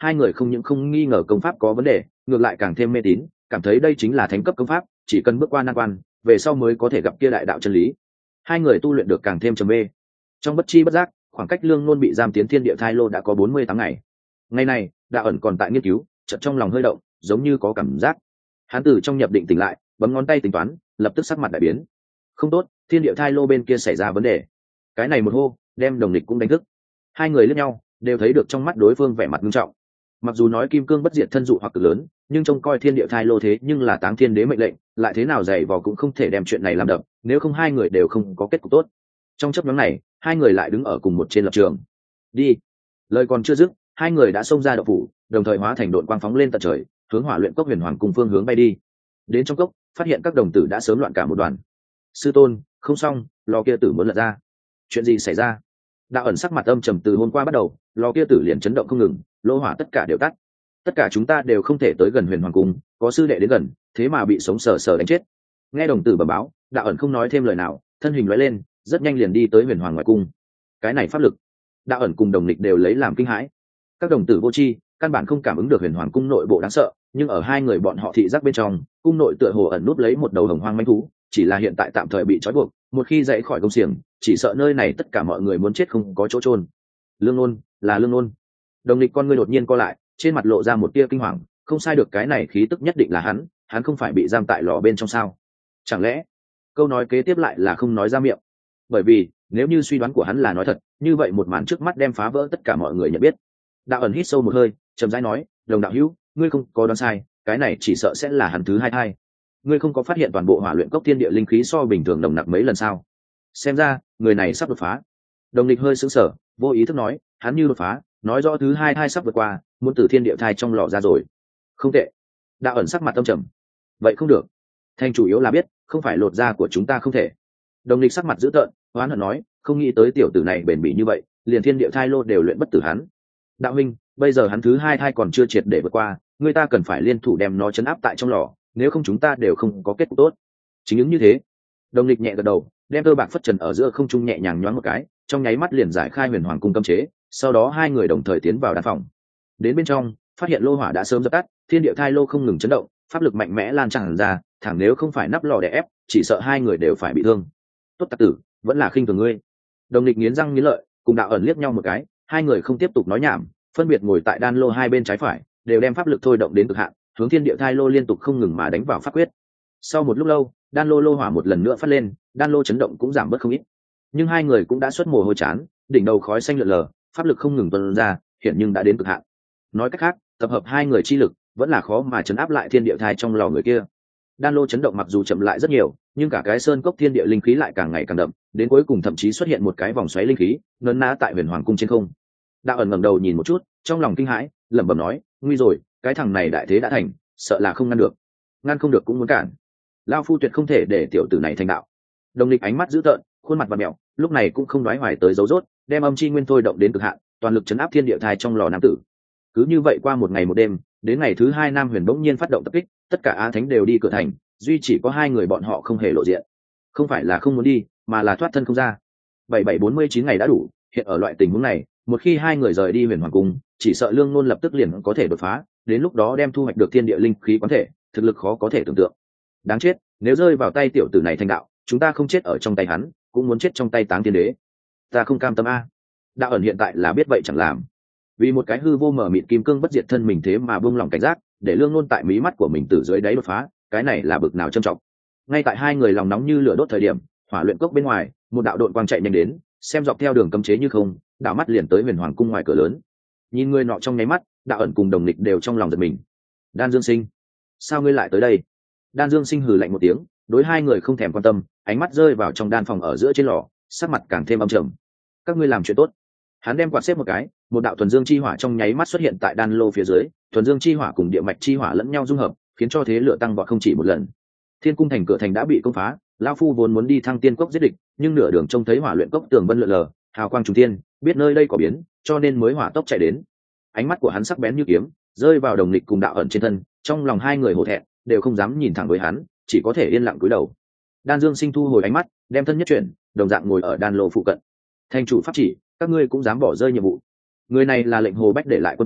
hai người không những không nghi ngờ công pháp có vấn đề, ngược lại càng thêm mê tín, cảm thấy đây chính là thánh cấp công pháp, chỉ cần bước qua nan quan, về sau mới có thể gặp kia đại đạo chân lý. Hai người tu luyện được càng thêm trầm mê. Trong bất chi bất giác, khoảng cách Lương Nôn bị giam tiến thiên địa thai lô đã có bốn mươi tám ngày. Ngày này, Đạo ẩn còn tại nghiên cứu, chợt trong lòng hơi động, giống như có cảm giác. Hắn từ trong nhập định tỉnh lại, bấm ngón tay tính toán, lập tức sắc mặt đại biến. Không tốt, thiên địa thai lô bên kia xảy ra vấn đề. Cái này một hô, đem đồng địch cũng đánh thức. Hai người liếc nhau, đều thấy được trong mắt đối phương vẻ mặt nghiêm trọng. Mặc dù nói kim cương bất diệt thân dụ hoặc cực lớn, nhưng trông coi thiên địa thai lô thế nhưng là táng thiên đế mệnh lệnh, lại thế nào dày vò cũng không thể đem chuyện này làm đập, nếu không hai người đều không có kết cục tốt. Trong chấp nhóm này, hai người lại đứng ở cùng một trên lập trường. Đi. Lời còn chưa dứt, hai người đã xông ra động phủ, đồng thời hóa thành độn quang phóng lên tận trời, hướng Hỏa Luyện Cốc Huyền Hoàng cùng phương hướng bay đi. Đến trong cốc, phát hiện các đồng tử đã sớm loạn cả một đoàn. Sư tôn, không xong, lò kia tử muốn lật ra. Chuyện gì xảy ra? Đạo ẩn sắc mặt âm trầm từ hôm qua bắt đầu, lò kia tử liền chấn động không ngừng, lô hỏa tất cả đều tắt. Tất cả chúng ta đều không thể tới gần Huyền Hoàng cung, có sư đệ đến gần, thế mà bị sống sờ sờ đánh chết. Nghe đồng tử bẩm báo, Đạo ẩn không nói thêm lời nào, thân hình lóe lên, rất nhanh liền đi tới Huyền Hoàng ngoài cung. Cái này pháp lực, Đạo ẩn cùng đồng lịch đều lấy làm kinh hãi. Các đồng tử vô tri, căn bản không cảm ứng được Huyền Hoàng cung nội bộ đáng sợ, nhưng ở hai người bọn họ thị giác bên trong, cung nội tựa hồ ẩn núp lấy một đầu hồng hoang manh thú, chỉ là hiện tại tạm thời bị trói buộc, một khi dậy khỏi công xiềng, chỉ sợ nơi này tất cả mọi người muốn chết không có chỗ chôn. Lương Nôn, là Lương Nôn. Đồng lịch con ngươi đột nhiên co lại, trên mặt lộ ra một tia kinh hoàng, không sai được, cái này khí tức nhất định là hắn, hắn không phải bị giam tại lò bên trong sao? Chẳng lẽ? Câu nói kế tiếp lại là không nói ra miệng. Bởi vì, nếu như suy đoán của hắn là nói thật, như vậy một màn trước mắt đem phá vỡ tất cả mọi người nhận biết. Đạo ẩn hít sâu một hơi, chậm rãi nói, đồng đạo hữu, ngươi không có đoán sai, cái này chỉ sợ sẽ là hắn thứ hai thai. Ngươi không có phát hiện toàn bộ Hỏa Luyện Cốc thiên địa linh khí so bình thường nồng nặc mấy lần sao? Xem ra, người này sắp đột phá. Đồng lịch hơi sững sờ, vô ý thức nói, hắn như đột phá, nói rõ thứ hai thai sắp vượt qua, muốn từ thiên địa thai trong lò ra rồi. Không tệ. Đạo ẩn sắc mặt âm trầm. Vậy không được. Thành chủ yếu là biết, không phải lột da của chúng ta không thể. Đồng lịch sắc mặt dữ tợn, oán hận nói, không nghĩ tới tiểu tử này bền bỉ như vậy, liền thiên địa thai lô đều luyện bất tử hắn. Đạo huynh, bây giờ hắn thứ hai thai còn chưa triệt để vượt qua, người ta cần phải liên thủ đem nó chấn áp tại trong lò, nếu không chúng ta đều không có kết cục tốt. Chính ứng như thế. Đồng lịch nhẹ gật đầu, đem cơ bạc phất trần ở giữa không trung nhẹ nhàng nhoáng một cái, trong nháy mắt liền giải khai Huyền Hoàng cung cấm chế, sau đó hai người đồng thời tiến vào đan phòng. Đến bên trong, phát hiện lô hỏa đã sớm dập tắt, thiên địa thai lô không ngừng chấn động, pháp lực mạnh mẽ lan tràn ra, thẳng nếu không phải nắp lò đè ép, chỉ sợ hai người đều phải bị thương. Tốt tặc tử, vẫn là khinh thường ngươi. Đồng lịch nghiến răng nghiến lợi, cùng Đạo ẩn liếc nhau một cái, hai người không tiếp tục nói nhảm, phân biệt ngồi tại đan lô hai bên trái phải, đều đem pháp lực thôi động đến cực hạn, hướng thiên địa thai lô liên tục không ngừng mà đánh vào pháp quyết. Sau một lúc lâu, đan lô lô hỏa một lần nữa phát lên, đan lô chấn động cũng giảm bớt không ít. Nhưng hai người cũng đã xuất mồ hôi chán, đỉnh đầu khói xanh lượn lờ, pháp lực không ngừng tuôn ra, hiện nhưng đã đến cực hạn. Nói cách khác, tập hợp hai người chi lực, vẫn là khó mà chấn áp lại thiên địa thai trong lò người kia. Đan lô chấn động mặc dù chậm lại rất nhiều, nhưng cả cái sơn cốc thiên địa linh khí lại càng ngày càng đậm, đến cuối cùng thậm chí xuất hiện một cái vòng xoáy linh khí, nấn ná tại Huyền Hoàng cung trên không. Đạo ẩn ngẩng đầu nhìn một chút, trong lòng kinh hãi, lẩm bẩm nói, nguy rồi, cái thằng này đại thế đã thành, sợ là không ngăn được. Ngăn không được cũng muốn cản. Lão phu tuyệt không thể để tiểu tử này thành đạo. Đồng lịch ánh mắt dữ tợn, khuôn mặt vặn mèo, lúc này cũng không đoái hoài tới dấu rốt, đem âm chi nguyên thôi động đến cực hạn, toàn lực chấn áp thiên địa thai trong lò nam tử. Cứ như vậy qua một ngày một đêm, đến ngày thứ hai Nam Huyền bỗng nhiên phát động tập kích, tất cả á thánh đều đi cửa thành, duy chỉ có hai người bọn họ không hề lộ diện. Không phải là không muốn đi, mà là thoát thân không ra. Bảy bảy bốn mươi chín ngày đã đủ, hiện ở loại tình huống này, một khi hai người rời đi Huyền Hoàng cung, chỉ sợ Lương Nôn lập tức liền có thể đột phá, đến lúc đó đem thu hoạch được thiên địa linh khí quán thể, thực lực khó có thể tưởng tượng. Đáng chết, nếu rơi vào tay tiểu tử này thành đạo, chúng ta không chết ở trong tay hắn, cũng muốn chết trong tay Táng Thiên Đế. Ta không cam tâm a. Đạo ẩn hiện tại là biết vậy chẳng làm. Vì một cái hư vô mở mịt kim cương bất diệt thân mình thế mà buông lỏng cảnh giác, để Lương Nôn tại mí mắt của mình từ dưới đáy đột phá, cái này là bực nào trầm trọng. Ngay tại hai người lòng nóng như lửa đốt thời điểm, Hỏa Luyện Cốc bên ngoài, một đạo đội quang chạy nhanh đến, xem dọc theo đường cấm chế như không, đảo mắt liền tới Huyền Hoàng cung ngoài cửa lớn. Nhìn người nọ trong nháy mắt, Đạo ẩn cùng đồng lịch đều trong lòng giật mình. Đan Dương Sinh, sao ngươi lại tới đây? Đan Dương Sinh hừ lạnh một tiếng, đối hai người không thèm quan tâm, ánh mắt rơi vào trong đan phòng ở giữa trên lò, sắc mặt càng thêm âm trầm. Các ngươi làm chuyện tốt. Hắn đem quạt xếp một cái, một đạo thuần dương chi hỏa trong nháy mắt xuất hiện tại đan lô phía dưới, thuần dương chi hỏa cùng địa mạch chi hỏa lẫn nhau dung hợp, khiến cho thế lửa tăng vọt không chỉ một lần. Thiên cung thành cửa thành đã bị công phá, lão phu vốn muốn đi Thăng Tiên cốc giết địch, nhưng nửa đường trông thấy Hỏa Luyện Cốc tường vân lượn lờ, hào quang trùng thiên, biết nơi đây có biến, cho nên mới hỏa tốc chạy đến. Ánh mắt của hắn sắc bén như kiếm, rơi vào đồng lịch cùng đạo ẩn trên thân, trong lòng hai người hổ thẹn, đều không dám nhìn thẳng với hắn, chỉ có thể yên lặng cúi đầu. Đan Dương Sinh thu hồi ánh mắt, đem thân nhất chuyển, đồng dạng ngồi ở đan lô phụ cận. Thành chủ pháp chỉ, các ngươi cũng dám bỏ rơi nhiệm vụ. Người này là lệnh Hồ Bách để lại quân cờ,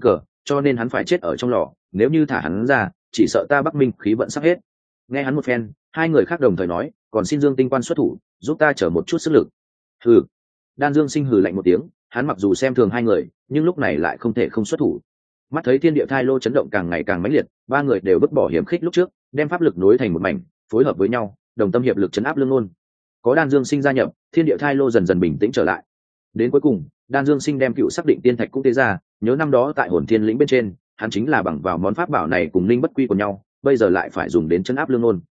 cho nên hắn phải chết ở trong lò, nếu như thả hắn ra chỉ sợ ta Bắc Minh khí vận sắp hết. Nghe hắn một phen, hai người khác đồng thời nói, còn xin Dương tinh quan xuất thủ giúp ta chở một chút sức lực. Hừ. Đan Dương Sinh hừ lạnh một tiếng, hắn mặc dù xem thường hai người nhưng lúc này lại không thể không xuất thủ. Mắt thấy thiên địa thai lô chấn động càng ngày càng mãnh liệt, ba người đều vứt bỏ hiểm khích lúc trước, đem pháp lực nối thành một mảnh, phối hợp với nhau, đồng tâm hiệp lực chấn áp Lương Ngôn. Có Đan Dương Sinh gia nhập, thiên địa thai lô dần dần bình tĩnh trở lại. Đến cuối cùng, Đan Dương Sinh đem cựu xác định tiên thạch cũng tế ra, nhớ năm đó tại Hồn Thiên lĩnh bên trên, hắn chính là bằng vào món pháp bảo này cùng linh bất quy của nhau, bây giờ lại phải dùng đến chấn áp Lương Ngôn.